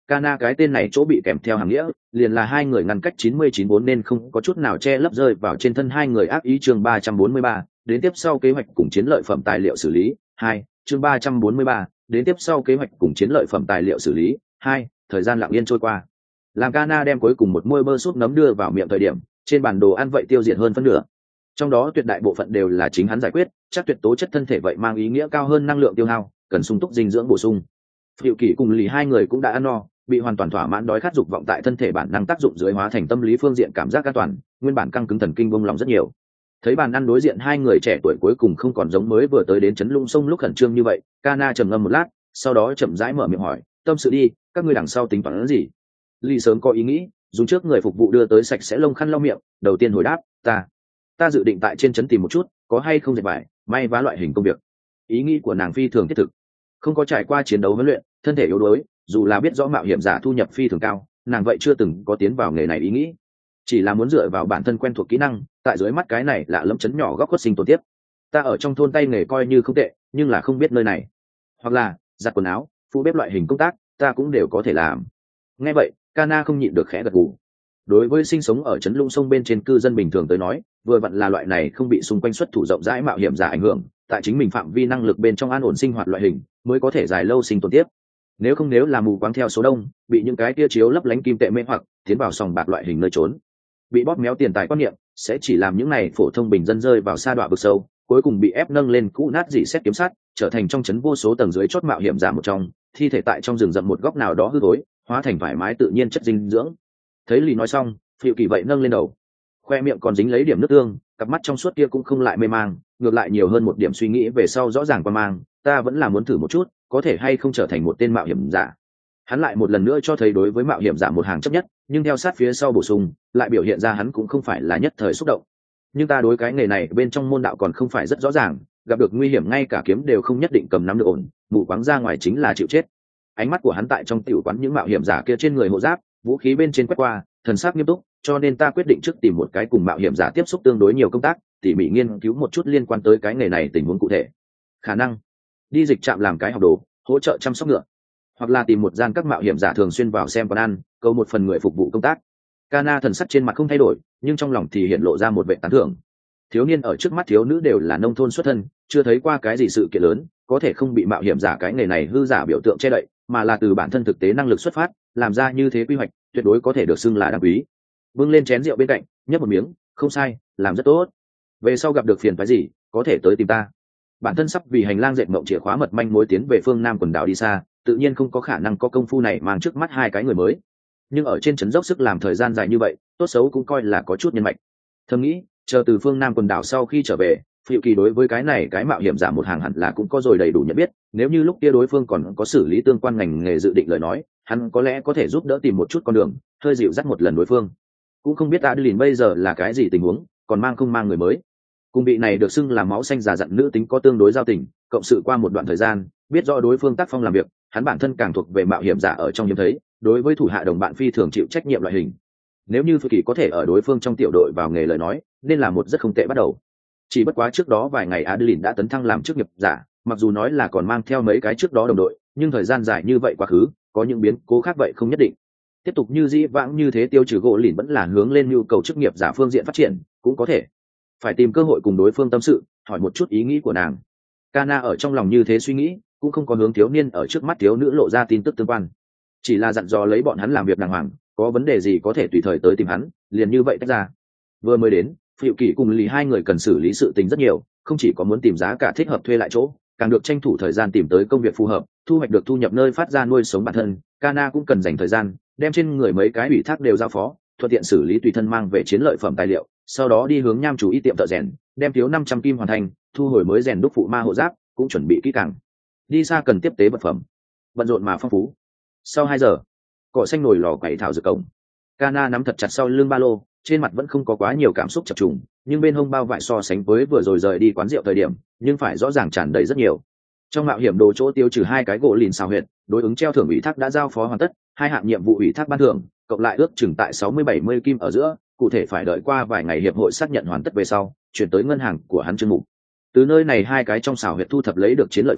Kana cái tên này chỗ bị kèm theo hàng nghĩa, liền là hai người ngăn cách chín mươi chín bốn nên không có chút nào che lấp rơi vào trên thân hai người ác ý. Chương ba trăm bốn mươi ba, đến tiếp sau kế hoạch cùng chiến lợi phẩm tài liệu xử lý. hai, chương ba trăm bốn mươi ba, đến tiếp sau kế hoạch cùng chiến lợi phẩm tài liệu xử lý. hai, thời gian lặng yên trôi qua. Làm Kana đem cuối cùng một muôi bơ súp nấm đưa vào miệng thời điểm, trên bản đồ ăn vậy tiêu diệt hơn phân nửa. Trong đó tuyệt đại bộ phận đều là chính hắn giải quyết, chắc tuyệt tố chất thân thể vậy mang ý nghĩa cao hơn năng lượng tiêu hao, cần sung túc dinh dưỡng bổ sung. Phiệu Kỳ cùng Lì hai người cũng đã ăn no, bị hoàn toàn thỏa mãn đói khát dục vọng tại thân thể bản năng tác dụng dưới hóa thành tâm lý phương diện cảm giác an toàn, nguyên bản căng cứng thần kinh bông lòng rất nhiều. Thấy bàn ăn đối diện hai người trẻ tuổi cuối cùng không còn giống mới vừa tới đến trấn Lung Sông lúc khẩn trương như vậy, Kana trầm ngâm một lát, sau đó chậm rãi mở miệng hỏi, tâm sự đi, các ngươi đằng sau tính toán gì? Lì sớm có ý nghĩ, dùng trước người phục vụ đưa tới sạch sẽ lông khăn lau miệng, đầu tiên hồi đáp, ta, ta dự định tại trên trấn tìm một chút, có hay không dệt vải, may vá loại hình công việc. Ý nghĩ của nàng phi thường thiết thực, không có trải qua chiến đấu huấn luyện, thân thể yếu đuối, dù là biết rõ mạo hiểm giả thu nhập phi thường cao, nàng vậy chưa từng có tiến vào nghề này ý nghĩ, chỉ là muốn dựa vào bản thân quen thuộc kỹ năng, tại dưới mắt cái này lạ lẫm chấn nhỏ góc khuất sinh tồn tiếp. Ta ở trong thôn tay nghề coi như không tệ, nhưng là không biết nơi này, hoặc là giặt quần áo, phụ bếp loại hình công tác, ta cũng đều có thể làm. Nghe vậy, Kana không nhịn được khẽ gật gù. Đối với sinh sống ở trấn Lung Sông bên trên cư dân bình thường tới nói, vừa vặn là loại này không bị xung quanh xuất thủ rộng rãi mạo hiểm giả ảnh hưởng, tại chính mình phạm vi năng lực bên trong an ổn sinh hoạt loại hình, mới có thể dài lâu sinh tồn tiếp. Nếu không nếu là mù quáng theo số đông, bị những cái tia chiếu lấp lánh kim tệ mê hoặc, tiến vào sòng bạc loại hình nơi trốn, bị bóp méo tiền tài quan niệm, sẽ chỉ làm những này phổ thông bình dân rơi vào sa đọa vực sâu, cuối cùng bị ép nâng lên cũ nát dị xét kiếm sát, trở thành trong trấn vô số tầng dưới chót mạo hiểm giả một trong, thi thể tại trong rừng rậm một góc nào đó hư thối, hóa thành thoải mái tự nhiên chất dinh dưỡng. Thấy Lì nói xong, Phiệu Kỳ vậy nâng lên đầu, khoe miệng còn dính lấy điểm nước tương, cặp mắt trong suốt kia cũng không lại mê mang, ngược lại nhiều hơn một điểm suy nghĩ về sau rõ ràng quan mang. Ta vẫn là muốn thử một chút, có thể hay không trở thành một tên mạo hiểm giả. Hắn lại một lần nữa cho thấy đối với mạo hiểm giả một hàng chấp nhất, nhưng theo sát phía sau bổ sung, lại biểu hiện ra hắn cũng không phải là nhất thời xúc động. Nhưng ta đối cái nghề này bên trong môn đạo còn không phải rất rõ ràng, gặp được nguy hiểm ngay cả kiếm đều không nhất định cầm nắm được ổn, mù quáng ra ngoài chính là chịu chết. Ánh mắt của hắn tại trong tiểu quán những mạo hiểm giả kia trên người hộ giáp, vũ khí bên trên quét qua, thần sắc nghiêm túc, cho nên ta quyết định trước tìm một cái cùng mạo hiểm giả tiếp xúc tương đối nhiều công tác, tỉ mỉ nghiên cứu một chút liên quan tới cái nghề này tình huống cụ thể. Khả năng đi dịch trạm làm cái học đồ, hỗ trợ chăm sóc ngựa, hoặc là tìm một gian các mạo hiểm giả thường xuyên vào xem quán ăn, câu một phần người phục vụ công tác. Kana thần sắc trên mặt không thay đổi, nhưng trong lòng thì hiện lộ ra một vẻ tán thưởng. Thiếu niên ở trước mắt thiếu nữ đều là nông thôn xuất thân, chưa thấy qua cái gì sự kiện lớn, có thể không bị mạo hiểm giả cái nghề này hư giả biểu tượng che đậy, mà là từ bản thân thực tế năng lực xuất phát, làm ra như thế quy hoạch, tuyệt đối có thể được xưng là đáng quý. Bưng lên chén rượu bên cạnh, nhấp một miếng, không sai, làm rất tốt. Về sau gặp được phiền phức gì, có thể tới tìm ta. Bản thân sắp vì hành lang dệt mộng chìa khóa mật manh mối tiến về phương Nam quần đảo đi xa, tự nhiên không có khả năng có công phu này mang trước mắt hai cái người mới. Nhưng ở trên trấn dốc sức làm thời gian dài như vậy, tốt xấu cũng coi là có chút nhân mạch. Thầm nghĩ, chờ từ phương Nam quần đảo sau khi trở về, Phiệu Kỳ đối với cái này cái mạo hiểm giả một hàng hẳn là cũng có rồi đầy đủ nhận biết. Nếu như lúc kia đối phương còn có xử lý tương quan ngành nghề dự định lời nói, hắn có lẽ có thể giúp đỡ tìm một chút con đường, hơi dịu dắt một lần đối phương. Cũng không biết Adeline bây giờ là cái gì tình huống, còn mang không mang người mới. Cùng vị này được xưng là máu xanh già dặn nữ tính có tương đối giao tình, cộng sự qua một đoạn thời gian, biết rõ đối phương tác phong làm việc, hắn bản thân càng thuộc về mạo hiểm giả ở trong hiếm thấy, đối với thủ hạ đồng bạn phi thường chịu trách nhiệm loại hình. Nếu như Phiệu Kỳ có thể ở đối phương trong tiểu đội vào nghề lời nói, nên là một rất không tệ bắt đầu. Chỉ bất quá trước đó vài ngày Adeline đã tấn thăng làm chức nghiệp giả, mặc dù nói là còn mang theo mấy cái trước đó đồng đội, nhưng thời gian dài như vậy quá khứ, có những biến cố khác vậy không nhất định. Tiếp tục như dĩ vãng như thế tiêu trừ gỗ lìn vẫn là hướng lên nhu cầu chức nghiệp giả phương diện phát triển, cũng có thể phải tìm cơ hội cùng đối phương tâm sự, hỏi một chút ý nghĩ của nàng. Kana ở trong lòng như thế suy nghĩ, cũng không có hướng thiếu niên ở trước mắt thiếu nữ lộ ra tin tức tương quan, chỉ là dặn dò lấy bọn hắn làm việc đàng hoàng, có vấn đề gì có thể tùy thời tới tìm hắn, liền như vậy tách ra. Vừa mới đến, Phiệu Kỳ cùng Lý hai người cần xử lý sự tình rất nhiều, không chỉ có muốn tìm giá cả thích hợp thuê lại chỗ, càng được tranh thủ thời gian tìm tới công việc phù hợp, thu hoạch được thu nhập nơi phát ra nuôi sống bản thân. Kana cũng cần dành thời gian, đem trên người mấy cái ủy thác đều giao phó, thuận tiện xử lý tùy thân mang về chiến lợi phẩm tài liệu, sau đó đi hướng nham chủ y tiệm thợ rèn, đem thiếu năm trăm kim hoàn thành, thu hồi mới rèn đúc phụ ma hộ giáp, cũng chuẩn bị kỹ càng. Đi xa cần tiếp tế vật phẩm, bận rộn mà phong phú. Sau hai giờ, cỏ xanh nổi lò quẩy thảo dược cổng. Kana nắm thật chặt sau lưng ba lô, trên mặt vẫn không có quá nhiều cảm xúc chập trùng, nhưng bên hông bao vải so sánh với vừa rồi rời đi quán rượu thời điểm, nhưng phải rõ ràng tràn đầy rất nhiều. Trong mạo hiểm đồ chỗ tiêu trừ hai cái gỗ lìn xào huyệt, đối ứng treo thưởng ủy thác đã giao phó hoàn tất, hai hạng nhiệm vụ ủy thác ban thưởng, cộng lại ước chừng tại sáu mươi bảy mươi kim ở giữa, cụ thể phải đợi qua vài ngày hiệp hội xác nhận hoàn tất về sau, chuyển tới ngân hàng của hắn chương mục. Từ nơi này hai cái trong xào huyệt thu thập lấy được chiến lợi phẩm,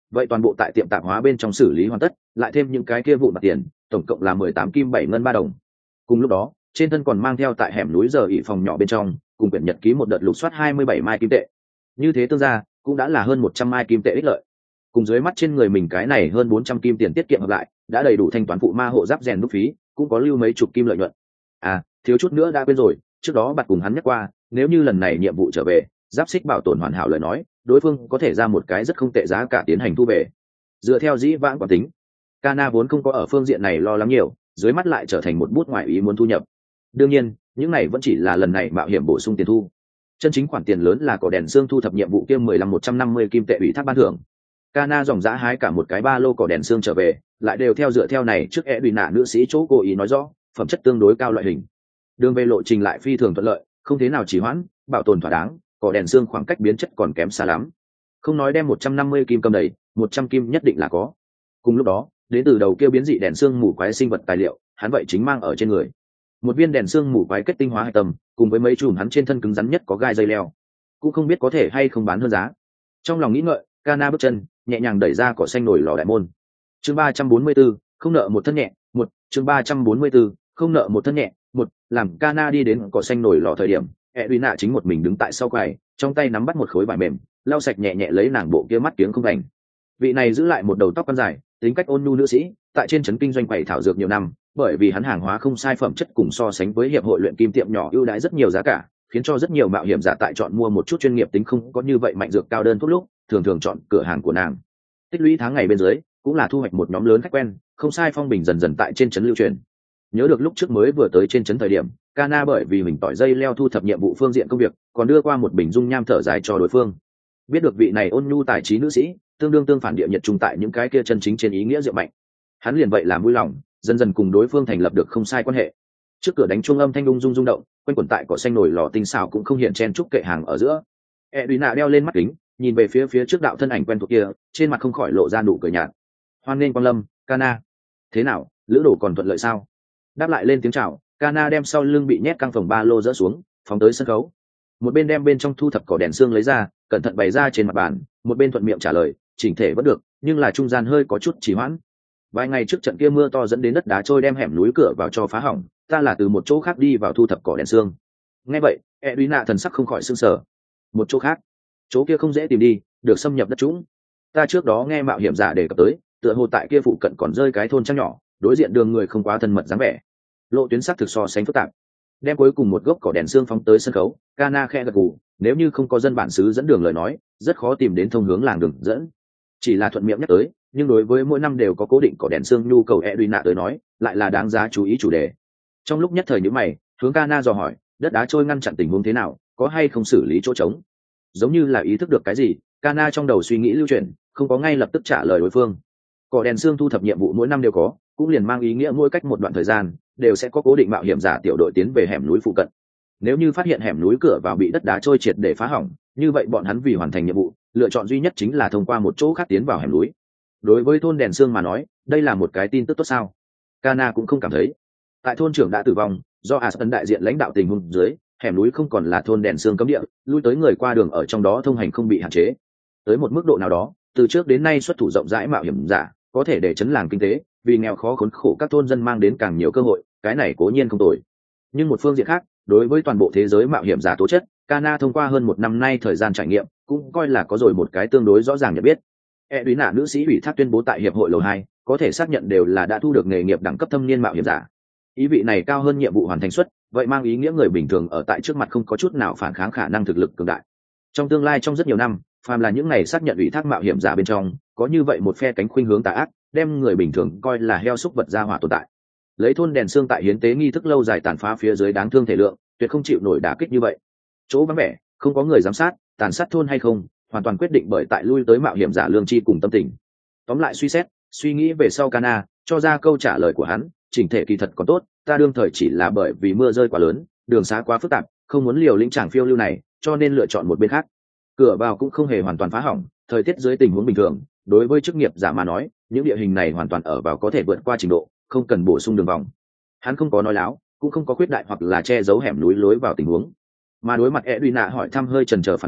vậy toàn bộ tại tiệm tạp hóa bên trong xử lý hoàn tất, lại thêm những cái kia vụn bạc tiền, tổng cộng là mười tám kim bảy ngân ba đồng. Cùng lúc đó trên thân còn mang theo tại hẻm núi giờ ỉ phòng nhỏ bên trong cùng quyển nhật ký một đợt lục soát hai mươi bảy mai kim tệ. Như thế tương ra cũng đã là hơn một trăm mai kim tệ ích lợi, cùng dưới mắt trên người mình cái này hơn bốn trăm kim tiền tiết kiệm hợp lại đã đầy đủ thanh toán phụ ma hộ giáp rèn đúc phí, cũng có lưu mấy chục kim lợi nhuận. À thiếu chút nữa đã quên rồi, trước đó bạn cùng hắn nhắc qua, nếu như lần này nhiệm vụ trở về giáp xích bảo tồn hoàn hảo lời nói, đối phương có thể ra một cái rất không tệ giá cả tiến hành thu về. Dựa theo dĩ vãng quản tính, Kana vốn không có ở phương diện này lo lắng nhiều, dưới mắt lại trở thành một bút ngoại ý muốn thu nhập. Đương nhiên những này vẫn chỉ là lần này mạo hiểm bổ sung tiền thu, chân chính khoản tiền lớn là cỏ đèn xương thu thập nhiệm vụ kia mười lăm một trăm năm mươi kim tệ ủy thác ban thưởng. Kana dòng dã hái cả một cái ba lô cỏ đèn xương trở về, lại đều theo dựa theo này trước e bị nạ nữ sĩ chỗ cố ý nói rõ, phẩm chất tương đối cao loại hình. Đường về lộ trình lại phi thường thuận lợi, không thế nào trì hoãn, bảo tồn thỏa đáng, cỏ đèn xương khoảng cách biến chất còn kém xa lắm. Không nói đem một trăm năm mươi kim cầm đầy, một trăm kim nhất định là có. Cùng lúc đó, đến từ đầu kia biến dị đèn xương mù quái sinh vật tài liệu, hắn vậy chính mang ở trên người. Một viên đèn xương mù quái kết tinh hóa hạch tâm, cùng với mấy chùm hắn trên thân cứng rắn nhất có gai dây leo, cũng không biết có thể hay không bán hơn giá. Trong lòng nghĩ ngợi, Kana bước chân nhẹ nhàng đẩy ra cỏ xanh nổi lò đại môn. Chương ba trăm bốn mươi 4, không nợ một thân nhẹ, một, chương ba trăm bốn mươi 4, không nợ một thân nhẹ, một, làm Kana đi đến cỏ xanh nổi lò thời điểm, Edwina chính một mình đứng tại sau quầy, trong tay nắm bắt một khối vải mềm, lau sạch nhẹ nhẹ lấy nàng bộ kia mắt kiếng không đành. Vị này giữ lại một đầu tóc quăn dài, tính cách ôn nhu nữ sĩ, tại trên trấn kinh doanh quầy thảo dược nhiều năm, bởi vì hắn hàng hóa không sai phẩm chất cùng so sánh với hiệp hội luyện kim tiệm nhỏ ưu đãi rất nhiều giá cả, khiến cho rất nhiều mạo hiểm giả tại chọn mua một chút chuyên nghiệp tính không có như vậy mạnh dược cao đơn thuốc lúc, thường thường chọn cửa hàng của nàng. Tích lũy tháng ngày bên dưới, cũng là thu hoạch một nhóm lớn khách quen, không sai phong bình dần dần tại trên trấn lưu truyền. Nhớ được lúc trước mới vừa tới trên trấn thời điểm, Kana bởi vì mình tỏi dây leo thu thập nhiệm vụ phương diện công việc, còn đưa qua một bình dung nham thở dài cho đối phương. Biết được vị này ôn nhu tài trí nữ sĩ, tương đương tương phản địa nhiệt trung tại những cái kia chân chính trên ý nghĩa diệu mạnh, hắn liền vậy làm vui lòng, dần dần cùng đối phương thành lập được không sai quan hệ. Trước cửa đánh chuông âm thanh đung rung rung động, quanh quẩn tại cỏ xanh nổi lò tinh xảo cũng không hiện chen trúc kệ hàng ở giữa. Edwina đeo lên mắt kính, nhìn về phía phía trước đạo thân ảnh quen thuộc kia, trên mặt không khỏi lộ ra nụ cười nhạt. Hoan nghênh quang lâm, Kana. Thế nào, lữ đồ còn thuận lợi sao? Đáp lại lên tiếng chào, Kana đem sau lưng bị nhét căng phòng ba lô dỡ xuống, phóng tới sân khấu. Một bên đem bên trong thu thập cỏ đèn xương lấy ra, cẩn thận bày ra trên mặt bàn, một bên thuận miệng trả lời, chỉnh thể vẫn được, nhưng là trung gian hơi có chút trì hoãn. Vài ngày trước trận kia mưa to dẫn đến đất đá trôi đem hẻm núi cửa vào cho phá hỏng, ta là từ một chỗ khác đi vào thu thập cỏ đèn xương. Nghe vậy, Edwina thần sắc không khỏi sưng sờ. Một chỗ khác? Chỗ kia không dễ tìm đi, được xâm nhập đất trũng. Ta trước đó nghe mạo hiểm giả đề cập tới, tựa hồ tại kia phụ cận còn rơi cái thôn trăng nhỏ, đối diện đường người không quá thân mật dáng vẻ. Lộ tuyến sắc thực so sánh phức tạp. Đem cuối cùng một gốc cỏ đèn xương phóng tới sân khấu, Kana khẽ gật gù, nếu như không có dân bản xứ dẫn đường lời nói, rất khó tìm đến thông hướng làng đường dẫn. Chỉ là thuận miệng nhắc tới, nhưng đối với mỗi năm đều có cố định cỏ đèn xương nhu cầu Edwina tới nói, lại là đáng giá chú ý chủ đề. Trong lúc nhất thời nhíu mày, hướng Kana dò hỏi, đất đá trôi ngăn chặn tình huống thế nào, có hay không xử lý chỗ trống? Giống như là ý thức được cái gì, Kana trong đầu suy nghĩ lưu chuyển, không có ngay lập tức trả lời đối phương. Cỏ đèn xương thu thập nhiệm vụ mỗi năm đều có, cũng liền mang ý nghĩa mỗi cách một đoạn thời gian đều sẽ có cố định mạo hiểm giả tiểu đội tiến về hẻm núi phụ cận. Nếu như phát hiện hẻm núi cửa vào bị đất đá trôi triệt để phá hỏng, như vậy bọn hắn vì hoàn thành nhiệm vụ, lựa chọn duy nhất chính là thông qua một chỗ khác tiến vào hẻm núi. Đối với thôn đèn xương mà nói, đây là một cái tin tức tốt sao? Kana cũng không cảm thấy. Tại thôn trưởng đã tử vong, do Aspen đại diện lãnh đạo tình huống dưới, hẻm núi không còn là thôn đèn xương cấm địa, lui tới người qua đường ở trong đó thông hành không bị hạn chế. Tới một mức độ nào đó, từ trước đến nay xuất thủ rộng rãi mạo hiểm giả, có thể để chấn làng kinh tế, vì nghèo khó khốn khổ các thôn dân mang đến càng nhiều cơ hội, cái này cố nhiên không tồi. Nhưng một phương diện khác, đối với toàn bộ thế giới mạo hiểm giả tố chất, Kana thông qua hơn một năm nay thời gian trải nghiệm, cũng coi là có rồi một cái tương đối rõ ràng nhận biết. Edwina nữ sĩ ủy thác tuyên bố tại hiệp hội lầu hai, có thể xác nhận đều là đã thu được nghề nghiệp đẳng cấp thâm niên mạo hiểm giả. Ý vị này cao hơn nhiệm vụ hoàn thành suất, vậy mang ý nghĩa người bình thường ở tại trước mặt không có chút nào phản kháng khả năng thực lực cường đại. Trong tương lai trong rất nhiều năm, phàm là những ngày xác nhận ủy thác mạo hiểm giả bên trong, có như vậy một phe cánh khuynh hướng tà ác, đem người bình thường coi là heo súc vật gia hỏa tồn tại. Lấy thôn đèn xương tại hiến tế nghi thức lâu dài tàn phá phía dưới đáng thương thể lượng, tuyệt không chịu nổi đả kích như vậy. Chỗ vắng vẻ, không có người giám sát, tàn sát thôn hay không, hoàn toàn quyết định bởi tại lui tới mạo hiểm giả lương tri cùng tâm tình. Tóm lại suy xét, suy nghĩ về sau Kana cho ra câu trả lời của hắn, chỉnh thể kỳ thật còn tốt, ta đương thời chỉ là bởi vì mưa rơi quá lớn, đường xá quá phức tạp, không muốn liều lĩnh tràng phiêu lưu này, cho nên lựa chọn một bên khác. Cửa vào cũng không hề hoàn toàn phá hỏng, thời tiết dưới tình huống bình thường, đối với chức nghiệp giả mà nói, những địa hình này hoàn toàn ở vào có thể vượt qua trình độ, không cần bổ sung đường vòng. Hắn không có nói láo, cũng không có khuyết đại hoặc là che giấu hẻm núi lối vào tình huống. Mà đối mặt Edwina hỏi thăm hơi chần chờ phản ứng,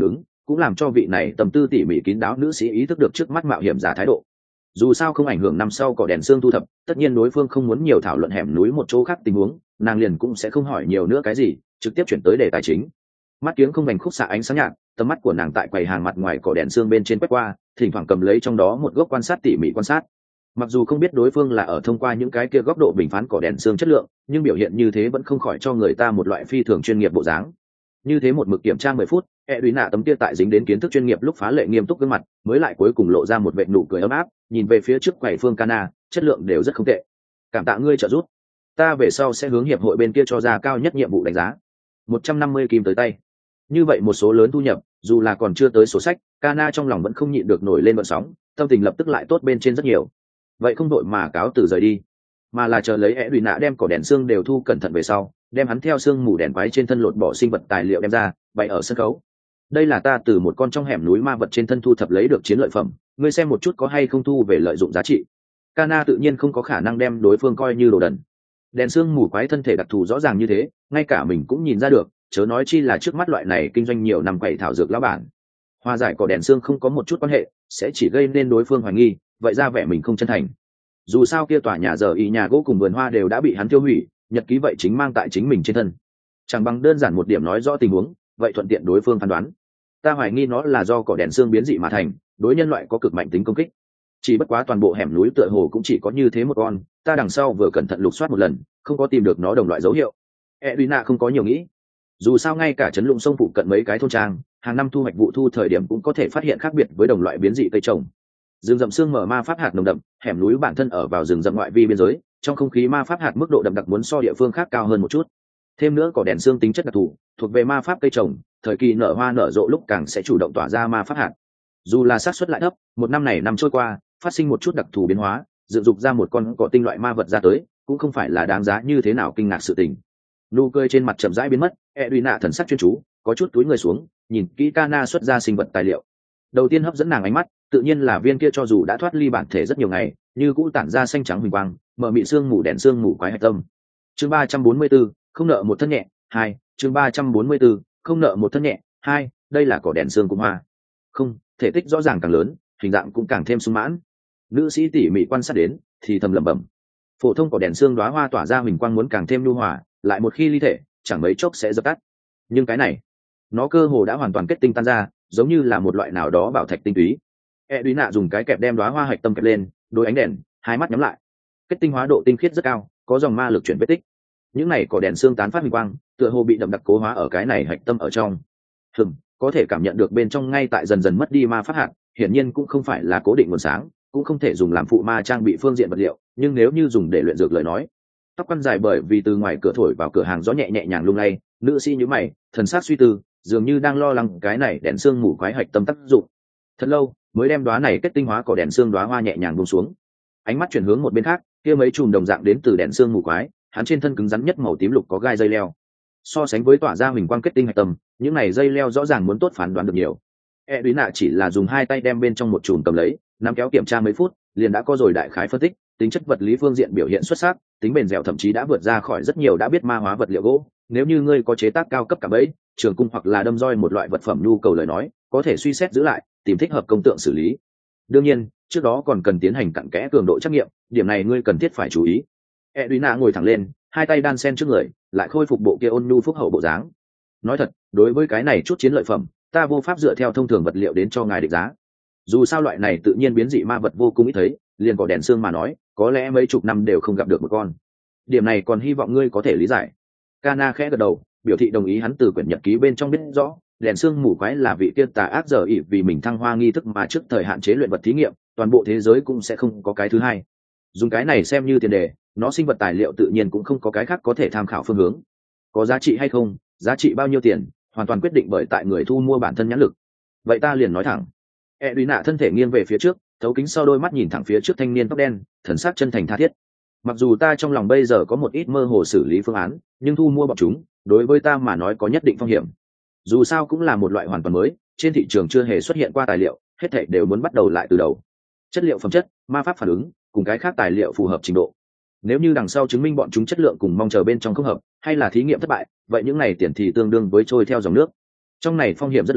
cũng làm cho vị này tâm tư tỉ mỉ kín đáo nữ sĩ ý thức được trước mắt mạo hiểm giả thái độ. Dù sao không ảnh hưởng năm sau cỏ đèn xương thu thập, tất nhiên đối phương không muốn nhiều thảo luận hẻm núi một chỗ khác tình huống, nàng liền cũng sẽ không hỏi nhiều nữa cái gì, trực tiếp chuyển tới đề tài chính. Mắt kiếng không vành khúc xạ ánh sáng nhạt, tầm mắt của nàng tại quầy hàng mặt ngoài cỏ đèn xương bên trên quét qua, thỉnh thoảng cầm lấy trong đó một góc quan sát tỉ mỉ quan sát. Mặc dù không biết đối phương là ở thông qua những cái kia góc độ bình phán cỏ đèn xương chất lượng, nhưng biểu hiện như thế vẫn không khỏi cho người ta một loại phi thường chuyên nghiệp bộ dáng. Như thế một mực kiểm tra mười phút, e đuý nạ tấm kia tại dính đến kiến thức chuyên nghiệp lúc phá lệ nghiêm túc gương mặt, mới lại cuối cùng lộ ra một vệt nụ cười ấm áp, nhìn về phía trước quầy phương Cana, chất lượng đều rất không tệ. Cảm tạ ngươi trợ giúp, ta về sau sẽ hướng hiệp hội bên kia cho ra cao nhất nhiệm vụ đánh giá. một trăm năm mươi kim tới tay. Như vậy một số lớn thu nhập, dù là còn chưa tới sổ sách, Cana trong lòng vẫn không nhịn được nổi lên gợn sóng, tâm tình lập tức lại tốt bên trên rất nhiều. Vậy không đội mà cáo từ rời đi, mà là chờ lấy e đuý nạ đem cỏ đèn xương đều thu cẩn thận về sau, đem hắn theo xương mù đèn quái trên thân lột bỏ sinh vật tài liệu đem ra bày ở sân khấu. Đây là ta từ một con trong hẻm núi ma vật trên thân thu thập lấy được chiến lợi phẩm, ngươi xem một chút có hay không thu về lợi dụng giá trị. Cana tự nhiên không có khả năng đem đối phương coi như đồ đần. Đèn xương mù quái thân thể đặc thù rõ ràng như thế, ngay cả mình cũng nhìn ra được, chớ nói chi là trước mắt loại này kinh doanh nhiều năm quậy thảo dược lão bản. Hòa giải cỏ đèn xương không có một chút quan hệ, sẽ chỉ gây nên đối phương hoài nghi, vậy ra vẻ mình không chân thành. Dù sao kia tòa nhà giờ y nhà gỗ cùng vườn hoa đều đã bị hắn tiêu hủy, nhật ký vậy chính mang tại chính mình trên thân, chẳng bằng đơn giản một điểm nói rõ tình huống, vậy thuận tiện đối phương phán đoán. Ta hoài nghi nó là do cỏ đèn xương biến dị mà thành, đối nhân loại có cực mạnh tính công kích. Chỉ bất quá toàn bộ hẻm núi tựa hồ cũng chỉ có như thế một con, ta đằng sau vừa cẩn thận lục soát một lần, không có tìm được nó đồng loại dấu hiệu. Edwina không có nhiều nghĩ, dù sao ngay cả trấn lũng sông phụ cận mấy cái thôn trang, hàng năm thu hoạch vụ thu thời điểm cũng có thể phát hiện khác biệt với đồng loại biến dị cây trồng. Rừng rậm xương mở ma pháp hạt nồng đậm, hẻm núi bản thân ở vào rừng rậm ngoại vi biên giới, trong không khí ma pháp hạt mức độ đậm đặc muốn so địa phương khác cao hơn một chút. Thêm nữa cỏ đèn xương tính chất đặc thù, thuộc về ma pháp cây trồng, thời kỳ nở hoa nở rộ lúc càng sẽ chủ động tỏa ra ma pháp hạt. Dù là xác suất lại thấp, một năm này năm trôi qua, phát sinh một chút đặc thù biến hóa, dựng dục ra một con cỏ tinh loại ma vật ra tới, cũng không phải là đáng giá như thế nào kinh ngạc sự tình. Nụ cười trên mặt chậm rãi biến mất, Edwina thần sắc chuyên chú, có chút túi người xuống, nhìn kỹ Cana xuất ra sinh vật tài liệu. Đầu tiên hấp dẫn nàng ánh mắt, tự nhiên là viên kia cho dù đã thoát ly bản thể rất nhiều ngày, như cũ tản ra xanh trắng huỳnh quang, mở mị xương mù đèn xương mù quái hạch tâm. Chương ba trăm bốn mươi 4, không nợ một thân nhẹ, hai, chương ba trăm bốn mươi 4, không nợ một thân nhẹ, hai, đây là cỏ đèn xương cung hoa. Không, thể tích rõ ràng càng lớn, hình dạng cũng càng thêm sung mãn. Nữ sĩ tỉ mỉ quan sát đến, thì thầm lẩm bẩm. Phổ thông cỏ đèn xương đóa hoa tỏa ra huỳnh quang muốn càng thêm nhu hòa, lại một khi ly thể, chẳng mấy chốc sẽ dập tắt. Nhưng cái này, nó cơ hồ đã hoàn toàn kết tinh tan ra, giống như là một loại nào đó bảo thạch tinh túy. Edwina dùng cái kẹp đem đóa hoa hạch tâm kẹp lên, đôi ánh đèn, hai mắt nhắm lại. Kết tinh hóa độ tinh khiết rất cao, có dòng ma lực chuyển vết tích. Những này cỏ đèn xương tán phát huỳnh quang, tựa hồ bị đậm đặc cố hóa ở cái này hạch tâm ở trong. Hừm, có thể cảm nhận được bên trong ngay tại dần dần mất đi ma pháp hạt, hiển nhiên cũng không phải là cố định nguồn sáng, cũng không thể dùng làm phụ ma trang bị phương diện vật liệu, nhưng nếu như dùng để luyện dược lời nói. Tóc quăn dài bởi vì từ ngoài cửa thổi vào cửa hàng gió nhẹ nhẹ nhàng lung lay, nữ sĩ nhíu mày, thần sắc suy tư, dường như đang lo lắng cái này đèn xương mù quái hạch tâm tác dụng. Thật lâu, mới đem đóa này kết tinh hóa cỏ đèn xương đóa hoa nhẹ nhàng buông xuống. Ánh mắt chuyển hướng một bên khác, kia mấy chùm đồng dạng đến từ đèn xương mù quái, hắn trên thân cứng rắn nhất màu tím lục có gai dây leo. So sánh với tỏa ra huỳnh quang kết tinh hạch tâm, những này dây leo rõ ràng muốn tốt phán đoán được nhiều. Edwina chỉ là dùng hai tay đem bên trong một chùm cầm lấy, nắm kéo kiểm tra mấy phút, liền đã có rồi đại khái phân tích, tính chất vật lý phương diện biểu hiện xuất sắc, tính bền dẻo thậm chí đã vượt ra khỏi rất nhiều đã biết ma hóa vật liệu gỗ. Nếu như ngươi có chế tác cao cấp cả bẫy, trường cung hoặc là đâm roi một loại vật phẩm nhu cầu lời nói, có thể suy xét giữ lại, tìm thích hợp công tượng xử lý. Đương nhiên, trước đó còn cần tiến hành cặn kẽ cường độ trắc nghiệm, điểm này ngươi cần thiết phải chú ý. Edwina ngồi thẳng lên, hai tay đan sen trước người, lại khôi phục bộ kia ôn nhu phúc hậu bộ dáng. Nói thật, đối với cái này chút chiến lợi phẩm, ta vô pháp dựa theo thông thường vật liệu đến cho ngài định giá. Dù sao loại này tự nhiên biến dị ma vật vô cùng ít thấy, liền cỏ đèn xương mà nói, có lẽ mấy chục năm đều không gặp được một con. Điểm này còn hy vọng ngươi có thể lý giải. Cana khẽ gật đầu, biểu thị đồng ý. Hắn từ quyển nhật ký bên trong biết rõ, đèn xương mù quái là vị kia tà ác giờ ỷ vì mình thăng hoa nghi thức mà trước thời hạn chế luyện vật thí nghiệm, toàn bộ thế giới cũng sẽ không có cái thứ hai. Dùng cái này xem như tiền đề, nó sinh vật tài liệu tự nhiên cũng không có cái khác có thể tham khảo phương hướng. Có giá trị hay không, giá trị bao nhiêu tiền, hoàn toàn quyết định bởi tại người thu mua bản thân nhãn lực. Vậy ta liền nói thẳng. Edwina thân thể nghiêng về phía trước, thấu kính sau đôi mắt nhìn thẳng phía trước thanh niên tóc đen, thần sắc chân thành tha thiết. Mặc dù ta trong lòng bây giờ có một ít mơ hồ xử lý phương án, nhưng thu mua bọn chúng, đối với ta mà nói có nhất định phong hiểm. Dù sao cũng là một loại hoàn toàn mới, trên thị trường chưa hề xuất hiện qua tài liệu, hết thảy đều muốn bắt đầu lại từ đầu. Chất liệu phẩm chất, ma pháp phản ứng, cùng cái khác tài liệu phù hợp trình độ. Nếu như đằng sau chứng minh bọn chúng chất lượng cùng mong chờ bên trong không hợp, hay là thí nghiệm thất bại, vậy những này tiền thì tương đương với trôi theo dòng nước. Trong này phong hiểm rất lớn,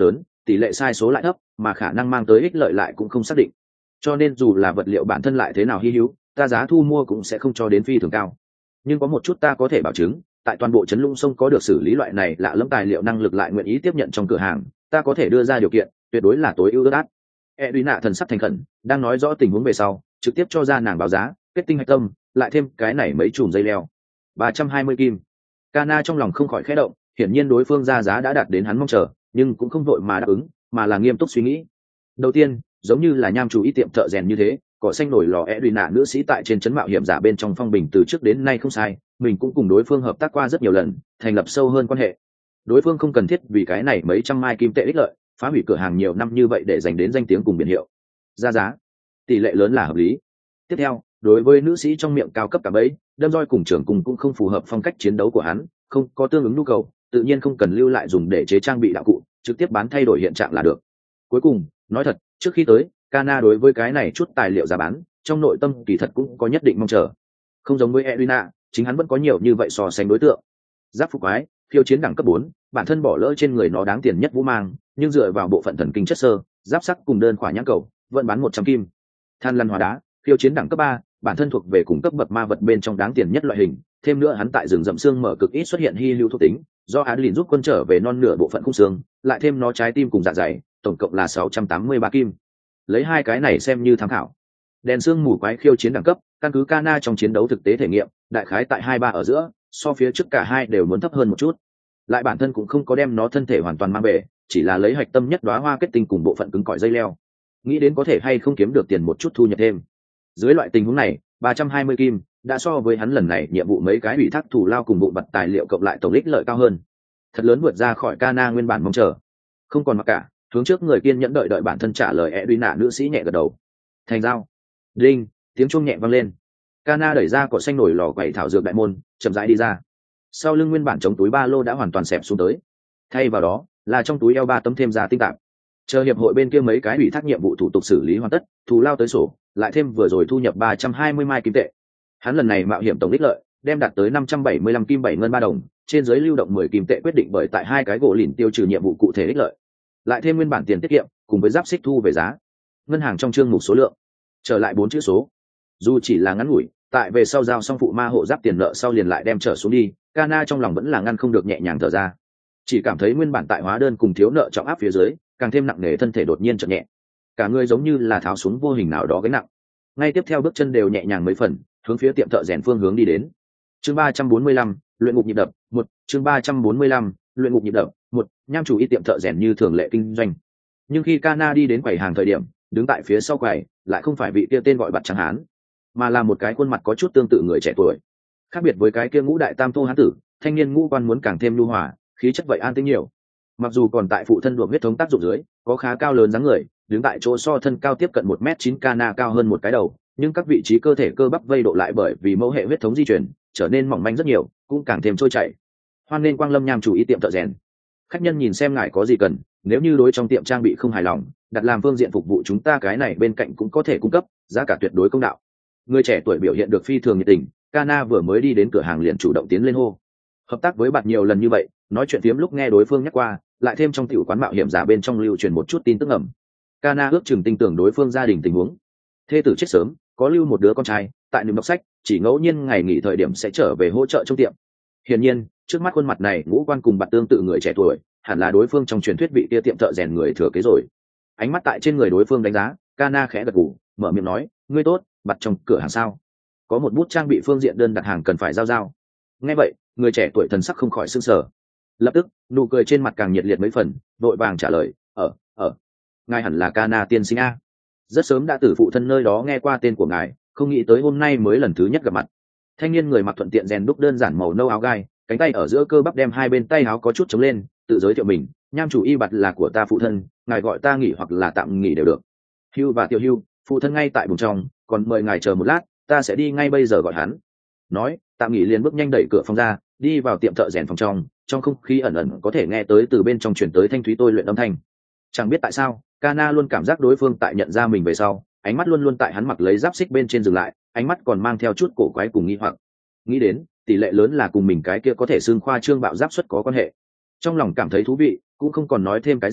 tỷ lệ sai số lại thấp, mà khả năng mang tới ích lợi lại cũng không xác định. Cho nên dù là vật liệu bản thân lại thế nào hy hữu, ta giá thu mua cũng sẽ không cho đến phi thường cao. Nhưng có một chút ta có thể bảo chứng, tại toàn bộ trấn Lũng Sông có được xử lý loại này lạ lẫm tài liệu năng lực lại nguyện ý tiếp nhận trong cửa hàng, ta có thể đưa ra điều kiện, tuyệt đối là tối ưu ước át. Edwina thần sắc thành khẩn, đang nói rõ tình huống về sau, trực tiếp cho ra nàng báo giá, kết tinh hạch tâm, lại thêm cái này mấy chùm dây leo. ba trăm hai mươi kim. Kana trong lòng không khỏi khẽ động, hiển nhiên đối phương ra giá đã đạt đến hắn mong chờ, nhưng cũng không vội mà đáp ứng, mà là nghiêm túc suy nghĩ. Đầu tiên, giống như là nham chủ ý tiệm thợ rèn như thế, cỏ xanh nổi lò Edwina nữ sĩ tại trên trấn mạo hiểm giả bên trong phong bình từ trước đến nay không sai, mình cũng cùng đối phương hợp tác qua rất nhiều lần, thành lập sâu hơn quan hệ. Đối phương không cần thiết vì cái này mấy trăm mai kim tệ ích lợi, phá hủy cửa hàng nhiều năm như vậy để dành đến danh tiếng cùng biển hiệu. Ra giá, tỷ lệ lớn là hợp lý. Tiếp theo, đối với nữ sĩ trong miệng cao cấp cả bấy, đâm roi cùng trưởng cùng cũng không phù hợp phong cách chiến đấu của hắn, không có tương ứng nhu cầu, tự nhiên không cần lưu lại dùng để chế trang bị đạo cụ, trực tiếp bán thay đổi hiện trạng là được. Cuối cùng, nói thật, trước khi tới, Kana đối với cái này chút tài liệu giá bán, trong nội tâm kỳ thật cũng có nhất định mong chờ. Không giống với Edwina, chính hắn vẫn có nhiều như vậy so sánh đối tượng. Giáp phục quái, khiêu chiến đẳng cấp bốn, bản thân bỏ lỡ trên người nó đáng tiền nhất vũ mang, nhưng dựa vào bộ phận thần kinh chất xơ, giáp sắc cùng đơn khỏa nhãn cầu, vẫn bán một trăm kim. Than lăn hóa đá, khiêu chiến đẳng cấp ba, bản thân thuộc về cùng cấp bậc ma vật bên trong đáng tiền nhất loại hình, thêm nữa hắn tại rừng rậm xương mở cực ít xuất hiện hy hữu thuộc tính, do án lìn giúp quân trở về non nửa bộ phận khung xương, lại thêm nó trái tim cùng dạ dày, tổng cộng là sáu trăm tám mươi ba kim. Lấy hai cái này xem như tham khảo. Đèn xương mù quái khiêu chiến đẳng cấp, căn cứ Kana trong chiến đấu thực tế thể nghiệm, đại khái tại hai ba ở giữa, so phía trước cả hai đều muốn thấp hơn một chút. Lại bản thân cũng không có đem nó thân thể hoàn toàn mang về, chỉ là lấy hạch tâm nhất đóa hoa kết tinh cùng bộ phận cứng cỏi dây leo. Nghĩ đến có thể hay không kiếm được tiền một chút thu nhập thêm. Dưới loại tình huống này, ba trăm hai mươi kim đã so với hắn lần này nhiệm vụ mấy cái ủy thác thủ lao cùng vụ bật tài liệu cộng lại tổng ích lợi cao hơn, thật lớn vượt ra khỏi Kana nguyên bản mong chờ. Không còn mặc cả, hướng trước người kiên nhẫn đợi đợi bản thân trả lời Edwina nữ sĩ nhẹ gật đầu. Thành giao. Đinh, tiếng chuông nhẹ vang lên. Kana đẩy ra cỏ xanh nổi lò quẩy thảo dược đại môn, chậm rãi đi ra. Sau lưng nguyên bản chống túi ba lô đã hoàn toàn xẹp xuống tới, thay vào đó là trong túi eo ba tấm thêm ra tinh tạp. Chờ hiệp hội bên kia mấy cái ủy thác nhiệm vụ thủ tục xử lý hoàn tất, thù lao tới sổ, lại thêm vừa rồi thu nhập ba trăm hai mươi mai kim tệ. Hắn lần này mạo hiểm tổng ích lợi đem đạt tới năm trăm bảy mươi lăm kim bảy ngân ba đồng, trên dưới lưu động mười kim tệ quyết định bởi tại hai cái gỗ lìn tiêu trừ nhiệm vụ cụ thể ích lợi, lại thêm nguyên bản tiền tiết kiệm cùng với giáp xích thu về giá. Ngân hàng trong chương mục số lượng trở lại bốn chữ số. Dù chỉ là ngắn ngủi, tại về sau giao xong phụ ma hộ giáp tiền nợ sau liền lại đem trở xuống đi, Kana trong lòng vẫn là ngăn không được nhẹ nhàng thở ra. Chỉ cảm thấy nguyên bản tại hóa đơn cùng thiếu nợ trọng áp phía dưới, càng thêm nặng nề thân thể đột nhiên chợt nhẹ. Cả người giống như là tháo xuống vô hình nào đó gánh nặng. Ngay tiếp theo bước chân đều nhẹ nhàng mấy phần, hướng phía tiệm thợ rèn phương hướng đi đến. Chương ba trăm bốn mươi lăm, luyện ngục nhịp đập, một, chương ba trăm bốn mươi lăm, luyện ngục nhịp đập, một, nham chủ y tiệm thợ rèn như thường lệ kinh doanh. Nhưng khi Kana đi đến quầy hàng thời điểm, đứng tại phía sau quầy, lại không phải vị kia tên gọi Bạt Trắng Hán, mà là một cái khuôn mặt có chút tương tự người trẻ tuổi. Khác biệt với cái kia ngũ đại tam thô hán tử, thanh niên ngũ quan muốn càng thêm nhu hòa, khí chất vậy an tĩnh nhiều. Mặc dù còn tại phụ thân luộc huyết thống tác dụng dưới, có khá cao lớn dáng người, đứng tại chỗ so thân cao tiếp cận một mét chín, Kana cao hơn một cái đầu, nhưng các vị trí cơ thể cơ bắp vây độ lại bởi vì mẫu hệ huyết thống di chuyển, trở nên mỏng manh rất nhiều, cũng càng thêm trôi chảy. Hoan nên quang lâm nham chủ ý tiệm thợ rèn. Khách nhân nhìn xem ngài có gì cần, nếu như đối trong tiệm trang bị không hài lòng, đặt làm phương diện phục vụ chúng ta cái này bên cạnh cũng có thể cung cấp, giá cả tuyệt đối công đạo. Người trẻ tuổi biểu hiện được phi thường nhiệt tình, Kana vừa mới đi đến cửa hàng liền chủ động tiến lên hô. Hợp tác với bạn nhiều lần như vậy, nói chuyện phiếm lúc nghe đối phương nhắc qua, lại thêm trong tiểu quán mạo hiểm giả bên trong lưu truyền một chút tin tức ẩm. Kana ước chừng tin tưởng đối phương gia đình tình huống. Thê tử chết sớm, có lưu một đứa con trai, tại niềm đọc sách, chỉ ngẫu nhiên ngày nghỉ thời điểm sẽ trở về hỗ trợ trong tiệm. Hiển nhiên, trước mắt khuôn mặt này ngũ quan cùng bạn tương tự người trẻ tuổi, hẳn là đối phương trong truyền thuyết vị kia tiệm thợ rèn người thừa kế rồi. Ánh mắt tại trên người đối phương đánh giá, Kana khẽ gật gù, mở miệng nói, ngươi tốt, bặt trong cửa hàng sao? Có một bút trang bị phương diện đơn đặt hàng cần phải giao giao. Nghe vậy, người trẻ tuổi thần sắc không khỏi sưng sờ. Lập tức, nụ cười trên mặt càng nhiệt liệt mấy phần, vội vàng trả lời, ở, ở. Ngài hẳn là Kana tiên sinh a. Rất sớm đã từ phụ thân nơi đó nghe qua tên của ngài, không nghĩ tới hôm nay mới lần thứ nhất gặp mặt. Thanh niên người mặc thuận tiện rèn đúc đơn giản màu nâu áo gai, cánh tay ở giữa cơ bắp đem hai bên tay áo có chút chống lên, tự giới thiệu mình, nham chủ y bặt là của ta phụ thân, ngài gọi ta nghỉ hoặc là tạm nghỉ đều được. Hưu và Tiểu Hưu, phụ thân ngay tại vùng trong, còn mời ngài chờ một lát, ta sẽ đi ngay bây giờ gọi hắn. Nói, tạm nghỉ liền bước nhanh đẩy cửa phòng ra, đi vào tiệm thợ rèn phòng trong, trong không khí ẩn ẩn có thể nghe tới từ bên trong truyền tới thanh thúy tôi luyện âm thanh. Chẳng biết tại sao, Kana luôn cảm giác đối phương tại nhận ra mình về sau, ánh mắt luôn luôn tại hắn mặc lấy giáp xích bên trên dừng lại, ánh mắt còn mang theo chút cổ quái cùng nghi hoặc. Nghĩ đến, tỷ lệ lớn là cùng mình cái kia có thể xương khoa trương bạo giáp xuất có quan hệ. Trong lòng cảm thấy thú vị, cũng không còn nói thêm cái gì,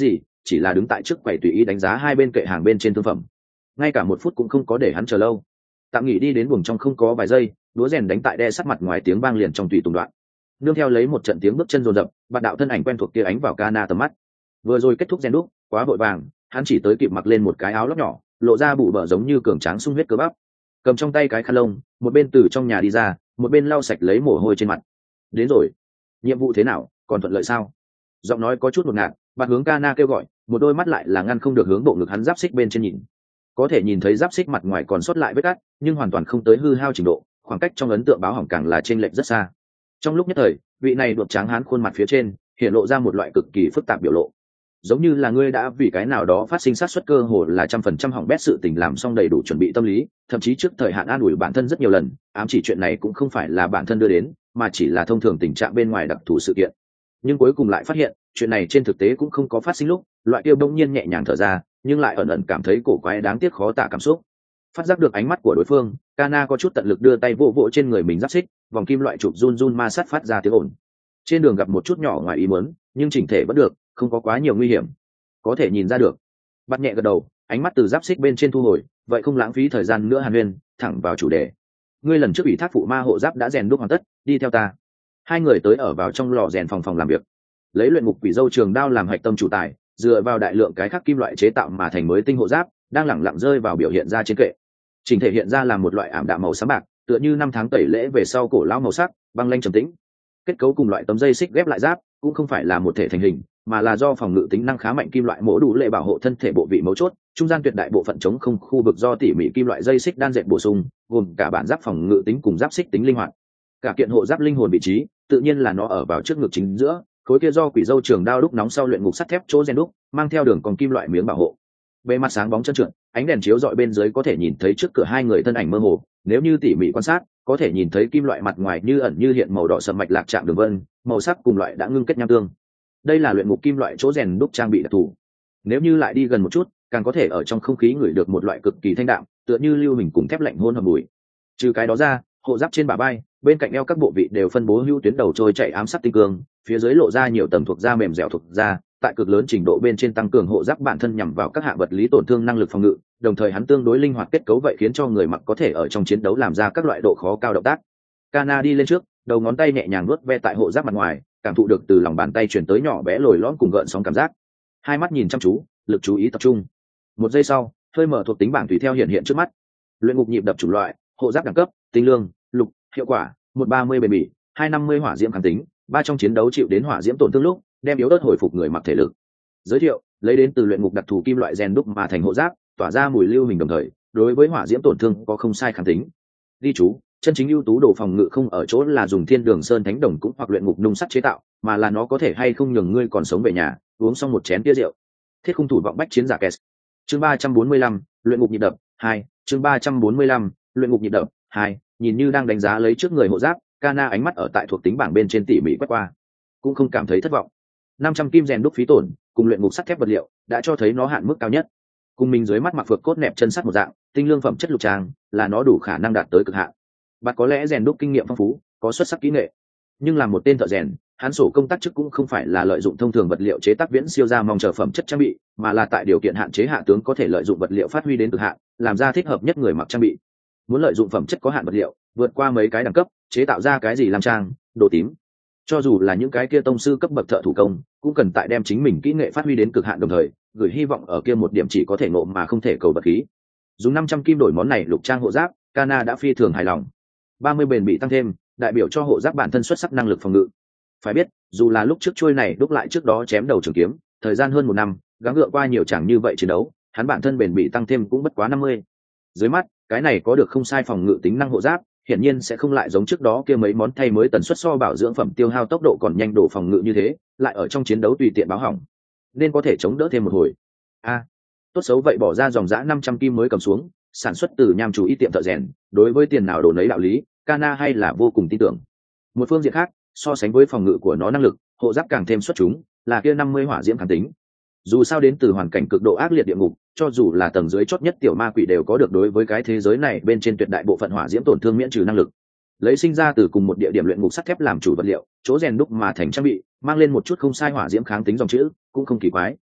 chỉ là đứng tại trước quầy tùy ý đánh giá hai bên kệ hàng bên trên thương phẩm, ngay cả một phút cũng không có để hắn chờ lâu. Tạm nghỉ đi đến buồng trong không có vài giây, đũa rèn đánh tại đe sắt mặt ngoài tiếng vang liền trong tùy tùng đoạn, nương theo lấy một trận tiếng bước chân rồn rập, bạn đạo thân ảnh quen thuộc kia ánh vào Kana tầm mắt. Vừa rồi kết thúc rèn đúc, quá vội vàng, hắn chỉ tới kịp mặc lên một cái áo lót nhỏ, lộ ra bụ bờ giống như cường tráng sung huyết cơ bắp, cầm trong tay cái khăn lông, một bên từ trong nhà đi ra, một bên lau sạch lấy mồ hôi trên mặt. Đến rồi, nhiệm vụ thế nào, còn thuận lợi sao? Giọng nói có chút ngột ngạt, bạn hướng Kana kêu gọi, một đôi mắt lại là ngăn không được hướng bộ ngực hắn giáp xích bên trên nhìn. Có thể nhìn thấy giáp xích mặt ngoài còn sót lại vết cắt, nhưng hoàn toàn không tới hư hao trình độ, khoảng cách trong ấn tượng báo hỏng càng là chênh lệch rất xa. Trong lúc nhất thời, vị này đột tráng hán khuôn mặt phía trên hiện lộ ra một loại cực kỳ phức tạp biểu lộ, giống như là ngươi đã vì cái nào đó phát sinh sát suất cơ hồ là trăm phần trăm hỏng bét sự tình làm xong đầy đủ chuẩn bị tâm lý, thậm chí trước thời hạn an ủi bản thân rất nhiều lần, ám chỉ chuyện này cũng không phải là bản thân đưa đến, mà chỉ là thông thường tình trạng bên ngoài đặc thù sự kiện. Nhưng cuối cùng lại phát hiện chuyện này trên thực tế cũng không có phát sinh lúc, loại kia bỗng nhiên nhẹ nhàng thở ra, nhưng lại ẩn ẩn cảm thấy cổ quái đáng tiếc khó tả cảm xúc. Phát giác được ánh mắt của đối phương, Kana có chút tận lực đưa tay vỗ vỗ trên người mình giáp xích, vòng kim loại chụp run run ma sát phát ra tiếng ồn. Trên đường gặp một chút nhỏ ngoài ý muốn, nhưng chỉnh thể vẫn được, không có quá nhiều nguy hiểm. Có thể nhìn ra được. Bắt nhẹ gật đầu, ánh mắt từ giáp xích bên trên thu hồi, vậy không lãng phí thời gian nữa Hàn Huyên, thẳng vào chủ đề. Ngươi lần trước ủy thác phụ ma hộ giáp đã rèn đúc hoàn tất, đi theo ta. Hai người tới ở vào trong lò rèn phòng phòng làm việc. Lấy luyện ngục quỷ dâu trường đao làm hạch tâm chủ tài, dựa vào đại lượng cái khác kim loại chế tạo mà thành mới tinh hộ giáp, đang lẳng lặng rơi vào biểu hiện ra trên kệ. Trình thể hiện ra là một loại ảm đạm màu xám bạc, tựa như năm tháng tẩy lễ về sau cổ lão màu sắc, băng lanh trầm tĩnh. Kết cấu cùng loại tấm dây xích ghép lại giáp, cũng không phải là một thể thành hình, mà là do phòng ngự tính năng khá mạnh kim loại mỗ đủ lệ bảo hộ thân thể bộ vị mấu chốt, trung gian tuyệt đại bộ phận chống không khu vực do tỉ mỉ kim loại dây xích đan dệt bổ sung, gồm cả bản giáp phòng ngự tính cùng giáp xích tính linh hoạt. Cả kiện hộ giáp linh hồn vị trí, tự nhiên là nó ở vào trước ngực chính giữa, khối kia do quỷ dâu trường đao đúc nóng sau luyện ngục sắt thép chỗ rèn đúc, mang theo đường còn kim loại miếng bảo hộ. Bề mặt sáng bóng trơn trượt, ánh đèn chiếu dọi bên dưới có thể nhìn thấy trước cửa hai người thân ảnh mơ hồ, nếu như tỉ mỉ quan sát, có thể nhìn thấy kim loại mặt ngoài như ẩn như hiện màu đỏ sậm mạch lạc trạng đường vân, màu sắc cùng loại đã ngưng kết nham tương. Đây là luyện ngục kim loại chỗ rèn đúc trang bị đặc thù. Nếu như lại đi gần một chút, càng có thể ở trong không khí ngửi được một loại cực kỳ thanh đạm, tựa như lưu hình cùng thép lạnh hôn hợp mùi. Trừ cái đó ra, hộ giáp trên bả vai, bên cạnh eo các bộ vị đều phân bố hưu tuyến đầu trôi chạy ám sát tinh cương, phía dưới lộ ra nhiều tầng thuộc da mềm dẻo thuộc da, tại cực lớn trình độ bên trên tăng cường hộ giáp bản thân nhằm vào các hạng vật lý tổn thương năng lực phòng ngự, đồng thời hắn tương đối linh hoạt kết cấu vậy khiến cho người mặc có thể ở trong chiến đấu làm ra các loại độ khó cao động tác. Kana đi lên trước, đầu ngón tay nhẹ nhàng nuốt ve tại hộ giáp mặt ngoài, cảm thụ được từ lòng bàn tay truyền tới nhỏ bé lồi lõm cùng gợn sóng cảm giác. Hai mắt nhìn chăm chú, lực chú ý tập trung. Một giây sau, hơi mở thuộc tính bảng tùy theo hiện hiện trước mắt. Luyện ngục nhịp đập chủng loại, hộ giáp đẳng cấp, tinh lương, lục, hiệu quả, một ba mươi bền bỉ, hai năm mươi hỏa diễm kháng tính, ba trong chiến đấu chịu đến hỏa diễm tổn thương lúc, đem yếu ớt hồi phục người mặc thể lực. Giới thiệu, lấy đến từ luyện ngục đặc thù kim loại rèn đúc mà thành hộ giáp, tỏa ra mùi lưu hình đồng thời, đối với hỏa diễm tổn thương có không sai kháng tính. Ghi chú, chân chính ưu tú đồ phòng ngự không ở chỗ là dùng thiên đường sơn thánh đồng cũng hoặc luyện ngục nung sắt chế tạo, mà là nó có thể hay không nhường ngươi còn sống về nhà, uống xong một chén bia rượu. Thiết khung thủ vọng bách chiến giả kẹt. Chương ba trăm bốn mươi lăm, luyện ngục nhịp đập hai, chương ba trăm bốn mươi lăm, luyện ngục nhịp đập hai, nhìn như đang đánh giá lấy trước người hộ giáp, Kana ánh mắt ở tại thuộc tính bảng bên trên tỉ mỉ quét qua, cũng không cảm thấy thất vọng. năm trăm kim rèn đúc phí tổn, cùng luyện ngục sắt thép vật liệu, đã cho thấy nó hạn mức cao nhất. Cùng mình dưới mắt mặc phược cốt nẹp chân sắt một dạng, tinh lương phẩm chất lục trang, là nó đủ khả năng đạt tới cực hạn. Bạn có lẽ rèn đúc kinh nghiệm phong phú, có xuất sắc kỹ nghệ, nhưng làm một tên thợ rèn, hắn sổ công tác chức cũng không phải là lợi dụng thông thường vật liệu chế tác viễn siêu ra mong chờ phẩm chất trang bị, mà là tại điều kiện hạn chế hạ tướng có thể lợi dụng vật liệu phát huy đến cực hạn, làm ra thích hợp nhất người mặc trang bị. Muốn lợi dụng phẩm chất có hạn vật liệu, vượt qua mấy cái đẳng cấp, chế tạo ra cái gì làm trang, đồ tím. Cho dù là những cái kia tông sư cấp bậc thợ thủ công, cũng cần tại đem chính mình kỹ nghệ phát huy đến cực hạn đồng thời, gửi hy vọng ở kia một điểm chỉ có thể ngộ mà không thể cầu vật khí. Dùng năm trăm kim đổi món này lục trang hộ giáp, Kana đã phi thường hài lòng. ba mươi bền bị tăng thêm, đại biểu cho hộ giáp bản thân xuất sắc năng lực phòng ngự. Phải biết, dù là lúc trước chuôi này đúc lại trước đó chém đầu trường kiếm, thời gian hơn một năm, gắng gượng qua nhiều chẳng như vậy chiến đấu, hắn bản thân bền bị tăng thêm cũng bất quá năm mươi. Dưới mắt, cái này có được không sai phòng ngự tính năng hộ giáp, hiển nhiên sẽ không lại giống trước đó kia mấy món thay mới tần suất so bảo dưỡng phẩm tiêu hao tốc độ còn nhanh đổ phòng ngự như thế, lại ở trong chiến đấu tùy tiện báo hỏng, nên có thể chống đỡ thêm một hồi. A, à, tốt xấu vậy bỏ ra dòng dã năm trăm kim mới cầm xuống, sản xuất từ nham chủ ý tiệm thợ rèn, đối với tiền nào đồ nấy đạo lý, Kana hay là vô cùng tin tưởng. Một phương diện khác, so sánh với phòng ngự của nó năng lực, hộ giáp càng thêm xuất chúng, là kia năm mươi hỏa diễm kháng tính. Dù sao đến từ hoàn cảnh cực độ ác liệt địa ngục, cho dù là tầng dưới chót nhất tiểu ma quỷ đều có được đối với cái thế giới này bên trên tuyệt đại bộ phận hỏa diễm tổn thương miễn trừ năng lực. Lấy sinh ra từ cùng một địa điểm luyện ngục sắt thép làm chủ vật liệu, chỗ rèn đúc mà thành trang bị, mang lên một chút không sai hỏa diễm kháng tính dòng chữ, cũng không kỳ quái.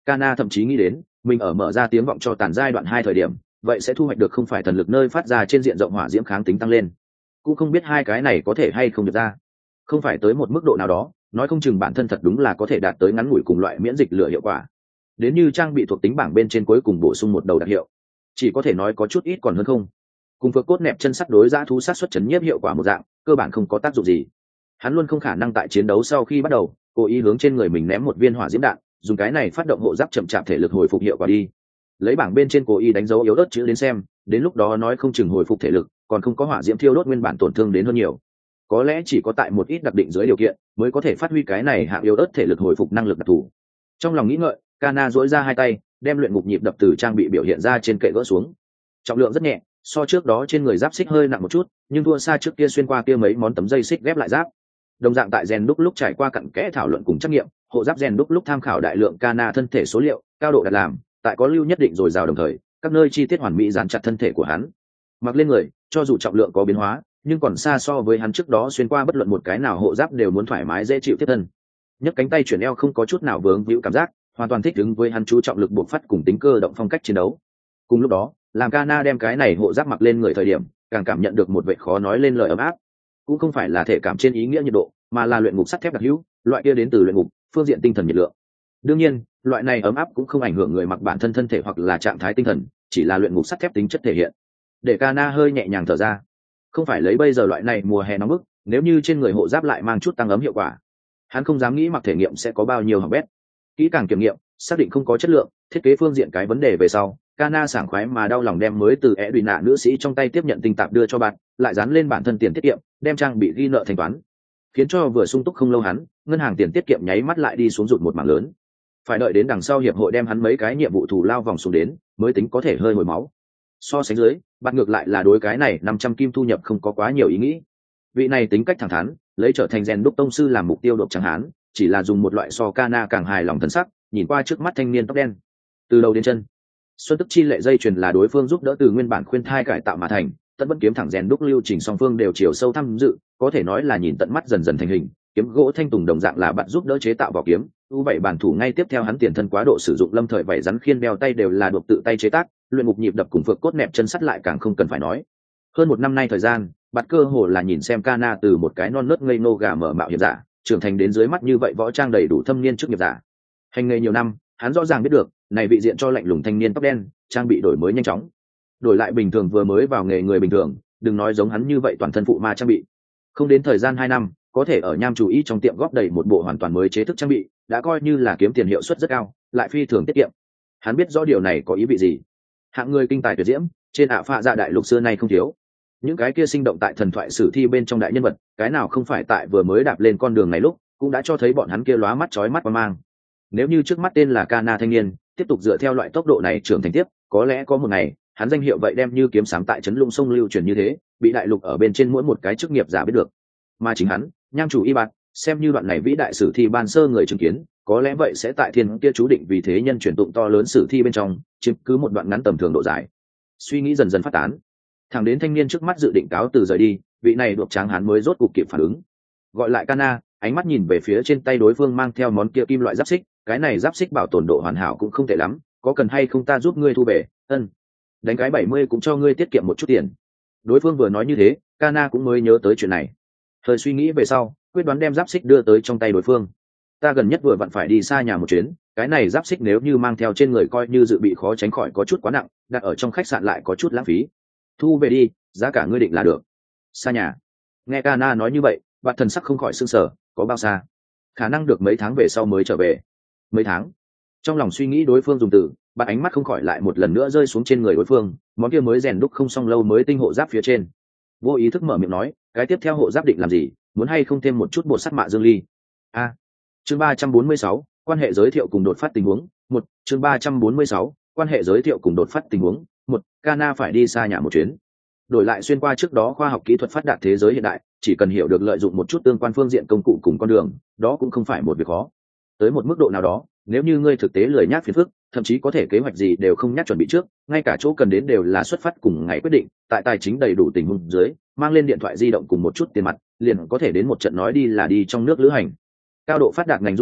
Kana thậm chí nghĩ đến mình ở mở ra tiếng vọng cho tàn giai đoạn hai thời điểm vậy sẽ thu hoạch được không phải thần lực nơi phát ra trên diện rộng hỏa diễm kháng tính tăng lên, cũng không biết hai cái này có thể hay không được ra. Không phải tới một mức độ nào đó nói không chừng bản thân thật đúng là có thể đạt tới ngắn ngủi cùng loại miễn dịch lửa hiệu quả, đến như trang bị thuộc tính bảng bên trên cuối cùng bổ sung một đầu đặc hiệu, chỉ có thể nói có chút ít còn hơn không. Cùng phược cốt nẹp chân sắt đối giã thú sát xuất chấn nhiếp hiệu quả một dạng, cơ bản không có tác dụng gì. Hắn luôn không khả năng tại chiến đấu sau khi bắt đầu cố ý hướng trên người mình ném một viên hỏa diễm đạn, dùng cái này phát động hộ giáp chậm chạp thể lực hồi phục hiệu quả đi. Lấy bảng bên trên cố ý đánh dấu yếu ớt chữ đến xem, đến lúc đó nói không chừng hồi phục thể lực còn không có hỏa diễm thiêu đốt nguyên bản tổn thương đến hơn nhiều. Có lẽ chỉ có tại một ít đặc định dưới điều kiện mới có thể phát huy cái này hạng yếu ớt thể lực hồi phục năng lực đặc thù. Trong lòng nghĩ ngợi, Kana duỗi ra hai tay đem luyện ngục nhịp đập từ trang bị biểu hiện ra trên kệ gỡ xuống. Trọng lượng rất nhẹ, so trước đó trên người giáp xích hơi nặng một chút, nhưng thua xa trước kia xuyên qua kia mấy món tấm dây xích ghép lại giáp. Đồng dạng tại rèn đúc lúc trải qua cặn kẽ thảo luận cùng trắc nghiệm, hộ giáp rèn đúc lúc tham khảo đại lượng Kana thân thể số liệu, cao độ đặt làm, tại có lưu nhất định rồi rào đồng thời, các nơi chi tiết hoàn mỹ dán chặt thân thể của hắn. Mặc lên người, cho dù trọng lượng có biến hóa, nhưng còn xa so với hắn trước đó xuyên qua bất luận một cái nào hộ giáp đều muốn thoải mái dễ chịu tiếp thân. Nhấc cánh tay chuyển eo không có chút nào vướng víu cảm giác, hoàn toàn thích ứng với hắn chú trọng lực buộc phát cùng tính cơ động phong cách chiến đấu. Cùng lúc đó, làm Kana đem cái này hộ giáp mặc lên người thời điểm, càng cảm nhận được một vẻ khó nói lên lời ấm áp. Cũng không phải là thể cảm trên ý nghĩa nhiệt độ, mà là luyện ngục sắt thép đặc hữu, loại kia đến từ luyện ngục, phương diện tinh thần nhiệt lượng. Đương nhiên, loại này ấm áp cũng không ảnh hưởng người mặc bản thân thân thể hoặc là trạng thái tinh thần, chỉ là luyện ngục sắt thép tính chất thể hiện. Để Kana hơi nhẹ nhàng thở ra. Không phải lấy bây giờ loại này mùa hè nóng bức, nếu như trên người hộ giáp lại mang chút tăng ấm hiệu quả, hắn không dám nghĩ mặc thể nghiệm sẽ có bao nhiêu hỏng bét. Kỹ càng kiểm nghiệm, xác định không có chất lượng, thiết kế phương diện cái vấn đề về sau, Kana sảng khoái mà đau lòng đem mới từ é đùi nạ nữ sĩ trong tay tiếp nhận tinh tạp đưa cho bạn, lại dán lên bản thân tiền tiết kiệm, đem trang bị ghi nợ thanh toán, khiến cho vừa sung túc không lâu hắn, ngân hàng tiền tiết kiệm nháy mắt lại đi xuống rụt một mảng lớn. Phải đợi đến đằng sau hiệp hội đem hắn mấy cái nhiệm vụ thù lao vòng xuống đến, mới tính có thể hơi hồi máu. So sánh dưới, bạn ngược lại là đối cái này năm trăm kim thu nhập không có quá nhiều ý nghĩ. Vị này tính cách thẳng thắn, lấy trở thành rèn đúc tông sư làm mục tiêu đột chẳng hán, chỉ là dùng một loại so Kana càng hài lòng thân sắc, nhìn qua trước mắt thanh niên tóc đen. Từ đầu đến chân, xuân tức chi lệ dây chuyền là đối phương giúp đỡ từ nguyên bản khuyên thai cải tạo mà thành, tận vẫn kiếm thẳng rèn đúc lưu trình song phương đều chiều sâu tham dự, có thể nói là nhìn tận mắt dần dần thành hình. Kiếm gỗ thanh tùng đồng dạng là bạn giúp đỡ chế tạo vỏ kiếm, u vậy bản thủ ngay tiếp theo hắn tiền thân quá độ sử dụng lâm thời vảy rắn khiên đeo tay đều là độc tự tay chế tác, luyện ngục nhịp đập cùng phược cốt nẹp chân sắt lại càng không cần phải nói. Hơn một năm nay thời gian, bạn cơ hồ là nhìn xem Kana từ một cái non nớt ngây nô gà mở mạo hiểm giả, trưởng thành đến dưới mắt như vậy võ trang đầy đủ thâm niên chức nghiệp giả. Hành nghề nhiều năm, hắn rõ ràng biết được, này vị diện cho lạnh lùng thanh niên tóc đen, trang bị đổi mới nhanh chóng. Đổi lại bình thường vừa mới vào nghề người bình thường, đừng nói giống hắn như vậy toàn thân phụ ma trang bị. Không đến thời gian hai năm, có thể ở nham chủ ý trong tiệm góp đầy một bộ hoàn toàn mới chế thức trang bị, đã coi như là kiếm tiền hiệu suất rất cao, lại phi thường tiết kiệm. Hắn biết rõ điều này có ý vị gì. Hạng người kinh tài tuyệt diễm, trên ạ phạ dạ đại lục xưa nay không thiếu. Những cái kia sinh động tại thần thoại sử thi bên trong đại nhân vật, cái nào không phải tại vừa mới đạp lên con đường này lúc, cũng đã cho thấy bọn hắn kia lóa mắt chói mắt qua mang. Nếu như trước mắt tên là Kana thanh niên, tiếp tục dựa theo loại tốc độ này trưởng thành tiếp, có lẽ có một ngày, hắn danh hiệu vậy đem như kiếm sáng tại trấn lung sông lưu truyền như thế, bị đại lục ở bên trên mỗi một cái chức nghiệp giả biết được. Mà chính hắn, nham chủ y bạt, xem như đoạn này vĩ đại sử thi ban sơ người chứng kiến, có lẽ vậy sẽ tại thiên kia chú định vì thế nhân truyền tụng to lớn sử thi bên trong, chiếm cứ một đoạn ngắn tầm thường độ dài. Suy nghĩ dần dần phát tán, thẳng đến thanh niên trước mắt dự định cáo từ rời đi, vị này đột tráng hắn mới rốt cuộc kịp phản ứng. Gọi lại Kana, ánh mắt nhìn về phía trên tay đối phương mang theo món kia kim loại giáp xích, cái này giáp xích bảo tồn độ hoàn hảo cũng không tệ lắm, có cần hay không ta giúp ngươi thu về? Ân. Đánh cái bảy mươi cũng cho ngươi tiết kiệm một chút tiền. Đối phương vừa nói như thế, Kana cũng mới nhớ tới chuyện này. Thời suy nghĩ về sau, quyết đoán đem giáp xích đưa tới trong tay đối phương. Ta gần nhất vừa vặn phải đi xa nhà một chuyến, cái này giáp xích nếu như mang theo trên người coi như dự bị khó tránh khỏi có chút quá nặng, đặt ở trong khách sạn lại có chút lãng phí. Thu về đi, giá cả ngươi định là được. Xa nhà. Nghe Kana nói như vậy, bạn thần sắc không khỏi sưng sở, có bao xa? Khả năng được mấy tháng về sau mới trở về. Mấy tháng? Trong lòng suy nghĩ đối phương dùng từ, bạn ánh mắt không khỏi lại một lần nữa rơi xuống trên người đối phương, món kia mới rèn đúc không xong lâu mới tinh hộ giáp phía trên. Vô ý thức mở miệng nói, cái tiếp theo hộ giáp định làm gì, muốn hay không thêm một chút bột sắt mạ dương ly? A. À, chương ba trăm bốn mươi sáu, quan hệ giới thiệu cùng đột phát tình huống. Một, chương ba trăm bốn mươi sáu, quan hệ giới thiệu cùng đột phát tình huống. Một, Kana phải đi xa nhà một chuyến. Đổi lại xuyên qua trước đó khoa học kỹ thuật phát đạt thế giới hiện đại, chỉ cần hiểu được lợi dụng một chút tương quan phương diện công cụ cùng con đường, đó cũng không phải một việc khó. Tới một mức độ nào đó, nếu như ngươi thực tế lười nhác phiền phức, thậm chí có thể kế hoạch gì đều không nhắc chuẩn bị trước, ngay cả chỗ cần đến đều là xuất phát cùng ngày quyết định, tại tài chính đầy đủ tình huống dưới, mang lên điện thoại di động cùng một chút tiền mặt, liền có thể đến một trận nói đi là đi trong nước lữ hành. Cao độ phát đạt ngành du lịch,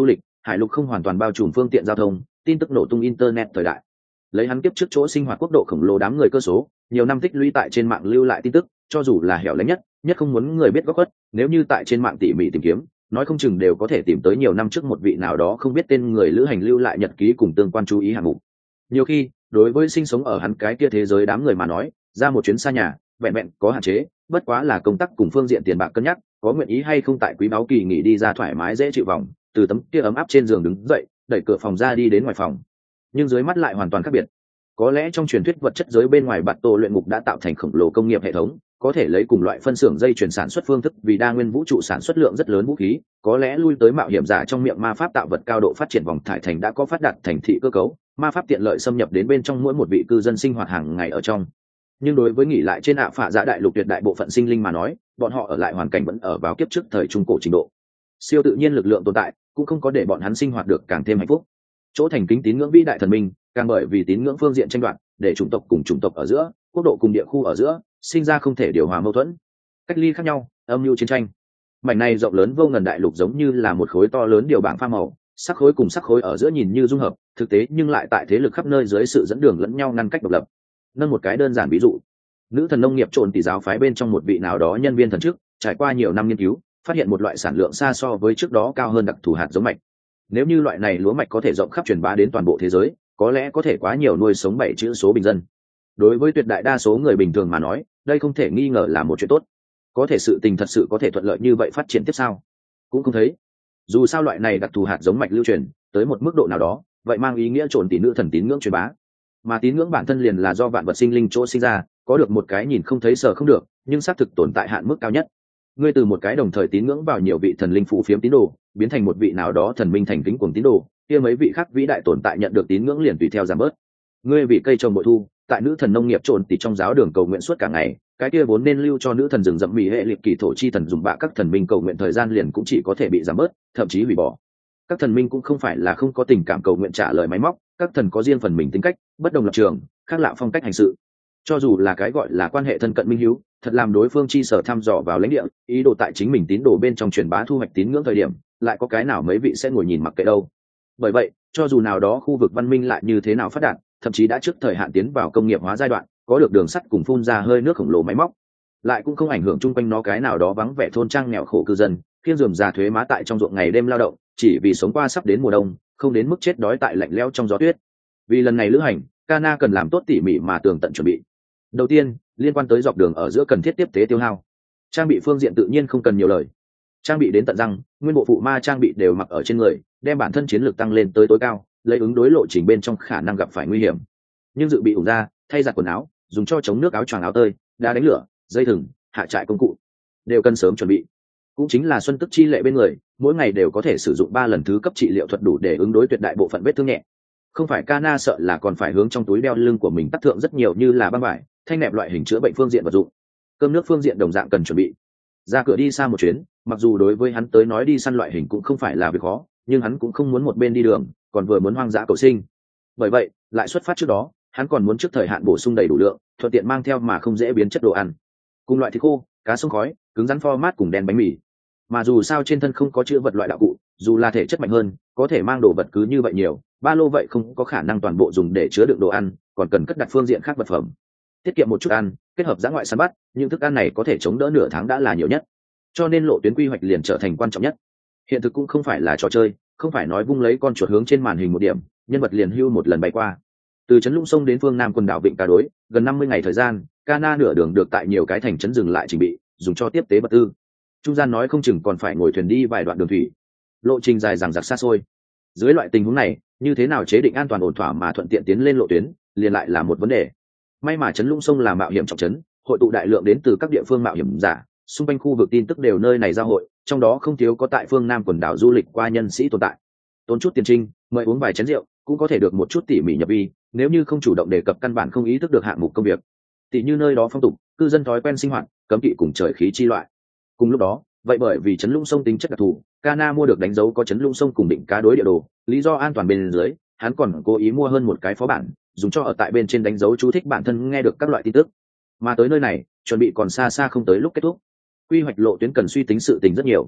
hải lục không hoàn toàn bao trùm phương tiện giao thông, tin tức nổ tung internet thời đại. Lấy hắn kiếp trước chỗ sinh hoạt quốc độ khổng lồ đám người cơ số, nhiều năm tích lũy tại trên mạng lưu lại tin tức, cho dù là hẻo lánh nhất, nhất không muốn người biết góc khuất, nếu như tại trên mạng tỉ mỉ tìm kiếm, nói không chừng đều có thể tìm tới nhiều năm trước một vị nào đó không biết tên người lữ hành lưu lại nhật ký cùng tương quan chú ý hạng mục. Nhiều khi, đối với sinh sống ở hắn cái kia thế giới đám người mà nói, ra một chuyến xa nhà, vẹn vẹn có hạn chế, bất quá là công tác cùng phương diện tiền bạc cân nhắc, có nguyện ý hay không tại quý báo kỳ nghỉ đi ra thoải mái dễ chịu vòng, từ tấm kia ấm áp trên giường đứng dậy, đẩy cửa phòng ra đi đến ngoài phòng. Nhưng dưới mắt lại hoàn toàn khác biệt. Có lẽ trong truyền thuyết vật chất giới bên ngoài bạt tổ luyện ngục đã tạo thành khổng lồ công nghiệp hệ thống, có thể lấy cùng loại phân xưởng dây chuyển sản xuất phương thức vì đa nguyên vũ trụ sản xuất lượng rất lớn vũ khí, có lẽ lui tới mạo hiểm giả trong miệng ma pháp tạo vật cao độ phát triển vòng thải thành đã có phát đạt thành thị cơ cấu, ma pháp tiện lợi xâm nhập đến bên trong mỗi một vị cư dân sinh hoạt hàng ngày ở trong. Nhưng đối với nghỉ lại trên ạ phạ dạ đại lục tuyệt đại bộ phận sinh linh mà nói, bọn họ ở lại hoàn cảnh vẫn ở vào kiếp trước thời trung cổ trình độ. Siêu tự nhiên lực lượng tồn tại cũng không có để bọn hắn sinh hoạt được càng thêm hạnh phúc. Chỗ thành kính tín ngưỡng vĩ đại thần minh, càng bởi vì tín ngưỡng phương diện tranh đoạt, để chủng tộc cùng chủng tộc ở giữa, quốc độ cùng địa khu ở giữa, sinh ra không thể điều hòa mâu thuẫn, cách ly khác nhau, âm mưu chiến tranh. Mảnh này rộng lớn vô ngần đại lục giống như là một khối to lớn điều bảng pha màu, sắc khối cùng sắc khối ở giữa nhìn như dung hợp, thực tế nhưng lại tại thế lực khắp nơi dưới sự dẫn đường lẫn nhau ngăn cách độc lập. Nâng một cái đơn giản ví dụ, nữ thần nông nghiệp trộn tỷ giáo phái bên trong một vị nào đó nhân viên thần chức, trải qua nhiều năm nghiên cứu, phát hiện một loại sản lượng xa so với trước đó cao hơn đặc thù hạt giống mạch. Nếu như loại này lúa mạch có thể rộng khắp truyền bá đến toàn bộ thế giới, có lẽ có thể quá nhiều nuôi sống bảy chữ số bình dân. Đối với tuyệt đại đa số người bình thường mà nói, đây không thể nghi ngờ là một chuyện tốt. Có thể sự tình thật sự có thể thuận lợi như vậy phát triển tiếp sao? Cũng không thấy. Dù sao loại này đặc thù hạt giống mạch lưu truyền tới một mức độ nào đó, vậy mang ý nghĩa trộn tỷ nữ thần tín ngưỡng truyền bá. Mà tín ngưỡng bản thân liền là do vạn vật sinh linh chỗ sinh ra, có được một cái nhìn không thấy sờ không được, nhưng xác thực tồn tại hạn mức cao nhất. Ngươi từ một cái đồng thời tín ngưỡng vào nhiều vị thần linh phù phiếm tín đồ, biến thành một vị nào đó thần minh thành kính cuồng tín đồ, kia mấy vị khác vĩ đại tồn tại nhận được tín ngưỡng liền tùy theo giảm bớt. Ngươi vì cây trồng bội thu, tại nữ thần nông nghiệp trộn tỷ trong giáo đường cầu nguyện suốt cả ngày, cái kia vốn nên lưu cho nữ thần rừng rậm mỹ hệ liệt kỳ thổ chi thần dùng bạ các thần minh cầu nguyện thời gian liền cũng chỉ có thể bị giảm bớt, thậm chí hủy bỏ. Các thần minh cũng không phải là không có tình cảm cầu nguyện trả lời máy móc, các thần có riêng phần mình tính cách, bất đồng lập trường, khác lạ phong cách hành sự. Cho dù là cái gọi là quan hệ thân cận minh hiếu, thật làm đối phương chi sở thăm dò vào lãnh địa, ý đồ tại chính mình tín đồ bên trong truyền bá thu hoạch tín ngưỡng thời điểm, lại có cái nào mấy vị sẽ ngồi nhìn mặc kệ đâu. Bởi vậy, cho dù nào đó khu vực văn minh lại như thế nào phát đạt, thậm chí đã trước thời hạn tiến vào công nghiệp hóa giai đoạn, có được đường sắt cùng phun ra hơi nước khổng lồ máy móc, lại cũng không ảnh hưởng chung quanh nó cái nào đó vắng vẻ thôn trang nghèo khổ cư dân, khiêng rườm rà thuế má tại trong ruộng ngày đêm lao động, chỉ vì sống qua sắp đến mùa đông, không đến mức chết đói tại lạnh lẽo trong gió tuyết. Vì lần này lữ hành, Kana cần làm tốt tỉ mỉ mà tường tận chuẩn bị. Đầu tiên, liên quan tới dọc đường ở giữa cần thiết tiếp tế tiêu hao. Trang bị phương diện tự nhiên không cần nhiều lời. Trang bị đến tận răng, nguyên bộ phụ ma trang bị đều mặc ở trên người, đem bản thân chiến lược tăng lên tới tối cao, lấy ứng đối lộ trình bên trong khả năng gặp phải nguy hiểm. Nhưng dự bị ủng ra, thay giặt quần áo, dùng cho chống nước áo choàng áo tơi, đá đánh lửa, dây thừng, hạ trại công cụ, đều cần sớm chuẩn bị. Cũng chính là xuân tức chi lệ bên người, mỗi ngày đều có thể sử dụng ba lần thứ cấp trị liệu thuật đủ để ứng đối tuyệt đại bộ phận vết thương nhẹ. Không phải Kana sợ là còn phải hướng trong túi đeo lưng của mình tắc thượng rất nhiều như là băng vải, thanh nẹp loại hình chữa bệnh phương diện vật dụng. Cơm nước phương diện đồng dạng cần chuẩn bị. Ra cửa đi xa một chuyến, mặc dù đối với hắn tới nói đi săn loại hình cũng không phải là việc khó, nhưng hắn cũng không muốn một bên đi đường, còn vừa muốn hoang dã cầu sinh. Bởi vậy, lại xuất phát trước đó, hắn còn muốn trước thời hạn bổ sung đầy đủ lượng, thuận tiện mang theo mà không dễ biến chất đồ ăn. Cùng loại thịt khô, cá sông khói, cứng rắn format cùng đen bánh mì. Mà dù sao trên thân không có chữ vật loại đạo cụ, dù là thể chất mạnh hơn, có thể mang đồ vật cứ như vậy nhiều, ba lô vậy không có khả năng toàn bộ dùng để chứa đựng đồ ăn, còn cần cất đặt phương diện khác vật phẩm. Tiết kiệm một chút ăn, kết hợp dã ngoại săn bắt, những thức ăn này có thể chống đỡ nửa tháng đã là nhiều nhất. Cho nên lộ tuyến quy hoạch liền trở thành quan trọng nhất. Hiện thực cũng không phải là trò chơi, không phải nói vung lấy con chuột hướng trên màn hình một điểm, nhân vật liền hưu một lần bay qua. Từ trấn Lũng sông đến phương nam quần đảo Vịnh Cá Đối, gần năm mươi ngày thời gian, Kana nửa đường được tại nhiều cái thành trấn dừng lại trình bị, dùng cho tiếp tế vật tư. Trung gian nói không chừng còn phải ngồi thuyền đi vài đoạn đường thủy, lộ trình dài dằng dặc xa xôi. Dưới loại tình huống này, như thế nào chế định an toàn ổn thỏa mà thuận tiện tiến lên lộ tuyến, liền lại là một vấn đề. May mà trấn Lũng sông là mạo hiểm trọng trấn, hội tụ đại lượng đến từ các địa phương mạo hiểm giả, xung quanh khu vực tin tức đều nơi này giao hội, trong đó không thiếu có tại phương nam quần đảo du lịch qua nhân sĩ tồn tại. Tốn chút tiền trinh, mời uống vài chén rượu, cũng có thể được một chút tỉ mỉ nhập vi, nếu như không chủ động đề cập căn bản không ý thức được hạng mục công việc. Tỷ như nơi đó phong tục, cư dân thói quen sinh hoạt, cấm kỵ cùng trời khí chi loại. Cùng lúc đó, vậy bởi vì trấn Lũng sông tính chất đặc thù, Kana mua được đánh dấu có trấn Lũng sông cùng Vịnh Cá Đối địa đồ, lý do an toàn bên dưới, hắn còn cố ý mua hơn một cái phó bản, dùng cho ở tại bên trên đánh dấu chú thích bản thân nghe được các loại tin tức. Mà tới nơi này, chuẩn bị còn xa xa không tới lúc kết thúc. Quy hoạch lộ tuyến cần suy tính sự tình rất nhiều.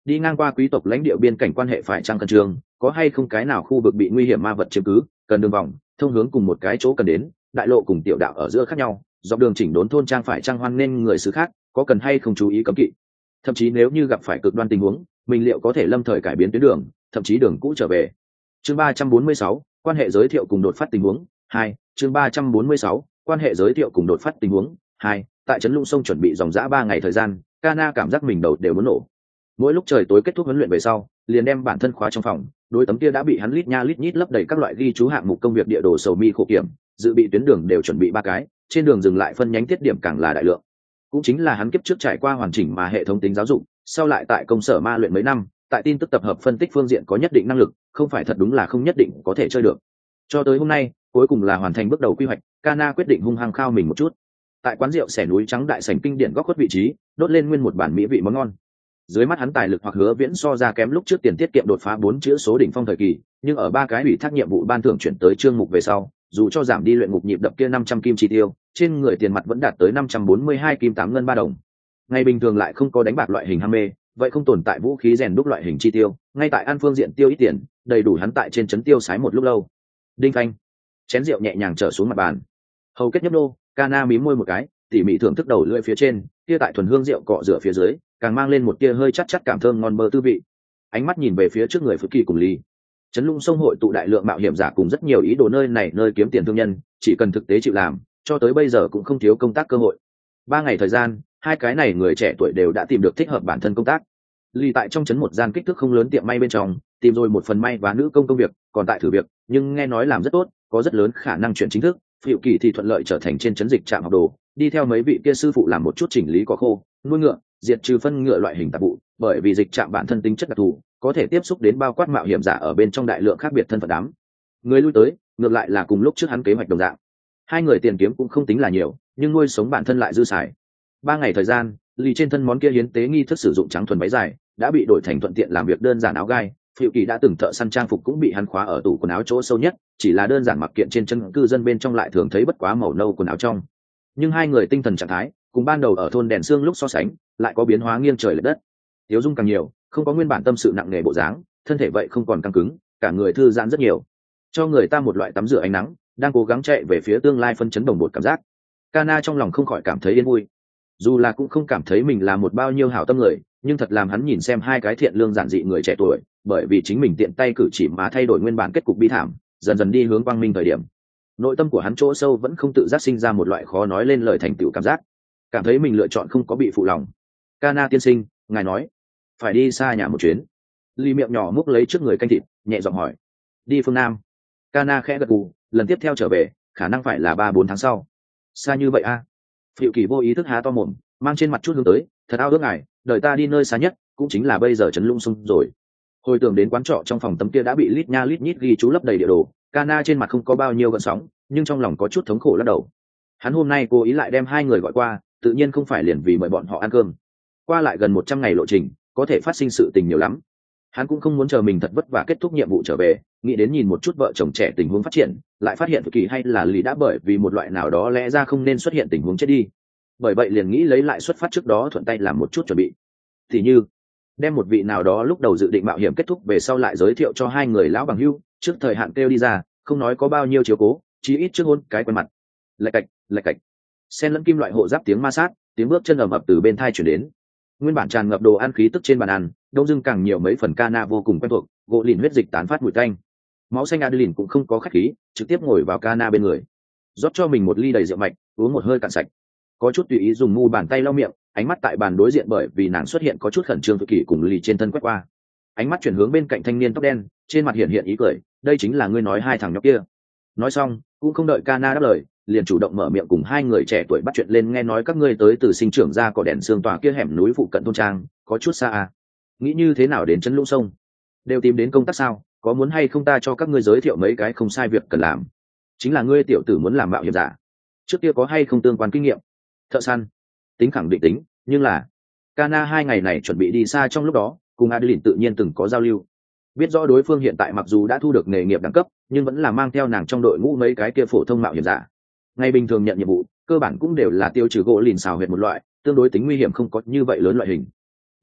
đi ngang qua quý tộc lãnh địa biên cảnh quan hệ phải trăng cân trường, có hay không cái nào khu vực bị nguy hiểm ma vật chiếm cứ, cần đường vòng thông hướng cùng một cái chỗ cần đến, đại lộ cùng tiểu đạo ở giữa khác nhau, dọc đường chỉnh đốn thôn trang phải trăng hoan nên người xứ khác, có cần hay không chú ý cấm kỵ. Thậm chí nếu như gặp phải cực đoan tình huống, mình liệu có thể lâm thời cải biến tuyến đường, thậm chí đường cũ trở về. Chương ba trăm bốn mươi sáu, quan hệ giới thiệu cùng đột phát tình huống hai. Chương ba trăm bốn mươi sáu, quan hệ giới thiệu cùng đột phát tình huống hai. Tại trấn Lũng Sông chuẩn bị dòng dã ba ngày thời gian, Kana cảm giác mình đầu đều muốn nổ. Mỗi lúc trời tối kết thúc huấn luyện về sau, liền đem bản thân khóa trong phòng, đối tấm kia đã bị hắn lít nha lít nhít lấp đầy các loại ghi chú hạng mục công việc địa đồ sầu mi khổ kiểm, dự bị tuyến đường đều chuẩn bị ba cái, trên đường dừng lại phân nhánh tiết điểm càng là đại lượng. Cũng chính là hắn kiếp trước trải qua hoàn chỉnh mà hệ thống tính giáo dục, sau lại tại công sở ma luyện mấy năm, tại tin tức tập hợp phân tích phương diện có nhất định năng lực, không phải thật đúng là không nhất định có thể chơi được. Cho tới hôm nay, cuối cùng là hoàn thành bước đầu quy hoạch, Kana quyết định hung hăng khao mình một chút. Tại quán rượu xẻ núi trắng đại sảnh kinh điển góc khuất vị trí, đốt lên nguyên một bản mỹ vị món ngon. Dưới mắt hắn tài lực hoặc hứa viễn so ra kém lúc trước tiền tiết kiệm đột phá bốn chữ số đỉnh phong thời kỳ, nhưng ở ba cái ủy thác nhiệm vụ ban thưởng chuyển tới chương mục về sau, dù cho giảm đi luyện ngục nhịp đập kia năm trăm kim chi tiêu, trên người tiền mặt vẫn đạt tới năm trăm bốn mươi hai kim tám ngân ba đồng. Ngày bình thường lại không có đánh bạc loại hình ham mê, vậy không tồn tại vũ khí rèn đúc loại hình chi tiêu, ngay tại An Phương diện tiêu ít tiền, đầy đủ hắn tại trên trấn tiêu sái một lúc lâu. Đinh phanh, chén rượu nhẹ nhàng trở xuống mặt bàn. Hầu kết nhấp nô, Kana mím môi một cái, tỉ mỉ thưởng thức đầu lưỡi phía trên, kia tại thuần hương rượu cọ rửa phía dưới, càng mang lên một tia hơi chắc chắc cảm thơm ngon bơ tư vị. Ánh mắt nhìn về phía trước người Phước Kỳ cùng Ly. Trấn Lũng Sông hội tụ đại lượng mạo hiểm giả cùng rất nhiều ý đồ nơi này nơi kiếm tiền thương nhân, chỉ cần thực tế chịu làm, cho tới bây giờ cũng không thiếu công tác cơ hội. Ba ngày thời gian, hai cái này người trẻ tuổi đều đã tìm được thích hợp bản thân công tác. Ly tại trong trấn một gian kích thước không lớn tiệm may bên trong, tìm rồi một phần may và nữ công công việc, còn tại thử việc, nhưng nghe nói làm rất tốt, có rất lớn khả năng chuyển chính thức. Phiệu Kỳ thì thuận lợi trở thành trên trấn dịch trạm học đồ, đi theo mấy vị kia sư phụ làm một chút chỉnh lý cỏ khô, nuôi ngựa, diệt trừ phân ngựa loại hình tạp vụ, bởi vì dịch trạm bản thân tính chất đặc thù, có thể tiếp xúc đến bao quát mạo hiểm giả ở bên trong đại lượng khác biệt thân phận đám. Người lui tới, ngược lại là cùng lúc trước hắn kế hoạch đồng dạng. Hai người tiền kiếm cũng không tính là nhiều, nhưng nuôi sống bản thân lại dư xài. Ba ngày thời gian, Lì trên thân món kia hiến tế nghi thức sử dụng trắng thuần váy dài, đã bị đổi thành thuận tiện làm việc đơn giản áo gai. Phiệu Kỳ đã từng thợ săn trang phục cũng bị hắn khóa ở tủ quần áo chỗ sâu nhất, chỉ là đơn giản mặc kiện trên chân cư dân bên trong lại thường thấy bất quá màu nâu quần áo trong. Nhưng hai người tinh thần trạng thái, cùng ban đầu ở thôn đèn xương lúc so sánh, lại có biến hóa nghiêng trời lệch đất. Tiếu dung càng nhiều, không có nguyên bản tâm sự nặng nề bộ dáng, thân thể vậy không còn căng cứng, cả người thư giãn rất nhiều, cho người ta một loại tắm rửa ánh nắng, đang cố gắng chạy về phía tương lai phân chấn đồng bột cảm giác. Kana trong lòng không khỏi cảm thấy yên vui, dù là cũng không cảm thấy mình là một bao nhiêu hảo tâm người, nhưng thật làm hắn nhìn xem hai cái thiện lương giản dị người trẻ tuổi, bởi vì chính mình tiện tay cử chỉ mà thay đổi nguyên bản kết cục bi thảm, dần dần đi hướng quang minh thời điểm. Nội tâm của hắn chỗ sâu vẫn không tự giác sinh ra một loại khó nói lên lời thành tựu cảm giác, cảm thấy mình lựa chọn không có bị phụ lòng. Kana tiên sinh, ngài nói phải đi xa nhà một chuyến. Ly miệng nhỏ múc lấy trước người canh thịt, nhẹ giọng hỏi. Đi phương Nam. Kana khẽ gật gù, lần tiếp theo trở về khả năng phải là ba bốn tháng sau. Xa như vậy a? À? Phiệu Kỳ vô ý thức há to mồm, mang trên mặt chút hướng tới, thật ao ước ngài, đợi ta đi nơi xa nhất cũng chính là bây giờ Trấn Lũng Sông rồi. Hồi tưởng đến quán trọ trong phòng tấm kia đã bị lít nha lít nhít ghi chú lấp đầy địa đồ, Kana trên mặt không có bao nhiêu gợn sóng, nhưng trong lòng có chút thống khổ lắc đầu. Hắn hôm nay cố ý lại đem hai người gọi qua, tự nhiên không phải liền vì mời bọn họ ăn cơm. Qua lại gần một trăm ngày lộ trình, có thể phát sinh sự tình nhiều lắm. Hắn cũng không muốn chờ mình thật vất vả kết thúc nhiệm vụ trở về, nghĩ đến nhìn một chút vợ chồng trẻ tình huống phát triển, lại phát hiện Kỳ hay là Lý đã bởi vì một loại nào đó lẽ ra không nên xuất hiện tình huống chết đi. Bởi vậy liền nghĩ lấy lại xuất phát trước đó thuận tay làm một chút chuẩn bị. Thì như đem một vị nào đó lúc đầu dự định mạo hiểm kết thúc về sau lại giới thiệu cho hai người lão bằng hữu, trước thời hạn kêu đi ra, không nói có bao nhiêu chiếu cố, chí ít trước hôn cái quen mặt. Lạch cạch, lạch cạch. Xen lẫn kim loại hộ giáp tiếng ma sát, tiếng bước chân ầm ầm từ bên thai chuyển đến. Nguyên bản tràn ngập đồ ăn khí tức trên bàn ăn, đông dưng càng nhiều mấy phần Kana vô cùng quen thuộc, gỗ lìn huyết dịch tán phát mùi tanh. Máu xanh Adeline cũng không có khách khí, trực tiếp ngồi vào Kana bên người, rót cho mình một ly đầy rượu mạch, uống một hơi cạn sạch. Có chút tùy ý dùng mu bàn tay lau miệng, ánh mắt tại bàn đối diện bởi vì nàng xuất hiện có chút khẩn trương, Tự Kỷ cùng Lì trên thân quét qua. Ánh mắt chuyển hướng bên cạnh thanh niên tóc đen, trên mặt hiện hiện ý cười, đây chính là ngươi nói hai thằng nhóc kia. Nói xong, cũng không đợi Kana đáp lời, liền chủ động mở miệng cùng hai người trẻ tuổi bắt chuyện lên, nghe nói các ngươi tới từ sinh trưởng ra cỏ đèn xương tòa kia hẻm núi phụ cận thôn trang, có chút xa à? Nghĩ như thế nào đến Trấn Lũng Sông? Đều tìm đến công tác sao? Có muốn hay không ta cho các ngươi giới thiệu mấy cái không sai việc cần làm? Chính là ngươi tiểu tử muốn làm mạo hiểm giả, trước kia có hay không tương quan kinh nghiệm? Thợ săn, tính khẳng định tính, nhưng là Kana hai ngày này chuẩn bị đi xa, trong lúc đó cùng Adeline tự nhiên từng có giao lưu, biết rõ đối phương hiện tại mặc dù đã thu được nghề nghiệp đẳng cấp, nhưng vẫn là mang theo nàng trong đội ngũ mấy cái kia phổ thông mạo hiểm giả. Ngày bình thường nhận nhiệm vụ cơ bản cũng đều là tiêu trừ gỗ lìn xào huyệt một loại, tương đối tính nguy hiểm không có như vậy lớn loại hình.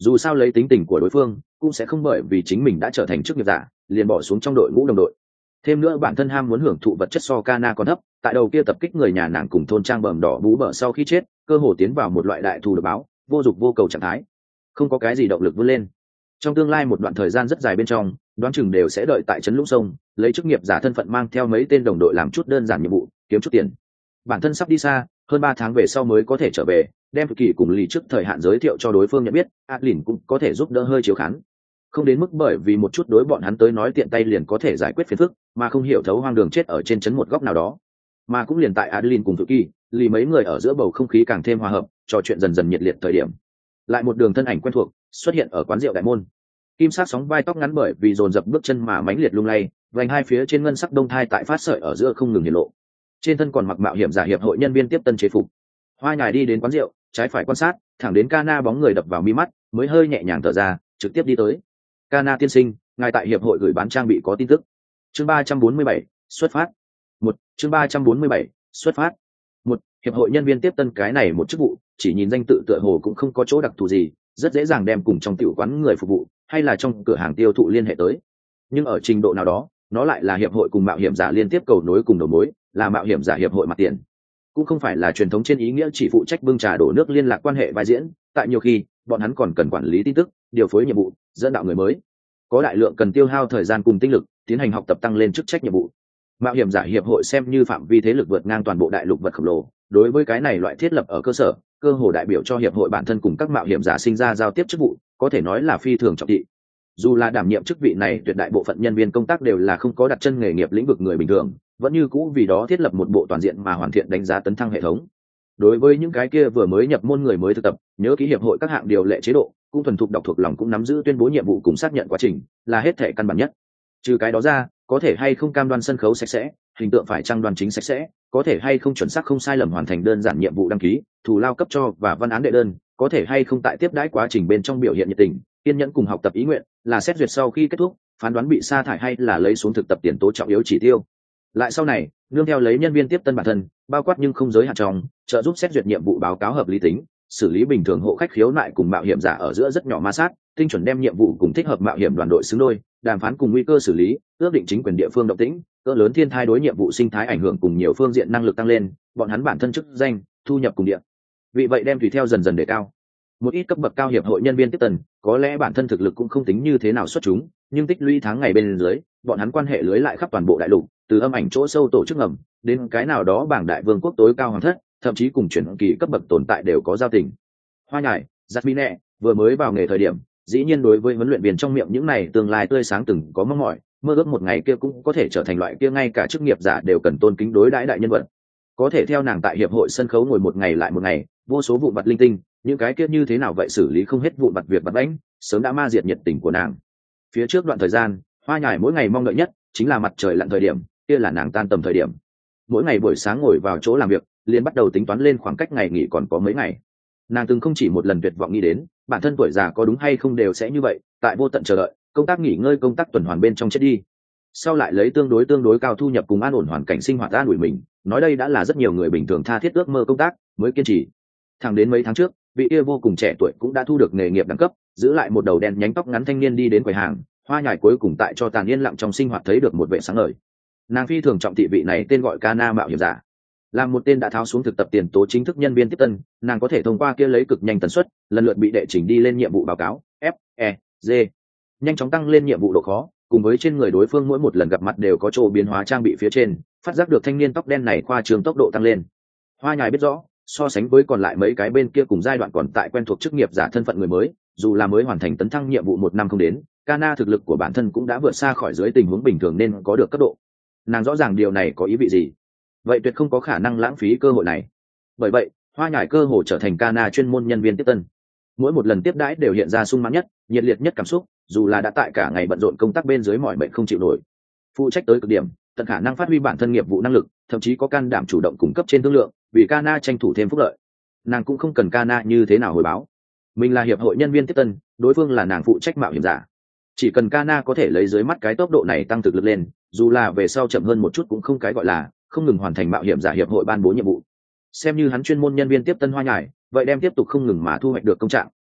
dù sao lấy tính tình của đối phương cũng sẽ không bởi vì chính mình đã trở thành chức nghiệp giả liền bỏ xuống trong đội ngũ đồng đội. Thêm nữa bản thân ham muốn hưởng thụ vật chất so Kana còn thấp, tại đầu kia tập kích người nhà nàng cùng thôn trang bầm đỏ bú bở sau khi chết, cơ hồ tiến vào một loại đại thù được báo, vô dục vô cầu trạng thái, không có cái gì động lực vươn lên. Trong tương lai một đoạn thời gian rất dài bên trong, đoán chừng đều sẽ đợi tại trấn Lũng Sông, lấy chức nghiệp giả thân phận mang theo mấy tên đồng đội làm chút đơn giản nhiệm vụ, kiếm chút tiền. Bản thân sắp đi xa, hơn ba tháng về sau mới có thể trở về, đem Thực Kỳ cùng Lý trước thời hạn giới thiệu cho đối phương nhận biết, Adlin cũng có thể giúp đỡ hơi chiếu khán. Không đến mức bởi vì một chút đối bọn hắn tới nói tiện tay liền có thể giải quyết phiền phức, mà không hiểu thấu hoang đường chết ở trên trấn một góc nào đó. Mà cũng liền tại Adlin cùng Thực Kỳ, Lý mấy người ở giữa bầu không khí càng thêm hòa hợp, trò chuyện dần dần nhiệt liệt thời điểm. Lại một đường thân ảnh quen thuộc xuất hiện ở quán rượu đại môn. Kim sắc sóng vai tóc ngắn bởi vì dồn dập bước chân mà mãnh liệt lung lay, vành hai phía trên ngân sắc đông thai tại phát sợi ở giữa không ngừng hiện lộ. Trên thân còn mặc mạo hiểm giả hiệp hội nhân viên tiếp tân chế phục. Hoa nhài đi đến quán rượu, trái phải quan sát, thẳng đến Kana bóng người đập vào mi mắt, mới hơi nhẹ nhàng thở ra, trực tiếp đi tới. Kana tiên sinh, ngài tại hiệp hội gửi bán trang bị có tin tức. Chương ba trăm bốn mươi bảy, xuất phát. Một, chương ba trăm bốn mươi bảy, xuất phát. Một, hiệp hội nhân viên tiếp tân cái này một chức vụ, chỉ nhìn danh tự tựa hồ cũng không có chỗ đặc thù gì, rất dễ dàng đem cùng trong tiểu quán người phục vụ hay là trong cửa hàng tiêu thụ liên hệ tới. Nhưng ở trình độ nào đó, nó lại là hiệp hội cùng mạo hiểm giả liên tiếp cầu nối cùng đầu mối, là mạo hiểm giả hiệp hội mặt tiền. Cũng không phải là truyền thống trên ý nghĩa chỉ phụ trách bưng trà đổ nước liên lạc quan hệ vai diễn, tại nhiều khi, bọn hắn còn cần quản lý tin tức, điều phối nhiệm vụ, dẫn đạo người mới. Có đại lượng cần tiêu hao thời gian cùng tinh lực, tiến hành học tập tăng lên chức trách nhiệm vụ. Mạo hiểm giả hiệp hội xem như phạm vi thế lực vượt ngang toàn bộ đại lục vật khổng lồ, đối với cái này loại thiết lập ở cơ sở, cơ hồ đại biểu cho hiệp hội bản thân cùng các mạo hiểm giả sinh ra giao tiếp chức vụ, có thể nói là phi thường trọng thị. Dù là đảm nhiệm chức vị này, tuyệt đại bộ phận nhân viên công tác đều là không có đặt chân nghề nghiệp lĩnh vực người bình thường, vẫn như cũ vì đó thiết lập một bộ toàn diện mà hoàn thiện đánh giá tấn thăng hệ thống. Đối với những cái kia vừa mới nhập môn người mới thực tập, nhớ ký hiệp hội các hạng điều lệ chế độ, cũng thuần thục đọc thuộc lòng cũng nắm giữ tuyên bố nhiệm vụ cùng xác nhận quá trình, là hết thể căn bản nhất. Trừ cái đó ra, có thể hay không cam đoan sân khấu sạch sẽ, hình tượng phải trang đoan chính sạch sẽ, có thể hay không chuẩn xác không sai lầm hoàn thành đơn giản nhiệm vụ đăng ký, thù lao cấp cho và văn án đệ đơn, có thể hay không tại tiếp đãi quá trình bên trong biểu hiện nhiệt tình, kiên nhẫn cùng học tập ý nguyện, là xét duyệt sau khi kết thúc, phán đoán bị sa thải hay là lấy xuống thực tập tiền tố trọng yếu chỉ tiêu. Lại sau này, nương theo lấy nhân viên tiếp tân bản thân, bao quát nhưng không giới hạn trong, trợ giúp xét duyệt nhiệm vụ báo cáo hợp lý tính, xử lý bình thường hộ khách khiếu nại cùng mạo hiểm giả ở giữa rất nhỏ ma sát, tinh chuẩn đem nhiệm vụ cùng thích hợp mạo hiểm đoàn đội xứng đôi, đàm phán cùng nguy cơ xử lý, ước định chính quyền địa phương động tĩnh, cỡ lớn thiên thai đối nhiệm vụ sinh thái ảnh hưởng cùng nhiều phương diện năng lực tăng lên, bọn hắn bản thân chức danh, thu nhập cùng địa. Vì vậy đem tùy theo dần dần đề cao. Một ít cấp bậc cao hiệp hội nhân viên tiếp tân, có lẽ bản thân thực lực cũng không tính như thế nào xuất chúng, nhưng tích lũy tháng ngày bên dưới, bọn hắn quan hệ lưới lại khắp toàn bộ đại lục, từ âm ảnh chỗ sâu tổ chức ngầm, đến cái nào đó bảng đại vương quốc tối cao hoàng thất, thậm chí cùng chuyển kỳ cấp bậc tồn tại đều có giao tình. Hoa nhài, Jasmine vừa mới vào nghề thời điểm, dĩ nhiên đối với huấn luyện viên trong miệng những này tương lai tươi sáng từng có mong mỏi, mơ ước một ngày kia cũng có thể trở thành loại kia ngay cả chức nghiệp giả đều cần tôn kính đối đãi đại nhân vật. Có thể theo nàng tại hiệp hội sân khấu ngồi một ngày lại một ngày, vô số vụ vặt linh tinh, những cái kia như thế nào vậy xử lý không hết vụ vặt việc vặt bánh, sớm đã ma diệt nhiệt tình của nàng. Phía trước đoạn thời gian, Hoa nhài mỗi ngày mong đợi nhất chính là mặt trời lặn thời điểm, kia là nàng tan tầm thời điểm. Mỗi ngày buổi sáng ngồi vào chỗ làm việc, liền bắt đầu tính toán lên khoảng cách ngày nghỉ còn có mấy ngày. Nàng từng không chỉ một lần tuyệt vọng nghĩ đến, bản thân tuổi già có đúng hay không đều sẽ như vậy, tại vô tận chờ đợi, công tác nghỉ ngơi công tác tuần hoàn bên trong chết đi. Sau lại lấy tương đối tương đối cao thu nhập cùng an ổn hoàn cảnh sinh hoạt an ủi mình, nói đây đã là rất nhiều người bình thường tha thiết ước mơ công tác, mới kiên trì. Thẳng đến mấy tháng trước, vị kia vô cùng trẻ tuổi cũng đã thu được nghề nghiệp đẳng cấp, giữ lại một đầu đen nhánh tóc ngắn thanh niên đi đến quầy hàng, Hoa nhài cuối cùng tại cho tàn yên lặng trong sinh hoạt thấy được một vẻ sáng ngời. Nàng phi thường trọng thị vị này tên gọi Kana mạo hiểm giả. Làm một tên đã tháo xuống thực tập tiền tố chính thức nhân viên tiếp tân, nàng có thể thông qua kia lấy cực nhanh tần suất, lần lượt bị đệ trình đi lên nhiệm vụ báo cáo, F, E, G. Nhanh chóng tăng lên nhiệm vụ độ khó, cùng với trên người đối phương mỗi một lần gặp mặt đều có chỗ biến hóa trang bị phía trên, phát giác được thanh niên tóc đen này khoa trương tốc độ tăng lên. Hoa nhài biết rõ, so sánh với còn lại mấy cái bên kia cùng giai đoạn còn tại quen thuộc chức nghiệp giả thân phận người mới, dù là mới hoàn thành tấn thăng nhiệm vụ một năm không đến, Kana thực lực của bản thân cũng đã vượt xa khỏi dưới tình huống bình thường nên có được cấp độ. Nàng rõ ràng điều này có ý vị gì, vậy tuyệt không có khả năng lãng phí cơ hội này. Bởi vậy, Hoa nhài cơ hồ trở thành Kana chuyên môn nhân viên tiếp tân. Mỗi một lần tiếp đãi đều hiện ra sung mãn nhất, nhiệt liệt nhất cảm xúc, dù là đã tại cả ngày bận rộn công tác bên dưới mỏi mệt không chịu nổi. Phụ trách tới cực điểm, tận khả năng phát huy bản thân nghiệp vụ năng lực, thậm chí có can đảm chủ động cung cấp trên thương lượng, vì Kana tranh thủ thêm phúc lợi. Nàng cũng không cần Kana như thế nào hồi báo. Mình là hiệp hội nhân viên tiếp tân, đối phương là nàng phụ trách mạo hiểm giả. Chỉ cần Kana có thể lấy dưới mắt cái tốc độ này tăng thực lực lên, dù là về sau chậm hơn một chút cũng không cái gọi là không ngừng hoàn thành mạo hiểm giả hiệp hội ban bố nhiệm vụ. Xem như hắn chuyên môn nhân viên tiếp tân Hoa nhài, vậy đem tiếp tục không ngừng mà thu hoạch được công trạng,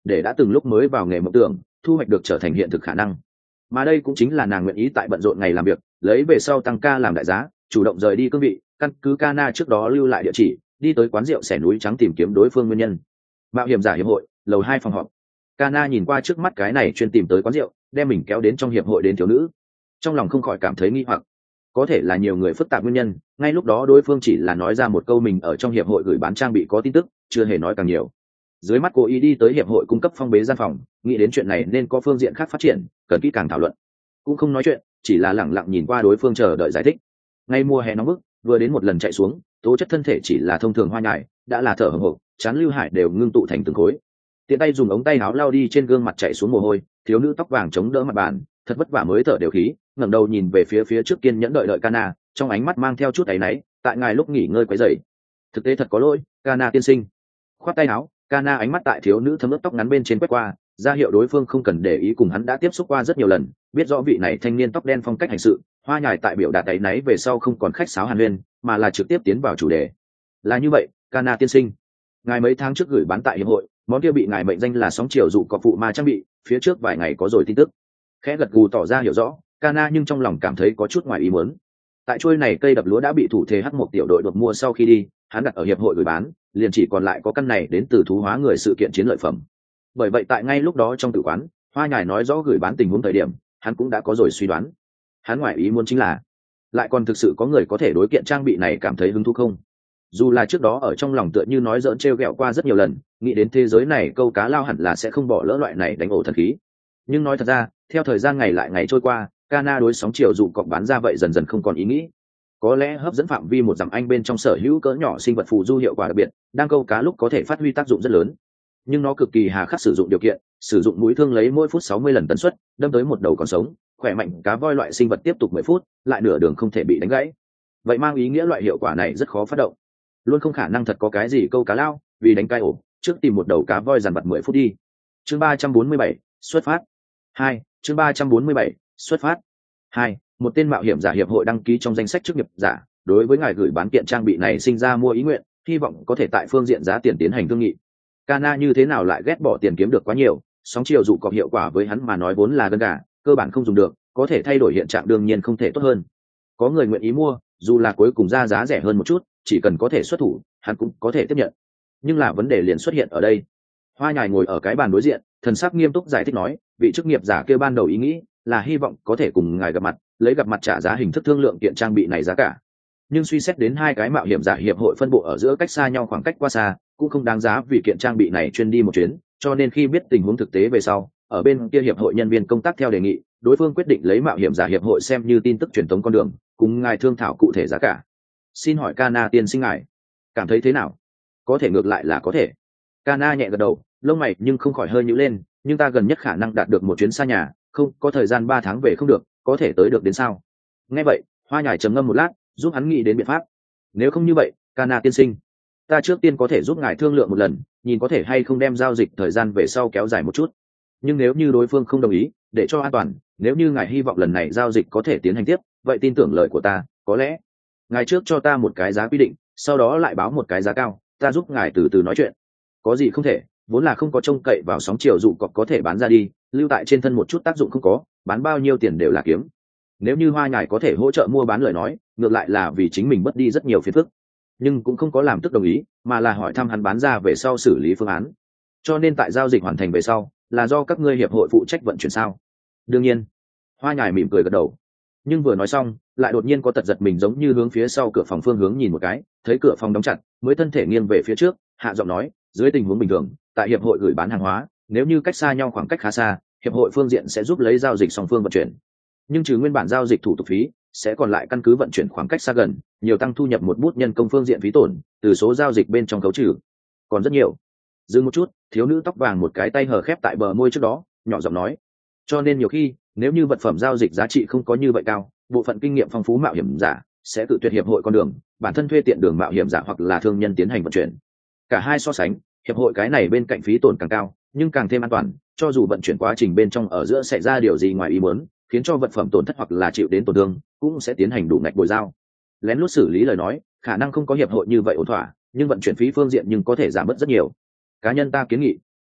để đã từng lúc mới vào nghề mộng tưởng thu hoạch được trở thành hiện thực khả năng. Mà đây cũng chính là nàng nguyện ý tại bận rộn ngày làm việc lấy về sau tăng ca làm đại giá, chủ động rời đi cương vị, căn cứ Kana trước đó lưu lại địa chỉ, đi tới quán rượu xẻ núi trắng tìm kiếm đối phương nguyên nhân. Mạo hiểm giả hiệp hội, lầu hai phòng họp. Kana nhìn qua trước mắt cái này chuyên tìm tới quán rượu, đem mình kéo đến trong hiệp hội đến thiếu nữ, trong lòng không khỏi cảm thấy nghi hoặc. Có thể là nhiều người phức tạp nguyên nhân, ngay lúc đó đối phương chỉ là nói ra một câu mình ở trong hiệp hội gửi bán trang bị có tin tức, chưa hề nói càng nhiều. Dưới mắt cô ý đi tới hiệp hội cung cấp phong bế gian phòng, nghĩ đến chuyện này nên có phương diện khác phát triển, cần kỹ càng thảo luận. Cũng không nói chuyện, chỉ là lẳng lặng nhìn qua đối phương chờ đợi giải thích. Ngay mùa hè nóng bức, vừa đến một lần chạy xuống, tố chất thân thể chỉ là thông thường hoa nhài, đã là thở hổn hộc, chán lưu hải đều ngưng tụ thành từng khối. Tiện tay dùng ống tay áo lau đi trên gương mặt chạy xuống mồ hôi, thiếu nữ tóc vàng chống đỡ mặt bàn, thật vất vả mới thở đều khí, ngẩng đầu nhìn về phía phía trước kiên nhẫn đợi đợi Kana, trong ánh mắt mang theo chút áy náy, tại ngài lúc nghỉ ngơi quấy rầy. Thực tế thật có lỗi, Kana tiên sinh. Khoát tay áo, Kana ánh mắt tại thiếu nữ thấm ướt tóc ngắn bên trên quét qua, ra hiệu đối phương không cần để ý, cùng hắn đã tiếp xúc qua rất nhiều lần, biết rõ vị này thanh niên tóc đen phong cách hành sự, hoa nhài tại biểu đạt áy náy về sau không còn khách sáo hàn huyên, mà là trực tiếp tiến vào chủ đề. Là như vậy, Kana tiên sinh, ngài mấy tháng trước gửi bán tại hiệp hội, món kia bị ngài mệnh danh là sóng chiều dụ cọp phụ ma trang bị, phía trước vài ngày có rồi tin tức. Khẽ gật gù tỏ ra hiểu rõ, Kana nhưng trong lòng cảm thấy có chút ngoài ý muốn. Tại chuôi này cây đập lúa đã bị thủ thế hắc một tiểu đội đột mua sau khi đi, hắn đặt ở hiệp hội gửi bán, liền chỉ còn lại có căn này đến từ thú hóa người sự kiện chiến lợi phẩm. Bởi vậy tại ngay lúc đó trong tử quán, hoa nhài nói rõ gửi bán tình huống thời điểm, hắn cũng đã có rồi suy đoán. Hắn ngoài ý muốn chính là, lại còn thực sự có người có thể đối kiện trang bị này cảm thấy hứng thú không? Dù là trước đó ở trong lòng tựa như nói giỡn trêu ghẹo qua rất nhiều lần, nghĩ đến thế giới này câu cá lao hẳn là sẽ không bỏ lỡ loại này đánh ổ thần khí. Nhưng nói thật ra, theo thời gian ngày lại ngày trôi qua, Kana đối sóng chiều dụ cọp bán ra vậy dần dần không còn ý nghĩ. Có lẽ hấp dẫn phạm vi một dặm anh bên trong sở hữu cỡ nhỏ sinh vật phù du hiệu quả đặc biệt, đang câu cá lúc có thể phát huy tác dụng rất lớn. Nhưng nó cực kỳ hà khắc sử dụng điều kiện, sử dụng mũi thương lấy mỗi phút sáu mươi lần tần suất, đâm tới một đầu còn sống, khỏe mạnh cá voi loại sinh vật tiếp tục mười phút, lại nửa đường không thể bị đánh gãy. Vậy mang ý nghĩa loại hiệu quả này rất khó phát động. Luôn không khả năng thật có cái gì câu cá lao, vì đánh cai ổ, trước tìm một đầu cá voi dàn vặt mười phút đi. Chương ba trăm bốn mươi bảy, xuất phát. Hai, chương ba trăm bốn mươi bảy, xuất phát. Hai, một tên mạo hiểm giả hiệp hội đăng ký trong danh sách chức nghiệp giả, đối với ngài gửi bán kiện trang bị này sinh ra mua ý nguyện, hy vọng có thể tại phương diện giá tiền tiến hành thương nghị. Kana như thế nào lại ghét bỏ tiền kiếm được quá nhiều, sóng chiều dụ cọp hiệu quả với hắn mà nói vốn là gân gà, cơ bản không dùng được, có thể thay đổi hiện trạng đương nhiên không thể tốt hơn. Có người nguyện ý mua, dù là cuối cùng ra giá rẻ hơn một chút, chỉ cần có thể xuất thủ, hắn cũng có thể tiếp nhận. Nhưng là vấn đề liền xuất hiện ở đây. Hoa nhài ngồi ở cái bàn đối diện, thần sắc nghiêm túc giải thích nói, vị chức nghiệp giả kia ban đầu ý nghĩ là hy vọng có thể cùng ngài gặp mặt, lấy gặp mặt trả giá hình thức thương lượng kiện trang bị này giá cả. Nhưng suy xét đến hai cái mạo hiểm giả hiệp hội phân bộ ở giữa cách xa nhau khoảng cách quá xa, cũng không đáng giá vì kiện trang bị này chuyên đi một chuyến, cho nên khi biết tình huống thực tế về sau, ở bên kia hiệp hội nhân viên công tác theo đề nghị, đối phương quyết định lấy mạo hiểm giả hiệp hội xem như tin tức truyền thống con đường, cùng ngài thương thảo cụ thể giá cả. Xin hỏi Kana tiên sinh ngài cảm thấy thế nào? Có thể ngược lại là có thể. Kana nhẹ gật đầu, lông mày nhưng không khỏi hơi nhíu lên, nhưng ta gần nhất khả năng đạt được một chuyến xa nhà, không có thời gian ba tháng về không được, có thể tới được đến sao? Nghe vậy, hoa nhài trầm ngâm một lát, giúp hắn nghĩ đến biện pháp. Nếu không như vậy, Kana tiên sinh, ta trước tiên có thể giúp ngài thương lượng một lần, nhìn có thể hay không đem giao dịch thời gian về sau kéo dài một chút. Nhưng nếu như đối phương không đồng ý, để cho an toàn, nếu như ngài hy vọng lần này giao dịch có thể tiến hành tiếp, vậy tin tưởng lời của ta, có lẽ ngài trước cho ta một cái giá quy định, sau đó lại báo một cái giá cao, ta giúp ngài từ từ nói chuyện. Có gì không thể, vốn là không có trông cậy vào sóng chiều dụ cọp có thể bán ra đi, lưu tại trên thân một chút tác dụng không có, bán bao nhiêu tiền đều là kiếm. Nếu như hoa nhài có thể hỗ trợ mua bán lời nói, ngược lại là vì chính mình mất đi rất nhiều phiền phức, nhưng cũng không có làm tức đồng ý, mà là hỏi thăm hắn bán ra về sau xử lý phương án. Cho nên tại giao dịch hoàn thành về sau, là do các ngươi hiệp hội phụ trách vận chuyển sao? Đương nhiên. Hoa nhài mỉm cười gật đầu, nhưng vừa nói xong, lại đột nhiên có tật giật mình, giống như hướng phía sau cửa phòng phương hướng nhìn một cái, thấy cửa phòng đóng chặt, mới thân thể nghiêng về phía trước, hạ giọng nói, dưới tình huống bình thường, tại hiệp hội gửi bán hàng hóa, nếu như cách xa nhau khoảng cách khá xa, hiệp hội phương diện sẽ giúp lấy giao dịch song phương vận chuyển. Nhưng trừ nguyên bản giao dịch thủ tục phí, sẽ còn lại căn cứ vận chuyển khoảng cách xa gần, nhiều tăng thu nhập một bút nhân công phương diện phí tổn, từ số giao dịch bên trong khấu trừ. Còn rất nhiều. Dừng một chút, thiếu nữ tóc vàng một cái tay hở khép tại bờ môi trước đó, nhỏ giọng nói, cho nên nhiều khi, nếu như vật phẩm giao dịch giá trị không có như vậy cao, bộ phận kinh nghiệm phong phú mạo hiểm giả sẽ tự tuyệt hiệp hội con đường, bản thân thuê tiện đường mạo hiểm giả hoặc là thương nhân tiến hành vận chuyển. Cả hai so sánh, hiệp hội cái này bên cạnh phí tổn càng cao, nhưng càng thêm an toàn, cho dù vận chuyển quá trình bên trong ở giữa xảy ra điều gì ngoài ý muốn, khiến cho vật phẩm tổn thất hoặc là chịu đến tổn thương, cũng sẽ tiến hành đủ ngạch bồi giao. Lén lút xử lý lời nói, khả năng không có hiệp hội như vậy ổn thỏa, nhưng vận chuyển phí phương diện nhưng có thể giảm bớt rất nhiều. Cá nhân ta kiến nghị,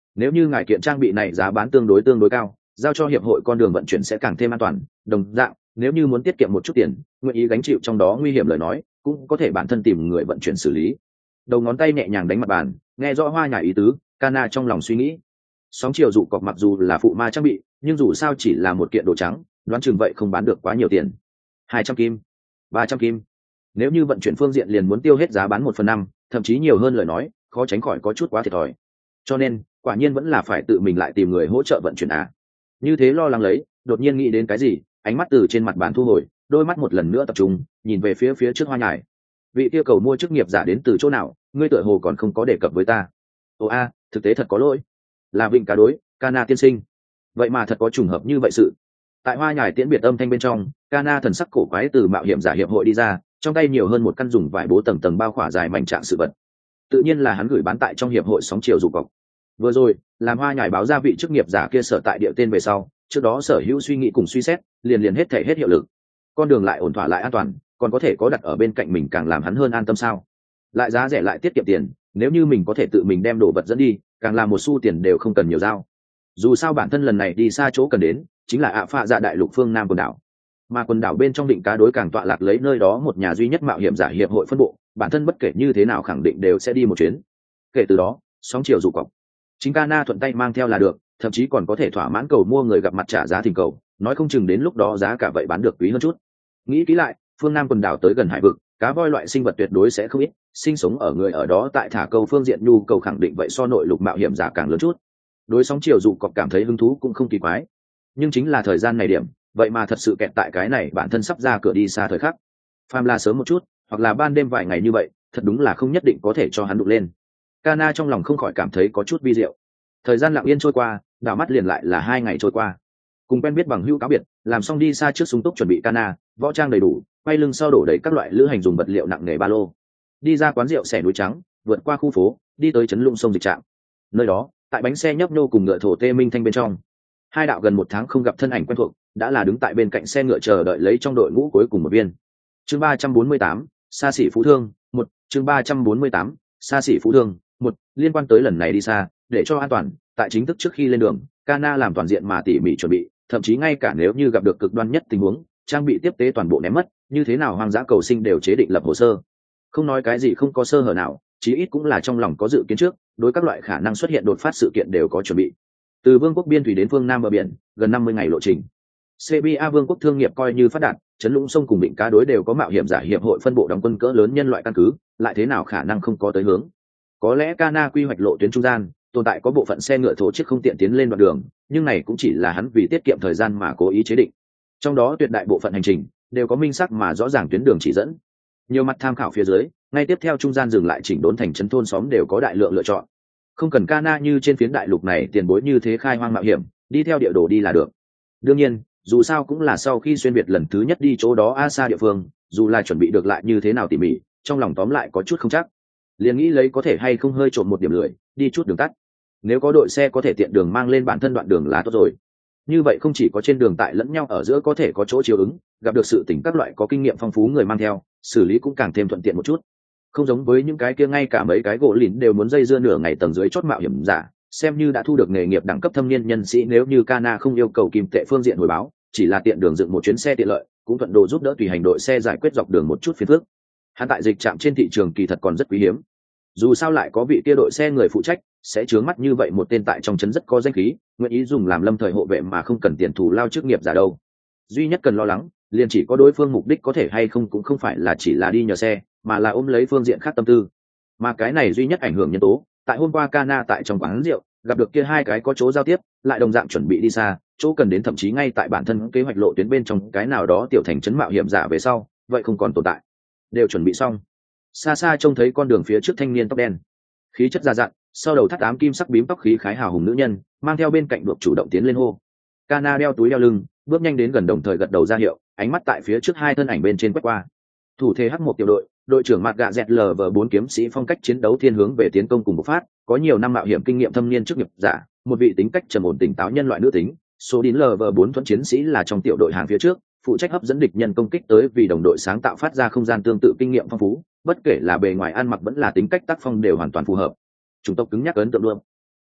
nếu như ngài kiện trang bị này giá bán tương đối tương đối cao, giao cho hiệp hội con đường vận chuyển sẽ càng thêm an toàn. Đồng dạng, nếu như muốn tiết kiệm một chút tiền, nguyện ý gánh chịu trong đó nguy hiểm lời nói, cũng có thể bản thân tìm người vận chuyển xử lý. Đầu ngón tay nhẹ nhàng đánh mặt bàn, nghe rõ Hoa Nhài ý tứ, Kana trong lòng suy nghĩ. Sóng chiều dụ cọc mặc dù là phụ ma trang bị, nhưng dù sao chỉ là một kiện đồ trắng, đoán chừng vậy không bán được quá nhiều tiền. Hai trăm kim, ba trăm kim. Nếu như vận chuyển phương diện liền muốn tiêu hết giá bán một phần năm, thậm chí nhiều hơn lời nói, khó tránh khỏi có chút quá thiệt thòi. Cho nên, quả nhiên vẫn là phải tự mình lại tìm người hỗ trợ vận chuyển à. Như thế lo lắng lấy, đột nhiên nghĩ đến cái gì, ánh mắt từ trên mặt bàn thu hồi, đôi mắt một lần nữa tập trung, nhìn về phía phía trước Hoa Nhài. Vị kia cầu mua chức nghiệp giả đến từ chỗ nào, ngươi tựa hồ còn không có đề cập với ta. Ồ a, thực tế thật có lỗi. Là Vịnh Cá Đối, Kana tiên sinh. Vậy mà thật có trùng hợp như vậy sự. Tại Hoa Nhài tiễn biệt âm thanh bên trong, Kana thần sắc cổ quái từ mạo hiểm giả hiệp hội đi ra, trong tay nhiều hơn một căn dùng vải bố tầng tầng bao khỏa dài mảnh trạng sự vật. Tự nhiên là hắn gửi bán tại trong hiệp hội sóng chiều dụ cọc. Vừa rồi, làm Hoa Nhài báo ra vị chức nghiệp giả kia sở tại địa tên về sau, trước đó sở hữu suy nghĩ cùng suy xét, liền liền hết thể hết hiệu lực. Con đường lại ổn thỏa lại an toàn, còn có thể có đặt ở bên cạnh mình càng làm hắn hơn an tâm sao? Lại giá rẻ lại tiết kiệm tiền, nếu như mình có thể tự mình đem đồ vật dẫn đi, càng làm một xu tiền đều không cần nhiều giao. Dù sao bản thân lần này đi xa chỗ cần đến, chính là ạ phạ dạ đại lục phương nam quần đảo, mà quần đảo bên trong Vịnh Cá Đối càng tọa lạc lấy nơi đó một nhà duy nhất mạo hiểm giả hiệp hội phân bộ, bản thân bất kể như thế nào khẳng định đều sẽ đi một chuyến. Kể từ đó, sóng chiều dụ cọc, chính Kana thuận tay mang theo là được, thậm chí còn có thể thỏa mãn cầu mua người gặp mặt trả giá thỉnh cầu, nói không chừng đến lúc đó giá cả vậy bán được quý hơn chút. Nghĩ kỹ lại, phương nam quần đảo tới gần hải vực, cá voi loại sinh vật tuyệt đối sẽ không ít, sinh sống ở người ở đó tại thả câu phương diện nhu cầu khẳng định vậy so nội lục mạo hiểm giả càng lớn chút. Đối sóng chiều dụ cọc cảm thấy hứng thú cũng không kỳ quái, nhưng chính là thời gian này điểm, vậy mà thật sự kẹt tại cái này bản thân sắp ra cửa đi xa thời khắc. Phàm là sớm một chút, hoặc là ban đêm vài ngày như vậy, thật đúng là không nhất định có thể cho hắn đụng lên. Kana trong lòng không khỏi cảm thấy có chút vi diệu. Thời gian lặng yên trôi qua, đảo mắt liền lại là hai ngày trôi qua. Cùng quen biết bằng hữu cáo biệt, làm xong đi xa trước súng túc chuẩn bị Kana, võ trang đầy đủ, quay lưng sau đổ đầy các loại lữ hành dùng vật liệu nặng nề ba lô. Đi ra quán rượu xẻ núi trắng, vượt qua khu phố, đi tới trấn Lũng sông dịch trạm. Nơi đó, tại bánh xe nhấp nhô cùng ngựa thổ tê minh thanh bên trong, hai đạo gần một tháng không gặp thân ảnh quen thuộc, đã là đứng tại bên cạnh xe ngựa chờ đợi lấy trong đội ngũ cuối cùng một viên. Chương ba trăm bốn mươi tám, xa xỉ phú thương, một, chương ba trăm bốn mươi tám, xa xỉ phú thương, một, liên quan tới lần này đi xa, để cho an toàn, tại chính thức trước khi lên đường, Kana làm toàn diện mà tỉ mỉ chuẩn bị, thậm chí ngay cả nếu như gặp được cực đoan nhất tình huống, trang bị tiếp tế toàn bộ ném mất, như thế nào hoang dã cầu sinh đều chế định lập hồ sơ. Không nói cái gì không có sơ hở nào, chí ít cũng là trong lòng có dự kiến trước, đối các loại khả năng xuất hiện đột phát sự kiện đều có chuẩn bị. Từ vương quốc biên thủy đến phương nam bờ biển, gần năm mươi ngày lộ trình. xê bê a vương quốc thương nghiệp coi như phát đạt, trấn Lũng sông cùng Vịnh Cá Đối đều có mạo hiểm giả hiệp hội phân bộ đóng quân cỡ lớn nhân loại căn cứ, lại thế nào khả năng không có tới hướng. Có lẽ Kana quy hoạch lộ tuyến trung gian, tồn tại có bộ phận xe ngựa thổ chiếc không tiện tiến lên đoạn đường, nhưng này cũng chỉ là hắn vì tiết kiệm thời gian mà cố ý chế định. Trong đó tuyệt đại bộ phận hành trình đều có minh xác mà rõ ràng tuyến đường chỉ dẫn. Nhiều mặt tham khảo phía dưới, ngay tiếp theo trung gian dừng lại chỉnh đốn thành trấn thôn xóm đều có đại lượng lựa chọn. Không cần Kana như trên phiến đại lục này tiền bối như thế khai hoang mạo hiểm, đi theo địa đồ đi là được. Đương nhiên, dù sao cũng là sau khi xuyên việt lần thứ nhất đi chỗ đó a xa địa phương, dù là chuẩn bị được lại như thế nào tỉ mỉ, trong lòng tóm lại có chút không chắc. Liền nghĩ lấy có thể hay không hơi trộn một điểm lười, đi chút đường tắt. Nếu có đội xe có thể tiện đường mang lên bản thân đoạn đường là tốt rồi. Như vậy không chỉ có trên đường tại lẫn nhau ở giữa có thể có chỗ chiếu ứng, gặp được sự tỉnh các loại có kinh nghiệm phong phú người mang theo, xử lý cũng càng thêm thuận tiện một chút. Không giống với những cái kia ngay cả mấy cái gỗ lìn đều muốn dây dưa nửa ngày tầng dưới chót mạo hiểm giả, xem như đã thu được nghề nghiệp đẳng cấp thâm niên nhân sĩ, nếu như Kana không yêu cầu kim tệ phương diện hồi báo, chỉ là tiện đường dựng một chuyến xe tiện lợi, cũng thuận độ giúp đỡ tùy hành đội xe giải quyết dọc đường một chút phiền phức. Hắn tại dịch trạm trên thị trường kỳ thật còn rất quý hiếm. Dù sao lại có vị kia đội xe người phụ trách, sẽ chướng mắt như vậy một tên tại trong trấn rất có danh khí, nguyện ý dùng làm lâm thời hộ vệ mà không cần tiền thù lao chức nghiệp giả đâu. Duy nhất cần lo lắng, liền chỉ có đối phương mục đích có thể hay không cũng không phải là chỉ là đi nhờ xe, mà là ôm lấy phương diện khác tâm tư. Mà cái này duy nhất ảnh hưởng nhân tố, tại hôm qua Kana tại trong quán rượu gặp được kia hai cái có chỗ giao tiếp, lại đồng dạng chuẩn bị đi xa, chỗ cần đến thậm chí ngay tại bản thân kế hoạch lộ tuyến bên trong cái nào đó tiểu thành trấn mạo hiểm giả về sau, vậy không còn tồn tại. Đều chuẩn bị xong. Xa xa trông thấy con đường phía trước thanh niên tóc đen, khí chất già dặn, sau đầu thắt ám kim sắc bím tóc khí khái hào hùng nữ nhân, mang theo bên cạnh đuộc chủ động tiến lên hô. Kana đeo túi đeo lưng, bước nhanh đến gần đồng thời gật đầu ra hiệu, ánh mắt tại phía trước hai thân ảnh bên trên quét qua. Thủ thế hắc một tiểu đội, đội trưởng mặt gạ dẹt lờ vờ bốn kiếm sĩ phong cách chiến đấu thiên hướng về tiến công cùng một phát, có nhiều năm mạo hiểm kinh nghiệm thâm niên chức nghiệp giả, một vị tính cách trầm ổn tỉnh táo nhân loại nữ tính. Số đến lờ vờ bốn thuẫn chiến sĩ là trong tiểu đội hàng phía trước, phụ trách hấp dẫn địch nhân công kích tới, vì đồng đội sáng tạo phát ra không gian tương tự kinh nghiệm phong phú, bất kể là bề ngoài ăn mặc vẫn là tính cách tác phong đều hoàn toàn phù hợp. Chủng tộc cứng nhắc ấn tượng luôn.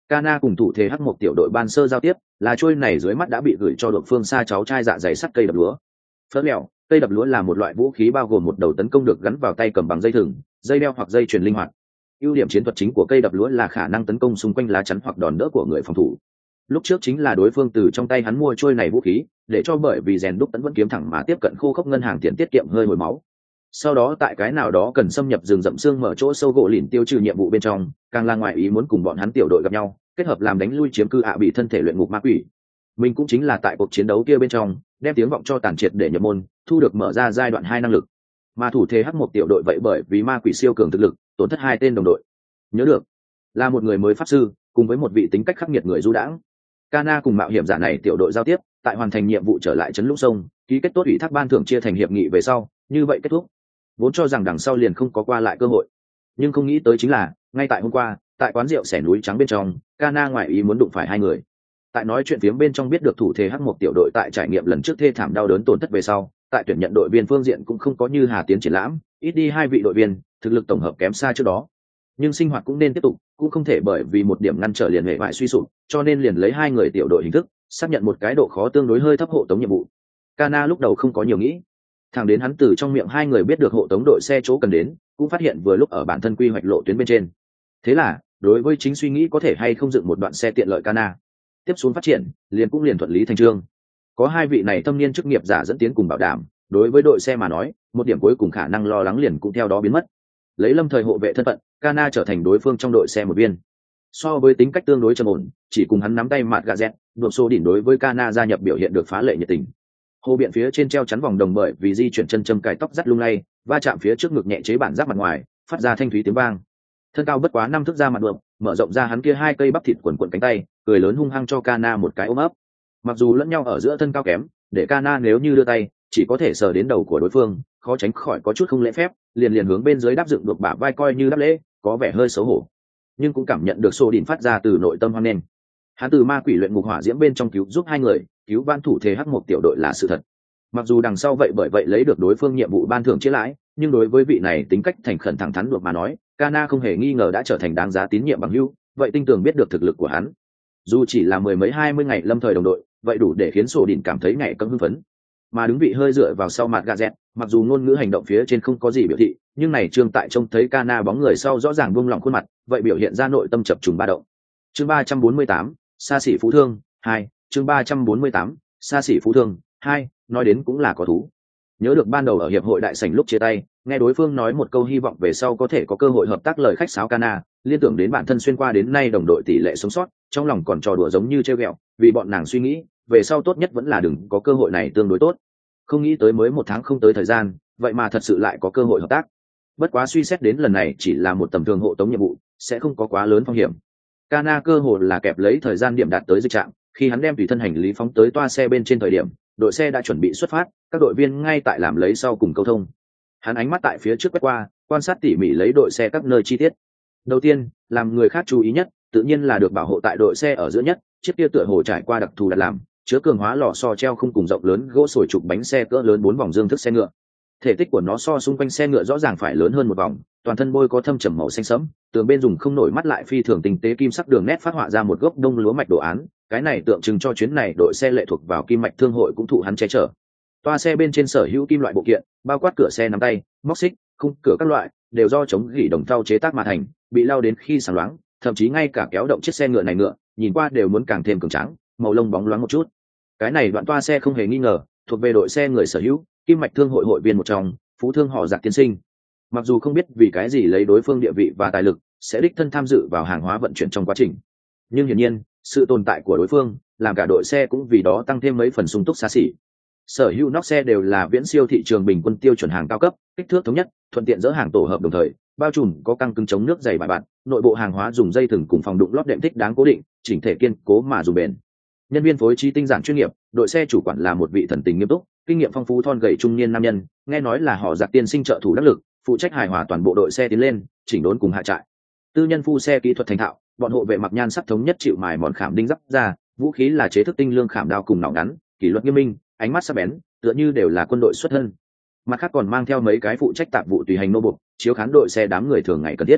Kana cùng thủ thế hắc một tiểu đội ban sơ giao tiếp, là trôi này dưới mắt đã bị gửi cho đội phương xa cháu trai dạ dày sắt cây đập lúa. Phớt lẹo, cây đập lúa là một loại vũ khí bao gồm một đầu tấn công được gắn vào tay cầm bằng dây thừng, dây đeo hoặc dây chuyền linh hoạt. Ưu điểm chiến thuật chính của cây đập lúa là khả năng tấn công xung quanh lá chắn hoặc đòn đỡ của người phòng thủ. Lúc trước chính là đối phương từ trong tay hắn mua trôi này vũ khí, để cho bởi vì rèn đúc tấn vẫn kiếm thẳng mà tiếp cận khô khốc ngân hàng tiền tiết kiệm hơi hồi máu. Sau đó tại cái nào đó cần xâm nhập rừng rậm xương mở chỗ sâu gỗ lìn tiêu trừ nhiệm vụ bên trong, càng là ngoại ý muốn cùng bọn hắn tiểu đội gặp nhau, kết hợp làm đánh lui chiếm cư ạ bị thân thể luyện ngục ma quỷ. Mình cũng chính là tại cuộc chiến đấu kia bên trong, đem tiếng vọng cho tàn triệt để nhập môn, thu được mở ra giai đoạn hai năng lực. Mà thủ thế hắc một tiểu đội vậy bởi vì ma quỷ siêu cường thực lực, tổn thất hai tên đồng đội. Nhớ được, là một người mới pháp sư, cùng với một vị tính cách khắc nghiệt người du đãng. Kana cùng mạo hiểm giả này tiểu đội giao tiếp, tại hoàn thành nhiệm vụ trở lại trấn Lũng Sông, ký kết tốt ủy thác ban thưởng chia thành hiệp nghị về sau, như vậy kết thúc. Vốn cho rằng đằng sau liền không có qua lại cơ hội, nhưng không nghĩ tới chính là ngay tại hôm qua, tại quán rượu xẻ núi trắng bên trong, Kana ngoại ý muốn đụng phải hai người. Tại nói chuyện phiếm bên trong biết được thủ thế hắc một tiểu đội tại trải nghiệm lần trước thê thảm đau đớn tổn thất về sau, tại tuyển nhận đội viên phương diện cũng không có như Hà Tiến triển lãm, ít đi hai vị đội viên, thực lực tổng hợp kém xa trước đó. Nhưng sinh hoạt cũng nên tiếp tục, cũng không thể bởi vì một điểm ngăn trở liền hệ bại suy sụp, cho nên liền lấy hai người tiểu đội hình thức, xác nhận một cái độ khó tương đối hơi thấp hộ tống nhiệm vụ. Kana lúc đầu không có nhiều nghĩ, thẳng đến hắn từ trong miệng hai người biết được hộ tống đội xe chỗ cần đến, cũng phát hiện vừa lúc ở bản thân quy hoạch lộ tuyến bên trên. Thế là, đối với chính suy nghĩ có thể hay không dựng một đoạn xe tiện lợi Kana, tiếp xuống phát triển, liền cũng liền thuận lý thành chương. Có hai vị này thâm niên chức nghiệp giả dẫn tiến cùng bảo đảm, đối với đội xe mà nói, một điểm cuối cùng khả năng lo lắng liền cũng theo đó biến mất. Lấy lâm thời hộ vệ thân phận, Kana trở thành đối phương trong đội xe một viên. So với tính cách tương đối trầm ổn, chỉ cùng hắn nắm tay mạt gà dẹt, đột số đỉnh đối với Kana gia nhập biểu hiện được phá lệ nhiệt tình. Hồ biện phía trên treo chắn vòng đồng bởi vì di chuyển chân châm cài tóc dắt lung lay, va chạm phía trước ngực nhẹ chế bản giáp mặt ngoài, phát ra thanh thúy tiếng vang. Thân cao bất quá năm thước ra mặt đường, mở rộng ra hắn kia hai cây bắp thịt quần quần cánh tay, cười lớn hung hăng cho Kana một cái ôm ấp. Mặc dù lẫn nhau ở giữa thân cao kém, để Kana nếu như đưa tay, chỉ có thể sờ đến đầu của đối phương, khó tránh khỏi có chút không lễ phép, liền liền hướng bên dưới đáp dựng được bả vai coi như đáp lễ, có vẻ hơi xấu hổ. Nhưng cũng cảm nhận được sô đỉnh phát ra từ nội tâm hoan nghênh. Hắn từ ma quỷ luyện ngục hỏa diễm bên trong cứu giúp hai người, cứu ban thủ thế hắc một tiểu đội là sự thật. Mặc dù đằng sau vậy bởi vậy lấy được đối phương nhiệm vụ ban thưởng chia lãi, nhưng đối với vị này tính cách thành khẩn thẳng thắn được mà nói, Kana không hề nghi ngờ đã trở thành đáng giá tín nhiệm bằng hữu, vậy tinh tường biết được thực lực của hắn. Dù chỉ là mười mấy hai mươi ngày lâm thời đồng đội, vậy đủ để khiến sổ đỉnh cảm thấy ngày cấm hưng phấn. Mà đứng vị hơi dựa vào sau mặt gà dẹt, mặc dù ngôn ngữ hành động phía trên không có gì biểu thị, nhưng này trương tại trông thấy Kana bóng người sau rõ ràng buông lỏng khuôn mặt, vậy biểu hiện ra nội tâm chập trùng ba động. Chương ba trăm bốn mươi tám, xa xỉ phú thương hai, chương ba trăm bốn mươi tám, xa xỉ phú thương hai, nói đến cũng là có thú. Nhớ được ban đầu ở hiệp hội đại sảnh lúc chia tay, nghe đối phương nói một câu hy vọng về sau có thể có cơ hội hợp tác lời khách sáo Kana, liên tưởng đến bản thân xuyên qua đến nay đồng đội tỷ lệ sống sót, trong lòng còn trò đùa giống như trêu ghẹo, vì bọn nàng suy nghĩ, về sau tốt nhất vẫn là đừng có cơ hội này tương đối tốt. Không nghĩ tới mới một tháng không tới thời gian, vậy mà thật sự lại có cơ hội hợp tác. Bất quá suy xét đến lần này chỉ là một tầm thường hộ tống nhiệm vụ, sẽ không có quá lớn phong hiểm. Kana cơ hội là kẹp lấy thời gian điểm đạt tới dịch trạm, khi hắn đem tùy thân hành lý phóng tới toa xe bên trên thời điểm, đội xe đã chuẩn bị xuất phát, các đội viên ngay tại làm lấy sau cùng câu thông. Hắn ánh mắt tại phía trước quét qua, quan sát tỉ mỉ lấy đội xe các nơi chi tiết. Đầu tiên, làm người khác chú ý nhất, tự nhiên là được bảo hộ tại đội xe ở giữa nhất, chiếc kia tựa hồ trải qua đặc thù đặt làm, chứa cường hóa lò xo treo không cùng rộng lớn gỗ sồi trục bánh xe cỡ lớn bốn vòng dương thức xe ngựa. Thể tích của nó so xung quanh xe ngựa rõ ràng phải lớn hơn một vòng, toàn thân bôi có thâm trầm màu xanh sẫm, tường bên dùng không nổi mắt lại phi thường tinh tế kim sắc đường nét phát họa ra một gốc đông lúa mạch đồ án, cái này tượng trưng cho chuyến này đội xe lệ thuộc vào kim mạch thương hội cũng thụ hắn che chở. Toa xe bên trên sở hữu kim loại bộ kiện, bao quát cửa xe nắm tay, móc xích, khung cửa các loại, đều do chống gỉ đồng thau chế tác mà thành, bị lao đến khi sáng loáng, thậm chí ngay cả kéo động chiếc xe ngựa này ngựa, nhìn qua đều muốn càng thêm cường tráng, màu lông bóng loáng một chút. Cái này đoạn toa xe không hề nghi ngờ thuộc về đội xe người sở hữu, kim mạch thương hội hội viên một trong, phú thương họ Giặc tiên sinh. Mặc dù không biết vì cái gì lấy đối phương địa vị và tài lực sẽ đích thân tham dự vào hàng hóa vận chuyển trong quá trình, nhưng hiển nhiên sự tồn tại của đối phương làm cả đội xe cũng vì đó tăng thêm mấy phần sung túc xa xỉ. Sở hữu nóc xe đều là viễn siêu thị trường bình quân tiêu chuẩn hàng cao cấp, kích thước thống nhất, thuận tiện dỡ hàng tổ hợp đồng thời, bao trùm có căng cứng chống nước dày bài bản, nội bộ hàng hóa dùng dây thừng cùng phòng đụng lót đệm thích đáng cố định, chỉnh thể kiên cố mà dù bền. Nhân viên phối trí tinh giản chuyên nghiệp, đội xe chủ quản là một vị thần tình nghiêm túc, kinh nghiệm phong phú thon gầy trung niên nam nhân, nghe nói là họ Giặc tiên sinh trợ thủ đắc lực, phụ trách hài hòa toàn bộ đội xe tiến lên, chỉnh đốn cùng hạ trại. Tư nhân phu xe kỹ thuật thành thạo, bọn hộ vệ mặc nhan sắc thống nhất chịu mài mòn khảm đinh giáp ra, vũ khí là chế thức tinh lương khảm đao cùng nòng ngắn, kỷ luật nghiêm minh, ánh mắt sắc bén, tựa như đều là quân đội xuất thân. Mặt khác còn mang theo mấy cái phụ trách tạp vụ tùy hành nô bộc, chiếu khán đội xe đám người thường ngày cần thiết.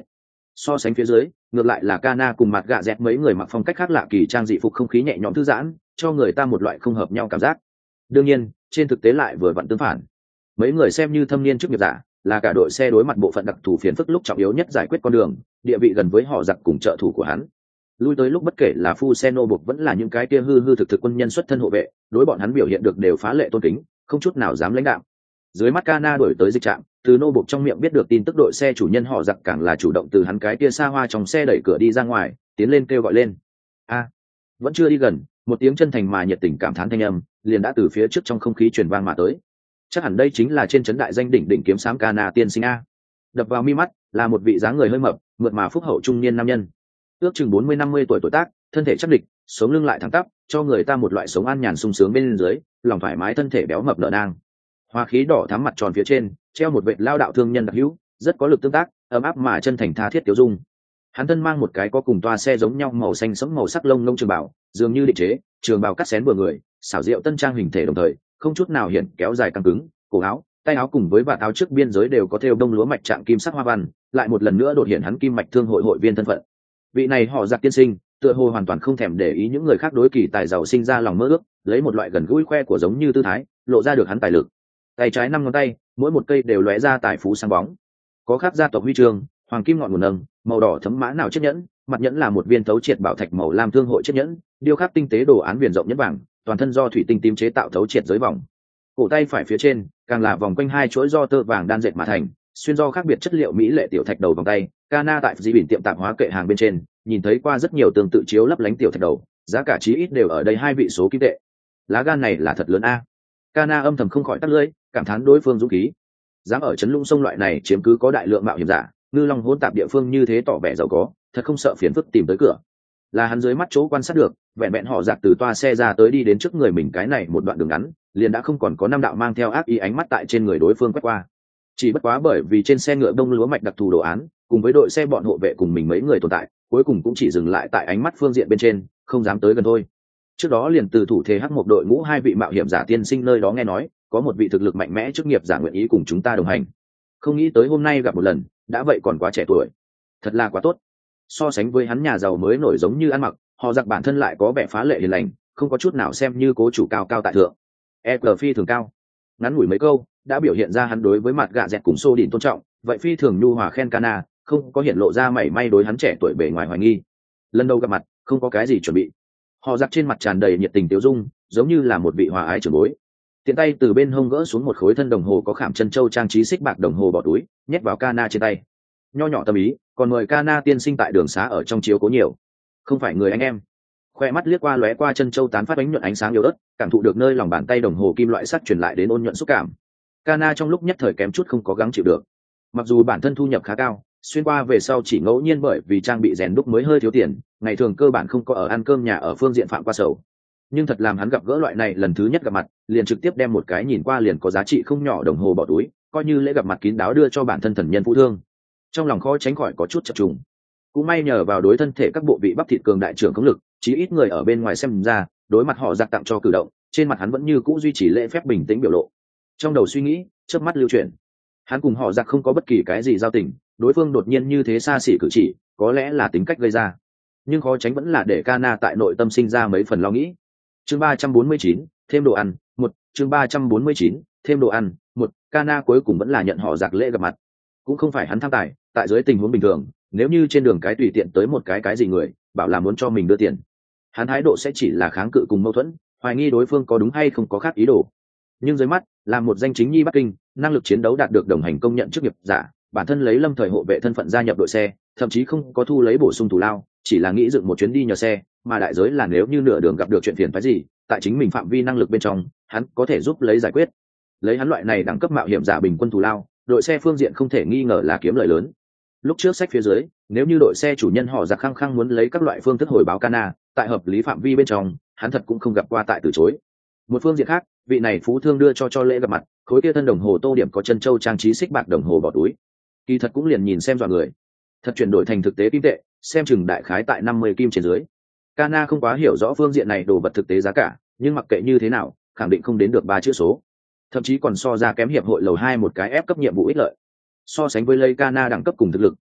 So sánh phía dưới, ngược lại là Kana cùng mặt gạ dẹt mấy người mặc phong cách khác lạ kỳ trang dị phục, không khí nhẹ nhõm thư giãn, cho người ta một loại không hợp nhau cảm giác. Đương nhiên, trên thực tế lại vừa vặn tương phản. Mấy người xem như thâm niên chức nghiệp giả, là cả đội xe đối mặt bộ phận đặc thù phiền phức lúc trọng yếu nhất giải quyết con đường, địa vị gần với họ giặc cùng trợ thủ của hắn. Lui tới lúc bất kể là phu xe nô buộc vẫn là những cái kia hư hư thực thực quân nhân xuất thân hộ vệ, đối bọn hắn biểu hiện được đều phá lệ tôn kính, không chút nào dám lãnh đạo. Dưới mắt Kana đổi tới dịch trạm, từ nô buộc trong miệng biết được tin tức đội xe chủ nhân họ giặc càng là chủ động từ hắn cái kia xa hoa trong xe đẩy cửa đi ra ngoài, tiến lên kêu gọi lên. A, vẫn chưa đi gần, một tiếng chân thành mà nhiệt tình cảm thán thanh âm liền đã từ phía trước trong không khí truyền vang mà tới. Chắc hẳn đây chính là trên trấn đại danh đỉnh đỉnh kiếm sám Kana tiên sinh a. Đập vào mi mắt là một vị dáng người hơi mập, mượt mà phúc hậu trung niên nam nhân, ước chừng bốn mươi năm mươi tuổi tuổi tác, thân thể chắc địch, sống lưng lại thẳng tắp, cho người ta một loại sống an nhàn sung sướng bên dưới, lòng thoải mái, thân thể béo mập nở nang. Hoa khí đỏ thắm mặt tròn phía trên, treo một vệt lao đạo thương nhân đặc hữu, rất có lực tương tác, ấm áp mà chân thành tha thiết tiểu dung. Hắn thân mang một cái có cùng toa xe giống nhau màu xanh sẫm màu sắc lông lông trường bảo, dường như định chế, trường bào cắt xén vừa người, xảo diệu tân trang hình thể đồng thời, không chút nào hiện kéo dài căng cứng, cổ áo, tay áo cùng với vạt áo trước biên giới đều có thêu đông lúa mạch trạng kim sắc hoa văn, lại một lần nữa đột hiện hắn kim mạch thương hội hội viên thân phận. Vị này họ giặc tiên sinh, tựa hồ hoàn toàn không thèm để ý những người khác đối kỳ tài giàu sinh ra lòng mơ ước, lấy một loại gần gũi khoe của giống như tư thái, lộ ra được hắn tài lực. Tay trái năm ngón tay, mỗi một cây đều lóe ra tài phú sáng bóng. Có khắc gia tộc huy chương, hoàng kim ngọn nguồn nâng, màu đỏ thấm mã nào chiếc nhẫn, mặt nhẫn là một viên thấu triệt bảo thạch màu lam thương hội chiếc nhẫn, điêu khắc tinh tế đồ án viền rộng nhẫn vàng, toàn thân do thủy tinh tím chế tạo thấu triệt giới vòng. Cổ tay phải phía trên, càng là vòng quanh hai chuỗi do tơ vàng đan dệt mà thành, xuyên do khác biệt chất liệu mỹ lệ tiểu thạch đầu vòng tay. Kana tại di biển tiệm tạp hóa kệ hàng bên trên, nhìn thấy qua rất nhiều tương tự chiếu lấp lánh tiểu thạch đầu, giá cả chí ít đều ở đây hai vị số kim tệ. Lá gan này là thật lớn a. Kana âm thầm không khỏi tắt lưỡi, cảm thán đối phương dũng khí. Dám ở trấn lũng sông loại này chiếm cứ có đại lượng mạo hiểm giả, ngư long hỗn tạp địa phương như thế tỏ vẻ giàu có, thật không sợ phiền phức tìm tới cửa. Là hắn dưới mắt chỗ quan sát được, vẹn vẹn họ giặc từ toa xe ra tới đi đến trước người mình cái này một đoạn đường ngắn, liền đã không còn có năm đạo mang theo ác ý ánh mắt tại trên người đối phương quét qua. Chỉ bất quá bởi vì trên xe ngựa đông lúa mạch đặc thù đồ án, cùng với đội xe bọn hộ vệ cùng mình mấy người tồn tại, cuối cùng cũng chỉ dừng lại tại ánh mắt phương diện bên trên, không dám tới gần thôi. Trước đó liền từ thủ thế hắc một đội ngũ hai vị mạo hiểm giả tiên sinh nơi đó nghe nói, có một vị thực lực mạnh mẽ chức nghiệp giả nguyện ý cùng chúng ta đồng hành. Không nghĩ tới hôm nay gặp một lần, đã vậy còn quá trẻ tuổi, thật là quá tốt. So sánh với hắn nhà giàu mới nổi giống như ăn mặc, họ giặc bản thân lại có vẻ phá lệ hiền lành, không có chút nào xem như cố chủ cao cao tại thượng. e giê phi thường cao, ngắn ngủi mấy câu đã biểu hiện ra hắn đối với mặt gạ dẹt cùng xô đỉnh tôn trọng, vậy phi thường nhu hòa khen Kana, không có hiện lộ ra mảy may đối hắn trẻ tuổi bề ngoài hoài nghi. Lần đầu gặp mặt, không có cái gì chuẩn bị, họ giặc trên mặt tràn đầy nhiệt tình tiêu dung, giống như là một vị hòa ái trưởng bối. Tiện tay từ bên hông gỡ xuống một khối thân đồng hồ có khảm chân châu trang trí xích bạc đồng hồ bỏ túi, nhét vào Kana trên tay. Nho nhỏ tâm ý, còn mời Kana tiên sinh tại đường xá ở trong chiếu cố nhiều, không phải người anh em. Khoe mắt liếc qua lóe qua chân châu tán phát ánh nhuận ánh sáng yếu ớt, cảm thụ được nơi lòng bàn tay đồng hồ kim loại sắt truyền lại đến ôn nhuận xúc cảm. Kana trong lúc nhất thời kém chút không có gắng chịu được. Mặc dù bản thân thu nhập khá cao, xuyên qua về sau chỉ ngẫu nhiên bởi vì trang bị rèn đúc mới hơi thiếu tiền, ngày thường cơ bản không có ở ăn cơm nhà ở phương diện phạm qua sầu. Nhưng thật làm hắn gặp gỡ loại này lần thứ nhất gặp mặt, liền trực tiếp đem một cái nhìn qua liền có giá trị không nhỏ đồng hồ bỏ túi, coi như lễ gặp mặt kín đáo đưa cho bản thân thần nhân phú thương. Trong lòng khó tránh khỏi có chút chập trùng. Cũng may nhờ vào đối thân thể các bộ vị bắp thịt cường đại trưởng công lực, chí ít người ở bên ngoài xem ra, đối mặt họ giặc tặng cho cử động, trên mặt hắn vẫn như cũ duy trì lễ phép bình tĩnh biểu lộ. Trong đầu suy nghĩ, chớp mắt lưu chuyển. Hắn cùng họ giặc không có bất kỳ cái gì giao tình, đối phương đột nhiên như thế xa xỉ cử chỉ, có lẽ là tính cách gây ra. Nhưng khó tránh vẫn là để Kana tại nội tâm sinh ra mấy phần lo nghĩ. Chương ba trăm bốn mươi chín, thêm đồ ăn, một, chương ba trăm bốn mươi chín, thêm đồ ăn, một, Kana cuối cùng vẫn là nhận họ giặc lễ gặp mặt. Cũng không phải hắn tham tài, tại dưới tình huống bình thường, nếu như trên đường cái tùy tiện tới một cái cái gì người, bảo là muốn cho mình đưa tiền, hắn thái độ sẽ chỉ là kháng cự cùng mâu thuẫn, hoài nghi đối phương có đúng hay không có khác ý đồ. Nhưng dưới mắt, là một danh chính nhi Bắc Kinh, năng lực chiến đấu đạt được đồng hành công nhận chức nghiệp giả, bản thân lấy lâm thời hộ vệ thân phận gia nhập đội xe, thậm chí không có thu lấy bổ sung thù lao, chỉ là nghĩ dựng một chuyến đi nhờ xe, mà đại giới là nếu như nửa đường gặp được chuyện phiền phức gì, tại chính mình phạm vi năng lực bên trong, hắn có thể giúp lấy giải quyết. Lấy hắn loại này đẳng cấp mạo hiểm giả bình quân thù lao, đội xe phương diện không thể nghi ngờ là kiếm lợi lớn. Lúc trước sách phía dưới, nếu như đội xe chủ nhân họ giặc khăng khăng muốn lấy các loại phương thức hồi báo Kana, tại hợp lý phạm vi bên trong, hắn thật cũng không gặp qua tại từ chối. Một phương diện khác, vị này phú thương đưa cho cho lễ gặp mặt, khối kia thân đồng hồ tô điểm có chân châu trang trí xích bạc đồng hồ bỏ túi, kỳ thật cũng liền nhìn xem dọa người. Thật chuyển đổi thành thực tế kim tệ, xem chừng đại khái tại năm mươi kim trên dưới. Kana không quá hiểu rõ phương diện này đồ vật thực tế giá cả, nhưng mặc kệ như thế nào, khẳng định không đến được ba chữ số, thậm chí còn so ra kém hiệp hội lầu hai một cái ép cấp nhiệm vụ ích lợi. So sánh với lấy Kana đẳng cấp cùng thực lực,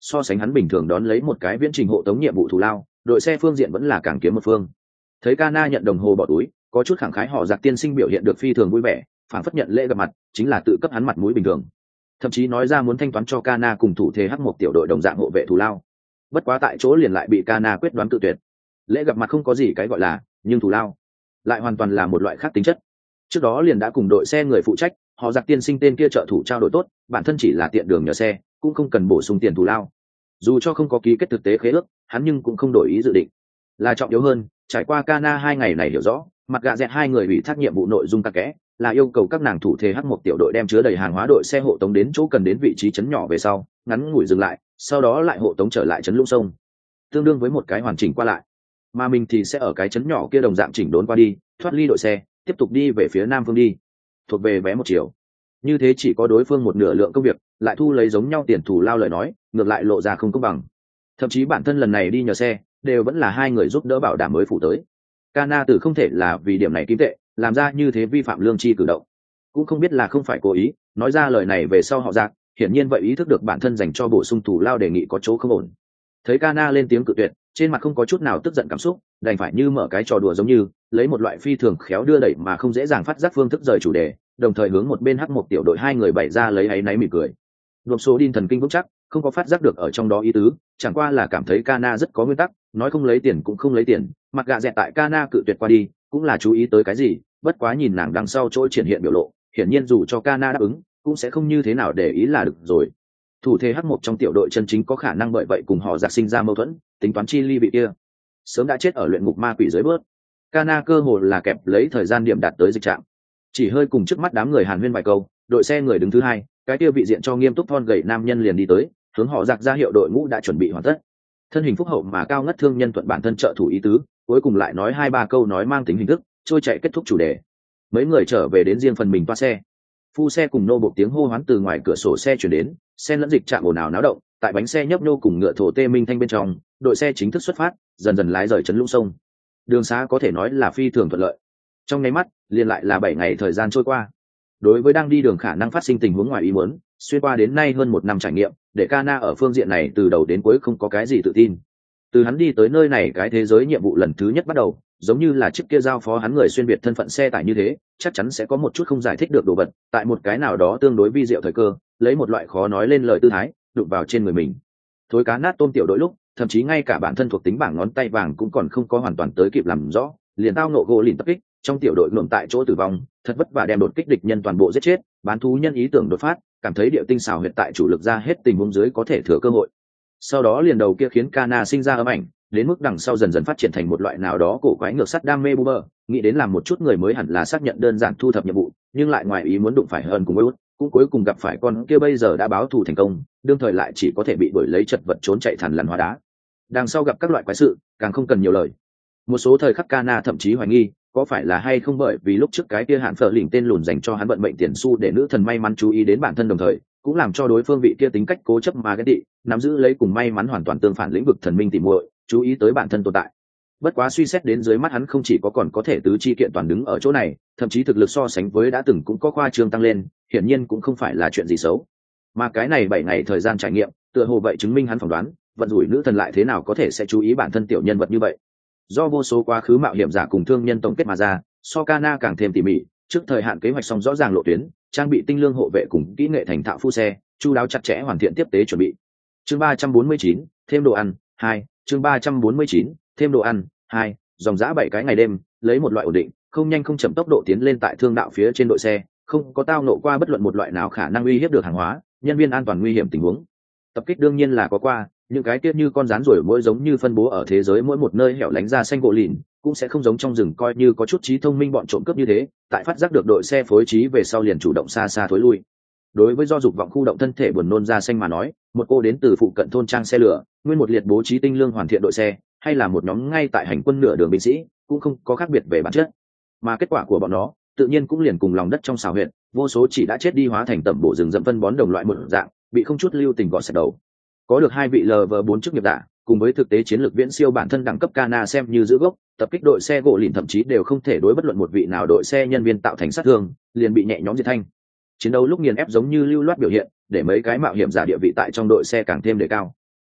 so sánh hắn bình thường đón lấy một cái viễn trình hộ tống nhiệm vụ thù lao, đội xe phương diện vẫn là càng kiếm một phương. Thấy Kana nhận đồng hồ bỏ túi, có chút khẳng khái họ Giặc tiên sinh biểu hiện được phi thường vui vẻ, phản phất nhận lễ gặp mặt chính là tự cấp hắn mặt mũi bình thường, thậm chí nói ra muốn thanh toán cho Kana cùng thủ thế hắc một tiểu đội đồng dạng hộ vệ thù lao. Bất quá tại chỗ liền lại bị Kana quyết đoán cự tuyệt. Lễ gặp mặt không có gì cái gọi là, nhưng thù lao lại hoàn toàn là một loại khác tính chất. Trước đó liền đã cùng đội xe người phụ trách, họ Giặc tiên sinh tên kia trợ thủ trao đổi tốt, bản thân chỉ là tiện đường nhờ xe, cũng không cần bổ sung tiền thù lao. Dù cho không có ký kết thực tế khế ước, hắn nhưng cũng không đổi ý dự định. Là trọng yếu hơn, trải qua Kana hai ngày này hiểu rõ, mặt gạ dẹt hai người ủy thác nhiệm vụ nội dung tắc kẽ, là yêu cầu các nàng thủ thế hắc một tiểu đội đem chứa đầy hàng hóa đội xe hộ tống đến chỗ cần đến vị trí trấn nhỏ về sau, ngắn ngủi dừng lại, sau đó lại hộ tống trở lại trấn Lũng Sông, tương đương với một cái hoàn chỉnh qua lại. Mà mình thì sẽ ở cái trấn nhỏ kia đồng dạng chỉnh đốn qua đi, thoát ly đội xe, tiếp tục đi về phía nam phương đi, thuộc về vé một chiều. Như thế chỉ có đối phương một nửa lượng công việc, lại thu lấy giống nhau tiền thù lao lời nói, ngược lại lộ ra không công bằng. Thậm chí bản thân lần này đi nhờ xe, đều vẫn là hai người giúp đỡ bảo đảm mới phụ tới. Kana tử không thể là vì điểm này kim tệ, làm ra như thế vi phạm lương tri cử động. Cũng không biết là không phải cố ý, nói ra lời này về sau họ Giặc, hiển nhiên vậy ý thức được bản thân dành cho bổ sung thù lao đề nghị có chỗ không ổn. Thấy Kana lên tiếng cự tuyệt, trên mặt không có chút nào tức giận cảm xúc, đành phải như mở cái trò đùa giống như, lấy một loại phi thường khéo đưa đẩy mà không dễ dàng phát giác phương thức rời chủ đề, đồng thời hướng một bên hắc một tiểu đội hai người bày ra lấy áy náy mỉm cười. Đột số đin thần kinh vững chắc, không có phát giác được ở trong đó ý tứ, chẳng qua là cảm thấy Kana rất có nguyên tắc, nói không lấy tiền cũng không lấy tiền. Mặt gạ dẹt tại Kana cự tuyệt qua đi, cũng là chú ý tới cái gì, bất quá nhìn nàng đằng sau chỗ triển hiện biểu lộ, hiển nhiên dù cho Kana đáp ứng, cũng sẽ không như thế nào để ý là được rồi. Thủ thế hắc một trong tiểu đội chân chính có khả năng bởi vậy cùng họ Giặc sinh ra mâu thuẫn, tính toán chi ly vị kia sớm đã chết ở luyện ngục ma quỷ dưới bớt. Kana cơ hồ là kẹp lấy thời gian điểm đạt tới dịch trạng, chỉ hơi cùng trước mắt đám người hàn huyên vài câu, đội xe người đứng thứ hai, cái kia vị diện cho nghiêm túc thon gầy nam nhân liền đi tới, hướng họ Giặc ra hiệu đội ngũ đã chuẩn bị hoàn tất. Thân hình phúc hậu mà cao ngất thương nhân thuận bản thân trợ thủ ý tứ, cuối cùng lại nói hai ba câu nói mang tính hình thức, trôi chạy kết thúc chủ đề. Mấy người trở về đến riêng phần mình toa xe. Phu xe cùng nô buộc tiếng hô hoán từ ngoài cửa sổ xe chuyển đến, xe lẫn dịch chạm ồn ào náo động, tại bánh xe nhấp nhô cùng ngựa thổ tê minh thanh bên trong, đội xe chính thức xuất phát, dần dần lái rời trấn Lũng Sông. Đường xá có thể nói là phi thường thuận lợi. Trong nháy mắt, liền lại là bảy ngày thời gian trôi qua. Đối với đang đi đường khả năng phát sinh tình huống ngoài ý muốn, xuyên qua đến nay hơn một năm trải nghiệm, để Kana ở phương diện này từ đầu đến cuối không có cái gì tự tin. Từ hắn đi tới nơi này cái thế giới nhiệm vụ lần thứ nhất bắt đầu, giống như là chiếc kia giao phó hắn người xuyên việt thân phận xe tải như thế, chắc chắn sẽ có một chút không giải thích được đồ vật, tại một cái nào đó tương đối vi diệu thời cơ, lấy một loại khó nói lên lời tư thái, đụng vào trên người mình. Thối cá nát tôm tiểu đội lúc, thậm chí ngay cả bản thân thuộc tính bảng ngón tay vàng cũng còn không có hoàn toàn tới kịp làm rõ, liền tao nộ gỗ lìn tập kích, trong tiểu đội ngưỡng tại chỗ tử vong, thật vất vả đem đột kích địch nhân toàn bộ giết chết, bán thú nhân ý tưởng đột phát, cảm thấy địa tinh xảo huyệt tại chủ lực ra hết tình huống dưới có thể thừa cơ hội. Sau đó liền đầu kia khiến Kana sinh ra ấm ảnh, đến mức đằng sau dần dần phát triển thành một loại nào đó cổ quái ngược sắt đam mê boomer, nghĩ đến làm một chút người mới hẳn là xác nhận đơn giản thu thập nhiệm vụ, nhưng lại ngoài ý muốn đụng phải hơn cùng út, cũng cuối cùng gặp phải con kia bây giờ đã báo thù thành công, đương thời lại chỉ có thể bị đuổi lấy chật vật trốn chạy thằn lằn hóa đá. Đằng sau gặp các loại quái sự, càng không cần nhiều lời. Một số thời khắc Kana thậm chí hoài nghi, có phải là hay không bởi vì lúc trước cái kia hạn phở lỉnh tên lùn dành cho hắn vận mệnh tiền xu để nữ thần may mắn chú ý đến bản thân đồng thời, cũng làm cho đối phương vị kia tính cách cố chấp mà ghét tị, nắm giữ lấy cùng may mắn hoàn toàn tương phản lĩnh vực thần minh tỉ muội, chú ý tới bản thân tồn tại. Bất quá suy xét đến dưới mắt hắn không chỉ có còn có thể tứ chi kiện toàn đứng ở chỗ này, thậm chí thực lực so sánh với đã từng cũng có khoa trương tăng lên, hiển nhiên cũng không phải là chuyện gì xấu. Mà cái này bảy ngày thời gian trải nghiệm, tựa hồ vậy chứng minh hắn phỏng đoán, vận rủi nữ thần lại thế nào có thể sẽ chú ý bản thân tiểu nhân vật như vậy. Do vô số quá khứ mạo hiểm giả cùng thương nhân tổng kết mà ra, so Kana càng thêm tỉ mỉ, trước thời hạn kế hoạch xong rõ ràng lộ tuyến, trang bị tinh lương hộ vệ cùng kỹ nghệ thành thạo phu xe, chu đáo chặt chẽ hoàn thiện tiếp tế chuẩn bị. Chương ba trăm bốn mươi chín, thêm đồ ăn hai. Chương ba trăm bốn mươi chín, thêm đồ ăn hai. Dòng dã bảy cái ngày đêm, lấy một loại ổn định, không nhanh không chậm tốc độ tiến lên tại thương đạo phía trên đội xe, không có tao nộ qua bất luận một loại nào khả năng uy hiếp được hàng hóa, nhân viên an toàn nguy hiểm tình huống. Tập kích đương nhiên là có qua, những cái kia như con rắn rồi mỗi giống như phân bố ở thế giới mỗi một nơi hẻo lánh ra xanh gỗ lìn, cũng sẽ không giống trong rừng coi như có chút trí thông minh bọn trộm cướp như thế, tại phát giác được đội xe phối trí về sau liền chủ động xa xa thối lui. Đối với do dục vọng khu động thân thể buồn nôn ra xanh mà nói, một cô đến từ phụ cận thôn trang xe lửa, nguyên một liệt bố trí tinh lương hoàn thiện đội xe, hay là một nhóm ngay tại hành quân nửa đường binh sĩ, cũng không có khác biệt về bản chất. Mà kết quả của bọn nó, tự nhiên cũng liền cùng lòng đất trong xào huyện, vô số chỉ đã chết đi hóa thành tẩm bổ rừng rậm phân bón đồng loại một dạng, bị không chút lưu tình gọt sạch đầu. Có được hai vị lv bốn chức nghiệp giả, cùng với thực tế chiến lược viễn siêu bản thân đẳng cấp Kana xem như giữ gốc, tập kích đội xe gỗ lìn thậm chí đều không thể đối bất luận một vị nào đội xe nhân viên tạo thành sát thương, liền bị nhẹ nhõm diệt thanh. Chiến đấu lúc nghiền ép giống như lưu loát biểu hiện, để mấy cái mạo hiểm giả địa vị tại trong đội xe càng thêm đề cao.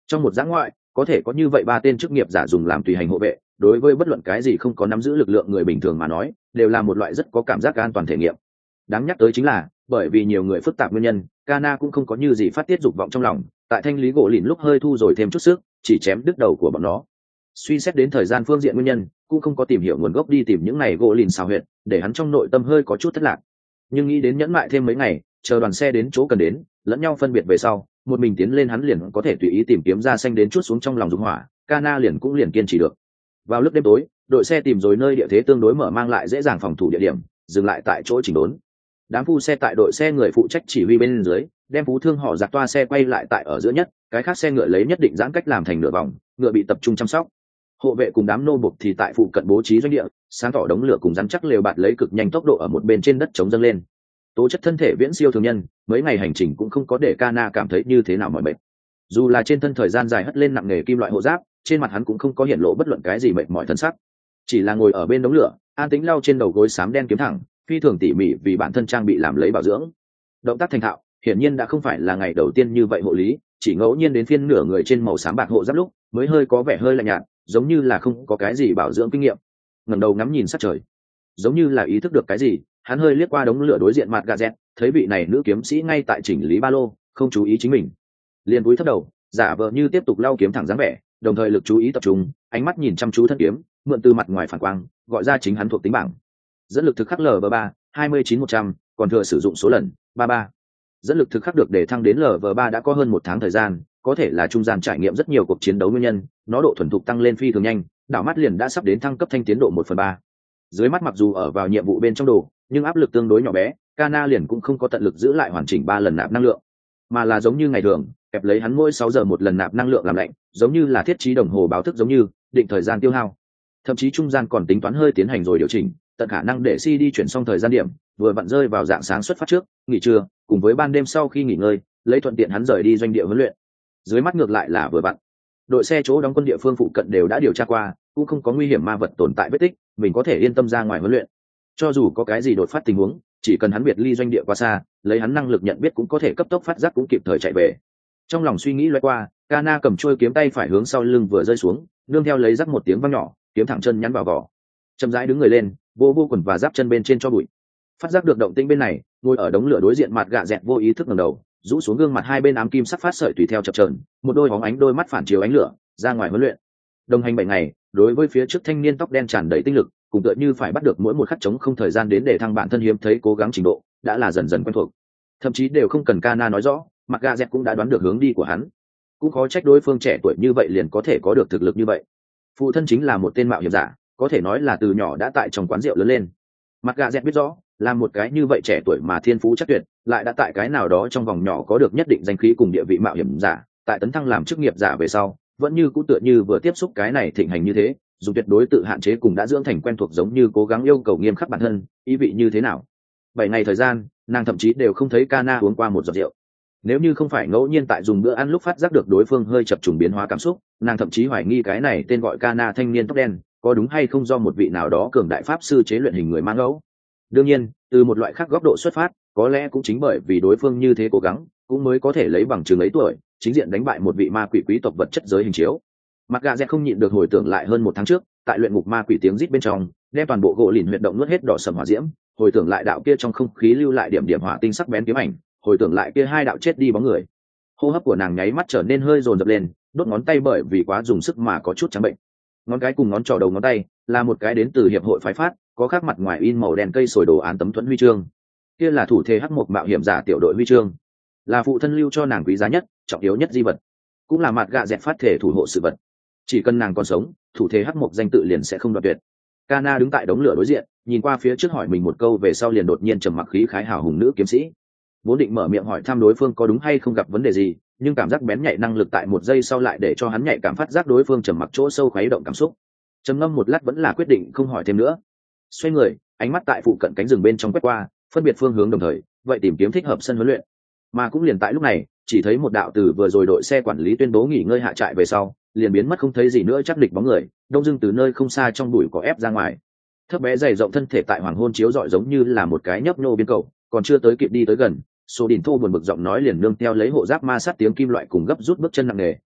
Trong một giã ngoại có thể có như vậy ba tên chức nghiệp giả dùng làm tùy hành hộ vệ, đối với bất luận cái gì không có nắm giữ lực lượng người bình thường mà nói đều là một loại rất có cảm giác an toàn thể nghiệm. Đáng nhắc tới chính là bởi vì nhiều người phức tạp nguyên nhân, Kana cũng không có như gì phát tiết dục vọng trong lòng, tại thanh lý gỗ lìn lúc hơi thu rồi thêm chút sức, chỉ chém đứt đầu của bọn nó. Suy xét đến thời gian phương diện nguyên nhân, cũng không có tìm hiểu nguồn gốc đi tìm những này gỗ lìn xào huyệt, để hắn trong nội tâm hơi có chút thất lạc. Nhưng nghĩ đến nhẫn mại thêm mấy ngày, chờ đoàn xe đến chỗ cần đến, lẫn nhau phân biệt về sau, một mình tiến lên hắn liền có thể tùy ý tìm kiếm ra xanh đến chút xuống trong lòng dục hỏa, Kana liền cũng liền kiên trì được. Vào lúc đêm tối, đội xe tìm rồi nơi địa thế tương đối mở mang lại dễ dàng phòng thủ địa điểm, dừng lại tại chỗ chỉnh đốn. Đám phu xe tại đội xe người phụ trách chỉ huy bên dưới, đem phú thương họ giặc toa xe quay lại tại ở giữa nhất, cái khác xe ngựa lấy nhất định giãn cách làm thành nửa vòng, ngựa bị tập trung chăm sóc. Hộ vệ cùng đám nô bộc thì tại phụ cận bố trí doanh địa, sáng tỏ đống lửa cùng rắn chắc lều bạt lấy cực nhanh tốc độ ở một bên trên đất chống dâng lên. Tố chất thân thể viễn siêu thường nhân, mấy ngày hành trình cũng không có để Kana cảm thấy như thế nào mỏi mệt. Dù là trên thân thời gian dài hất lên nặng nghề kim loại hộ giáp, trên mặt hắn cũng không có hiện lộ bất luận cái gì mệt mỏi thân sắc, chỉ là ngồi ở bên đống lửa, an tĩnh lau trên đầu gối xám đen kiếm thẳng, phi thường tỉ mỉ vì bản thân trang bị làm lấy bảo dưỡng. Động tác thành thạo, hiển nhiên đã không phải là ngày đầu tiên như vậy hộ lý, chỉ ngẫu nhiên đến phiên nửa người trên màu xám bạc hộ giáp lúc, mới hơi có vẻ hơi lạnh nhạt, giống như là không có cái gì bảo dưỡng kinh nghiệm. Ngẩng đầu ngắm nhìn sát trời, giống như là ý thức được cái gì, hắn hơi liếc qua đống lửa đối diện mặt gà dẹt, thấy vị này nữ kiếm sĩ ngay tại chỉnh lý ba lô, không chú ý chính mình, liền cúi thấp đầu, giả vờ như tiếp tục lau kiếm thẳng dáng vẻ, đồng thời lực chú ý tập trung, ánh mắt nhìn chăm chú thân kiếm, mượn từ mặt ngoài phản quang, gọi ra chính hắn thuộc tính bảng. Dẫn lực thực khắc lv ba hai mươi chín một trăm, còn thừa sử dụng số lần ba ba. Dẫn lực thực khắc được để thăng đến lv ba đã có hơn một tháng thời gian, có thể là trung gian trải nghiệm rất nhiều cuộc chiến đấu nguyên nhân, nó độ thuần thục tăng lên phi thường nhanh, đảo mắt liền đã sắp đến thăng cấp thanh tiến độ một phần ba. Dưới mắt mặc dù ở vào nhiệm vụ bên trong đồ, nhưng áp lực tương đối nhỏ bé, Kana liền cũng không có tận lực giữ lại hoàn chỉnh ba lần nạp năng lượng, mà là giống như ngày thường, kẹp lấy hắn mỗi sáu giờ một lần nạp năng lượng làm lạnh, giống như là thiết trí đồng hồ báo thức giống như, định thời gian tiêu hao. Thậm chí trung gian còn tính toán hơi tiến hành rồi điều chỉnh, tận khả năng để xê đê chuyển xong thời gian điểm, vừa vặn rơi vào dạng sáng xuất phát trước, nghỉ trưa, cùng với ban đêm sau khi nghỉ ngơi, lấy thuận tiện hắn rời đi doanh địa huấn luyện. Dưới mắt ngược lại là vừa vặn. Đội xe chỗ đóng quân địa phương phụ cận đều đã điều tra qua, cũng không có nguy hiểm ma vật tồn tại vết tích, mình có thể yên tâm ra ngoài huấn luyện. Cho dù có cái gì đột phát tình huống, chỉ cần hắn biệt ly doanh địa quá xa, lấy hắn năng lực nhận biết cũng có thể cấp tốc phát giác cũng kịp thời chạy về. Trong lòng suy nghĩ lóe qua, Kana cầm trôi kiếm tay phải hướng sau lưng vừa rơi xuống, nương theo lấy rắc một tiếng vang nhỏ, kiếm thẳng chân nhắn vào vỏ. Chậm rãi đứng người lên, vô vô quần và giáp chân bên trên cho bụi. Phát giác được động tĩnh bên này, ngồi ở đống lửa đối diện mặt gạ dẹt vô ý thức ngẩng đầu, rũ xuống gương mặt hai bên ám kim sắc phát sợi tùy theo chập chờn, một đôi bóng ánh đôi mắt phản chiếu ánh lửa, ra ngoài huấn luyện. Đồng hành bảy ngày, đối với phía trước thanh niên tóc đen tràn đầy tinh lực, cùng tựa như phải bắt được mỗi một khắc trống không thời gian đến để thăng bản thân hiếm thấy cố gắng trình độ, đã là dần dần quen thuộc. Thậm chí đều không cần Kana nói rõ, mặt gạ dẹt cũng đã đoán được hướng đi của hắn. Cũng khó trách đối phương trẻ tuổi như vậy liền có thể có được thực lực như vậy. Phụ thân chính là một tên mạo hiểm giả, có thể nói là từ nhỏ đã tại trong quán rượu lớn lên. Mặt gạ dẹt biết rõ, là một cái như vậy trẻ tuổi mà thiên phú chắc tuyệt, lại đã tại cái nào đó trong vòng nhỏ có được nhất định danh khí cùng địa vị mạo hiểm giả, tại tấn thăng làm chức nghiệp giả về sau, vẫn như cũ tựa như vừa tiếp xúc cái này thịnh hành như thế, dùng tuyệt đối tự hạn chế cùng đã dưỡng thành quen thuộc, giống như cố gắng yêu cầu nghiêm khắc bản thân, ý vị như thế nào. Bảy ngày thời gian, nàng thậm chí đều không thấy Kana uống qua một giọt rượu. Nếu như không phải ngẫu nhiên tại dùng bữa ăn lúc phát giác được đối phương hơi chập trùng biến hóa cảm xúc, nàng thậm chí hoài nghi cái này tên gọi Kana thanh niên tóc đen có đúng hay không do một vị nào đó cường đại pháp sư chế luyện hình người mang ngẫu. Đương nhiên, từ một loại khác góc độ xuất phát, có lẽ cũng chính bởi vì đối phương như thế cố gắng, cũng mới có thể lấy bằng chứng ấy tuổi, chính diện đánh bại một vị ma quỷ quý tộc vật chất giới hình chiếu. Mặt gà dẹt không nhịn được hồi tưởng lại hơn một tháng trước, tại luyện ngục ma quỷ tiếng rít bên trong, đem toàn bộ gỗ lìn huyệt động nuốt hết đỏ sầm hỏa diễm, hồi tưởng lại đạo kia trong không khí lưu lại điểm điểm hỏa tinh sắc bén kiếm ảnh, hồi tưởng lại kia hai đạo chết đi bóng người. Hô hấp của nàng nháy mắt trở nên hơi dồn dập lên, đốt ngón tay bởi vì quá dùng sức mà có chút trắng bệnh. Ngón cái cùng ngón trỏ đầu ngón tay là một cái đến từ hiệp hội phái phát, có khắc mặt ngoài in màu đen cây sồi đồ án tấm thuẫn huy chương. Kia là thủ thế hắc mộc mạo hiểm giả tiểu đội huy chương, là phụ thân lưu cho nàng quý giá nhất, trọng yếu nhất di vật, cũng là mặt gạ dẹt phát thể thủ hộ sự vật. Chỉ cần nàng còn sống, thủ thế hắc mộc danh tự liền sẽ không đoạt tuyệt. Kana đứng tại đống lửa đối diện, nhìn qua phía trước hỏi mình một câu về sau liền đột nhiên trầm mặc khí khái hào hùng nữ kiếm sĩ. Vốn định mở miệng hỏi thăm đối phương có đúng hay không gặp vấn đề gì, nhưng cảm giác bén nhạy năng lực tại một giây sau lại để cho hắn nhạy cảm phát giác đối phương trầm mặc chỗ sâu khuấy động cảm xúc. Trầm ngâm một lát vẫn là quyết định không hỏi thêm nữa. Xoay người, ánh mắt tại phụ cận cánh rừng bên trong quét qua, phân biệt phương hướng đồng thời, vậy tìm kiếm thích hợp sân huấn luyện. Mà cũng liền tại lúc này, chỉ thấy một đạo từ vừa rồi đội xe quản lý tuyên bố nghỉ ngơi hạ trại về sau, liền biến mất không thấy gì nữa, chắc địch bóng người, đông dưng từ nơi không xa trong bụi có ép ra ngoài. Thấp bé dày rộng thân thể tại hoàng hôn chiếu rọi giống như là một cái nhấp nô biên cầu, còn chưa tới kịp đi tới gần, số đỉnh thô buồn bực giọng nói liền nương theo lấy hộ giáp ma sát tiếng kim loại cùng gấp rút bước chân nặng nề,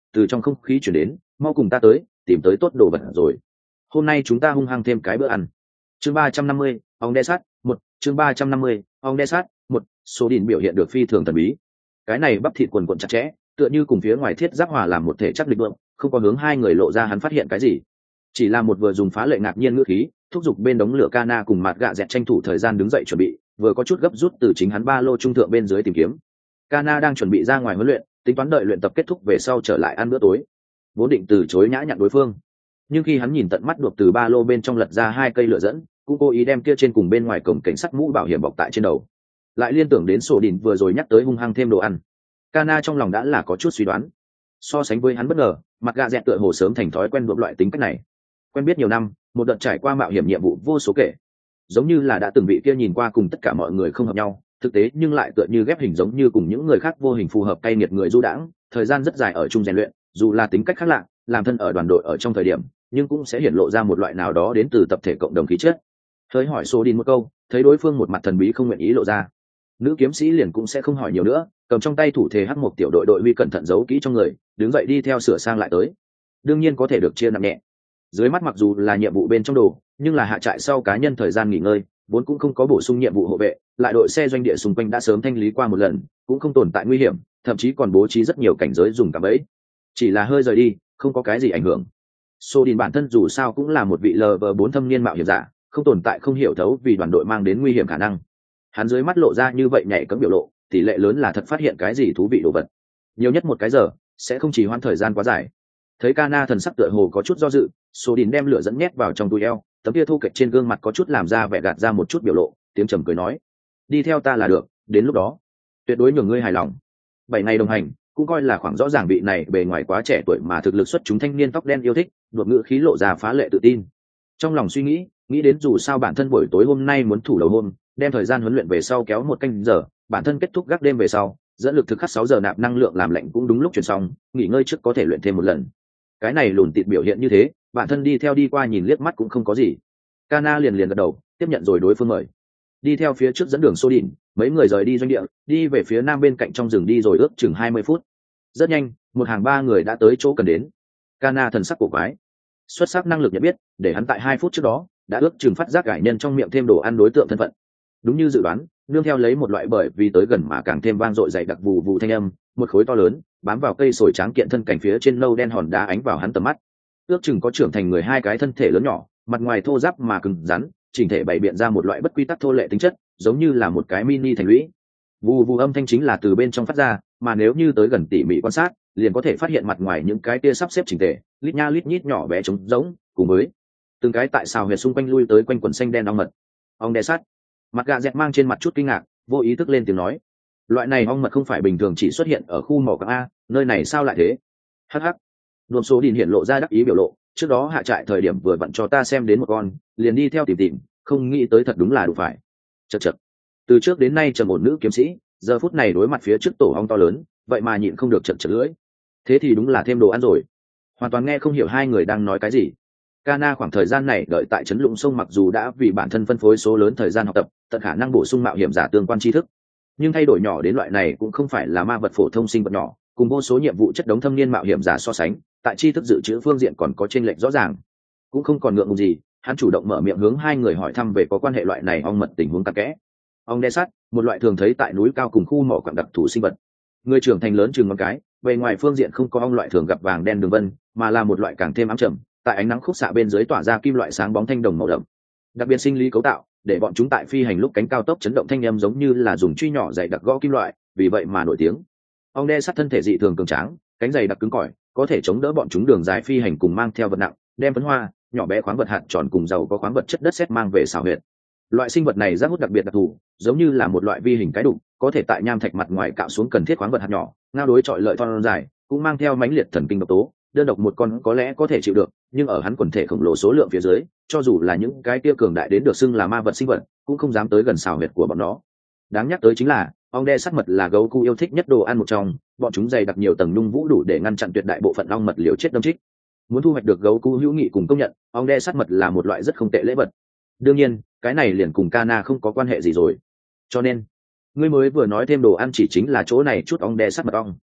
từ trong không khí chuyển đến, mau cùng ta tới, tìm tới tốt đồ vật rồi. Hôm nay chúng ta hung hăng thêm cái bữa ăn. Chương ba trăm năm mươi, ong đe sát, một, chương ba trăm năm mươi, ong đe sát, một, số đỉnh biểu hiện được phi thường thần bí. Cái này bắp thịt quần quần chặt chẽ, tựa như cùng phía ngoài thiết giáp hòa làm một thể chắc địch lượng, không có hướng hai người lộ ra hắn phát hiện cái gì. Chỉ là một vừa dùng phá lệ ngạc nhiên ngữ khí, thúc giục bên đống lửa Kana cùng mặt gạ dẹt tranh thủ thời gian đứng dậy chuẩn bị, vừa có chút gấp rút từ chính hắn ba lô trung thượng bên dưới tìm kiếm. Kana đang chuẩn bị ra ngoài huấn luyện, tính toán đợi luyện tập kết thúc về sau trở lại ăn bữa tối. Vốn định từ chối nhã nhặn đối phương, nhưng khi hắn nhìn tận mắt được từ ba lô bên trong lật ra hai cây lửa dẫn, cũng cố ý đem kia trên cùng bên ngoài cổng cảnh sắt mũ bảo hiểm bọc tại trên đầu, lại liên tưởng đến sổ đỉnh vừa rồi nhắc tới hung hăng thêm đồ ăn. Kana trong lòng đã là có chút suy đoán. So sánh với hắn bất ngờ, mặt gạ dẹt tựa hồ sớm thành thói quen thuộc loại tính cách này. Quen biết nhiều năm, một đợt trải qua mạo hiểm nhiệm vụ vô số kể, giống như là đã từng bị kia nhìn qua cùng tất cả mọi người không hợp nhau, thực tế nhưng lại tựa như ghép hình giống như cùng những người khác vô hình phù hợp cay nghiệt người du đãng, thời gian rất dài ở chung rèn luyện, dù là tính cách khác lạ, làm thân ở đoàn đội ở trong thời điểm, nhưng cũng sẽ hiển lộ ra một loại nào đó đến từ tập thể cộng đồng khí chất. Hơi hỏi số đi một câu, thấy đối phương một mặt thần bí không nguyện ý lộ ra, nữ kiếm sĩ liền cũng sẽ không hỏi nhiều nữa, cầm trong tay thủ thể hắc một tiểu đội đội huy cẩn thận giấu kỹ trong người, đứng dậy đi theo sửa sang lại tới. Đương nhiên có thể được chia nặng nhẹ. Dưới mắt mặc dù là nhiệm vụ bên trong đồ, nhưng là hạ trại sau cá nhân thời gian nghỉ ngơi, vốn cũng không có bổ sung nhiệm vụ hộ vệ, lại đội xe doanh địa xung quanh đã sớm thanh lý qua một lần, cũng không tồn tại nguy hiểm, thậm chí còn bố trí rất nhiều cảnh giới dùng cả bẫy. Chỉ là hơi rời đi, không có cái gì ảnh hưởng. Sô Đình bản thân dù sao cũng là một vị lờ vờ bốn thâm niên mạo hiểm giả, không tồn tại không hiểu thấu vì đoàn đội mang đến nguy hiểm khả năng. Hắn dưới mắt lộ ra như vậy nhảy cấm biểu lộ, tỷ lệ lớn là thật phát hiện cái gì thú vị đồ vật. Nhiều nhất một cái giờ, sẽ không chỉ hoãn thời gian quá dài. Thấy Kana thần sắc tựa hồ có chút do dự, Sô Đình đem lửa dẫn nhét vào trong túi eo, tấm kia thu kệch trên gương mặt có chút làm ra vẻ gạt ra một chút biểu lộ, tiếng trầm cười nói: "Đi theo ta là được, đến lúc đó, tuyệt đối nhường ngươi hài lòng." Bảy ngày đồng hành, cũng coi là khoảng rõ ràng vị này bề ngoài quá trẻ tuổi mà thực lực xuất chúng thanh niên tóc đen yêu thích, đột ngữ khí lộ ra phá lệ tự tin. Trong lòng suy nghĩ, nghĩ đến dù sao bản thân buổi tối hôm nay muốn thủ đầu hôm, đem thời gian huấn luyện về sau kéo một canh giờ, bản thân kết thúc gác đêm về sau, dẫn lực thực khắc sáu giờ nạp năng lượng làm lạnh cũng đúng lúc chuyển xong, nghỉ ngơi trước có thể luyện thêm một lần. Cái này lùn tịt biểu hiện như thế, bản thân đi theo đi qua nhìn liếc mắt cũng không có gì. Kana liền liền gật đầu, tiếp nhận rồi đối phương mời. Đi theo phía trước dẫn đường Sô Đỉnh, mấy người rời đi doanh địa, đi về phía nam bên cạnh trong rừng đi rồi ước chừng hai mươi phút. Rất nhanh, một hàng ba người đã tới chỗ cần đến. Kana thần sắc cổ quái, xuất sắc năng lực nhận biết, để hắn tại hai phút trước đó đã ước chừng phát giác cải nhân trong miệng thêm đồ ăn đối tượng thân phận. Đúng như dự đoán, nương theo lấy một loại bởi vì tới gần mà càng thêm vang dội dày đặc vù vù thanh âm, một khối to lớn bám vào cây sồi tráng kiện thân cảnh phía trên nâu đen hòn đá ánh vào hắn tầm mắt. Ước chừng có trưởng thành người hai cái thân thể lớn nhỏ, mặt ngoài thô ráp mà cứng rắn, chỉnh thể bày biện ra một loại bất quy tắc thô lệ tính chất, giống như là một cái mini thành lũy. Vù vù âm thanh chính là từ bên trong phát ra, mà nếu như tới gần tỉ mỉ quan sát, liền có thể phát hiện mặt ngoài những cái tia sắp xếp chỉnh tề, lít nha lít nhít nhỏ bé trống rỗng, cùng với từng cái tại xào huyệt xung quanh lui tới quanh quần xanh đen ong mật. Ong đe sát. Mặt gà dẹt mang trên mặt chút kinh ngạc, vô ý thức lên tiếng nói: loại này ong mật không phải bình thường chỉ xuất hiện ở khu mỏ cảng a, nơi này sao lại thế? Hắc hắc. Đồn số Đình hiện lộ ra đắc ý biểu lộ, trước đó hạ trại thời điểm vừa vặn cho ta xem đến một con, liền đi theo tìm tìm, không nghĩ tới thật đúng là đủ phải. Chậc chậc. Từ trước đến nay trầm ổn nữ kiếm sĩ, giờ phút này đối mặt phía trước tổ ong to lớn, vậy mà nhịn không được chật chật lưỡi. Thế thì đúng là thêm đồ ăn rồi. Hoàn toàn nghe không hiểu hai người đang nói cái gì. Kana khoảng thời gian này đợi tại trấn Lũng Sông mặc dù đã vì bản thân phân phối số lớn thời gian học tập, tận khả năng bổ sung mạo hiểm giả tương quan tri thức, nhưng thay đổi nhỏ đến loại này cũng không phải là ma vật phổ thông sinh vật nhỏ, cùng vô số nhiệm vụ chất đống thâm niên mạo hiểm giả so sánh, tại tri thức dự trữ phương diện còn có chênh lệch rõ ràng. Cũng không còn ngượng ngùng gì, hắn chủ động mở miệng hướng hai người hỏi thăm về có quan hệ loại này ong mật tình huống cặn kẽ. Ong đe sắt, một loại thường thấy tại núi cao cùng khu mỏ quặng đặc thù sinh vật. Người trưởng thành lớn chừng ngón cái, bề ngoài phương diện không có ong loại thường gặp vàng đen đường vân, mà là một loại càng thêm ám trầm, tại ánh nắng khúc xạ bên dưới tỏa ra kim loại sáng bóng thanh đồng màu đậm. Đặc biệt sinh lý cấu tạo, để bọn chúng tại phi hành lúc cánh cao tốc chấn động thanh âm giống như là dùng truy nhỏ dày đặc gõ kim loại, vì vậy mà nổi tiếng. Ong đe sắt thân thể dị thường cường tráng, cánh dày đặc cứng cỏi, có thể chống đỡ bọn chúng đường dài phi hành cùng mang theo vật nặng, đem phấn hoa, nhỏ bé khoáng vật hạt tròn cùng dầu có khoáng vật chất đất sét mang về xào huyệt. Loại sinh vật này giác hút đặc biệt đặc thù, giống như là một loại vi hình cái đục, có thể tại nham thạch mặt ngoài cạo xuống cần thiết khoáng vật hạt nhỏ, ngao đối chọi lợi thon dài, cũng mang theo mãnh liệt thần kinh độc tố. Đơn độc một con có lẽ có thể chịu được, nhưng ở hắn quần thể khổng lồ số lượng phía dưới, cho dù là những cái tiêu cường đại đến được xưng là ma vật sinh vật, cũng không dám tới gần xào huyệt của bọn nó. Đáng nhắc tới chính là, ong đe sắt mật là gấu cu yêu thích nhất đồ ăn một trong, bọn chúng dày đặc nhiều tầng nhung vũ đủ để ngăn chặn tuyệt đại bộ phận ong mật liều chết đâm trích. Muốn thu hoạch được gấu cu hữu nghị cùng công nhận, ong đe sắt mật là một loại rất không tệ lễ vật. Đương nhiên, cái này liền cùng Kana không có quan hệ gì rồi. Cho nên, ngươi mới vừa nói thêm đồ ăn chỉ chính là chỗ này chút ong đe sắt mật ong.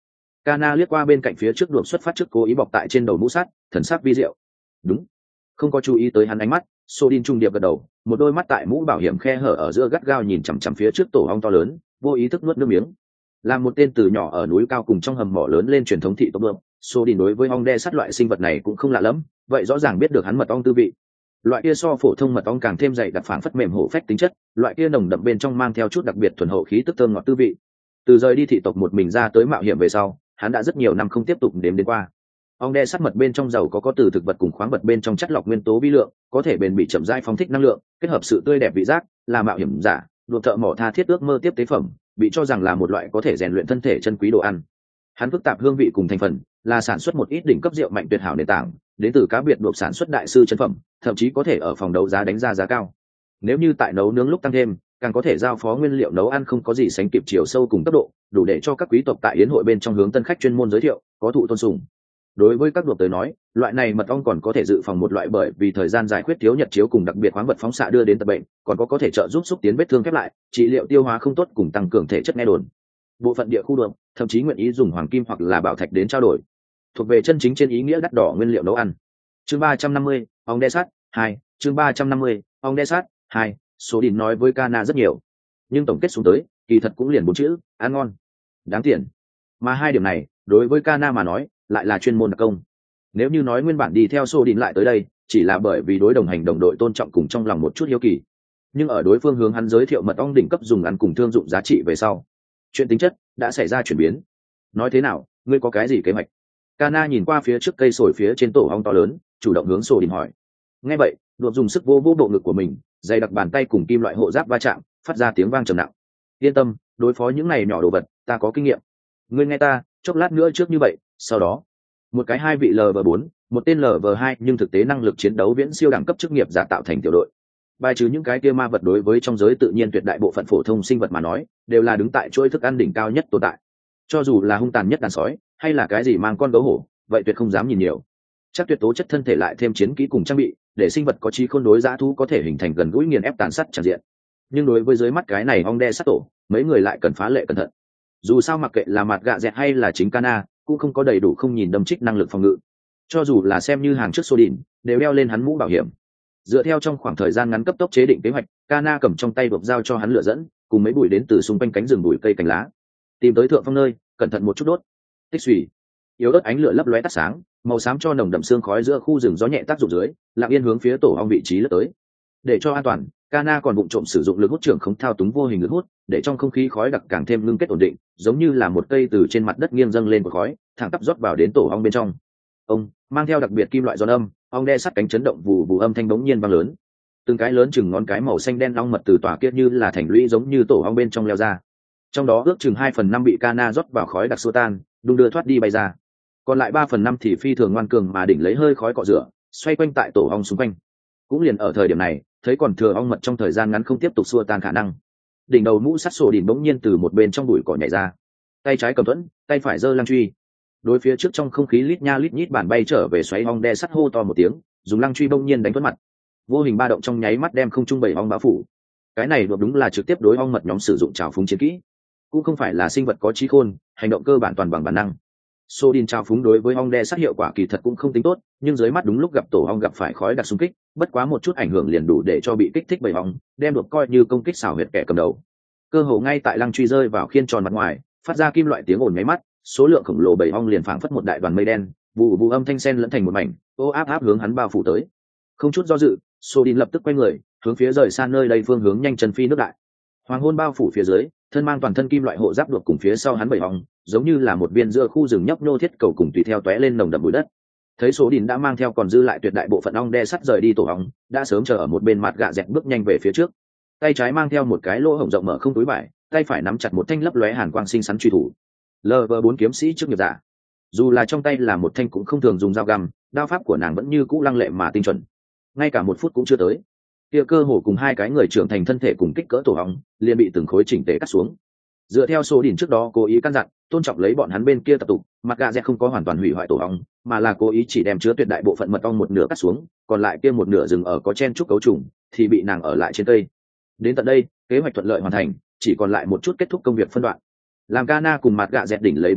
Kana liếc qua bên cạnh phía trước đuộc xuất phát trước cố ý bọc tại trên đầu mũ sắt, thần sắc vi diệu. Đúng. Không có chú ý tới hắn ánh mắt, Sodin trung điệp gật đầu, một đôi mắt tại mũ bảo hiểm khe hở ở giữa gắt gao nhìn chằm chằm phía trước tổ ong to lớn, vô ý thức nuốt nước miếng. Là một tên từ nhỏ ở núi cao cùng trong hầm mỏ lớn lên truyền thống thị tộc bướm, Sodin đối với ong đe sắt loại sinh vật này cũng không lạ lắm, vậy rõ ràng biết được hắn mật ong tư vị. Loại kia so phổ thông mật ong càng thêm dày đặc phảng phất mềm hổ phách tính chất, loại kia nồng đậm bên trong mang theo chút đặc biệt thuần hậu khí tức thơm ngọt tư vị. Từ rời đi thị tộc một mình ra tới mạo hiểm về sau, hắn đã rất nhiều năm không tiếp tục đếm đến qua. Ong đe sắt mật bên trong dầu có có từ thực vật cùng khoáng vật bên trong chất lọc nguyên tố vi lượng, có thể bền bị chậm rãi phóng thích năng lượng, kết hợp sự tươi đẹp vị giác, là mạo hiểm giả, đuộc thợ mỏ tha thiết ước mơ tiếp tế phẩm, bị cho rằng là một loại có thể rèn luyện thân thể chân quý đồ ăn. Hắn phức tạp hương vị cùng thành phần, là sản xuất một ít đỉnh cấp rượu mạnh tuyệt hảo nền tảng, đến từ cá biệt đuộc sản xuất đại sư chân phẩm, thậm chí có thể ở phòng đấu giá đánh ra giá cao. Nếu như tại nấu nướng lúc tăng thêm, càng có thể giao phó nguyên liệu nấu ăn không có gì sánh kịp chiều sâu cùng tốc độ, đủ để cho các quý tộc tại yến hội bên trong hướng tân khách chuyên môn giới thiệu, có thụ tôn sùng. Đối với các đuộc tới nói, loại này mật ong còn có thể dự phòng một loại bởi vì thời gian dài khuyết thiếu nhật chiếu cùng đặc biệt khoáng vật phóng xạ đưa đến tật bệnh, còn có có thể trợ giúp xúc tiến vết thương khép lại, trị liệu tiêu hóa không tốt cùng tăng cường thể chất nghe đồn. Bộ phận địa khu đuộc thậm chí nguyện ý dùng hoàng kim hoặc là bảo thạch đến trao đổi, thuộc về chân chính trên ý nghĩa đắt đỏ nguyên liệu nấu ăn. Chương ba trăm năm mươi, ong đe sắt hai. Chương ba trăm năm mươi, ong đe sắt hai. Số đỉnh nói với Kana rất nhiều, nhưng tổng kết xuống tới, kỳ thật cũng liền bốn chữ: ăn ngon, đáng tiền. Mà hai điểm này, đối với Kana mà nói, lại là chuyên môn đặc công. Nếu như nói nguyên bản đi theo Số đỉnh lại tới đây, chỉ là bởi vì đối đồng hành đồng đội tôn trọng cùng trong lòng một chút hiếu kỳ, nhưng ở đối phương hướng hắn giới thiệu mật ong đỉnh cấp dùng ăn cùng thương dụng giá trị về sau, chuyện tính chất đã xảy ra chuyển biến. Nói thế nào, ngươi có cái gì kế hoạch? Kana nhìn qua phía trước cây sồi phía trên tổ ong to lớn, chủ động hướng Số đỉnh hỏi. Nghe vậy, đột dùng sức vô vô bộ ngực của mình, dày đặc bàn tay cùng kim loại hộ giáp va chạm, phát ra tiếng vang trầm nặng. Yên tâm, đối phó những này nhỏ đồ vật, ta có kinh nghiệm. Ngươi nghe ta, chốc lát nữa trước như vậy, sau đó, một cái hai vị L V bốn, một tên L V hai nhưng thực tế năng lực chiến đấu viễn siêu đẳng cấp chức nghiệp giả tạo thành tiểu đội. Bài trừ những cái kia ma vật đối với trong giới tự nhiên tuyệt đại bộ phận phổ thông sinh vật mà nói, đều là đứng tại chuỗi thức ăn đỉnh cao nhất tồn tại. Cho dù là hung tàn nhất đàn sói, hay là cái gì mang con gấu hổ, vậy tuyệt không dám nhìn nhiều. Chắc tuyệt tố chất thân thể lại thêm chiến kỹ cùng trang bị, để sinh vật có trí khôn đối dã thú có thể hình thành gần gũi nghiền ép tàn sát tràn diện. Nhưng đối với dưới mắt cái này ong đe sát tổ, mấy người lại cần phá lệ cẩn thận. Dù sao mặc kệ là mặt gạ dẹt hay là chính Kana, cũng không có đầy đủ không nhìn đâm trích năng lực phòng ngự. Cho dù là xem như hàng trước Số đỉnh, đều đeo lên hắn mũ bảo hiểm. Dựa theo trong khoảng thời gian ngắn cấp tốc chế định kế hoạch, Kana cầm trong tay buộc dao cho hắn lửa dẫn, cùng mấy bụi đến từ xung quanh cánh rừng bụi cây cành lá. Tìm tới thượng phong nơi, cẩn thận một chút đốt. Tích xùy. Yếu ớt ánh lửa lấp lóe tắt sáng, màu xám cho nồng đậm xương khói giữa khu rừng gió nhẹ tác dụng dưới, lặng yên hướng phía tổ ong vị trí lướt tới. Để cho an toàn, Kana còn vụng trộm sử dụng lực hút trưởng khống thao túng vô hình lực hút, để trong không khí khói đặc càng thêm ngưng kết ổn định, giống như là một cây từ trên mặt đất nghiêng dâng lên của khói, thẳng tắp rót vào đến tổ ong bên trong. Ông mang theo đặc biệt kim loại giòn âm, ong đe sắt cánh chấn động vù vù âm thanh bỗng nhiên vang lớn. Từng cái lớn chừng ngón cái màu xanh đen ong mật từ tỏa kiết như là thành lũy giống như tổ ong bên trong leo ra. Trong đó ước chừng hai phần năm bị Kana rót vào khói đặc xua tan, đung đưa thoát đi bay ra. Còn lại ba phần năm thì phi thường ngoan cường mà đỉnh lấy hơi khói cọ rửa, xoay quanh tại tổ ong xung quanh. Cũng liền ở thời điểm này, thấy còn thừa ong mật trong thời gian ngắn không tiếp tục xua tan khả năng, đỉnh đầu mũ sắt Sổ đỉnh bỗng nhiên từ một bên trong bụi cỏ nhảy ra, tay trái cầm thuẫn, tay phải giơ lăng truy, đối phía trước trong không khí lít nha lít nhít bản bay trở về xoáy ong đe sắt hô to một tiếng, dùng lăng truy bỗng nhiên đánh thuẫn mặt, vô hình ba động trong nháy mắt đem không trung bảy ong bao phủ. Cái này được đúng là trực tiếp đối ong mật nhóm sử dụng trào phúng chiến kỹ, cũng không phải là sinh vật có trí khôn, hành động cơ bản toàn bằng bản năng. Sô Đin trao phúng đối với ong đe sát hiệu quả kỳ thật cũng không tính tốt, nhưng dưới mắt đúng lúc gặp tổ ong gặp phải khói đặc xung kích, bất quá một chút ảnh hưởng liền đủ để cho bị kích thích bởi ong, đem được coi như công kích xảo huyệt kẻ cầm đầu. Cơ hồ ngay tại lăng truy rơi vào khiên tròn mặt ngoài, phát ra kim loại tiếng ồn nháy mắt, số lượng khổng lồ bầy ong liền phảng phất một đại đoàn mây đen, vụ vụ âm thanh sen lẫn thành một mảnh, ô áp áp hướng hắn bao phủ tới. Không chút do dự, Sô Đin lập tức quay người, hướng phía rời xa nơi đây phương hướng nhanh chân phi nước đại. Hoàng hôn bao phủ phía dưới, thân mang toàn thân kim loại hộ giáp đột cùng phía sau hắn bầy ong, giống như là một viên giữa khu rừng nhấp nhô thiết cầu cùng tùy theo tóe lên nồng đậm bụi đất. Thấy Số Đin đã mang theo còn dư lại tuyệt đại bộ phận ong đe sắt rời đi tổ ong, đã sớm chờ ở một bên mặt gạ dẹt bước nhanh về phía trước. Tay trái mang theo một cái lỗ hổng rộng mở không túi vải, tay phải nắm chặt một thanh lấp lóe hàn quang xinh xắn truy thủ. lờ vê bốn kiếm sĩ trước nghiệp giả. Dù là trong tay là một thanh cũng không thường dùng dao găm, đao pháp của nàng vẫn như cũ lăng lệ mà tinh chuẩn. Ngay cả một phút cũng chưa tới, kia cơ hồ cùng hai cái người trưởng thành thân thể cùng kích cỡ tổ ong, liền bị từng khối chỉnh tề cắt xuống. Dựa theo Số Đin trước đó cố ý căn dặn, tôn trọng lấy bọn hắn bên kia tập tục, mặt gạ dẹt không có hoàn toàn hủy hoại tổ ong, mà là cố ý chỉ đem chứa tuyệt đại bộ phận mật ong một nửa cắt xuống, còn lại kia một nửa rừng ở có chen trúc cấu trùng, thì bị nàng ở lại trên cây. Đến tận đây, kế hoạch thuận lợi hoàn thành, chỉ còn lại một chút kết thúc công việc phân đoạn. Làm Kana cùng mặt gạ dẹt đỉnh lấy bóng đêm,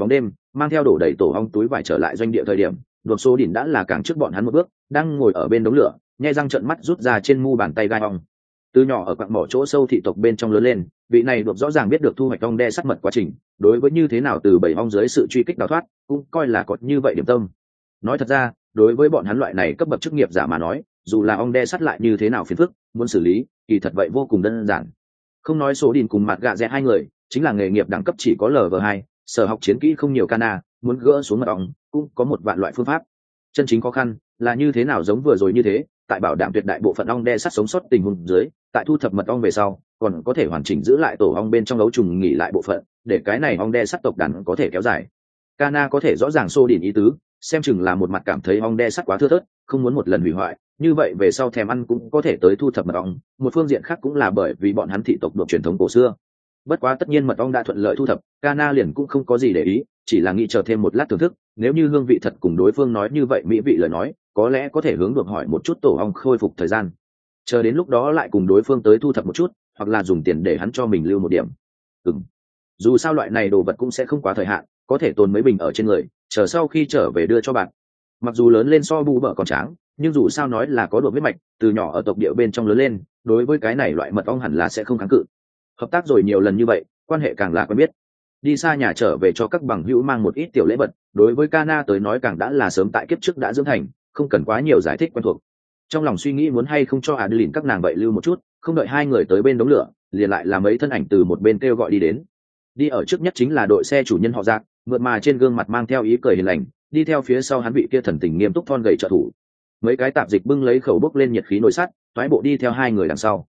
mang theo đổ đầy tổ ong túi vải trở lại doanh địa thời điểm đột số đỉnh đã là càng trước bọn hắn một bước, đang ngồi ở bên đống lửa nhai răng trợn mắt rút ra trên mu bàn tay gai ong. Từ nhỏ ở quặng mỏ chỗ sâu thị tộc bên trong lớn lên, vị này đột rõ ràng biết được thu hoạch ong đe sắt mật quá trình, đối với như thế nào từ bảy ong dưới sự truy kích đào thoát cũng coi là có như vậy điểm tâm. Nói thật ra, đối với bọn hắn loại này cấp bậc chức nghiệp giả mà nói, dù là ong đe sắt lại như thế nào phiền phức, muốn xử lý kỳ thật vậy vô cùng đơn giản. Không nói số đỉnh cùng mặt gạ rẽ hai người chính là nghề nghiệp đẳng cấp chỉ có lv hai, sở học chiến kỹ không nhiều cana, muốn gỡ xuống mật ong cũng có một vạn loại phương pháp. Chân chính khó khăn là như thế nào giống vừa rồi như thế, tại bảo đảm tuyệt đại bộ phận ong đe sắt sống sót tình huống dưới, tại thu thập mật ong về sau còn có thể hoàn chỉnh giữ lại tổ ong bên trong ấu trùng nghỉ lại bộ phận, để cái này ong đe sắt tộc đàn có thể kéo dài. Cana có thể rõ ràng xô đỉnh ý tứ, xem chừng là một mặt cảm thấy ong đe sắt quá thưa thớt, không muốn một lần hủy hoại, như vậy về sau thèm ăn cũng có thể tới thu thập mật ong. Một phương diện khác cũng là bởi vì bọn hắn thị tộc đột truyền thống cổ xưa. Bất quá tất nhiên mật ong đã thuận lợi thu thập, Cana liền cũng không có gì để ý, chỉ là nghĩ chờ thêm một lát thưởng thức, nếu như hương vị thật cùng đối phương nói như vậy mỹ vị lời nói, có lẽ có thể hướng được hỏi một chút tổ ong khôi phục thời gian, chờ đến lúc đó lại cùng đối phương tới thu thập một chút, hoặc là dùng tiền để hắn cho mình lưu một điểm. Ừm, dù sao loại này đồ vật cũng sẽ không quá thời hạn, có thể tồn mấy bình ở trên người, chờ sau khi trở về đưa cho bạn. Mặc dù lớn lên so bù bợ còn tráng, nhưng dù sao nói là có đột huyết mạch, từ nhỏ ở tộc địa bên trong lớn lên, đối với cái này loại mật ong hẳn là sẽ không kháng cự. Hợp tác rồi nhiều lần như vậy, quan hệ càng là quen biết. Đi xa nhà trở về cho các bằng hữu mang một ít tiểu lễ vật, đối với Cana tới nói càng đã là sớm tại kiếp trước đã dưỡng thành, không cần quá nhiều giải thích quen thuộc. Trong lòng suy nghĩ muốn hay không cho Adeline các nàng vậy lưu một chút, không đợi hai người tới bên đống lửa, liền lại là mấy thân ảnh từ một bên kêu gọi đi đến. Đi ở trước nhất chính là đội xe chủ nhân họ Giặc, mượt mà trên gương mặt mang theo ý cười hiền lành, đi theo phía sau hắn vị kia thần tình nghiêm túc thon gầy trợ thủ. Mấy cái tạp dịch bưng lấy khẩu bốc lên nhiệt khí nồi sắt, toái bộ đi theo hai người đằng sau.